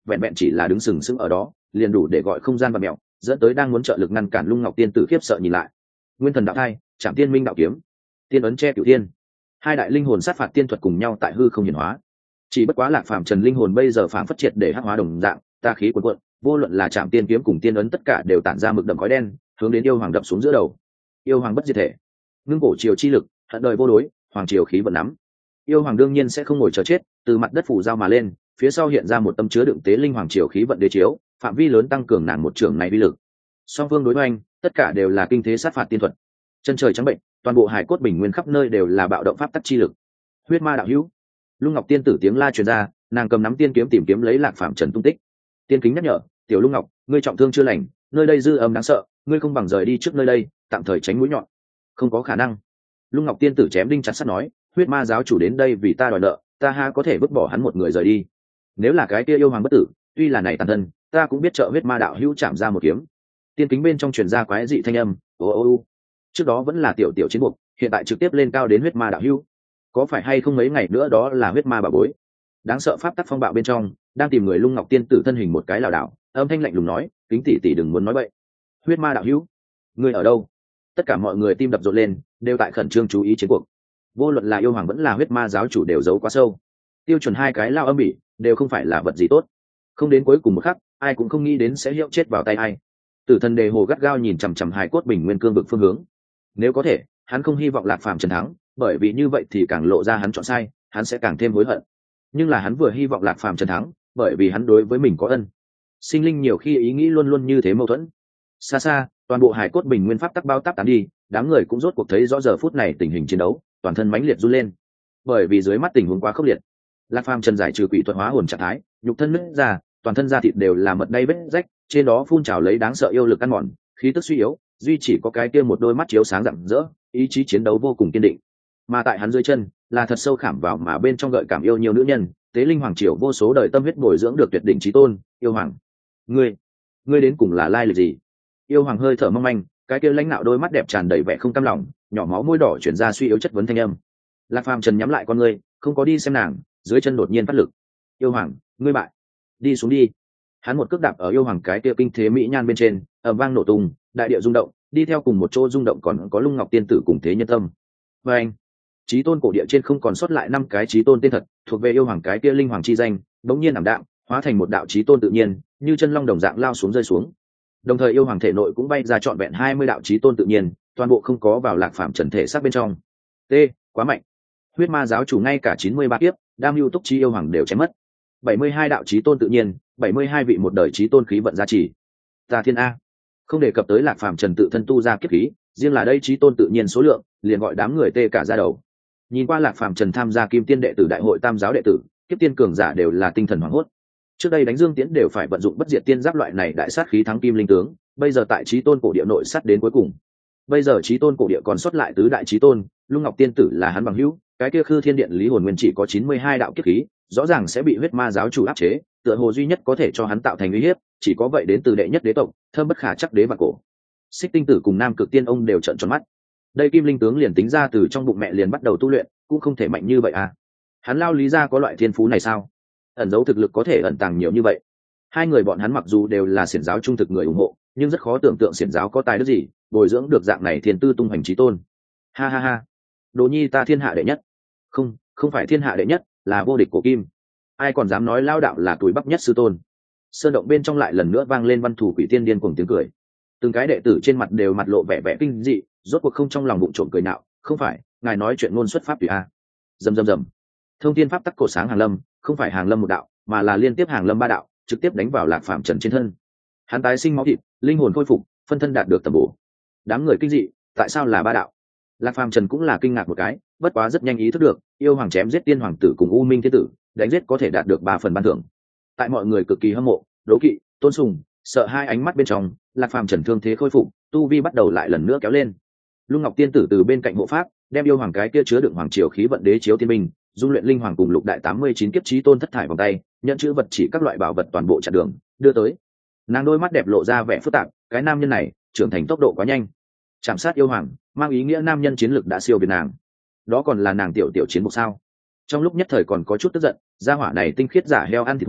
vẹn vẹn chỉ là đứng sừng sững ở đó liền đủ để gọi không gian và mẹo, dẫn tới đang muốn trợ lực ngăn cản Lung Ngọc Tiên tử khiếp sợ nhìn lại. Nguyên thần đạo thai, Trảm Tiên Minh đạo kiếm, tiên ấn che cửu thiên, hai đại linh hồn sát phạt tiên thuật cùng nhau tại hư không hiển hóa. Chỉ bất quá Lạc Phàm Trần linh hồn bây giờ phản phất triệt để hắc hóa đồng dạng, ta khí cuồn cuộn, vô luận là Trảm Tiên kiếm cùng tiên ấn tất cả đều tản ra mực đậm khói đen, hướng đến yêu hoàng đập xuống giữa đầu. Yêu hoàng bất diệt thể, ngưng cổ triều chi lực, hận đời vô đối, hoàng triều khí vận nắm. Yêu hoàng đương nhiên sẽ không ngồi chờ chết, từ mặt đất phủ dao mà lên, phía sau hiện ra một tâm chứa đựng tế linh hoàng triều khí vận đế chiếu, phạm vi lớn tăng cường nàng một trường này uy lực. Song phương đối hoành, tất cả đều là kinh thế sát phạt tiên thuật. Chân trời trắng bệnh, toàn bộ hải cốt bình nguyên khắp nơi đều là bạo động pháp tắc chi lực. Huyết ma đạo hữu. Lung Ngọc tiên tử tiếng la truyền ra, nàng cầm nắm tiên kiếm tìm kiếm lấy Lạc Phàm Trần tung tích. Tiên kính nhắc nhở, tiểu Lung Ngọc, ngươi trọng thương chưa lành, nơi đây dư âm đáng sợ, ngươi không bằng rời đi trước nơi đây, tạm thời tránh mũi nhọn. Không có khả năng. Lung Ngọc tiên tử chém đinh chặt sắt nói, huyết ma giáo chủ đến đây vì ta đòi nợ, ta ha có thể vứt bỏ hắn một người rời đi. Nếu là cái kia yêu hoàng bất tử, tuy là này tàn thân, ta cũng biết trợ huyết ma đạo hữu chạm ra một kiếm. Tiên kính bên trong truyền ra quái dị thanh âm, ô ô ô. Trước đó vẫn là tiểu tiểu chiến buộc, hiện tại trực tiếp lên cao đến huyết ma đạo hữu. Có phải hay không mấy ngày nữa đó là huyết ma bà bối? Đáng sợ pháp tắc phong bạo bên trong, đang tìm người Lung Ngọc tiên tử thân hình một cái lảo đảo, âm thanh lạnh lùng nói, kính tỷ tỷ đừng muốn nói bậy. Huyết ma đạo hữu, ngươi ở đâu? Tất cả mọi người tim đập rộn lên, đều tại khẩn trương chú ý chiến cuộc. Vô luận là yêu hoàng vẫn là huyết ma giáo chủ đều giấu quá sâu. Tiêu chuẩn hai cái lao âm bỉ, đều không phải là vật gì tốt. Không đến cuối cùng một khắc, ai cũng không nghĩ đến sẽ hiệu chết vào tay ai. Tử thần đề hồ gắt gao nhìn chằm chằm hài cốt bình nguyên cương vực phương hướng. Nếu có thể, hắn không hy vọng Lạc Phàm Trần thắng, bởi vì như vậy thì càng lộ ra hắn chọn sai, hắn sẽ càng thêm hối hận. Nhưng là hắn vừa hy vọng Lạc Phàm Trần thắng, bởi vì hắn đối với mình có ân. Sinh linh nhiều khi ý nghĩ luôn luôn như thế mâu thuẫn. Xa xa, toàn bộ hải cốt bình nguyên pháp tắc bao táp tán đi, đám người cũng rốt cuộc thấy rõ giờ phút này tình hình chiến đấu, toàn thân mãnh liệt run lên. Bởi vì dưới mắt tình huống quá khốc liệt. Lạc Phàm Trần giải trừ quỷ thuật hóa hồn trạng thái, nhục thân nứt ra, toàn thân da thịt đều là mật đay vết rách, trên đó phun trào lấy đáng sợ yêu lực ăn mòn, khí tức suy yếu, duy chỉ có cái kia một đôi mắt chiếu sáng rạng rỡ, ý chí chiến đấu vô cùng kiên định. Mà tại hắn dưới chân, là thật sâu khảm vào mà bên trong gợi cảm yêu nhiều nữ nhân, tế linh hoàng triều vô số đời tâm huyết bồi dưỡng được tuyệt đỉnh chí tôn, yêu hoàng. Ngươi, ngươi đến cùng là lai lịch gì? Yêu hoàng hơi thở mong manh, cái kia lãnh nạo đôi mắt đẹp tràn đầy vẻ không cam lòng, nhỏ máu môi đỏ chuyển ra suy yếu chất vấn thanh âm. Lạc Phàm Trần nhắm lại con ngươi, không có đi xem nàng, dưới chân đột nhiên phát lực. Yêu hoàng, ngươi bại, đi xuống đi. Hắn một cước đạp ở yêu hoàng cái kia kinh thế mỹ nhan bên trên, ầm vang nổ tung, đại địa rung động, đi theo cùng một chỗ rung động còn có Lung Ngọc tiên tử cùng thế nhân tâm. Và anh, chí tôn cổ địa trên không còn sót lại năm cái chí tôn tên thật, thuộc về yêu hoàng cái kia linh hoàng chi danh, đống nhiên ảm đạm, hóa thành một đạo chí tôn tự nhiên, như chân long đồng dạng lao xuống rơi xuống. Đồng thời yêu hoàng thể nội cũng bay ra trọn vẹn hai mươi đạo chí tôn tự nhiên, toàn bộ không có vào Lạc Phàm Trần thể xác bên trong. T, quá mạnh. Huyết ma giáo chủ ngay cả chín mươi ba kiếp, đam lưu túc chi yêu hoàng đều chém mất. bảy mươi hai đạo chí tôn tự nhiên, bảy mươi hai vị một đời chí tôn khí vận gia trì. Ta thiên a. Không đề cập tới Lạc Phàm Trần tự thân tu ra kiếp khí, riêng là đây chí tôn tự nhiên số lượng, liền gọi đám người tê cả da đầu. Nhìn qua Lạc Phàm Trần tham gia Kim Tiên đệ tử đại hội tam giáo đệ tử, kiếp tiên cường giả đều là tinh thần hoảng hốt. Trước đây đánh Dương Tiễn đều phải vận dụng bất diệt tiên giáp loại này đại sát khí thắng kim linh tướng, bây giờ tại chí tôn cổ địa nội sát đến cuối cùng. Bây giờ chí tôn cổ địa còn sót lại tứ đại chí tôn, Lung Ngọc tiên tử là hắn bằng hữu, cái kia Khư Thiên Điện Lý Hồn Nguyên chỉ có chín mươi hai đạo kiếp khí, rõ ràng sẽ bị huyết ma giáo chủ áp chế, tựa hồ duy nhất có thể cho hắn tạo thành uy hiếp, chỉ có vậy đến từ đệ nhất đế tộc, thơm bất khả chắc đế và cổ. Xích Tinh tử cùng Nam Cực Tiên ông đều trợn tròn mắt. Đây kim linh tướng liền tính ra từ trong bụng mẹ liền bắt đầu tu luyện, cũng không thể mạnh như vậy à? Hắn lao lý ra có loại thiên phú này sao? Ẩn dấu thực lực có thể ẩn tàng nhiều như vậy. Hai người bọn hắn mặc dù đều là xiển giáo trung thực người ủng hộ, nhưng rất khó tưởng tượng xiển giáo có tài đức gì bồi dưỡng được dạng này thiên tư tung hành chí tôn. Ha ha ha, Đồ Nhi ta thiên hạ đệ nhất. Không, không phải thiên hạ đệ nhất, là vô địch của kim. Ai còn dám nói lao đạo là tuổi bắp nhất sư tôn? Sơn động bên trong lại lần nữa vang lên văn thủ quỷ tiên điên cuồng tiếng cười. Từng cái đệ tử trên mặt đều mặt lộ vẻ vẻ kinh dị, rốt cuộc không trong lòng bụng trộm cười nạo. Không phải, ngài nói chuyện ngôn xuất pháp tùy a. Rầm rầm rầm. Thông thiên pháp tắc cổ sáng hàng lâm, không phải hàng lâm một đạo, mà là liên tiếp hàng lâm ba đạo, trực tiếp đánh vào Lạc Phàm Trần trên thân. Hắn tái sinh máu thịt, linh hồn khôi phục, phân thân đạt được tầm bổ. Đám người kinh dị, tại sao là ba đạo? Lạc Phàm Trần cũng là kinh ngạc một cái, bất quá rất nhanh ý thức được, yêu hoàng chém giết tiên hoàng tử cùng u minh thiên tử, đánh giết có thể đạt được ba phần ban thưởng. Tại mọi người cực kỳ hâm mộ, đố kỵ, tôn sùng, sợ hai ánh mắt bên trong, Lạc Phàm Trần thương thế khôi phục, tu vi bắt đầu lại lần nữa kéo lên. Lung Ngọc tiên tử từ bên cạnh hộ pháp, đem yêu hoàng cái kia chứa đựng hoàng triều khí vận đế chiếu tiên minh, dung luyện linh hoàng cùng lục đại tám mươi chín kiếp chí tôn thất thải vòng tay, nhận chữ vật chỉ các loại bảo vật toàn bộ chặn đường, đưa tới. Nàng đôi mắt đẹp lộ ra vẻ phức tạp, cái nam nhân này trưởng thành tốc độ quá nhanh. Chạm sát yêu hoàng, mang ý nghĩa nam nhân chiến lực đã siêu việt nàng. Đó còn là nàng tiểu tiểu chiến mục sao? Trong lúc nhất thời còn có chút tức giận, gia hỏa này tinh khiết giả heo ăn thịt hổ,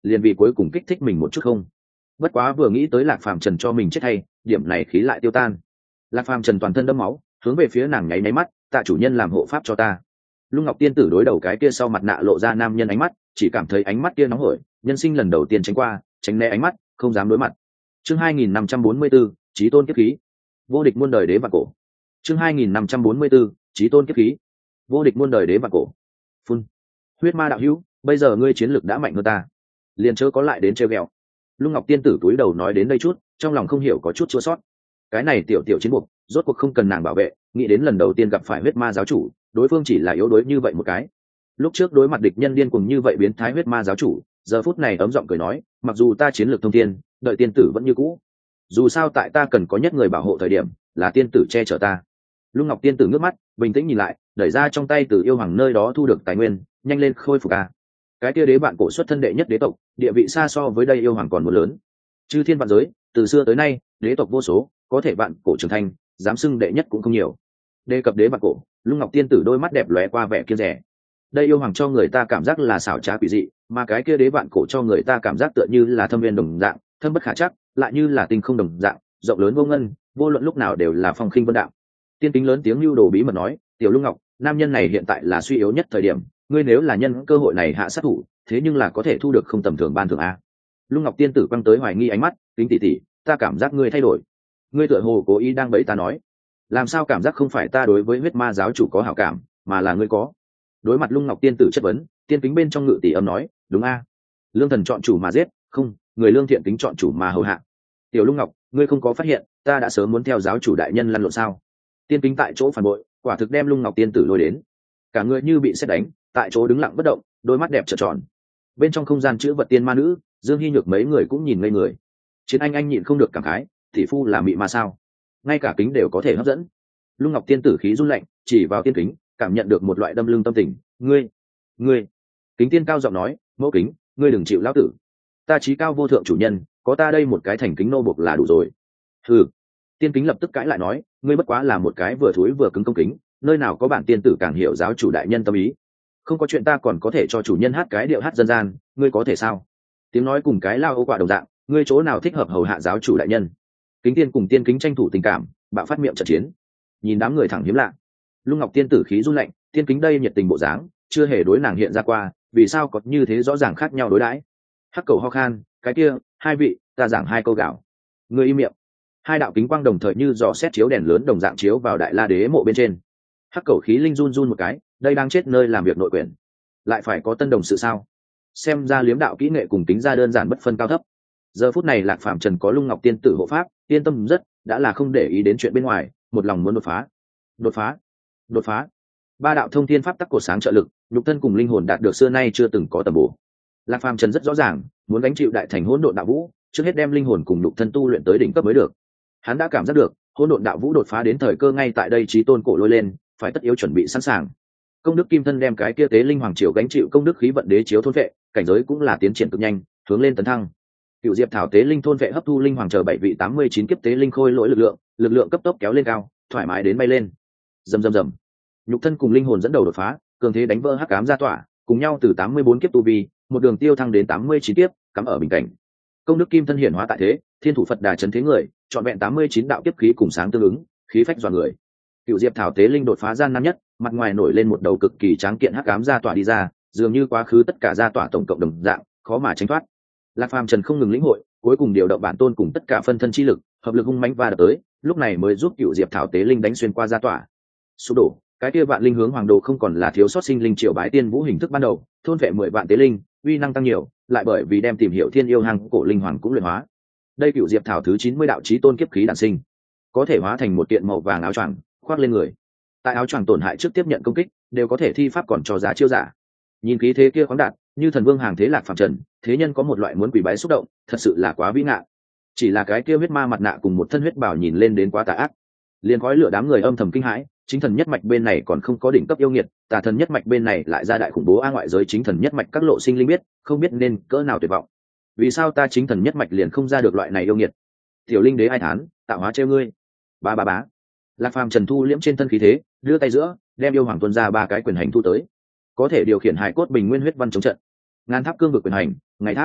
liền vì cuối cùng kích thích mình một chút không. Bất quá vừa nghĩ tới Lạc Phàm Trần cho mình chết hay, điểm này khí lại tiêu tan. Lạc Phàm Trần toàn thân đẫm máu, hướng về phía nàng nháy nháy mắt, tạ chủ nhân làm hộ pháp cho ta. Lung Ngọc Tiên tử đối đầu cái kia sau mặt nạ lộ ra nam nhân ánh mắt, chỉ cảm thấy ánh mắt kia nóng hổi, nhân sinh lần đầu tiên tránh qua, tránh né ánh mắt, không dám đối mặt. Chương hai nghìn năm trăm bốn mươi 544, Chí tôn kiếp khí. Vô địch muôn đời đế vạn cổ. Chương hai nghìn năm trăm bốn mươi 544, Chí tôn kiếp khí. Vô địch muôn đời đế vạn cổ. Phun. Huyết ma đạo hữu, bây giờ ngươi chiến lực đã mạnh hơn ta, liền chớ có lại đến trêu ghẹo. Lung Ngọc Tiên tử túi đầu nói đến đây chút, trong lòng không hiểu có chút chua sót. Cái này tiểu tiểu chiến buộc, rốt cuộc không cần nàng bảo vệ, nghĩ đến lần đầu tiên gặp phải huyết ma giáo chủ, đối phương chỉ là yếu đuối như vậy một cái. Lúc trước đối mặt địch nhân điên cuồng như vậy biến thái huyết ma giáo chủ, giờ phút này ấm giọng cười nói, mặc dù ta chiến lược thông thiên, đợi tiên tử vẫn như cũ. Dù sao tại ta cần có nhất người bảo hộ thời điểm, là tiên tử che chở ta. Lung Ngọc Tiên tử ngước mắt, bình tĩnh nhìn lại, đẩy ra trong tay từ yêu hoàng nơi đó thu được tài nguyên, nhanh lên khôi phục a. Cái kia đế bạn cổ xuất thân đệ nhất đế tộc, địa vị xa so với đây yêu hoàng còn một lớn. Chư thiên vạn giới, từ xưa tới nay, đế tộc vô số, có thể bạn cổ trưởng thành, dám xưng đệ nhất cũng không nhiều. Đề cập đế bạn cổ, Lung Ngọc Tiên tử đôi mắt đẹp lóe qua vẻ kiêng rẻ. Đây yêu hoàng cho người ta cảm giác là xảo trá quỷ dị, mà cái kia đế bạn cổ cho người ta cảm giác tựa như là thâm viên đồng dạng, thâm bất khả chắc, lại như là tinh không đồng dạng, rộng lớn vô ngân, vô luận lúc nào đều là phong khinh vân đạo. Tiên tính lớn tiếng lưu đồ bí mật nói, tiểu Lung Ngọc, nam nhân này hiện tại là suy yếu nhất thời điểm, ngươi nếu là nhân cơ hội này hạ sát thủ, thế nhưng là có thể thu được không tầm thường ban thưởng a. Lung Ngọc Tiên tử quăng tới hoài nghi ánh mắt, kính tỷ tỷ, ta cảm giác ngươi thay đổi, ngươi tựa hồ cố ý đang bẫy ta nói. Làm sao cảm giác không phải ta đối với huyết ma giáo chủ có hảo cảm, mà là ngươi có. Đối mặt Lung Ngọc Tiên tử chất vấn, tiên kính bên trong ngự tỷ âm nói, đúng a, lương thần chọn chủ mà giết, không, người lương thiện kính chọn chủ mà hầu hạ. Tiểu Lung Ngọc, ngươi không có phát hiện ta đã sớm muốn theo giáo chủ đại nhân lăn lộn sao? Tiên kính tại chỗ phản bội, quả thực đem Lung Ngọc Tiên tử lôi đến, cả người như bị sét đánh, tại chỗ đứng lặng bất động, đôi mắt đẹp trợn tròn. Bên trong không gian chữ vật tiên ma nữ, Dương Hi Nhược mấy người cũng nhìn ngây người. Chiến Anh Anh nhịn không được cảm khái, tỷ phu là mị ma sao? Ngay cả kính đều có thể hấp dẫn. Lung Ngọc Tiên tử khí run lạnh, chỉ vào tiên kính, cảm nhận được một loại đâm lưng tâm tình. Ngươi, ngươi, kính tiên cao giọng nói, mẫu kính, ngươi đừng chịu lão tử. Ta chí cao vô thượng chủ nhân, có ta đây một cái thành kính nô buộc là đủ rồi. Hừ. Tiên kính lập tức cãi lại nói, ngươi bất quá là một cái vừa thúi vừa cứng công kính, nơi nào có bản tiên tử càng hiểu giáo chủ đại nhân tâm ý. Không có chuyện ta còn có thể cho chủ nhân hát cái điệu hát dân gian, ngươi có thể sao? Tiếng nói cùng cái lao ô quả đồng dạng, ngươi chỗ nào thích hợp hầu hạ giáo chủ đại nhân? Kính tiên cùng tiên kính tranh thủ tình cảm, bạo phát miệng trận chiến. Nhìn đám người thẳng hiếm lạ. Lung Ngọc Tiên tử khí run lạnh, tiên kính đây nhiệt tình bộ dáng, chưa hề đối nàng hiện ra qua, vì sao có như thế rõ ràng khác nhau đối đãi? Hắc cầu ho khan, cái kia, hai vị, ta giảng hai câu gạo. Ngươi im miệng. Hai đạo kính quang đồng thời như dò xét chiếu đèn lớn đồng dạng chiếu vào đại la đế mộ bên trên. Hắc cầu khí linh run run một cái, đây đang chết nơi làm việc nội quyền, lại phải có tân đồng sự sao? Xem ra liếm đạo kỹ nghệ cùng tính ra đơn giản bất phân cao thấp. Giờ phút này Lạc Phàm Trần có Lung Ngọc Tiên tử hộ pháp, yên tâm rất, đã là không để ý đến chuyện bên ngoài, một lòng muốn đột phá. Đột phá, đột phá. Ba đạo thông thiên pháp tắc cột sáng trợ lực, nhục thân cùng linh hồn đạt được xưa nay chưa từng có tầm bổ. Lạc Phàm Trần rất rõ ràng, muốn gánh chịu đại thành hỗn độn đạo vũ, trước hết đem linh hồn cùng nhục thân tu luyện tới đỉnh cấp mới được. Hắn đã cảm giác được, hỗn độn đạo vũ đột phá đến thời cơ ngay tại đây, chí tôn cổ lôi lên, phải tất yếu chuẩn bị sẵn sàng. Công đức kim thân đem cái kia tế linh hoàng triều gánh chịu công đức khí vận đế chiếu thôn vệ, cảnh giới cũng là tiến triển cực nhanh, hướng lên tấn thăng. Cựu diệp thảo tế linh thôn vệ hấp thu linh hoàng chờ bảy vị tám mươi chín kiếp tế linh khôi lỗi lực lượng, lực lượng cấp tốc kéo lên cao, thoải mái đến bay lên. Rầm rầm rầm. Nhục thân cùng linh hồn dẫn đầu đột phá, cường thế đánh vỡ hắc ám gia tỏa, cùng nhau từ tám mươi bốn kiếp tu vi, một đường tiêu thăng đến tám mươi chín kiếp, cắm ở bình cảnh. Công đức kim thân hiển hóa tại thế, thiên thủ Phật đà chấn thế người, chọn vẹn tám mươi chín đạo kiếp khí cùng sáng tương ứng, khí phách dọa người. Cựu diệp thảo tế linh đột phá gian nan nhất, mặt ngoài nổi lên một đầu cực kỳ tráng kiện hắc ám gia tỏa đi ra, dường như quá khứ tất cả gia tỏa tổng cộng đồng dạng, khó mà tránh thoát. Lạc Phàm Trần không ngừng lĩnh hội, cuối cùng điều động bản tôn cùng tất cả phân thân chi lực, hợp lực hung mãnh va đập tới, lúc này mới giúp cựu diệp thảo tế linh đánh xuyên qua gia tỏa. Sụp đổ, cái kia vạn linh hướng hoàng đồ không còn là thiếu sót sinh linh triều bái tiên vũ hình thức ban đầu, thôn vệ mười vạn tế linh, uy năng tăng nhiều, lại bởi vì đem tìm hiểu thiên yêu hàng cổ linh hoàng cũng luyện hóa. Đây cựu diệp thảo thứ chín mươi đạo chí tôn kiếp khí đản sinh, có thể hóa thành một kiện màu vàng áo choàng, khoác lên người. Tại áo choàng tổn hại trước tiếp nhận công kích, đều có thể thi pháp còn cho giá chiêu giả. Nhìn khí thế kia khoáng đạt, như thần vương hàng thế Lạc Phàm Trần, thế nhân có một loại muốn quỳ bái xúc động, thật sự là quá vĩ ngạn. Chỉ là cái kia huyết ma mặt nạ cùng một thân huyết bảo nhìn lên đến quá tà ác. Liên khói lửa đám người âm thầm kinh hãi, chính thần nhất mạch bên này còn không có đỉnh cấp yêu nghiệt, tà thần nhất mạch bên này lại ra đại khủng bố a ngoại giới chính thần nhất mạch các lộ sinh linh biết, không biết nên cỡ nào tuyệt vọng. Vì sao ta chính thần nhất mạch liền không ra được loại này yêu nghiệt? Tiểu linh đế ai thán, tạo hóa trêu ngươi. Ba ba bá. Lạc Phàm Trần thu liễm trên thân khí thế, đưa tay giữa, đem yêu hoàng tuân ra ba cái quyền hành thu tới. Có thể điều khiển hải cốt bình nguyên huyết văn chống trận. Ngàn tháp cương vực quyền hành, ngày tháp.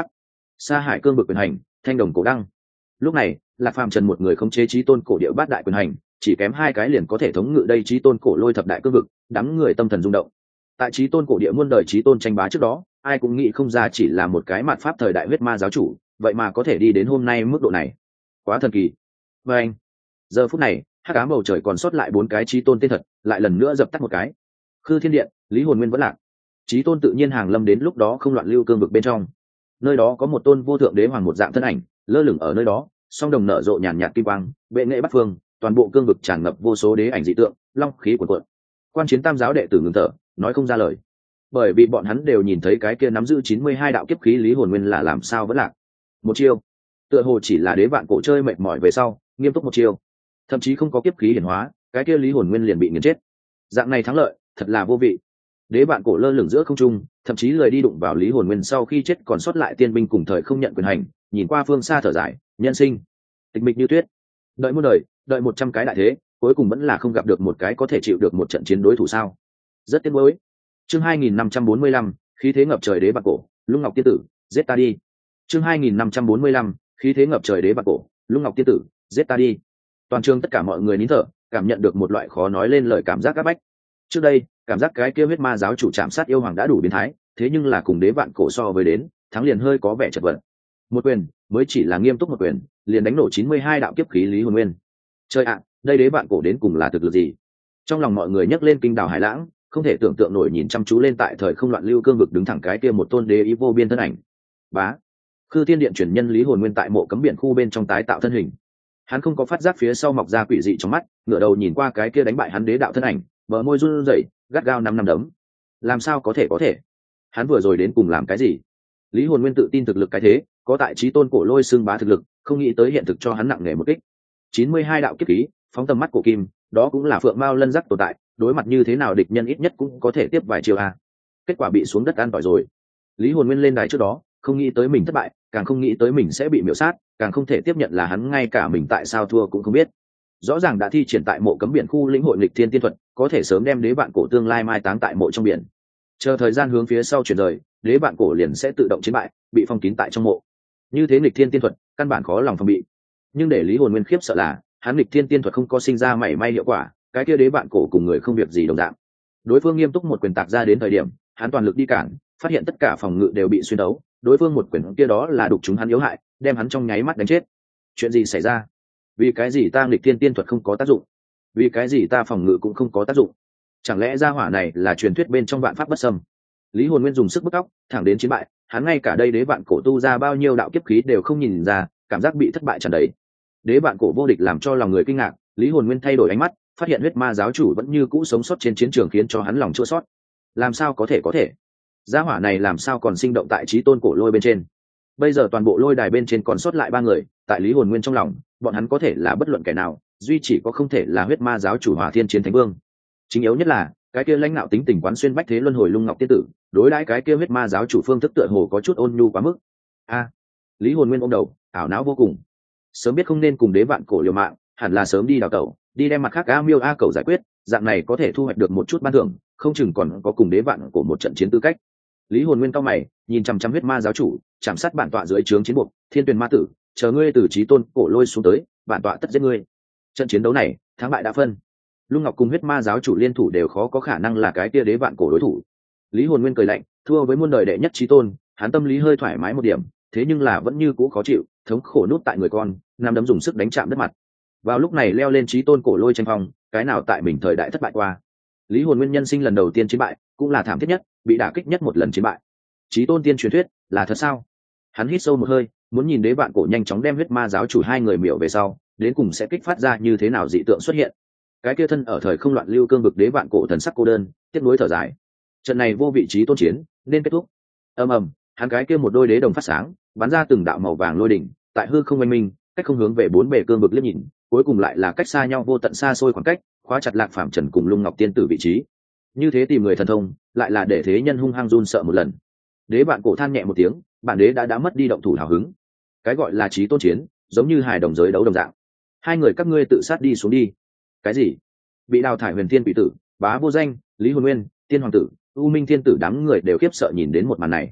sa hải cương vực quyền hành, thanh đồng cổ đăng. Lúc này Lạc Phàm Trần một người khống chế chí tôn cổ địa bát đại quyền hành, chỉ kém hai cái liền có thể thống ngự đây chí tôn cổ lôi thập đại cương vực, đám người tâm thần rung động. Tại chí tôn cổ địa muôn đời chí tôn tranh bá trước đó, ai cũng nghĩ không ra chỉ là một cái mạt pháp thời đại huyết ma giáo chủ, vậy mà có thể đi đến hôm nay mức độ này, quá thần kỳ. Và anh, giờ phút này hắc ám bầu trời còn sót lại bốn cái chí tôn tên thật, lại lần nữa dập tắt một cái. Khư Thiên Điện, Lý Hồn Nguyên vẫn lạc. Chí tôn tự nhiên hàng lâm đến lúc đó không loạn lưu cương vực bên trong. Nơi đó có một tôn vô thượng đế hoàng một dạng thân ảnh, lơ lửng ở nơi đó, song đồng nở rộ nhàn nhạt kim quang, bệ nghệ bắt phương, toàn bộ cương vực tràn ngập vô số đế ảnh dị tượng, long khí cuồn cuộn. Quan chiến tam giáo đệ tử ngừng thở, nói không ra lời, bởi vì bọn hắn đều nhìn thấy cái kia nắm giữ chín mươi hai đạo kiếp khí Lý Hồn Nguyên là làm sao vẫn lạc. Một chiêu, tựa hồ chỉ là đế vạn cổ chơi mệt mỏi về sau, nghiêm túc một chiêu, thậm chí không có kiếp khí hiển hóa, cái kia Lý Hồn Nguyên liền bị nghiền chết. Dạng này thắng lợi, thật là vô vị. Đế vạn cổ lơ lửng giữa không trung, thậm chí lời đi đụng vào Lý Hồn Nguyên sau khi chết còn sót lại tiên binh cùng thời không nhận quyền hành, nhìn qua phương xa thở dài, nhân sinh tịch mịch như tuyết, đợi muôn đời, đợi một trăm cái đại thế, cuối cùng vẫn là không gặp được một cái có thể chịu được một trận chiến đối thủ sao? Rất tiếc nuối. Chương hai nghìn năm trăm bốn mươi lăm, khí thế ngập trời đế bạc cổ, Lung Ngọc tiên tử, giết ta đi. Chương hai nghìn năm trăm bốn mươi lăm, khí thế ngập trời đế bạc cổ, Lung Ngọc tiên tử, giết ta đi. Toàn trường tất cả mọi người nín thở, cảm nhận được một loại khó nói lên lời cảm giác áp bách. Trước đây, cảm giác cái kia huyết ma giáo chủ chạm sát yêu hoàng đã đủ biến thái, thế nhưng là cùng đế vạn cổ so với đến, thắng liền hơi có vẻ chật vật. Một quyền, mới chỉ là nghiêm túc một quyền, liền đánh nổ chín mươi hai đạo kiếp khí Lý Hồn Nguyên. Trời ạ, đây đế vạn cổ đến cùng là thực lực gì? Trong lòng mọi người nhấc lên kinh đào hải lãng, không thể tưởng tượng nổi nhìn chăm chú lên tại thời không loạn lưu cương vực đứng thẳng cái kia một tôn đế ý vô biên thân ảnh. Bá, Khư Thiên Điện chuyển nhân Lý Hồn Nguyên tại mộ cấm biển khu bên trong tái tạo thân hình. Hắn không có phát giác phía sau mọc ra quỷ dị trong mắt, ngửa đầu nhìn qua cái kia đánh bại hắn đế đạo thân ảnh, bờ môi run rẩy, gắt gao năm năm đấm. Làm sao có thể có thể? Hắn vừa rồi đến cùng làm cái gì? Lý Hồn Nguyên tự tin thực lực cái thế, có tại chí tôn cổ lôi xương bá thực lực, không nghĩ tới hiện thực cho hắn nặng nề một kích. chín mươi hai đạo kiếp khí, phóng tầm mắt cổ kim, đó cũng là phượng mao lân giác tồn tại, đối mặt như thế nào địch nhân ít nhất cũng có thể tiếp vài chiều a. Kết quả bị xuống đất ăn tỏi rồi. Lý Hồn Nguyên lên đài trước đó, không nghĩ tới mình thất bại, càng không nghĩ tới mình sẽ bị miểu sát, càng không thể tiếp nhận là hắn ngay cả mình tại sao thua cũng không biết. Rõ ràng đã thi triển tại mộ cấm biển khu lĩnh hội nghịch thiên tiên thuật, có thể sớm đem đế vạn cổ tương lai mai táng tại mộ trong biển. Chờ thời gian hướng phía sau chuyển rời, đế vạn cổ liền sẽ tự động chiến bại, bị phong kín tại trong mộ. Như thế nghịch thiên tiên thuật, căn bản khó lòng phòng bị. Nhưng để Lý Hồn Nguyên khiếp sợ là, hắn nghịch thiên tiên thuật không có sinh ra mảy may hiệu quả, cái kia đế vạn cổ cùng người không việc gì đồng dạng. Đối phương nghiêm túc một quyền tạc ra đến thời điểm, hắn toàn lực đi cản, phát hiện tất cả phòng ngự đều bị xuyên đấu, đối phương một quyền kia đó là đục chúng hắn yếu hại, đem hắn trong nháy mắt đánh chết. Chuyện gì xảy ra? Vì cái gì ta nghịch thiên tiên thuật không có tác dụng? Vì cái gì ta phòng ngự cũng không có tác dụng? Chẳng lẽ gia hỏa này là truyền thuyết bên trong vạn pháp bất xâm? Lý Hồn Nguyên dùng sức bức óc, thẳng đến chiến bại, hắn ngay cả đây đế vạn cổ tu ra bao nhiêu đạo kiếp khí đều không nhìn ra, cảm giác bị thất bại tràn đầy. Đế vạn cổ vô địch làm cho lòng người kinh ngạc, Lý Hồn Nguyên thay đổi ánh mắt, phát hiện huyết ma giáo chủ vẫn như cũ sống sót trên chiến trường khiến cho hắn lòng chua xót. Làm sao có thể có thể? Gia hỏa này làm sao còn sinh động tại chí tôn cổ lôi bên trên? Bây giờ toàn bộ lôi đài bên trên còn sót lại ba người, tại Lý Hồn Nguyên trong lòng, bọn hắn có thể là bất luận kẻ nào, duy chỉ có không thể là huyết ma giáo chủ Hỏa Thiên Chiến Thánh Vương. Chính yếu nhất là, cái kia lãnh nạo tính tình quán xuyên bách thế luân hồi Lung Ngọc tiên tử, đối đãi cái kia huyết ma giáo chủ phương thức tựa hồ có chút ôn nhu quá mức. A, Lý Hồn Nguyên ôm đầu, ảo não vô cùng. Sớm biết không nên cùng đế vạn cổ liều mạng, hẳn là sớm đi đào tẩu, đi đem mặt khác A Miêu A Cầu giải quyết, dạng này có thể thu hoạch được một chút ban thưởng, không chừng còn có cùng đế vạn cổ một trận chiến tư cách. Lý Hồn Nguyên cao mày, nhìn chăm chăm huyết ma giáo chủ, chạm sát bản tọa dưới trướng chiến buộc, Thiên Tuyền Ma Tử, chờ ngươi từ chí tôn cổ lôi xuống tới, bản tọa tất giết ngươi. Trận chiến đấu này, thắng bại đã phân. Lung Ngọc cùng huyết ma giáo chủ liên thủ đều khó có khả năng là cái kia đế vạn cổ đối thủ. Lý Hồn Nguyên cười lạnh, thua với muôn đời đệ nhất chí tôn, hắn tâm lý hơi thoải mái một điểm, thế nhưng là vẫn như cũ khó chịu, thống khổ nút tại người con, nam đấm dùng sức đánh chạm đất mặt. Vào lúc này leo lên chí tôn cổ lôi tranh phong, cái nào tại mình thời đại thất bại qua. Lý Hồn Nguyên nhân sinh lần đầu tiên chiến bại, cũng là thảm thiết nhất, bị đả kích nhất một lần chiến bại. Chí tôn tiên truyền thuyết, là thật sao? Hắn hít sâu một hơi, muốn nhìn đế vạn cổ nhanh chóng đem huyết ma giáo chủ hai người miểu về sau, đến cùng sẽ kích phát ra như thế nào dị tượng xuất hiện. Cái kia thân ở thời không loạn lưu cương vực đế vạn cổ thần sắc cô đơn, tiếc nuối thở dài. Trận này vô vị trí tôn chiến, nên kết thúc. Ầm ầm, hắn cái kia một đôi đế đồng phát sáng, bắn ra từng đạo màu vàng lôi đỉnh, tại hư không oanh minh, cách không hướng về bốn bề cương vực liếc nhìn, cuối cùng lại là cách xa nhau vô tận xa xôi khoảng cách, khóa chặt Lạc Phàm Trần cùng Lung Ngọc tiên tử vị trí. Như thế tìm người thần thông, lại là để thế nhân hung hăng run sợ một lần. Đế vạn cổ than nhẹ một tiếng, bản đế đã đã mất đi động thủ hào hứng. Cái gọi là chí tôn chiến, giống như hài đồng giới đấu đồng dạng. Hai người các ngươi tự sát đi xuống đi. Cái gì? Bị đào thải Huyền Thiên Quỷ Tử, Bá Vô Danh, Lý Hồn Nguyên, Tiên Hoàng Tử, U Minh Thiên Tử đám người đều khiếp sợ nhìn đến một màn này.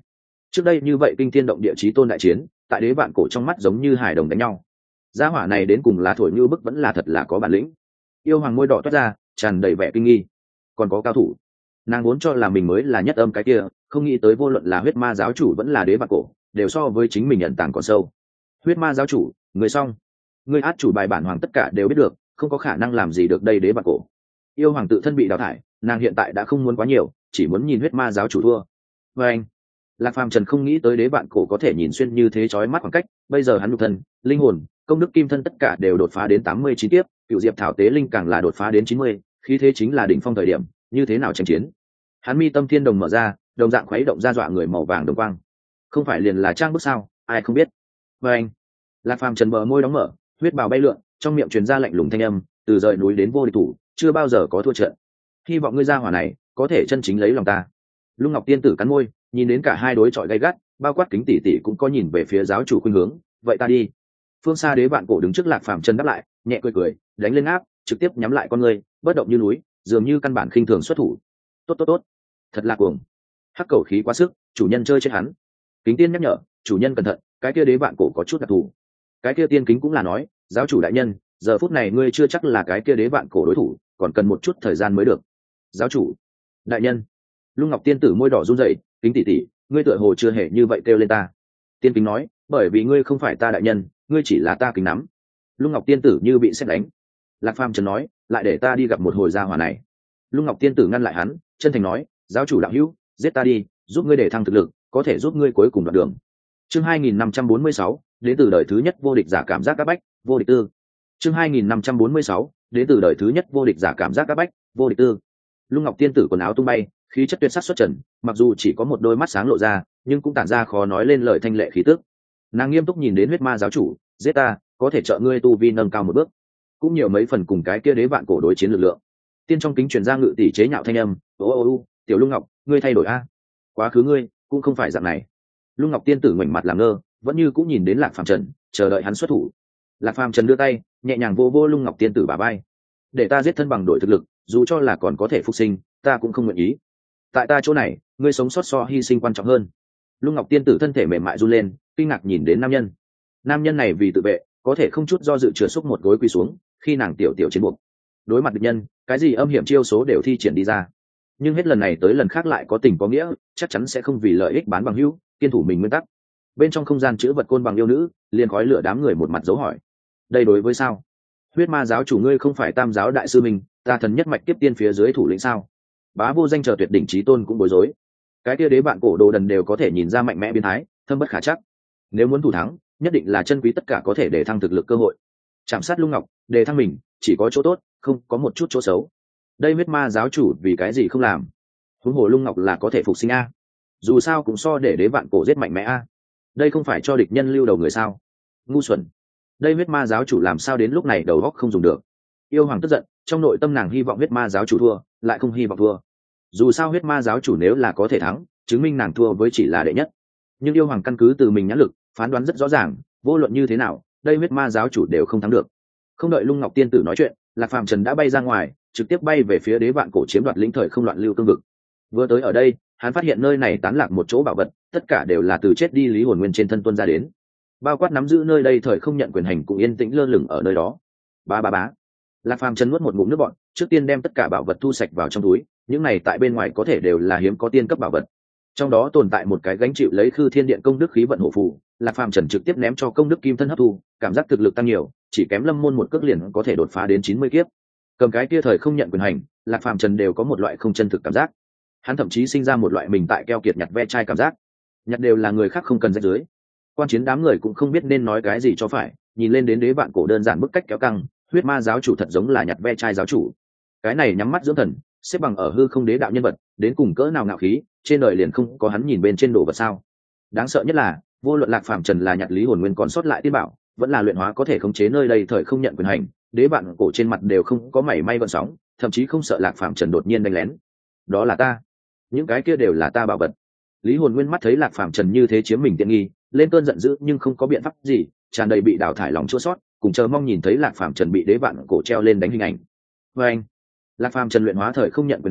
trước đây như vậy kinh thiên động địa chí tôn đại chiến tại đế vạn cổ trong mắt giống như hài đồng đánh nhau. Gia hỏa này đến cùng là thổi như bức vẫn là thật là có bản lĩnh. Yêu hoàng môi đỏ toát ra tràn đầy vẻ kinh nghi. Còn có cao thủ, nàng vốn cho là mình mới là nhất âm cái kia, không nghĩ tới vô luận là huyết ma giáo chủ vẫn là đế vạn cổ đều so với chính mình nhận tàng còn sâu. Huyết ma giáo chủ, người xong, người át chủ bài bản hoàng tất cả đều biết được, không có khả năng làm gì được đây đế vạn cổ. Yêu hoàng tự thân bị đào thải, nàng hiện tại đã không muốn quá nhiều, chỉ muốn nhìn huyết ma giáo chủ thua. Và anh, Lạc Phàm Trần không nghĩ tới đế vạn cổ có thể nhìn xuyên như thế chói mắt khoảng cách, bây giờ hắn nhục thân, linh hồn, công đức kim thân tất cả đều đột phá đến tám mươi chín tiếp, cựu diệp thảo tế linh càng là đột phá đến chín mươi, khí thế chính là đỉnh phong thời điểm, như thế nào tranh chiến. Hắn mi tâm thiên đồng mở ra, đồng dạng khuấy động ra dọa người màu vàng đồng quang. Không phải liền là trang bức sao, ai không biết. Và anh, Lạc Phàm Trần bờ môi đóng mở, huyết bào bay lượn, trong miệng truyền ra lạnh lùng thanh âm, từ rời núi đến vô địch thủ, chưa bao giờ có thua trận. Hy vọng ngươi gia hỏa này có thể chân chính lấy lòng ta. Lung Ngọc tiên tử cắn môi, nhìn đến cả hai đối chọi gay gắt, bao quát kính tỷ tỷ cũng có nhìn về phía giáo chủ khuynh hướng, vậy ta đi. Phương xa đế vạn cổ đứng trước Lạc Phàm Trần đáp lại, nhẹ cười cười, đánh lên áp, trực tiếp nhắm lại con người, bất động như núi, dường như căn bản khinh thường xuất thủ. Tốt tốt tốt, thật là cuồng. Hắc cầu khí quá sức, chủ nhân chơi chết hắn. Kính tiên nhắc nhở, chủ nhân cẩn thận, cái kia đế vạn cổ có chút đặc thù. Cái kia tiên kính cũng là nói, giáo chủ đại nhân, giờ phút này ngươi chưa chắc là cái kia đế vạn cổ đối thủ, còn cần một chút thời gian mới được. Giáo chủ đại nhân. Lung Ngọc tiên tử môi đỏ run rẩy, kính tỷ tỷ, ngươi tựa hồ chưa hề như vậy kêu lên ta. Tiên kính nói, bởi vì ngươi không phải ta đại nhân, ngươi chỉ là ta kính nắm. Lung Ngọc tiên tử như bị sét đánh. Lạc Phàm Trần nói, lại để ta đi gặp một hồi gia hỏa này. Lung Ngọc tiên tử ngăn lại hắn, chân thành nói, giáo chủ đạo hữu, giết ta đi, giúp ngươi để thăng thực lực, có thể giúp ngươi cuối cùng đoạn đường. Chương hai nghìn năm trăm bốn mươi sáu, đến từ đời thứ nhất vô địch giả cảm giác các bách, vô địch tư. Chương hai nghìn năm trăm bốn mươi sáu, đến từ đời thứ nhất vô địch giả cảm giác các bách, vô địch tư. Lung Ngọc tiên tử quần áo tung bay, khí chất tuyệt sắc xuất trần, mặc dù chỉ có một đôi mắt sáng lộ ra, nhưng cũng tản ra khó nói lên lời thanh lệ khí tức. Nàng nghiêm túc nhìn đến huyết ma giáo chủ, giết ta, có thể trợ ngươi tu vi nâng cao một bước, cũng nhiều mấy phần cùng cái kia đế vạn cổ đối chiến lực lượng. Tiên trong kính truyền ra ngự tỷ chế nhạo thanh âm, ô ô ô, tiểu Lung Ngọc, ngươi thay đổi a, quá khứ ngươi cũng không phải dạng này. Lung Ngọc tiên tử ngoảnh mặt làm ngơ, vẫn như cũng nhìn đến Lạc Phàm Trần, chờ đợi hắn xuất thủ. Lạc Phàm Trần đưa tay, nhẹ nhàng vô vô Lung Ngọc tiên tử bả vai, để ta giết thân bằng đổi thực lực, dù cho là còn có thể phục sinh, ta cũng không nguyện ý. Tại ta chỗ này, ngươi sống sót so hy sinh quan trọng hơn. Lung Ngọc tiên tử thân thể mềm mại run lên, kinh ngạc nhìn đến nam nhân. Nam nhân này vì tự vệ, có thể không chút do dự chừa xúc một gối quỳ xuống, khi nàng tiểu tiểu chiến buộc. Đối mặt địch nhân, cái gì âm hiểm chiêu số đều thi triển đi ra. Nhưng hết lần này tới lần khác lại có tình có nghĩa, chắc chắn sẽ không vì lợi ích bán bằng hữu, kiên thủ mình nguyên tắc. Bên trong không gian chữ vật côn bằng yêu nữ, liền khói lửa đám người một mặt dấu hỏi. Đây đối với sao? Huyết ma giáo chủ ngươi không phải tam giáo đại sư mình, ta thần nhất mạch tiếp tiên phía dưới thủ lĩnh sao? Bá vô danh chờ tuyệt đỉnh chí tôn cũng bối rối. Cái kia đế bạn cổ đồ đần đều có thể nhìn ra mạnh mẽ biến thái, thâm bất khả chắc. Nếu muốn thủ thắng, nhất định là chân quý tất cả có thể để thăng thực lực cơ hội. Chạm sát Lung Ngọc, để thăng mình, chỉ có chỗ tốt, không có một chút chỗ xấu. Đây huyết ma giáo chủ vì cái gì không làm? Huống hồ Lung Ngọc là có thể phục sinh a, dù sao cũng so để đế vạn cổ giết mạnh mẽ a. Đây không phải cho địch nhân lưu đầu người sao? Ngu xuẩn. Đây huyết ma giáo chủ làm sao đến lúc này đầu óc không dùng được? Yêu hoàng tức giận, trong nội tâm nàng hy vọng huyết ma giáo chủ thua, lại không hy vọng thua. Dù sao huyết ma giáo chủ nếu là có thể thắng, chứng minh nàng thua với chỉ là đệ nhất. Nhưng yêu hoàng căn cứ từ mình nhãn lực, phán đoán rất rõ ràng, vô luận như thế nào, đây huyết ma giáo chủ đều không thắng được. Không đợi Lung Ngọc tiên tử nói chuyện, Lạc Phàm Trần đã bay ra ngoài, trực tiếp bay về phía đế vạn cổ chiếm đoạt lĩnh thời không loạn lưu cương vực. Vừa tới ở đây, hắn phát hiện nơi này tán lạc một chỗ bảo vật, tất cả đều là từ chết đi lý hồn nguyên trên thân tuân ra đến. Bao quát nắm giữ nơi đây thời không nhận quyền hành cũng yên tĩnh lơ lửng ở nơi đó. Ba ba bá. Lạc Phàm Trần nuốt một ngụm nước bọt, trước tiên đem tất cả bảo vật thu sạch vào trong túi, những này tại bên ngoài có thể đều là hiếm có tiên cấp bảo vật. Trong đó tồn tại một cái gánh chịu lấy Khư Thiên Điện công đức khí vận hộ phù, Lạc Phàm Trần trực tiếp ném cho công đức kim thân hấp thu, cảm giác thực lực tăng nhiều, chỉ kém Lâm môn một cước liền có thể đột phá đến chín mươi kiếp. Cầm cái kia thời không nhận quyền hành, Lạc Phàm Trần đều có một loại không chân thực cảm giác. Hắn thậm chí sinh ra một loại mình tại keo kiệt nhặt ve chai cảm giác. Nhặt đều là người khác không cần rách dưới. Quan chiến đám người cũng không biết nên nói cái gì cho phải, nhìn lên đến đế vạn cổ đơn giản bức cách kéo căng, huyết ma giáo chủ thật giống là nhặt ve chai giáo chủ. Cái này nhắm mắt dưỡng thần, xếp bằng ở hư không đế đạo nhân vật, đến cùng cỡ nào ngạo khí, trên đời liền không có hắn nhìn bên trên đồ vật sao? Đáng sợ nhất là, vô luận Lạc Phàm Trần là nhặt lý hồn nguyên còn sót lại tiên bảo, vẫn là luyện hóa có thể khống chế nơi đây thời không nhận quyền hành, đế vạn cổ trên mặt đều không có mảy may gợn sóng, thậm chí không sợ Lạc Phàm Trần đột nhiên đánh lén. Đó là ta, những cái kia đều là ta bảo vật. Lý hồn nguyên mắt thấy Lạc Phàm Trần như thế chiếm mình tiện nghi, lên cơn giận dữ nhưng không có biện pháp gì, tràn đầy bị đào thải lòng chua sót, cùng chờ mong nhìn thấy Lạc Phàm Trần bị đế vạn cổ treo lên đánh hình ảnh. Và anh, Lạc Phàm Trần luyện hóa thời không nhận quyền hành,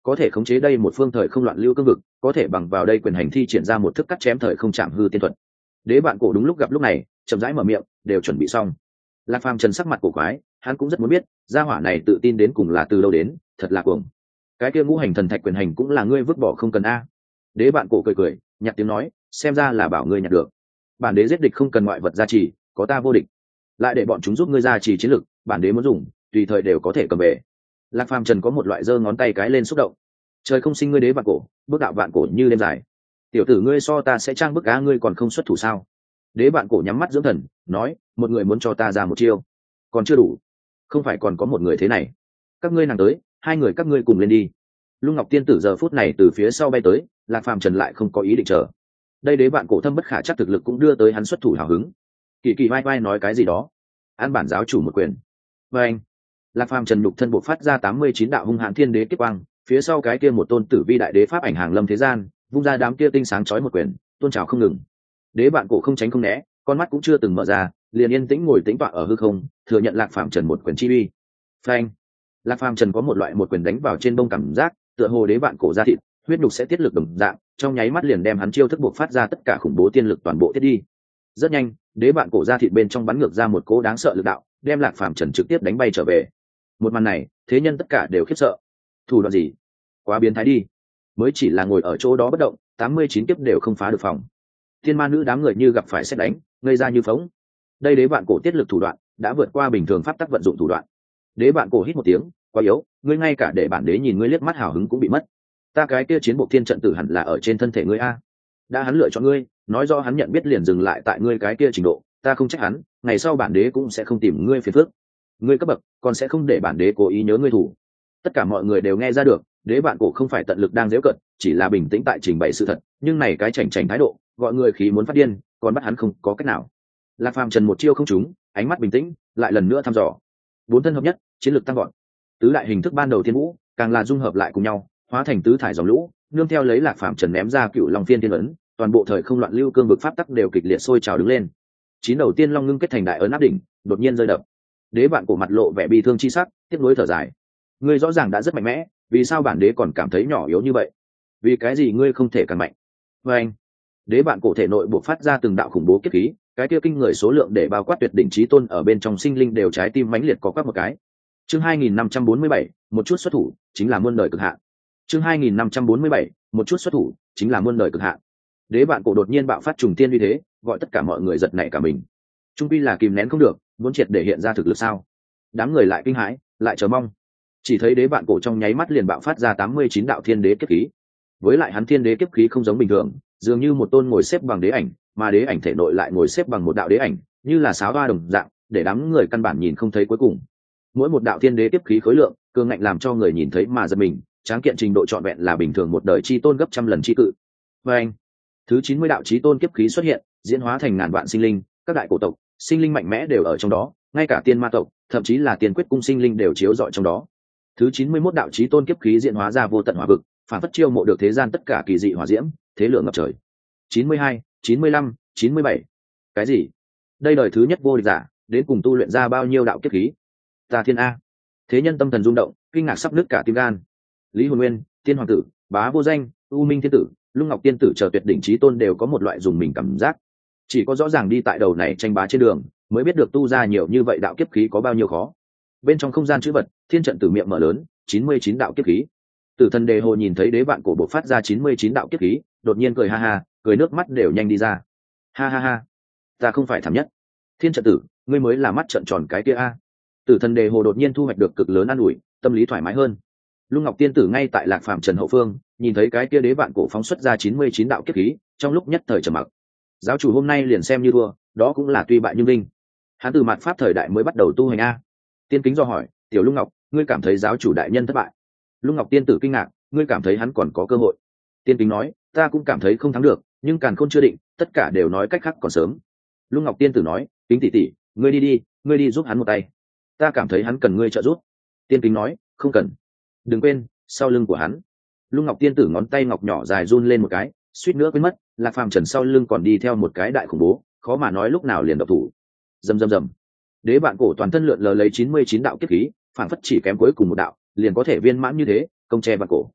có thể khống chế đây một phương thời không loạn lưu cương vực, có thể bằng vào đây quyền hành thi triển ra một thức cắt chém thời không chạm hư tiên thuật. Đế bạn cổ đúng lúc gặp lúc này, chậm rãi mở miệng, đều chuẩn bị xong. Lạc Phàm Trần sắc mặt cổ quái, hắn cũng rất muốn biết, gia hỏa này tự tin đến cùng là từ đâu đến, thật là cuồng. Cái kia ngũ hành thần thạch quyền hành cũng là ngươi vứt bỏ không cần a. Đế bạn cổ cười cười, nhặt tiếng nói, xem ra là bảo ngươi nhặt được. Bản đế giết địch không cần ngoại vật gia trì, có ta vô địch. Lại để bọn chúng giúp ngươi gia trì chiến lực, bản đế muốn dùng, tùy thời đều có thể cầm về. Lạc Phàm Trần có một loại giơ ngón tay cái lên xúc động. Trời không sinh ngươi đế bạn cổ, bước đạo bạn cổ như đêm dài. Tiểu tử ngươi so ta sẽ trang bức á, ngươi còn không xuất thủ sao? Đế bạn cổ nhắm mắt dưỡng thần, nói, một người muốn cho ta ra một chiêu, còn chưa đủ, không phải còn có một người thế này. Các ngươi nàng tới, hai người các ngươi cùng lên đi. Lung Ngọc tiên tử giờ phút này từ phía sau bay tới, Lạc Phàm Trần lại không có ý định chờ. Đây đế bạn cổ thâm bất khả chắc thực lực cũng đưa tới hắn xuất thủ hào hứng. Kỳ kỳ vai vai nói cái gì đó, an bản giáo chủ một quyền. Và anh, Lạc Phàm Trần nhục thân bộ phát ra tám mươi chín đạo hung hãn thiên đế kiếp quang, phía sau cái kia một tôn tử vi đại đế pháp ảnh hàng lâm thế gian, vung ra đám kia tinh sáng chói một quyền, tôn trào không ngừng. Đế bạn cổ không tránh không né, con mắt cũng chưa từng mở ra, liền yên tĩnh ngồi tĩnh tọa ở hư không, thừa nhận Lạc Phàm Trần một quyền chi uy. Phanh! Lạc Phàm Trần có một loại một quyền đánh vào trên bông cảm giác, tựa hồ đế bạn cổ ra thịt, huyết nhục sẽ tiết lực đồng dạng, trong nháy mắt liền đem hắn chiêu thức buộc phát ra tất cả khủng bố tiên lực toàn bộ tiết đi. Rất nhanh, đế bạn cổ ra thịt bên trong bắn ngược ra một cỗ đáng sợ lực đạo, đem Lạc Phàm Trần trực tiếp đánh bay trở về. Một màn này, thế nhân tất cả đều khiếp sợ. Thủ đoạn gì? Quá biến thái đi. Mới chỉ là ngồi ở chỗ đó bất động, tám mươi chín kiếp đều không phá được phòng. Thiên ma nữ đám người như gặp phải sét đánh, ngây ra như phóng. Đây đế bạn cổ tiết lực thủ đoạn đã vượt qua bình thường pháp tắc vận dụng thủ đoạn. Đế bạn cổ hít một tiếng, quá yếu, ngươi ngay cả để bản đế nhìn ngươi liếc mắt hào hứng cũng bị mất. Ta cái kia chiến bộ thiên trận tử hẳn là ở trên thân thể ngươi a. Đã hắn lựa chọn ngươi, nói do hắn nhận biết liền dừng lại tại ngươi cái kia trình độ, ta không trách hắn, ngày sau bản đế cũng sẽ không tìm ngươi phiền phức. Ngươi cấp bậc, còn sẽ không để bản đế cố ý nhớ ngươi thủ. Tất cả mọi người đều nghe ra được, đế bạn cổ không phải tận lực đang giễu cợt, chỉ là bình tĩnh tại trình bày sự thật, nhưng này cái chảnh chảnh thái độ, gọi người khí muốn phát điên, còn bắt hắn không có cách nào. Lạc Phàm Trần một chiêu không trúng, ánh mắt bình tĩnh, lại lần nữa thăm dò. Bốn thân hợp nhất, chiến lược tăng gọn. Tứ đại hình thức ban đầu thiên vũ, càng là dung hợp lại cùng nhau, hóa thành tứ thải dòng lũ, nương theo lấy Lạc Phàm Trần ném ra cựu long phiên tiên ấn, toàn bộ thời không loạn lưu cương vực pháp tắc đều kịch liệt sôi trào đứng lên. Chín đầu tiên long ngưng kết thành đại ấn áp đỉnh, đột nhiên rơi đập. Đế bạn cổ mặt lộ vẻ bi thương chi sắc, tiếp nối thở dài. Ngươi rõ ràng đã rất mạnh mẽ, vì sao bản đế còn cảm thấy nhỏ yếu như vậy? Vì cái gì ngươi không thể càng mạnh? Và anh, đế bạn cổ thể nội buộc phát ra từng đạo khủng bố kiếp khí, cái kia kinh người số lượng để bao quát tuyệt đỉnh chí tôn ở bên trong sinh linh đều trái tim mãnh liệt có quắc một cái. Chương hai nghìn năm trăm bốn mươi bảy, một chút xuất thủ, chính là muôn đời cực hạn. Chương hai nghìn năm trăm bốn mươi bảy, một chút xuất thủ, chính là muôn đời cực hạn. Đế bạn cổ đột nhiên bạo phát trùng tiên uy thế, gọi tất cả mọi người giật nảy cả mình. Trung quy là kìm nén không được, muốn triệt để hiện ra thực lực sao? Đám người lại kinh hãi, lại chờ mong. Chỉ thấy đế bạn cổ trong nháy mắt liền bạo phát ra tám mươi chín đạo thiên đế kiếp khí. Với lại hắn thiên đế kiếp khí không giống bình thường, dường như một tôn ngồi xếp bằng đế ảnh, mà đế ảnh thể nội lại ngồi xếp bằng một đạo đế ảnh, như là sáo hoa đồng dạng, để đám người căn bản nhìn không thấy cuối cùng. Mỗi một đạo thiên đế kiếp khí khối lượng, cường ngạnh làm cho người nhìn thấy mà giật mình, tráng kiện trình độ trọn vẹn là bình thường một đời chi tôn gấp trăm lần chi cự. Và anh, thứ chín mươi đạo chí tôn kiếp khí xuất hiện, diễn hóa thành ngàn vạn sinh linh, các đại cổ tộc, sinh linh mạnh mẽ đều ở trong đó, ngay cả tiên ma tộc, thậm chí là tiên quyết cung sinh linh đều chiếu rọi trong đó. Thứ chín mươi mốt đạo chí tôn kiếp khí diễn hóa ra vô tận hỏa vực, phản phất chiêu mộ được thế gian tất cả kỳ dị hỏa diễm, thế lượng ngập trời. chín mươi hai, chín mươi lăm, chín mươi bảy. Cái gì? Đây đời thứ nhất vô địch giả, đến cùng tu luyện ra bao nhiêu đạo kiếp khí? Ta thiên a. Thế nhân tâm thần rung động, kinh ngạc sắp nứt cả tim gan. Lý Hồn Nguyên, Tiên Hoàng tử, Bá Vô Danh, U Minh Thiên tử, Lung Ngọc tiên tử chờ tuyệt đỉnh chí tôn đều có một loại dùng mình cảm giác. Chỉ có rõ ràng đi tại đầu này tranh bá trên đường, mới biết được tu ra nhiều như vậy đạo kiếp khí có bao nhiêu khó. Bên trong không gian chữ vật, thiên trận tử miệng mở lớn, chín mươi chín đạo kiếp khí. Tử thần đề hồ nhìn thấy đế bạn cổ bộc phát ra chín mươi chín đạo kiếp khí, đột nhiên cười ha ha, cười nước mắt đều nhanh đi ra. Ha ha ha, ta không phải thảm nhất. Thiên trận tử, ngươi mới là mắt trận tròn cái kia a. Tử thần đề hồ đột nhiên thu hoạch được cực lớn an ủi, tâm lý thoải mái hơn. Lung Ngọc tiên tử ngay tại Lạc Phàm Trần hậu phương, nhìn thấy cái kia đế bạn cổ phóng xuất ra chín mươi chín đạo kiếp khí, trong lúc nhất thời trầm mặc. Giáo chủ hôm nay liền xem như thua, đó cũng là tuy bại nhưng vinh. Hắn từ mạt pháp thời đại mới bắt đầu tu hành a. Tiên kính do hỏi, tiểu Lung Ngọc, ngươi cảm thấy giáo chủ đại nhân thất bại? Lung Ngọc tiên tử kinh ngạc, ngươi cảm thấy hắn còn có cơ hội? Tiên kính nói, ta cũng cảm thấy không thắng được, nhưng càn khôn chưa định, tất cả đều nói cách khác còn sớm. Lung Ngọc tiên tử nói, kính tỷ tỷ, ngươi đi đi, ngươi đi giúp hắn một tay. Ta cảm thấy hắn cần ngươi trợ giúp. Tiên kính nói, không cần. Đừng quên, sau lưng của hắn. Lung Ngọc tiên tử ngón tay ngọc nhỏ dài run lên một cái, suýt nữa quên mất, Lạc Phàm Trần sau lưng còn đi theo một cái đại khủng bố, khó mà nói lúc nào liền độc thủ. Rầm rầm rầm. Đế bạn cổ toàn thân lượn lờ lấy chín mươi chín đạo kiếp khí, phản phất chỉ kém cuối cùng một đạo, liền có thể viên mãn như thế, công che bạn cổ.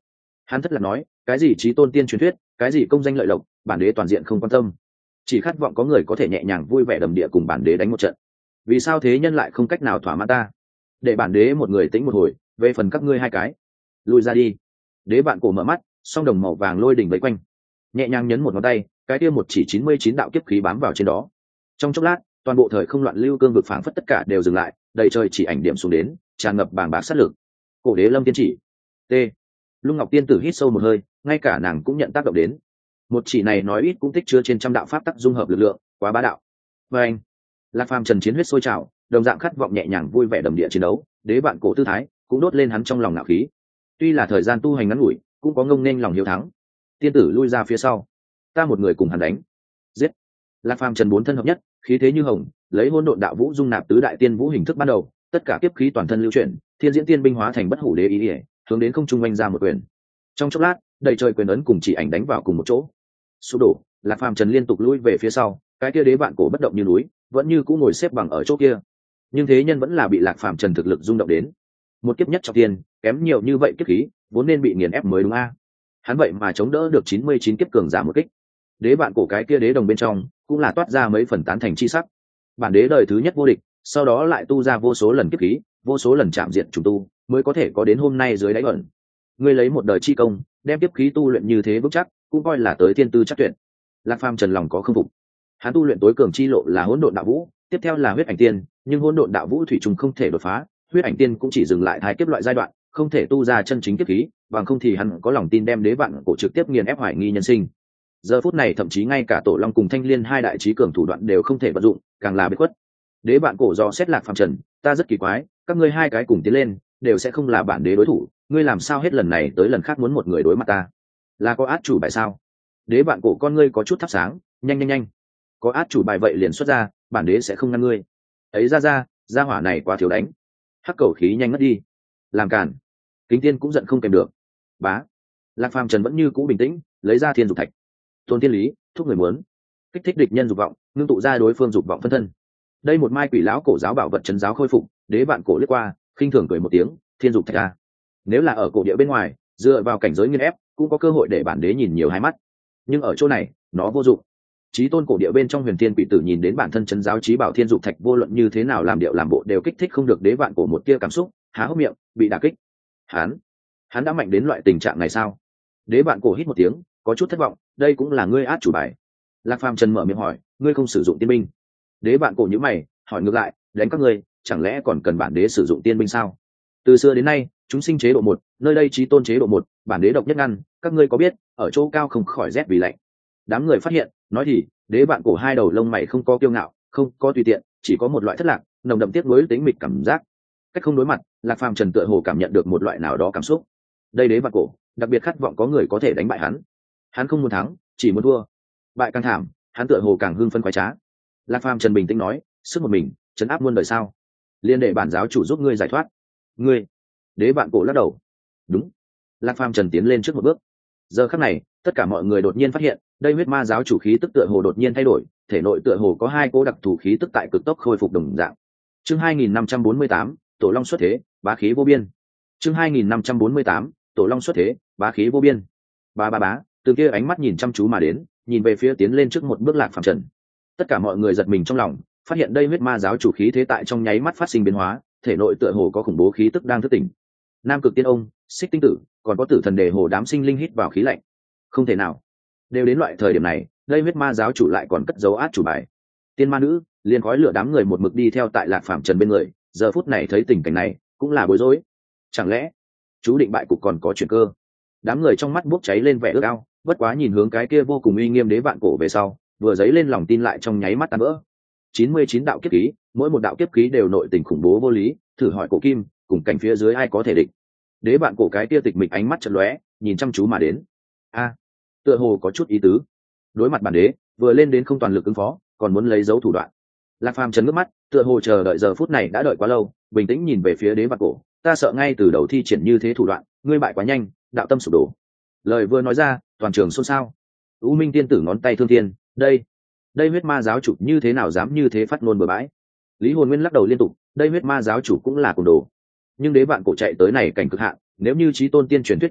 Hắn thất lạc nói, cái gì chí tôn tiên truyền thuyết, cái gì công danh lợi lộc, bản đế toàn diện không quan tâm, chỉ khát vọng có người có thể nhẹ nhàng vui vẻ đầm địa cùng bản đế đánh một trận. Vì sao thế nhân lại không cách nào thỏa mãn ta? Để bản đế một người tĩnh một hồi, về phần các ngươi hai cái, lui ra đi. Đế bạn cổ mở mắt, song đồng màu vàng lôi đỉnh vây quanh, nhẹ nhàng nhấn một ngón tay, cái kia một chỉ chín mươi chín đạo kiếp khí bám vào trên đó. Trong chốc lát, toàn bộ thời không loạn lưu cương vực phảng phất tất cả đều dừng lại, đầy trời chỉ ảnh điểm xuống đến, tràn ngập bàng bạc sát lực. Cổ đế lâm tiên chỉ. T. Lung Ngọc tiên tử hít sâu một hơi, ngay cả nàng cũng nhận tác động đến. Một chỉ này nói ít cũng tích chứa trên trăm đạo pháp tắc dung hợp lực lượng, quá bá đạo. Và anh, Lạc Phàm trần chiến huyết sôi trào, đồng dạng khát vọng nhẹ nhàng vui vẻ đầm địa chiến đấu, đế bạn cổ tư thái cũng đốt lên hắn trong lòng ngạo khí. Tuy là thời gian tu hành ngắn ngủi, cũng có ngông nên lòng hiếu thắng. Tiên tử lui ra phía sau, ta một người cùng hắn đánh. Giết. Lạc Phàm trần bốn thân hợp nhất, khí thế như hồng, lấy hỗn độn đạo vũ dung nạp tứ đại tiên vũ hình thức ban đầu, tất cả kiếp khí toàn thân lưu chuyển, thiên diễn tiên binh hóa thành bất hủ đế ý ỉa, hướng đến không trung oanh ra một quyền. Trong chốc lát, đầy trời quyền ấn cùng chỉ ảnh đánh vào cùng một chỗ. Sụp đổ, Lạc Phàm trần liên tục lui về phía sau, cái kia đế vạn cổ bất động như núi, vẫn như cũ ngồi xếp bằng ở chỗ kia. Nhưng thế nhân vẫn là bị Lạc Phàm trần thực lực rung động đến. Một kiếp nhất trọng tiên, kém nhiều như vậy kiếp khí, vốn nên bị nghiền ép mới đúng a. Hắn vậy mà chống đỡ được chín mươi chín kiếp cường giả một kích. Đế vạn cổ cái kia đế đồng bên trong, cũng là toát ra mấy phần tán thành chi sắc. Bản đế đời thứ nhất vô địch, sau đó lại tu ra vô số lần kiếp khí, vô số lần chạm diện trùng tu, mới có thể có đến hôm nay dưới đáy ẩn. Ngươi lấy một đời chi công, đem kiếp khí tu luyện như thế vững chắc, cũng coi là tới thiên tư chắc tuyệt. Lạc Phàm trần lòng có không phục. Hắn tu luyện tối cường chi lộ là hỗn độn đạo vũ, tiếp theo là huyết ảnh tiên, nhưng hỗn độn đạo vũ thủy trùng không thể đột phá, huyết ảnh tiên cũng chỉ dừng lại hai kiếp loại giai đoạn, không thể tu ra chân chính kiếp khí, bằng không thì hắn có lòng tin đem đế vạn cổ trực tiếp nghiền ép hoài nghi nhân sinh. Giờ phút này thậm chí ngay cả Tổ Long cùng Thanh Liên hai đại chí cường thủ đoạn đều không thể vận dụng, càng là biệt khuất. Đế vạn cổ do xét Lạc Phàm trần, ta rất kỳ quái, các ngươi hai cái cùng tiến lên, đều sẽ không là bản đế đối thủ, ngươi làm sao hết lần này tới lần khác muốn một người đối mặt ta? Là có át chủ bài sao? Đế vạn cổ con ngươi có chút thắp sáng, nhanh nhanh nhanh, có át chủ bài vậy liền xuất ra, bản đế sẽ không ngăn ngươi. Ấy ra ra, gia hỏa này quá thiếu đánh. Hắc cầu khí nhanh ngất đi, làm cản. Kính Tiên cũng giận không kèm được. Bá. Lạc Phàm trần vẫn như cũ bình tĩnh, lấy ra thiên dục thạch. Tôn tiên lý, thúc người muốn, kích thích địch nhân dục vọng, ngưng tụ ra đối phương dục vọng phân thân. Đây một mai quỷ lão cổ giáo bảo vật trấn giáo khôi phục, đế vạn cổ lướt qua, khinh thường cười một tiếng, thiên dục thạch a. Nếu là ở cổ địa bên ngoài, dựa vào cảnh giới nghiên ép, cũng có cơ hội để bản đế nhìn nhiều hai mắt. Nhưng ở chỗ này, nó vô dụng. Chí tôn cổ địa bên trong huyền thiên quỷ tử nhìn đến bản thân trấn giáo chí bảo thiên dục thạch, vô luận như thế nào làm điệu làm bộ đều kích thích không được đế vạn cổ một tia cảm xúc, há hốc miệng, bị đả kích. Hắn, hắn đã mạnh đến loại tình trạng này sao? Đế vạn cổ hít một tiếng, có chút thất vọng, đây cũng là ngươi át chủ bài. Lạc Phàm trần mở miệng hỏi, ngươi không sử dụng tiên binh? Đế vạn cổ nhíu mày, hỏi ngược lại, đánh các ngươi, chẳng lẽ còn cần bản đế sử dụng tiên binh sao? Từ xưa đến nay, chúng sinh chế độ một, nơi đây chí tôn chế độ một, bản đế độc nhất ngăn, các ngươi có biết, ở chỗ cao không khỏi rét vì lạnh. Đám người phát hiện, nói thì, đế vạn cổ hai đầu lông mày không có kiêu ngạo, không có tùy tiện, chỉ có một loại thất lạc, nồng đậm tiếc nuối tính mịch cảm giác. Cách không đối mặt, Lạc Phàm trần tựa hồ cảm nhận được một loại nào đó cảm xúc. Đây đế vạn cổ, đặc biệt khát vọng có người có thể đánh bại hắn. Hắn không muốn thắng, chỉ muốn thua. Bại càng thảm, hắn tựa hồ càng hưng phấn khoái trá. Lạc Phàm trần bình tĩnh nói, sức một mình, trấn áp muôn đời sao? Liên đệ bản giáo chủ giúp ngươi giải thoát. Ngươi? Đế vạn cổ lắc đầu. Đúng. Lạc Phàm trần tiến lên trước một bước. Giờ khắc này, tất cả mọi người đột nhiên phát hiện, đây huyết ma giáo chủ khí tức tựa hồ đột nhiên thay đổi, thể nội tựa hồ có hai cố đặc thù khí tức tại cực tốc khôi phục đồng dạng. Chương hai nghìn năm trăm bốn mươi tám, Tổ Long xuất thế, bá khí vô biên. Chương hai nghìn năm trăm bốn mươi tám, Tổ Long xuất thế, bá khí vô biên. Ba ba bá, từ kia ánh mắt nhìn chăm chú mà đến, nhìn về phía tiến lên trước một bước Lạc Phàm trần. Tất cả mọi người giật mình trong lòng, phát hiện đây huyết ma giáo chủ khí thế tại trong nháy mắt phát sinh biến hóa, thể nội tựa hồ có khủng bố khí tức đang thức tỉnh. Nam Cực Tiên Ông, Xích Tinh Tử, còn có Tử Thần Đề Hồ đám sinh linh hít vào khí lạnh. Không thể nào, đều đến loại thời điểm này, đây huyết ma giáo chủ lại còn cất dấu át chủ bài. Tiên ma nữ liền khói lửa đám người một mực đi theo tại Lạc Phàm trần bên người, giờ phút này thấy tình cảnh này, cũng là bối rối. Chẳng lẽ chú định bại cục còn có chuyển cơ? Đám người trong mắt bốc cháy lên vẻ ước ao, bất quá nhìn hướng cái kia vô cùng uy nghiêm đế vạn cổ về sau, vừa dấy lên lòng tin lại trong nháy mắt tan vỡ. chín mươi chín đạo kiếp khí, mỗi một đạo kiếp khí đều nội tình khủng bố vô lý, thử hỏi cổ kim, cùng cảnh phía dưới ai có thể địch? Đế vạn cổ cái kia tịch mịch ánh mắt chợt lóe, nhìn chăm chú mà đến. A, tựa hồ có chút ý tứ. Đối mặt bản đế, vừa lên đến không toàn lực ứng phó, còn muốn lấy dấu thủ đoạn. Lạc Phàm trấn ngước mắt, tựa hồ chờ đợi giờ phút này đã đợi quá lâu, bình tĩnh nhìn về phía đế vạn cổ, ta sợ ngay từ đầu thi triển như thế thủ đoạn, ngươi bại quá nhanh, đạo tâm sụp đổ. Lời vừa nói ra, toàn trường xôn xao. U Minh tiên tử ngón tay thương thiên, đây, đây huyết ma giáo chủ như thế nào dám như thế phát ngôn bừa bãi? Lý Hồn Nguyên lắc đầu liên tục, đây huyết ma giáo chủ cũng là cuồng đồ. Nhưng đế vạn cổ chạy tới này cảnh cực hạn, nếu như chí tôn tiên truyền thuyết là thật,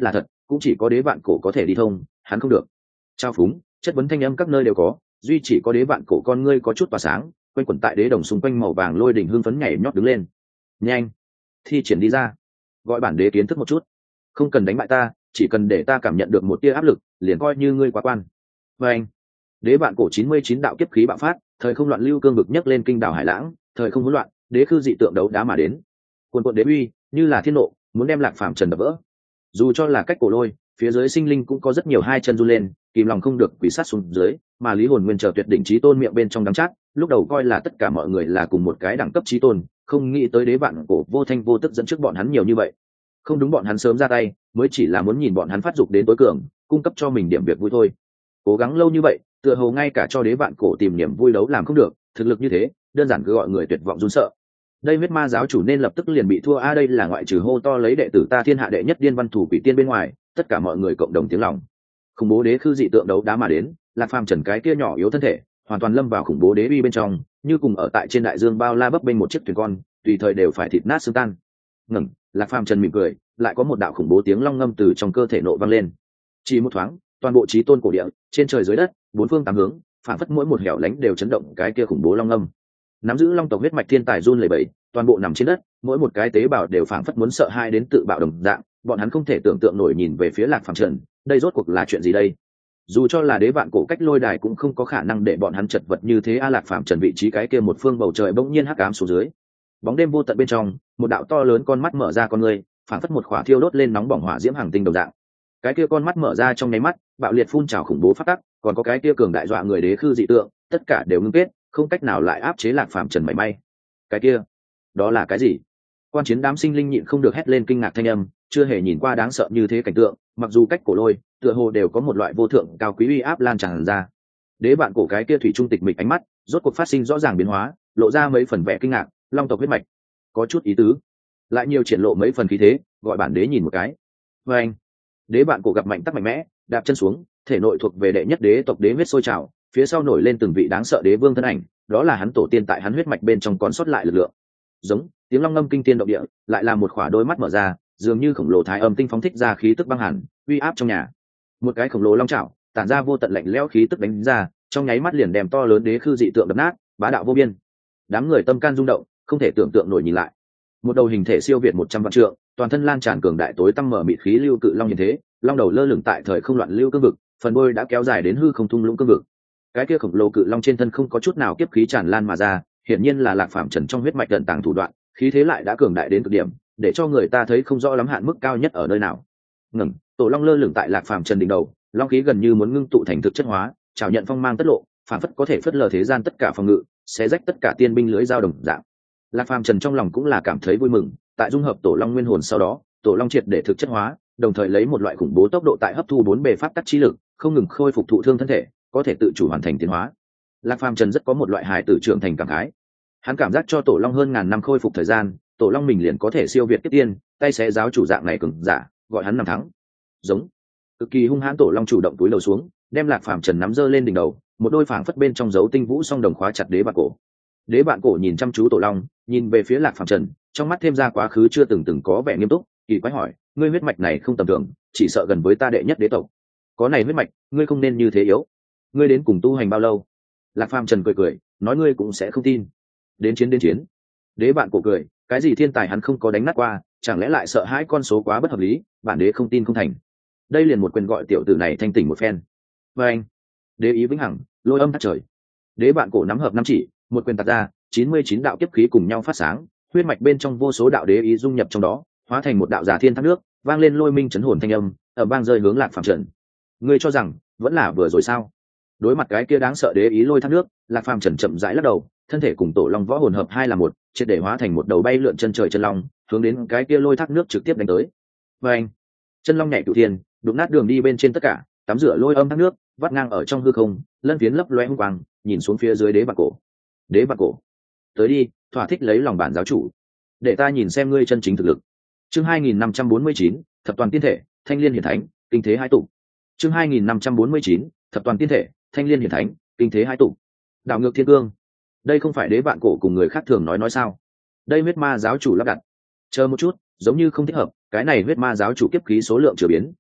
cũng chỉ có đế vạn cổ có thể đi thông, hắn không được. Trao phúng, chất vấn thanh âm các nơi đều có, duy chỉ có đế vạn cổ con ngươi có chút tỏa sáng, quanh quẩn tại đế đồng xung quanh màu vàng lôi đỉnh hưng phấn nhảy nhót đứng lên. Nhanh, thi triển đi ra, gọi bản đế kiến thức một chút. Không cần đánh bại ta, chỉ cần để ta cảm nhận được một tia áp lực, liền coi như ngươi quá quan. Và anh, đế vạn cổ chín mươi chín đạo kiếp khí bạo phát, thời không loạn lưu cương vực nhấc lên kinh đảo hải lãng, thời không hỗn loạn, đế khư dị tượng đấu đá mà đến. Cuồn cuộn đế uy, như là thiên nộ, muốn đem Lạc Phàm trần đập vỡ. Dù cho là cách cổ lôi, phía dưới sinh linh cũng có rất nhiều hai chân run lên, kìm lòng không được quỳ sát xuống dưới, mà lý hồn nguyên chờ tuyệt đỉnh chí tôn miệng bên trong đắng chát, lúc đầu coi là tất cả mọi người là cùng một cái đẳng cấp chí tôn, không nghĩ tới đế vạn cổ vô thanh vô tức dẫn trước bọn hắn nhiều như vậy. Không đúng, bọn hắn sớm ra tay, mới chỉ là muốn nhìn bọn hắn phát dục đến tối cường, cung cấp cho mình điểm việc vui thôi. Cố gắng lâu như vậy, tựa hồ ngay cả cho đế vạn cổ tìm niềm vui đấu làm không được, thực lực như thế, đơn giản cứ gọi người tuyệt vọng run sợ. Đây huyết ma giáo chủ nên lập tức liền bị thua a, đây là ngoại trừ hô to lấy đệ tử ta thiên hạ đệ nhất điên văn thủ quỷ tiên bên ngoài, tất cả mọi người cộng đồng tiếng lòng. Khủng bố đế khư dị tượng đấu đá mà đến, Lạc Phàm trần cái kia nhỏ yếu thân thể, hoàn toàn lâm vào khủng bố đế uy bên trong, như cùng ở tại trên đại dương bao la bấp bênh một chiếc thuyền con, tùy thời đều phải thịt nát xương tan. Ngẩng, Lạc Phàm trần mỉm cười, lại có một đạo khủng bố tiếng long ngâm từ trong cơ thể nộ vang lên. Chỉ một thoáng, toàn bộ chí tôn cổ địa, trên trời dưới đất, bốn phương tám hướng, phản phất mỗi một hẻo lánh đều chấn động cái kia khủng bố long ngâm. Nắm giữ long tộc huyết mạch thiên tài run lẩy bẩy, toàn bộ nằm trên đất, mỗi một cái tế bào đều phảng phất muốn sợ hãi đến tự bạo đồng dạng, bọn hắn không thể tưởng tượng nổi nhìn về phía Lạc Phàm trần, đây rốt cuộc là chuyện gì đây? Dù cho là đế vạn cổ cách lôi đài cũng không có khả năng để bọn hắn chật vật như thế. A Lạc Phàm trần vị trí cái kia một phương bầu trời bỗng nhiên hắc ám xuống dưới, bóng đêm vô tận bên trong, một đạo to lớn con mắt mở ra con người, phảng phất một khỏa thiêu đốt lên nóng bỏng hỏa diễm hàng tinh đồng dạng. Cái kia con mắt mở ra trong nháy mắt, bạo liệt phun trào khủng bố phát tắc, còn có cái kia cường đại dọa người đế khư dị tượng, tất cả đều ngưng kết, không cách nào lại áp chế Lạc Phàm trần mảy may. Cái kia, đó là cái gì? Quan chiến đám sinh linh nhịn không được hét lên kinh ngạc thanh âm, chưa hề nhìn qua đáng sợ như thế cảnh tượng, mặc dù cách cổ lôi, tựa hồ đều có một loại vô thượng cao quý uy áp lan tràn ra. Đế vạn cổ cái kia thủy trung tịch mịch ánh mắt, rốt cuộc phát sinh rõ ràng biến hóa, lộ ra mấy phần vẻ kinh ngạc, long tộc huyết mạch, có chút ý tứ. Lại nhiều triển lộ mấy phần khí thế, gọi bản đế nhìn một cái. Và anh, đế vạn cổ gặp mạnh tắc mạnh mẽ, đạp chân xuống, thể nội thuộc về đệ nhất đế tộc đế huyết sôi trào, phía sau nổi lên từng vị đáng sợ đế vương thân ảnh, đó là hắn tổ tiên tại hắn huyết mạch bên trong còn sót lại lực lượng. Giống tiếng long ngâm kinh tiên động địa, lại là một khỏa đôi mắt mở ra, dường như khổng lồ thái âm tinh phóng thích ra khí tức băng hàn, uy áp trong nhà. Một cái khổng lồ long chảo tản ra vô tận lạnh lẽo khí tức đánh ra, trong nháy mắt liền đem to lớn đế khư dị tượng đập nát, bá đạo vô biên. Đám người tâm can rung động, không thể tưởng tượng nổi nhìn lại. Một đầu hình thể siêu việt một trăm vạn trượng, toàn thân lan tràn cường đại tối tăm mở mịt khí lưu cự long như thế, long đầu lơ lửng tại thời không loạn lưu cương vực, phần đuôi đã kéo dài đến hư không thung lũng cương vực. Cái kia khổng lồ cự long trên thân không có chút nào kiếp khí tràn lan mà ra, hiển nhiên là Lạc Phàm trần trong huyết mạch tận tàng thủ đoạn, khí thế lại đã cường đại đến cực điểm, để cho người ta thấy không rõ lắm hạn mức cao nhất ở nơi nào. Ngẩng, tổ long lơ lửng tại Lạc Phàm trần đỉnh đầu, long khí gần như muốn ngưng tụ thành thực chất hóa, chào nhận phong mang tất lộ, phản phất có thể phất lờ thế gian tất cả phòng ngự, xé rách tất cả tiên binh lưới dao đồng dạng. Lạc Phàm trần trong lòng cũng là cảm thấy vui mừng, tại dung hợp tổ long nguyên hồn sau đó, tổ long triệt để thực chất hóa, đồng thời lấy một loại khủng bố tốc độ tại hấp thu bốn bề pháp tắc chi lực, không ngừng khôi phục thụ thương thân thể, có thể tự chủ hoàn thành tiến hóa. Lạc Phàm trần rất có một loại hài tử trưởng thành cảm khái. Hắn cảm giác cho tổ long hơn ngàn năm khôi phục thời gian, tổ long mình liền có thể siêu việt tiếp tiên, tay xé giáo chủ dạng này cường giả, gọi hắn nằm thắng. Giống cực kỳ hung hãn tổ long chủ động túi đầu xuống, đem Lạc Phàm trần nắm giơ lên đỉnh đầu, một đôi phảng phất bên trong dấu tinh vũ song đồng khóa chặt đế bạn cổ. Đế bạn cổ nhìn chăm chú tổ long, nhìn về phía Lạc Phàm trần, trong mắt thêm ra quá khứ chưa từng từng có vẻ nghiêm túc, kỳ quái hỏi, ngươi huyết mạch này không tầm thường, chỉ sợ gần với ta đệ nhất đế tộc. Có này huyết mạch, ngươi không nên như thế yếu. Ngươi đến cùng tu hành bao lâu? Lạc Phàm trần cười cười, nói ngươi cũng sẽ không tin. Đến chiến đến chiến. Đế bạn cổ cười, cái gì thiên tài hắn không có đánh nát qua, chẳng lẽ lại sợ hãi con số quá bất hợp lý, bản đế không tin không thành. Đây liền một quyền gọi tiểu tử này thanh tỉnh một phen. Và anh, đế ý vĩnh hằng, lôi âm thắt trời. Đế bạn cổ nắm hợp năm chỉ, một quyền tạt ra, chín mươi chín đạo kiếp khí cùng nhau phát sáng, huyết mạch bên trong vô số đạo đế ý dung nhập trong đó, hóa thành một đạo giả thiên thác nước, vang lên lôi minh chấn hồn thanh âm, ở bang rơi hướng Lạc Phàm trần. Ngươi cho rằng vẫn là vừa rồi sao? Đối mặt cái kia đáng sợ đế ý lôi thác nước, Lạc Phàm trần chậm rãi lắc đầu, thân thể cùng tổ long võ hồn hợp hai là một, triệt để hóa thành một đầu bay lượn chân trời chân long, hướng đến cái kia lôi thác nước trực tiếp đánh tới. Và anh, chân long nhảy cửu thiên, đụng nát đường đi bên trên tất cả, tắm rửa lôi âm thác nước, vắt ngang ở trong hư không, lân phiến lấp loé hung quang, nhìn xuống phía dưới đế bạc cổ. Đế bạc cổ, tới đi, thỏa thích lấy lòng bản giáo chủ, để ta nhìn xem ngươi chân chính thực lực. Chương hai nghìn năm trăm bốn mươi chín, thập toàn tiên thể, thanh liên hiển thánh, kinh thế hai tụ. Chương hai nghìn năm trăm bốn mươi chín, thập toàn tiên thể, thanh liên hiển thánh, kinh thế hai tụ. Đảo ngược thiên cương, đây không phải đế vạn cổ cùng người khác thường nói nói sao? Đây huyết ma giáo chủ lắp đặt. Chờ một chút, giống như không thích hợp, cái này huyết ma giáo chủ kiếp khí số lượng chưa biến,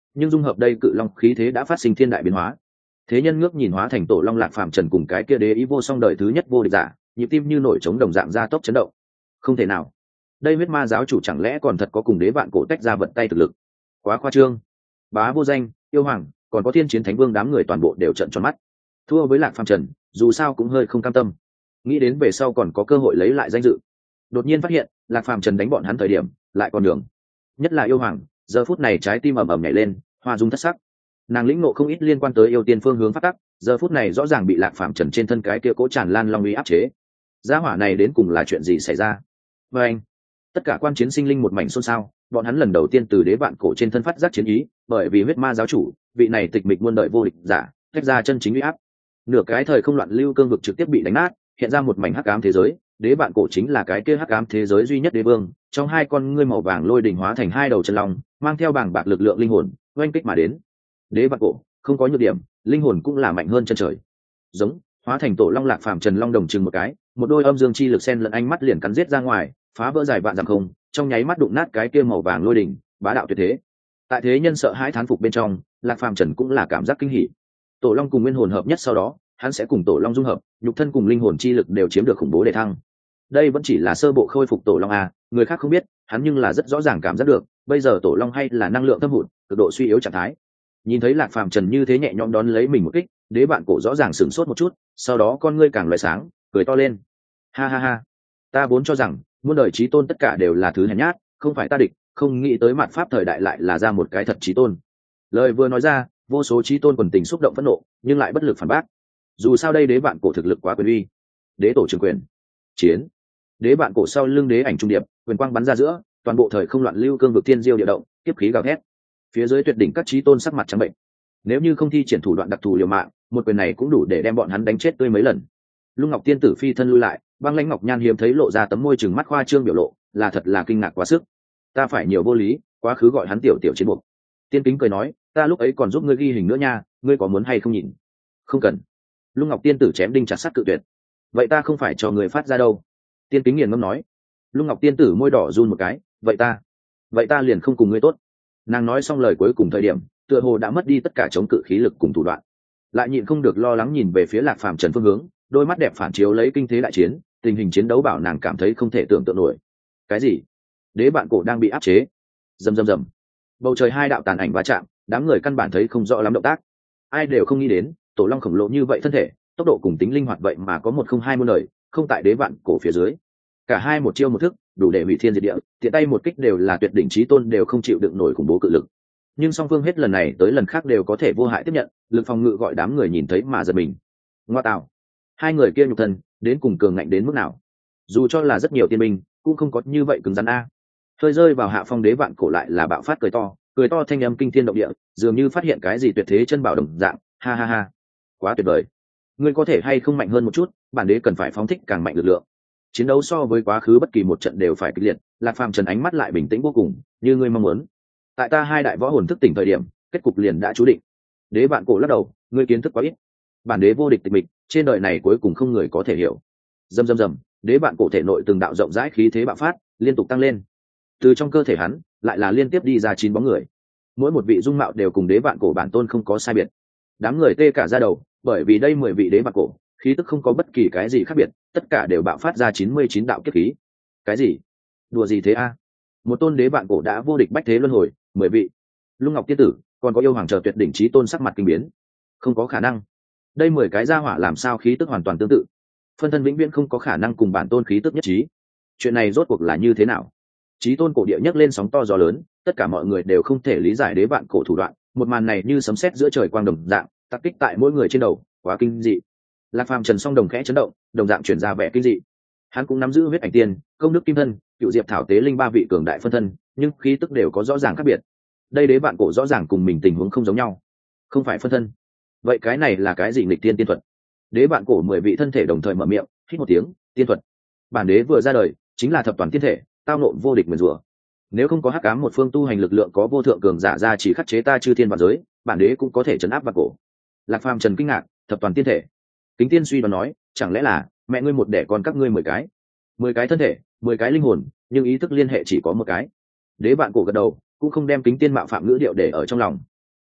nhưng dung hợp đây cự long khí thế đã phát sinh thiên đại biến hóa. Thế nhân ngước nhìn hóa thành tổ long Lạc Phàm Trần cùng cái kia đế ý vô song đời thứ nhất vô địch giả, nhịp tim như nổi trống đồng dạng ra tốc chấn động. Không thể nào, đây huyết ma giáo chủ chẳng lẽ còn thật có cùng đế vạn cổ tách ra vận tay thực lực? Quá khoa trương. Bá Vô Danh, Yêu Hoàng, còn có Thiên Chiến Thánh Vương đám người toàn bộ đều trợn tròn mắt. Thua với Lạc Phàm Trần, dù sao cũng hơi không cam tâm. Nghĩ đến về sau còn có cơ hội lấy lại danh dự. Đột nhiên phát hiện, Lạc Phàm Trần đánh bọn hắn thời điểm, lại còn đường. Nhất là Yêu Hoàng, giờ phút này trái tim ầm ầm nhảy lên, hoa dung thất sắc. Nàng lĩnh ngộ không ít liên quan tới yêu tiên phương hướng phát tắc, giờ phút này rõ ràng bị Lạc Phàm Trần trên thân cái kia cố tràn lan long uy áp chế. Gia hỏa này đến cùng là chuyện gì xảy ra? Và anh, tất cả quan chiến sinh linh một mảnh xôn xao, bọn hắn lần đầu tiên từ đế vạn cổ trên thân phát giác chiến ý, bởi vì huyết ma giáo chủ, vị này tịch mịch muôn đời vô địch giả, tách ra chân chính uy áp. Nửa cái thời không loạn lưu cương vực trực tiếp bị đánh nát, hiện ra một mảnh hắc ám thế giới, đế vạn cổ chính là cái kia hắc ám thế giới duy nhất đế vương, trong hai con ngươi màu vàng lôi đỉnh hóa thành hai đầu chân long, mang theo bảng bạc lực lượng linh hồn, oanh kích mà đến. Đế vạn cổ không có nhược điểm, linh hồn cũng là mạnh hơn chân trời. Giống, hóa thành tổ long Lạc Phàm Trần long đồng chừng một cái, một đôi âm dương chi lực xen lẫn ánh mắt liền cắn giết ra ngoài, phá vỡ dài vạn dặm không, trong nháy mắt đụng nát cái kia màu vàng lôi đỉnh, bá đạo tuyệt thế. Tại thế nhân sợ hãi thán phục bên trong, Lạc Phàm Trần cũng là cảm giác kinh hỉ. Tổ long cùng nguyên hồn hợp nhất sau đó, hắn sẽ cùng tổ long dung hợp, nhục thân cùng linh hồn chi lực đều chiếm được khủng bố đề thăng. Đây vẫn chỉ là sơ bộ khôi phục tổ long a, người khác không biết, hắn nhưng là rất rõ ràng cảm giác được, bây giờ tổ long hay là năng lượng thâm hụt, cực độ suy yếu trạng thái. Nhìn thấy Lạc Phàm Trần như thế nhẹ nhõm đón lấy mình một kích, đế bạn cổ rõ ràng sửng sốt một chút, sau đó con ngươi càng loại sáng, cười to lên. Ha ha ha, ta vốn cho rằng muôn đời chí tôn tất cả đều là thứ hèn nhát, không phải ta địch, không nghĩ tới mạt pháp thời đại lại là ra một cái thật chí tôn. Lời vừa nói ra, vô số chí tôn quần tình xúc động phẫn nộ, nhưng lại bất lực phản bác. Dù sao đây đế bạn cổ thực lực quá quyền uy. Đế tổ trường quyền, chiến. Đế bạn cổ sau lưng đế ảnh trung điệp, quyền quang bắn ra giữa, toàn bộ thời không loạn lưu cương vực thiên diêu địa động, tiếp khí gào thét. Phía dưới tuyệt đỉnh các chí tôn sắc mặt trắng bệnh. Nếu như không thi triển thủ đoạn đặc thù liều mạng, một quyền này cũng đủ để đem bọn hắn đánh chết tươi mấy lần. Lung Ngọc tiên tử phi thân lui lại, băng lãnh ngọc nhan hiếm thấy lộ ra tấm môi trừng mắt khoa trương biểu lộ, là thật là kinh ngạc quá sức. Ta phải nhiều vô lý, quá khứ gọi hắn tiểu tiểu chiến buộc. Tiên kính cười nói, ta lúc ấy còn giúp ngươi ghi hình nữa nha, ngươi có muốn hay không nhìn? Không cần. Lung Ngọc tiên tử chém đinh chặt sắt cự tuyệt. Vậy ta không phải cho người phát ra đâu. Tiên kính nghiền ngâm nói. Lung Ngọc tiên tử môi đỏ run một cái, vậy ta, vậy ta liền không cùng ngươi tốt. Nàng nói xong lời cuối cùng thời điểm, tựa hồ đã mất đi tất cả chống cự khí lực cùng thủ đoạn, lại nhịn không được lo lắng nhìn về phía Lạc Phàm Trần phương hướng, đôi mắt đẹp phản chiếu lấy kinh thế đại chiến, tình hình chiến đấu bảo nàng cảm thấy không thể tưởng tượng nổi. Cái gì? Đế bạn cổ đang bị áp chế? Rầm rầm rầm. Bầu trời hai đạo tàn ảnh va chạm, đám người căn bản thấy không rõ lắm động tác. Ai đều không nghĩ đến, tổ long khổng lồ như vậy thân thể, tốc độ cùng tính linh hoạt vậy mà có một không hai muôn lời, không tại đế bạn cổ phía dưới. Cả hai một chiêu một thức, đủ để hủy thiên diệt địa, tiện tay một kích đều là tuyệt đỉnh chí tôn đều không chịu đựng nổi khủng bố cự lực. Nhưng song phương hết lần này tới lần khác đều có thể vô hại tiếp nhận, lực phòng ngự gọi đám người nhìn thấy mà giật mình. Ngoa tạo, hai người kia nhục thân đến cùng cường ngạnh đến mức nào? Dù cho là rất nhiều tiên binh, cũng không có như vậy cứng rắn a. Hơi rơi vào hạ phong đế vạn cổ lại là bạo phát cười to, cười to thanh âm kinh thiên động địa, dường như phát hiện cái gì tuyệt thế chân bảo đồng dạng. Ha ha ha, quá tuyệt vời. Ngươi có thể hay không mạnh hơn một chút, bản đế cần phải phóng thích càng mạnh lực lượng. Chiến đấu so với quá khứ bất kỳ một trận đều phải kịch liệt. Lạc Phàm Trần ánh mắt lại bình tĩnh vô cùng, như ngươi mong muốn. Tại ta hai đại võ hồn thức tỉnh thời điểm, kết cục liền đã chú định. Đế vạn cổ lắc đầu, ngươi kiến thức quá ít. Bản đế vô địch tịch mịch, trên đời này cuối cùng không người có thể hiểu. Rầm rầm rầm, đế vạn cổ thể nội từng đạo rộng rãi khí thế bạo phát, liên tục tăng lên. Từ trong cơ thể hắn, lại là liên tiếp đi ra chín bóng người. Mỗi một vị dung mạo đều cùng đế vạn cổ bản tôn không có sai biệt. Đám người tê cả da đầu, bởi vì đây mười vị đế vạn cổ, khí tức không có bất kỳ cái gì khác biệt, tất cả đều bạo phát ra chín mươi chín đạo kiếp khí. Cái gì? Đùa gì thế a? Một tôn đế vạn cổ đã vô địch bách thế luân hồi, mười vị. Lung Ngọc tiên tử, còn có yêu hoàng chờ tuyệt đỉnh chí tôn sắc mặt kinh biến. Không có khả năng. Đây mười cái gia hỏa làm sao khí tức hoàn toàn tương tự? Phân thân vĩnh viễn không có khả năng cùng bản tôn khí tức nhất trí. Chuyện này rốt cuộc là như thế nào? Chí tôn cổ địa nhấc lên sóng to gió lớn, tất cả mọi người đều không thể lý giải đế vạn cổ thủ đoạn, một màn này như sấm sét giữa trời quang đồng dạng, tác kích tại mỗi người trên đầu, quá kinh dị. Lạc Phàm Trần song đồng khẽ chấn động, đồng dạng chuyển ra vẻ kinh dị. Hắn cũng nắm giữ huyết ảnh tiên, công đức kim thân, cựu diệp thảo tế linh ba vị cường đại phân thân, nhưng khí tức đều có rõ ràng khác biệt. Đây đế vạn cổ rõ ràng cùng mình tình huống không giống nhau, không phải phân thân. Vậy cái này là cái gì nghịch tiên tiên thuật? Đế vạn cổ mười vị thân thể đồng thời mở miệng, hít một tiếng, tiên thuật. Bản đế vừa ra đời, chính là thập toàn tiên thể, tao nộ vô địch nguyền rủa. Nếu không có hắc ám một phương tu hành lực lượng có vô thượng cường giả ra chỉ khắc chế ta chư thiên vạn giới, bản đế cũng có thể trấn áp vạn cổ. Lạc Phàm Trần kinh ngạc, thập toàn tiên thể. Kính Tiên suy đoán nói, chẳng lẽ là mẹ ngươi một đẻ con các ngươi mười cái, mười cái thân thể, mười cái linh hồn, nhưng ý thức liên hệ chỉ có một cái. Đế vạn cổ gật đầu, cũng không đem Kính Tiên mạo phạm ngữ điệu để ở trong lòng.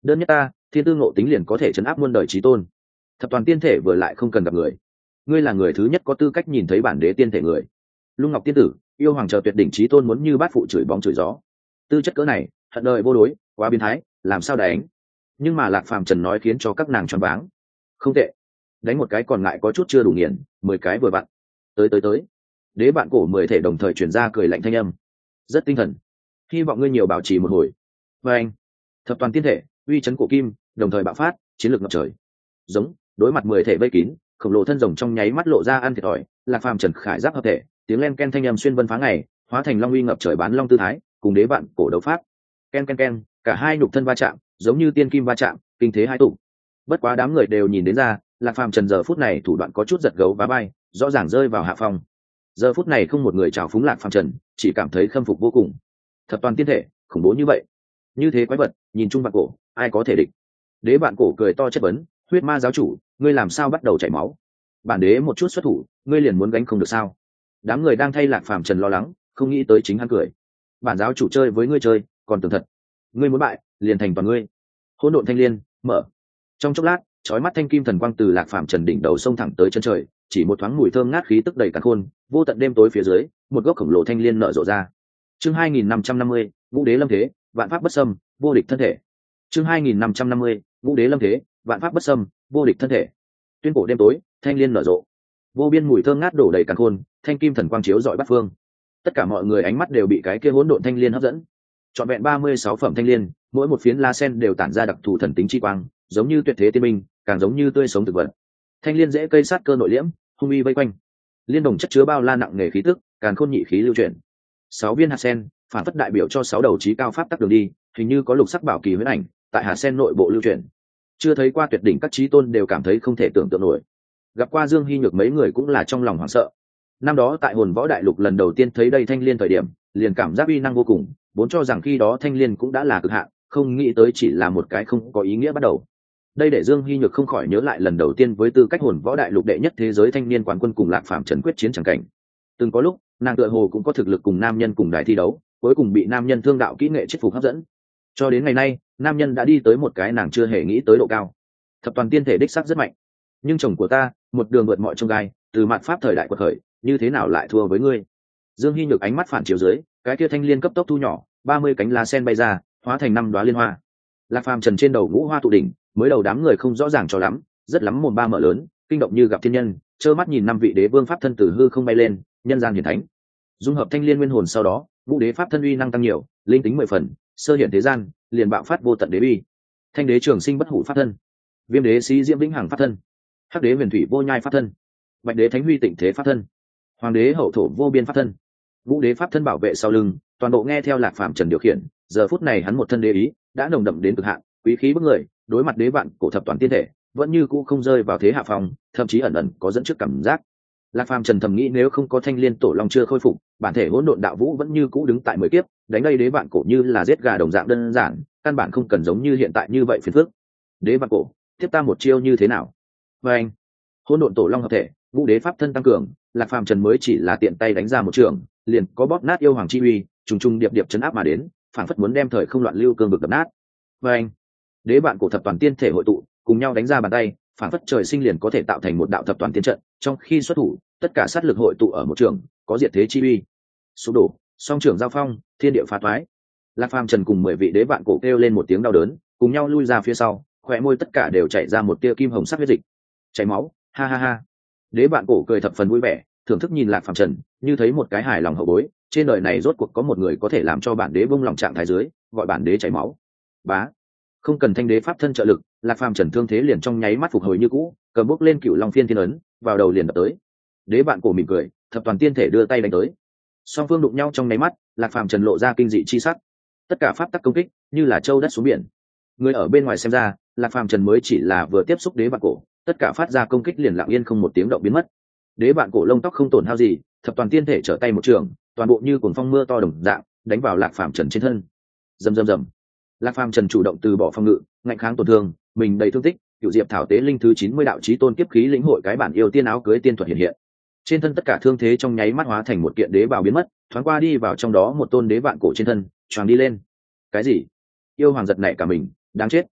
đơn nhất ta thiên tư ngộ tính liền có thể chấn áp muôn đời trí tôn. Thập toàn tiên thể vừa lại không cần gặp người, ngươi là người thứ nhất có tư cách nhìn thấy bản đế tiên thể người. Lung Ngọc tiên tử, yêu hoàng chờ tuyệt đỉnh trí tôn muốn như bát phụ chửi bóng chửi gió. Tư chất cỡ này hận đời vô đối, quá biến thái, làm sao đánh. Nhưng mà Lạc Phàm Trần nói khiến cho các nàng choáng váng. Không tệ, đánh một cái còn ngại có chút chưa đủ nghiền, mười cái vừa vặn. Tới tới tới. Đế bạn cổ mười thể đồng thời truyền ra cười lạnh thanh âm, rất tinh thần, hy vọng ngươi nhiều bảo trì một hồi. Và anh, thập toàn tiên thể uy chấn cổ kim đồng thời bạo phát, chiến lược ngập trời. Giống đối mặt mười thể vây kín, khổng lồ thân rồng trong nháy mắt lộ ra ăn thiệt thòi. Lạc Phàm Trần khải giáp hợp thể, tiếng len ken thanh âm xuyên vân phá ngày, hóa thành long uy ngập trời bán long tư thái, cùng đế bạn cổ đấu pháp. Ken ken ken, cả hai nhục thân va chạm, giống như tiên kim va chạm, kinh thế hai tụ. Bất quá đám người đều nhìn đến ra, Lạc Phàm Trần giờ phút này thủ đoạn có chút giật gấu vá bay, rõ ràng rơi vào hạ phong. Giờ phút này không một người chào phúng Lạc Phàm Trần, chỉ cảm thấy khâm phục vô cùng. Thập toàn tiên thể khủng bố như vậy, như thế quái vật, nhìn chung bạn cổ ai có thể địch. Đế bạn cổ cười to chất vấn, huyết ma giáo chủ, ngươi làm sao bắt đầu chảy máu? Bản đế một chút xuất thủ, ngươi liền muốn gánh không được sao? Đám người đang thay Lạc Phàm Trần lo lắng, không nghĩ tới chính hắn cười. Bản giáo chủ chơi với ngươi chơi, còn tưởng thật. Ngươi muốn bại, liền thành toàn ngươi. Hỗn độn thanh liên mở. Trong chốc lát, chói mắt thanh kim thần quang từ Lạc Phàm Trần đỉnh đầu xông thẳng tới chân trời, chỉ một thoáng mùi thơm ngát khí tức đầy càn khôn, vô tận đêm tối phía dưới, một gốc khổng lồ thanh liên nở rộ ra. Chương hai nghìn năm trăm năm mươi, Ngũ Đế lâm thế, vạn pháp bất xâm, vô địch thân thể. Chương hai nghìn năm trăm năm mươi, Ngũ Đế lâm thế, vạn pháp bất xâm, vô địch thân thể. Tuyên cổ đêm tối, thanh liên nở rộ. Vô biên mùi thơm ngát đổ đầy càn khôn, thanh kim thần quang chiếu rọi bát phương. Tất cả mọi người ánh mắt đều bị cái kia hỗn độn thanh liên hấp dẫn. Trọn vẹn ba mươi sáu phẩm thanh liên, mỗi một phiến lá sen đều tản ra đặc thù thần tính chi quang, giống như tuyệt thế tiên minh, càng giống như tươi sống thực vật. Thanh liên dễ cây sát cơ nội liễm, hung uy vây quanh. Liên đồng chất chứa bao la nặng nghề khí tức, càn khôn nhị khí lưu chuyển. Sáu viên hạt sen, phản phất đại biểu cho sáu đầu chí cao pháp tắc đường đi, hình như có lục sắc bảo kỳ huyễn ảnh, tại hạt sen nội bộ lưu chuyển. Chưa thấy qua tuyệt đỉnh các chí tôn đều cảm thấy không thể tưởng tượng nổi. Gặp qua Dương Hi Nhược mấy người cũng là trong lòng hoảng sợ. Năm đó tại Hồn Võ Đại Lục lần đầu tiên thấy đây thanh liên thời điểm, liền cảm giác uy năng vô cùng, vốn cho rằng khi đó thanh liên cũng đã là cực hạn, không nghĩ tới chỉ là một cái không có ý nghĩa bắt đầu. Đây để Dương Hi Nhược không khỏi nhớ lại lần đầu tiên với tư cách Hồn Võ Đại Lục đệ nhất thế giới thanh niên quán quân cùng Lạc Phàm Trần quyết chiến chẳng cảnh. Từng có lúc, nàng tựa hồ cũng có thực lực cùng nam nhân cùng đài thi đấu, cuối cùng bị nam nhân thương đạo kỹ nghệ chết phục hấp dẫn. Cho đến ngày nay, nam nhân đã đi tới một cái nàng chưa hề nghĩ tới độ cao. Thập toàn tiên thể đích xác rất mạnh, nhưng chồng của ta, một đường vượt mọi chông gai, từ mạt pháp thời đại quật khởi, như thế nào lại thua với ngươi? Dương Hi Nhược ánh mắt phản chiếu dưới, cái kia thanh liên cấp tốc thu nhỏ, ba mươi cánh lá sen bay ra, hóa thành năm đóa liên hoa. Lạc Phàm Trần trên đầu ngũ hoa tụ đỉnh, mới đầu đám người không rõ ràng cho lắm, rất lắm mồm ba mở lớn, kinh động như gặp thiên nhân, trơ mắt nhìn năm vị đế vương pháp thân từ hư không bay lên, nhân gian hiển thánh. Dung hợp thanh liên nguyên hồn sau đó, ngũ đế pháp thân uy năng tăng nhiều, linh tính mười phần, sơ hiện thế gian, liền bạo phát vô tận đế uy. Thanh đế trường sinh bất hủ pháp thân, viêm đế sĩ diễm vĩnh hằng pháp thân, hắc đế huyền thủy vô nhai pháp thân, bạch đế thánh huy tịnh thế pháp thân, hoàng đế hậu thổ vô biên pháp thân, ngũ đế pháp thân bảo vệ sau lưng, toàn bộ nghe theo Lạc Phàm Trần điều khiển. Giờ phút này hắn một thân đế ý đã nồng đậm đến cực hạn, quý khí bức người, đối mặt đế vạn cổ thập toàn tiên thể, vẫn như cũ không rơi vào thế hạ phòng, thậm chí ẩn ẩn có dẫn trước cảm giác. Lạc Phàm Trần thầm nghĩ nếu không có thanh liên tổ long chưa khôi phục, bản thể hỗn độn đạo vũ vẫn như cũ đứng tại mười kiếp, đánh đây đế vạn cổ như là giết gà đồng dạng đơn giản, căn bản không cần giống như hiện tại như vậy phiền phức. Đế vạn cổ, tiếp ta một chiêu như thế nào? Và anh, hỗn độn tổ long hợp thể, ngũ đế pháp thân tăng cường, Lạc Phàm Trần mới chỉ là tiện tay đánh ra một trường, liền có bóp nát yêu hoàng chi uy, trùng trùng điệp điệp chấn áp mà đến, phản phất muốn đem thời không loạn lưu cương vực đập nát. Và anh, đế vạn cổ thập toàn tiên thể hội tụ, cùng nhau đánh ra bàn tay, phản phất trời sinh liền có thể tạo thành một đạo thập toàn tiên trận. Trong khi xuất thủ, tất cả sát lực hội tụ ở một trường, có diệt thế chi uy. Sụp đổ, song trường giao phong, thiên địa phá toái. Lạc Phàm Trần cùng mười vị đế vạn cổ kêu lên một tiếng đau đớn, cùng nhau lui ra phía sau, khóe môi tất cả đều chảy ra một tia kim hồng sắc huyết dịch, chảy máu, ha ha ha. Đế vạn cổ cười thập phần vui vẻ, thưởng thức nhìn Lạc Phàm Trần, như thấy một cái hài lòng hậu bối, trên đời này rốt cuộc có một người có thể làm cho bản đế bông lòng trạng thái dưới, gọi bản đế chảy máu. Bá, không cần thanh đế pháp thân trợ lực, Lạc Phàm Trần thương thế liền trong nháy mắt phục hồi như cũ, cầm bốc lên cựu long phiên thiên ấn, vào đầu liền đập tới. Đế vạn cổ mỉm cười, thập toàn tiên thể đưa tay đánh tới. Song phương đụng nhau trong nháy mắt, Lạc Phàm Trần lộ ra kinh dị chi sắc. Tất cả pháp tắc công kích như là châu đất xuống biển. Người ở bên ngoài xem ra, Lạc Phàm Trần mới chỉ là vừa tiếp xúc đế vạn cổ, tất cả phát ra công kích liền lặng yên không một tiếng động biến mất. Đế vạn cổ lông tóc không tổn hao gì, thập toàn tiên thể trở tay một trường, toàn bộ như cuồng phong mưa to đồng dạng, đánh vào Lạc Phàm Trần trên thân. Rầm rầm rầm. Lạc Phàm Trần chủ động từ bỏ phòng ngự, ngạnh kháng tổn thương, mình đầy thương tích, cựu diệp thảo tế linh thứ chín mươi đạo chí tôn kiếp khí lĩnh hội cái bản yêu tiên áo cưới tiên thuật hiện hiện. Trên thân tất cả thương thế trong nháy mắt hóa thành một kiện đế bào biến mất, thoáng qua đi vào trong đó một tôn đế vạn cổ trên thân, choàng đi lên. Cái gì? Yêu hoàng giật nảy cả mình, đáng chết.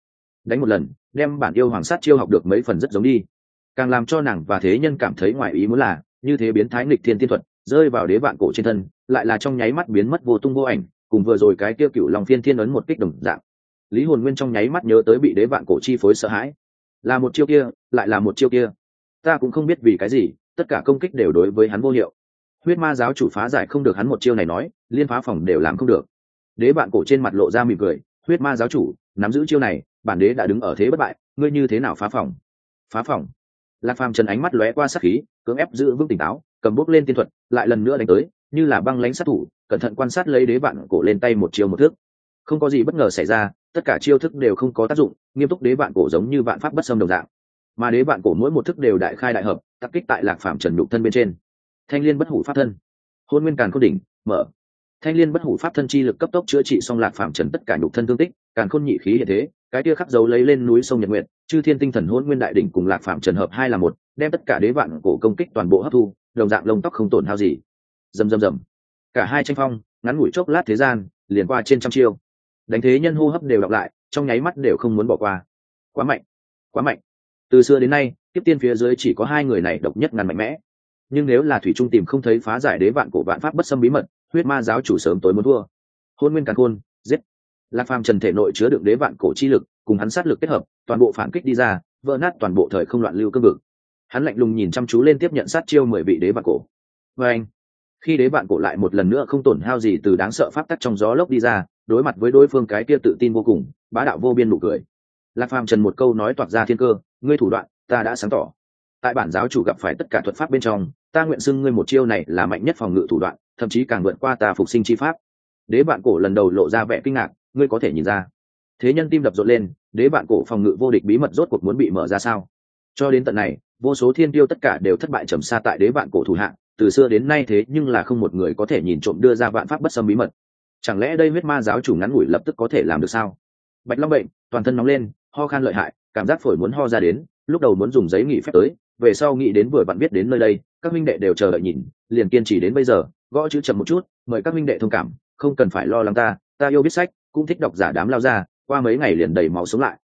đánh một lần đem bản yêu hoàng sát chiêu học được mấy phần rất giống đi. Càng làm cho nàng và thế nhân cảm thấy ngoài ý muốn là như thế biến thái nghịch thiên tiên thuật rơi vào đế vạn cổ trên thân lại là trong nháy mắt biến mất vô tung vô ảnh, cùng vừa rồi cái tiêu cựu lòng phiên thiên ấn một kích đồng dạng. Lý Hồn Nguyên trong nháy mắt nhớ tới bị đế vạn cổ chi phối sợ hãi, là một chiêu kia lại là một chiêu kia, ta cũng không biết vì cái gì tất cả công kích đều đối với hắn vô hiệu. Huyết ma giáo chủ phá giải không được hắn một chiêu này nói liên phá phòng đều làm không được. Đế vạn cổ trên mặt lộ ra mỉm cười, huyết ma giáo chủ nắm giữ chiêu này bản đế đã đứng ở thế bất bại, ngươi như thế nào phá phòng? Phá phòng? Lạc Phàm Trần ánh mắt lóe qua sát khí, cưỡng ép giữ vững tỉnh táo, cầm bút lên tiên thuật lại lần nữa đánh tới, như là băng lãnh sát thủ, cẩn thận quan sát lấy đế vạn cổ lên tay một chiêu một thước. Không có gì bất ngờ xảy ra, tất cả chiêu thức đều không có tác dụng, nghiêm túc đế vạn cổ giống như vạn pháp bất xâm đồng dạng. Mà đế vạn cổ mỗi một thức đều đại khai đại hợp, tác kích tại Lạc Phàm Trần nhục thân bên trên. Thanh liên bất hủ pháp thân, hôn nguyên càn khôn đỉnh mở. Thanh liên bất hủ pháp thân chi lực cấp tốc chữa trị xong Lạc Phàm Trần tất cả nhục thân thương tích, càn khôn nhị khí hiện thế, cái kia khắc dấu lấy lên núi sông Nhật Nguyệt, chư thiên tinh thần hôn nguyên đại đỉnh cùng Lạc Phàm Trần hợp hai là một, đem tất cả đế vạn cổ công kích toàn bộ hấp thu, đồng dạng lông tóc không tổn hao gì. Rầm rầm rầm, cả hai tranh phong, ngắn ngủi chốc lát thế gian, liền qua trên trăm chiêu. Đánh thế nhân hô hấp đều đọc lại, trong nháy mắt đều không muốn bỏ qua. Quá mạnh, quá mạnh. Từ xưa đến nay, tiếp tiên phía dưới chỉ có hai người này độc nhất ngàn mạnh mẽ. Nhưng nếu là thủy trung tìm không thấy phá giải đế vạn cổ vạn pháp bất xâm bí mật, huyết ma giáo chủ sớm tối muốn thua. Hôn nguyên càn khôn, giết. Lạc Phàm Trần thể nội chứa đựng đế vạn cổ chi lực, cùng hắn sát lực kết hợp, toàn bộ phản kích đi ra, vỡ nát toàn bộ thời không loạn lưu cương vực. Hắn lạnh lùng nhìn chăm chú lên tiếp nhận sát chiêu mười vị đế vạn cổ. Và anh, khi đế vạn cổ lại một lần nữa không tổn hao gì từ đáng sợ pháp tắc trong gió lốc đi ra, đối mặt với đối phương cái kia tự tin vô cùng, bá đạo vô biên nụ cười. Lạc Phàm Trần một câu nói toạc ra thiên cơ, ngươi thủ đoạn, ta đã sáng tỏ. Tại bản giáo chủ gặp phải tất cả thuật pháp bên trong, ta nguyện xưng ngươi một chiêu này là mạnh nhất phòng ngự thủ đoạn, thậm chí càng vượt qua ta phục sinh chi pháp. Đế vạn cổ lần đầu lộ ra vẻ kinh ngạc, ngươi có thể nhìn ra. Thế nhân tim đập rộn lên, đế vạn cổ phòng ngự vô địch bí mật rốt cuộc muốn bị mở ra sao? Cho đến tận này, vô số thiên tiêu tất cả đều thất bại trầm xa tại đế vạn cổ thủ hạ, từ xưa đến nay thế nhưng là không một người có thể nhìn trộm đưa ra vạn pháp bất xâm bí mật. Chẳng lẽ đây huyết ma giáo chủ ngắn ngủi lập tức có thể làm được sao? Bạch Long bệnh, toàn thân nóng lên, ho khan lợi hại, cảm giác phổi muốn ho ra đến, lúc đầu muốn dùng giấy nghỉ phép tới, về sau nghĩ đến vừa vặn biết đến nơi đây, các minh đệ đều chờ đợi nhìn, liền kiên trì đến bây giờ, gõ chữ chậm một chút, mời các minh đệ thông cảm, không cần phải lo lắng ta, ta yêu viết sách, cũng thích đọc giả đám lao ra, qua mấy ngày liền đầy máu sống lại.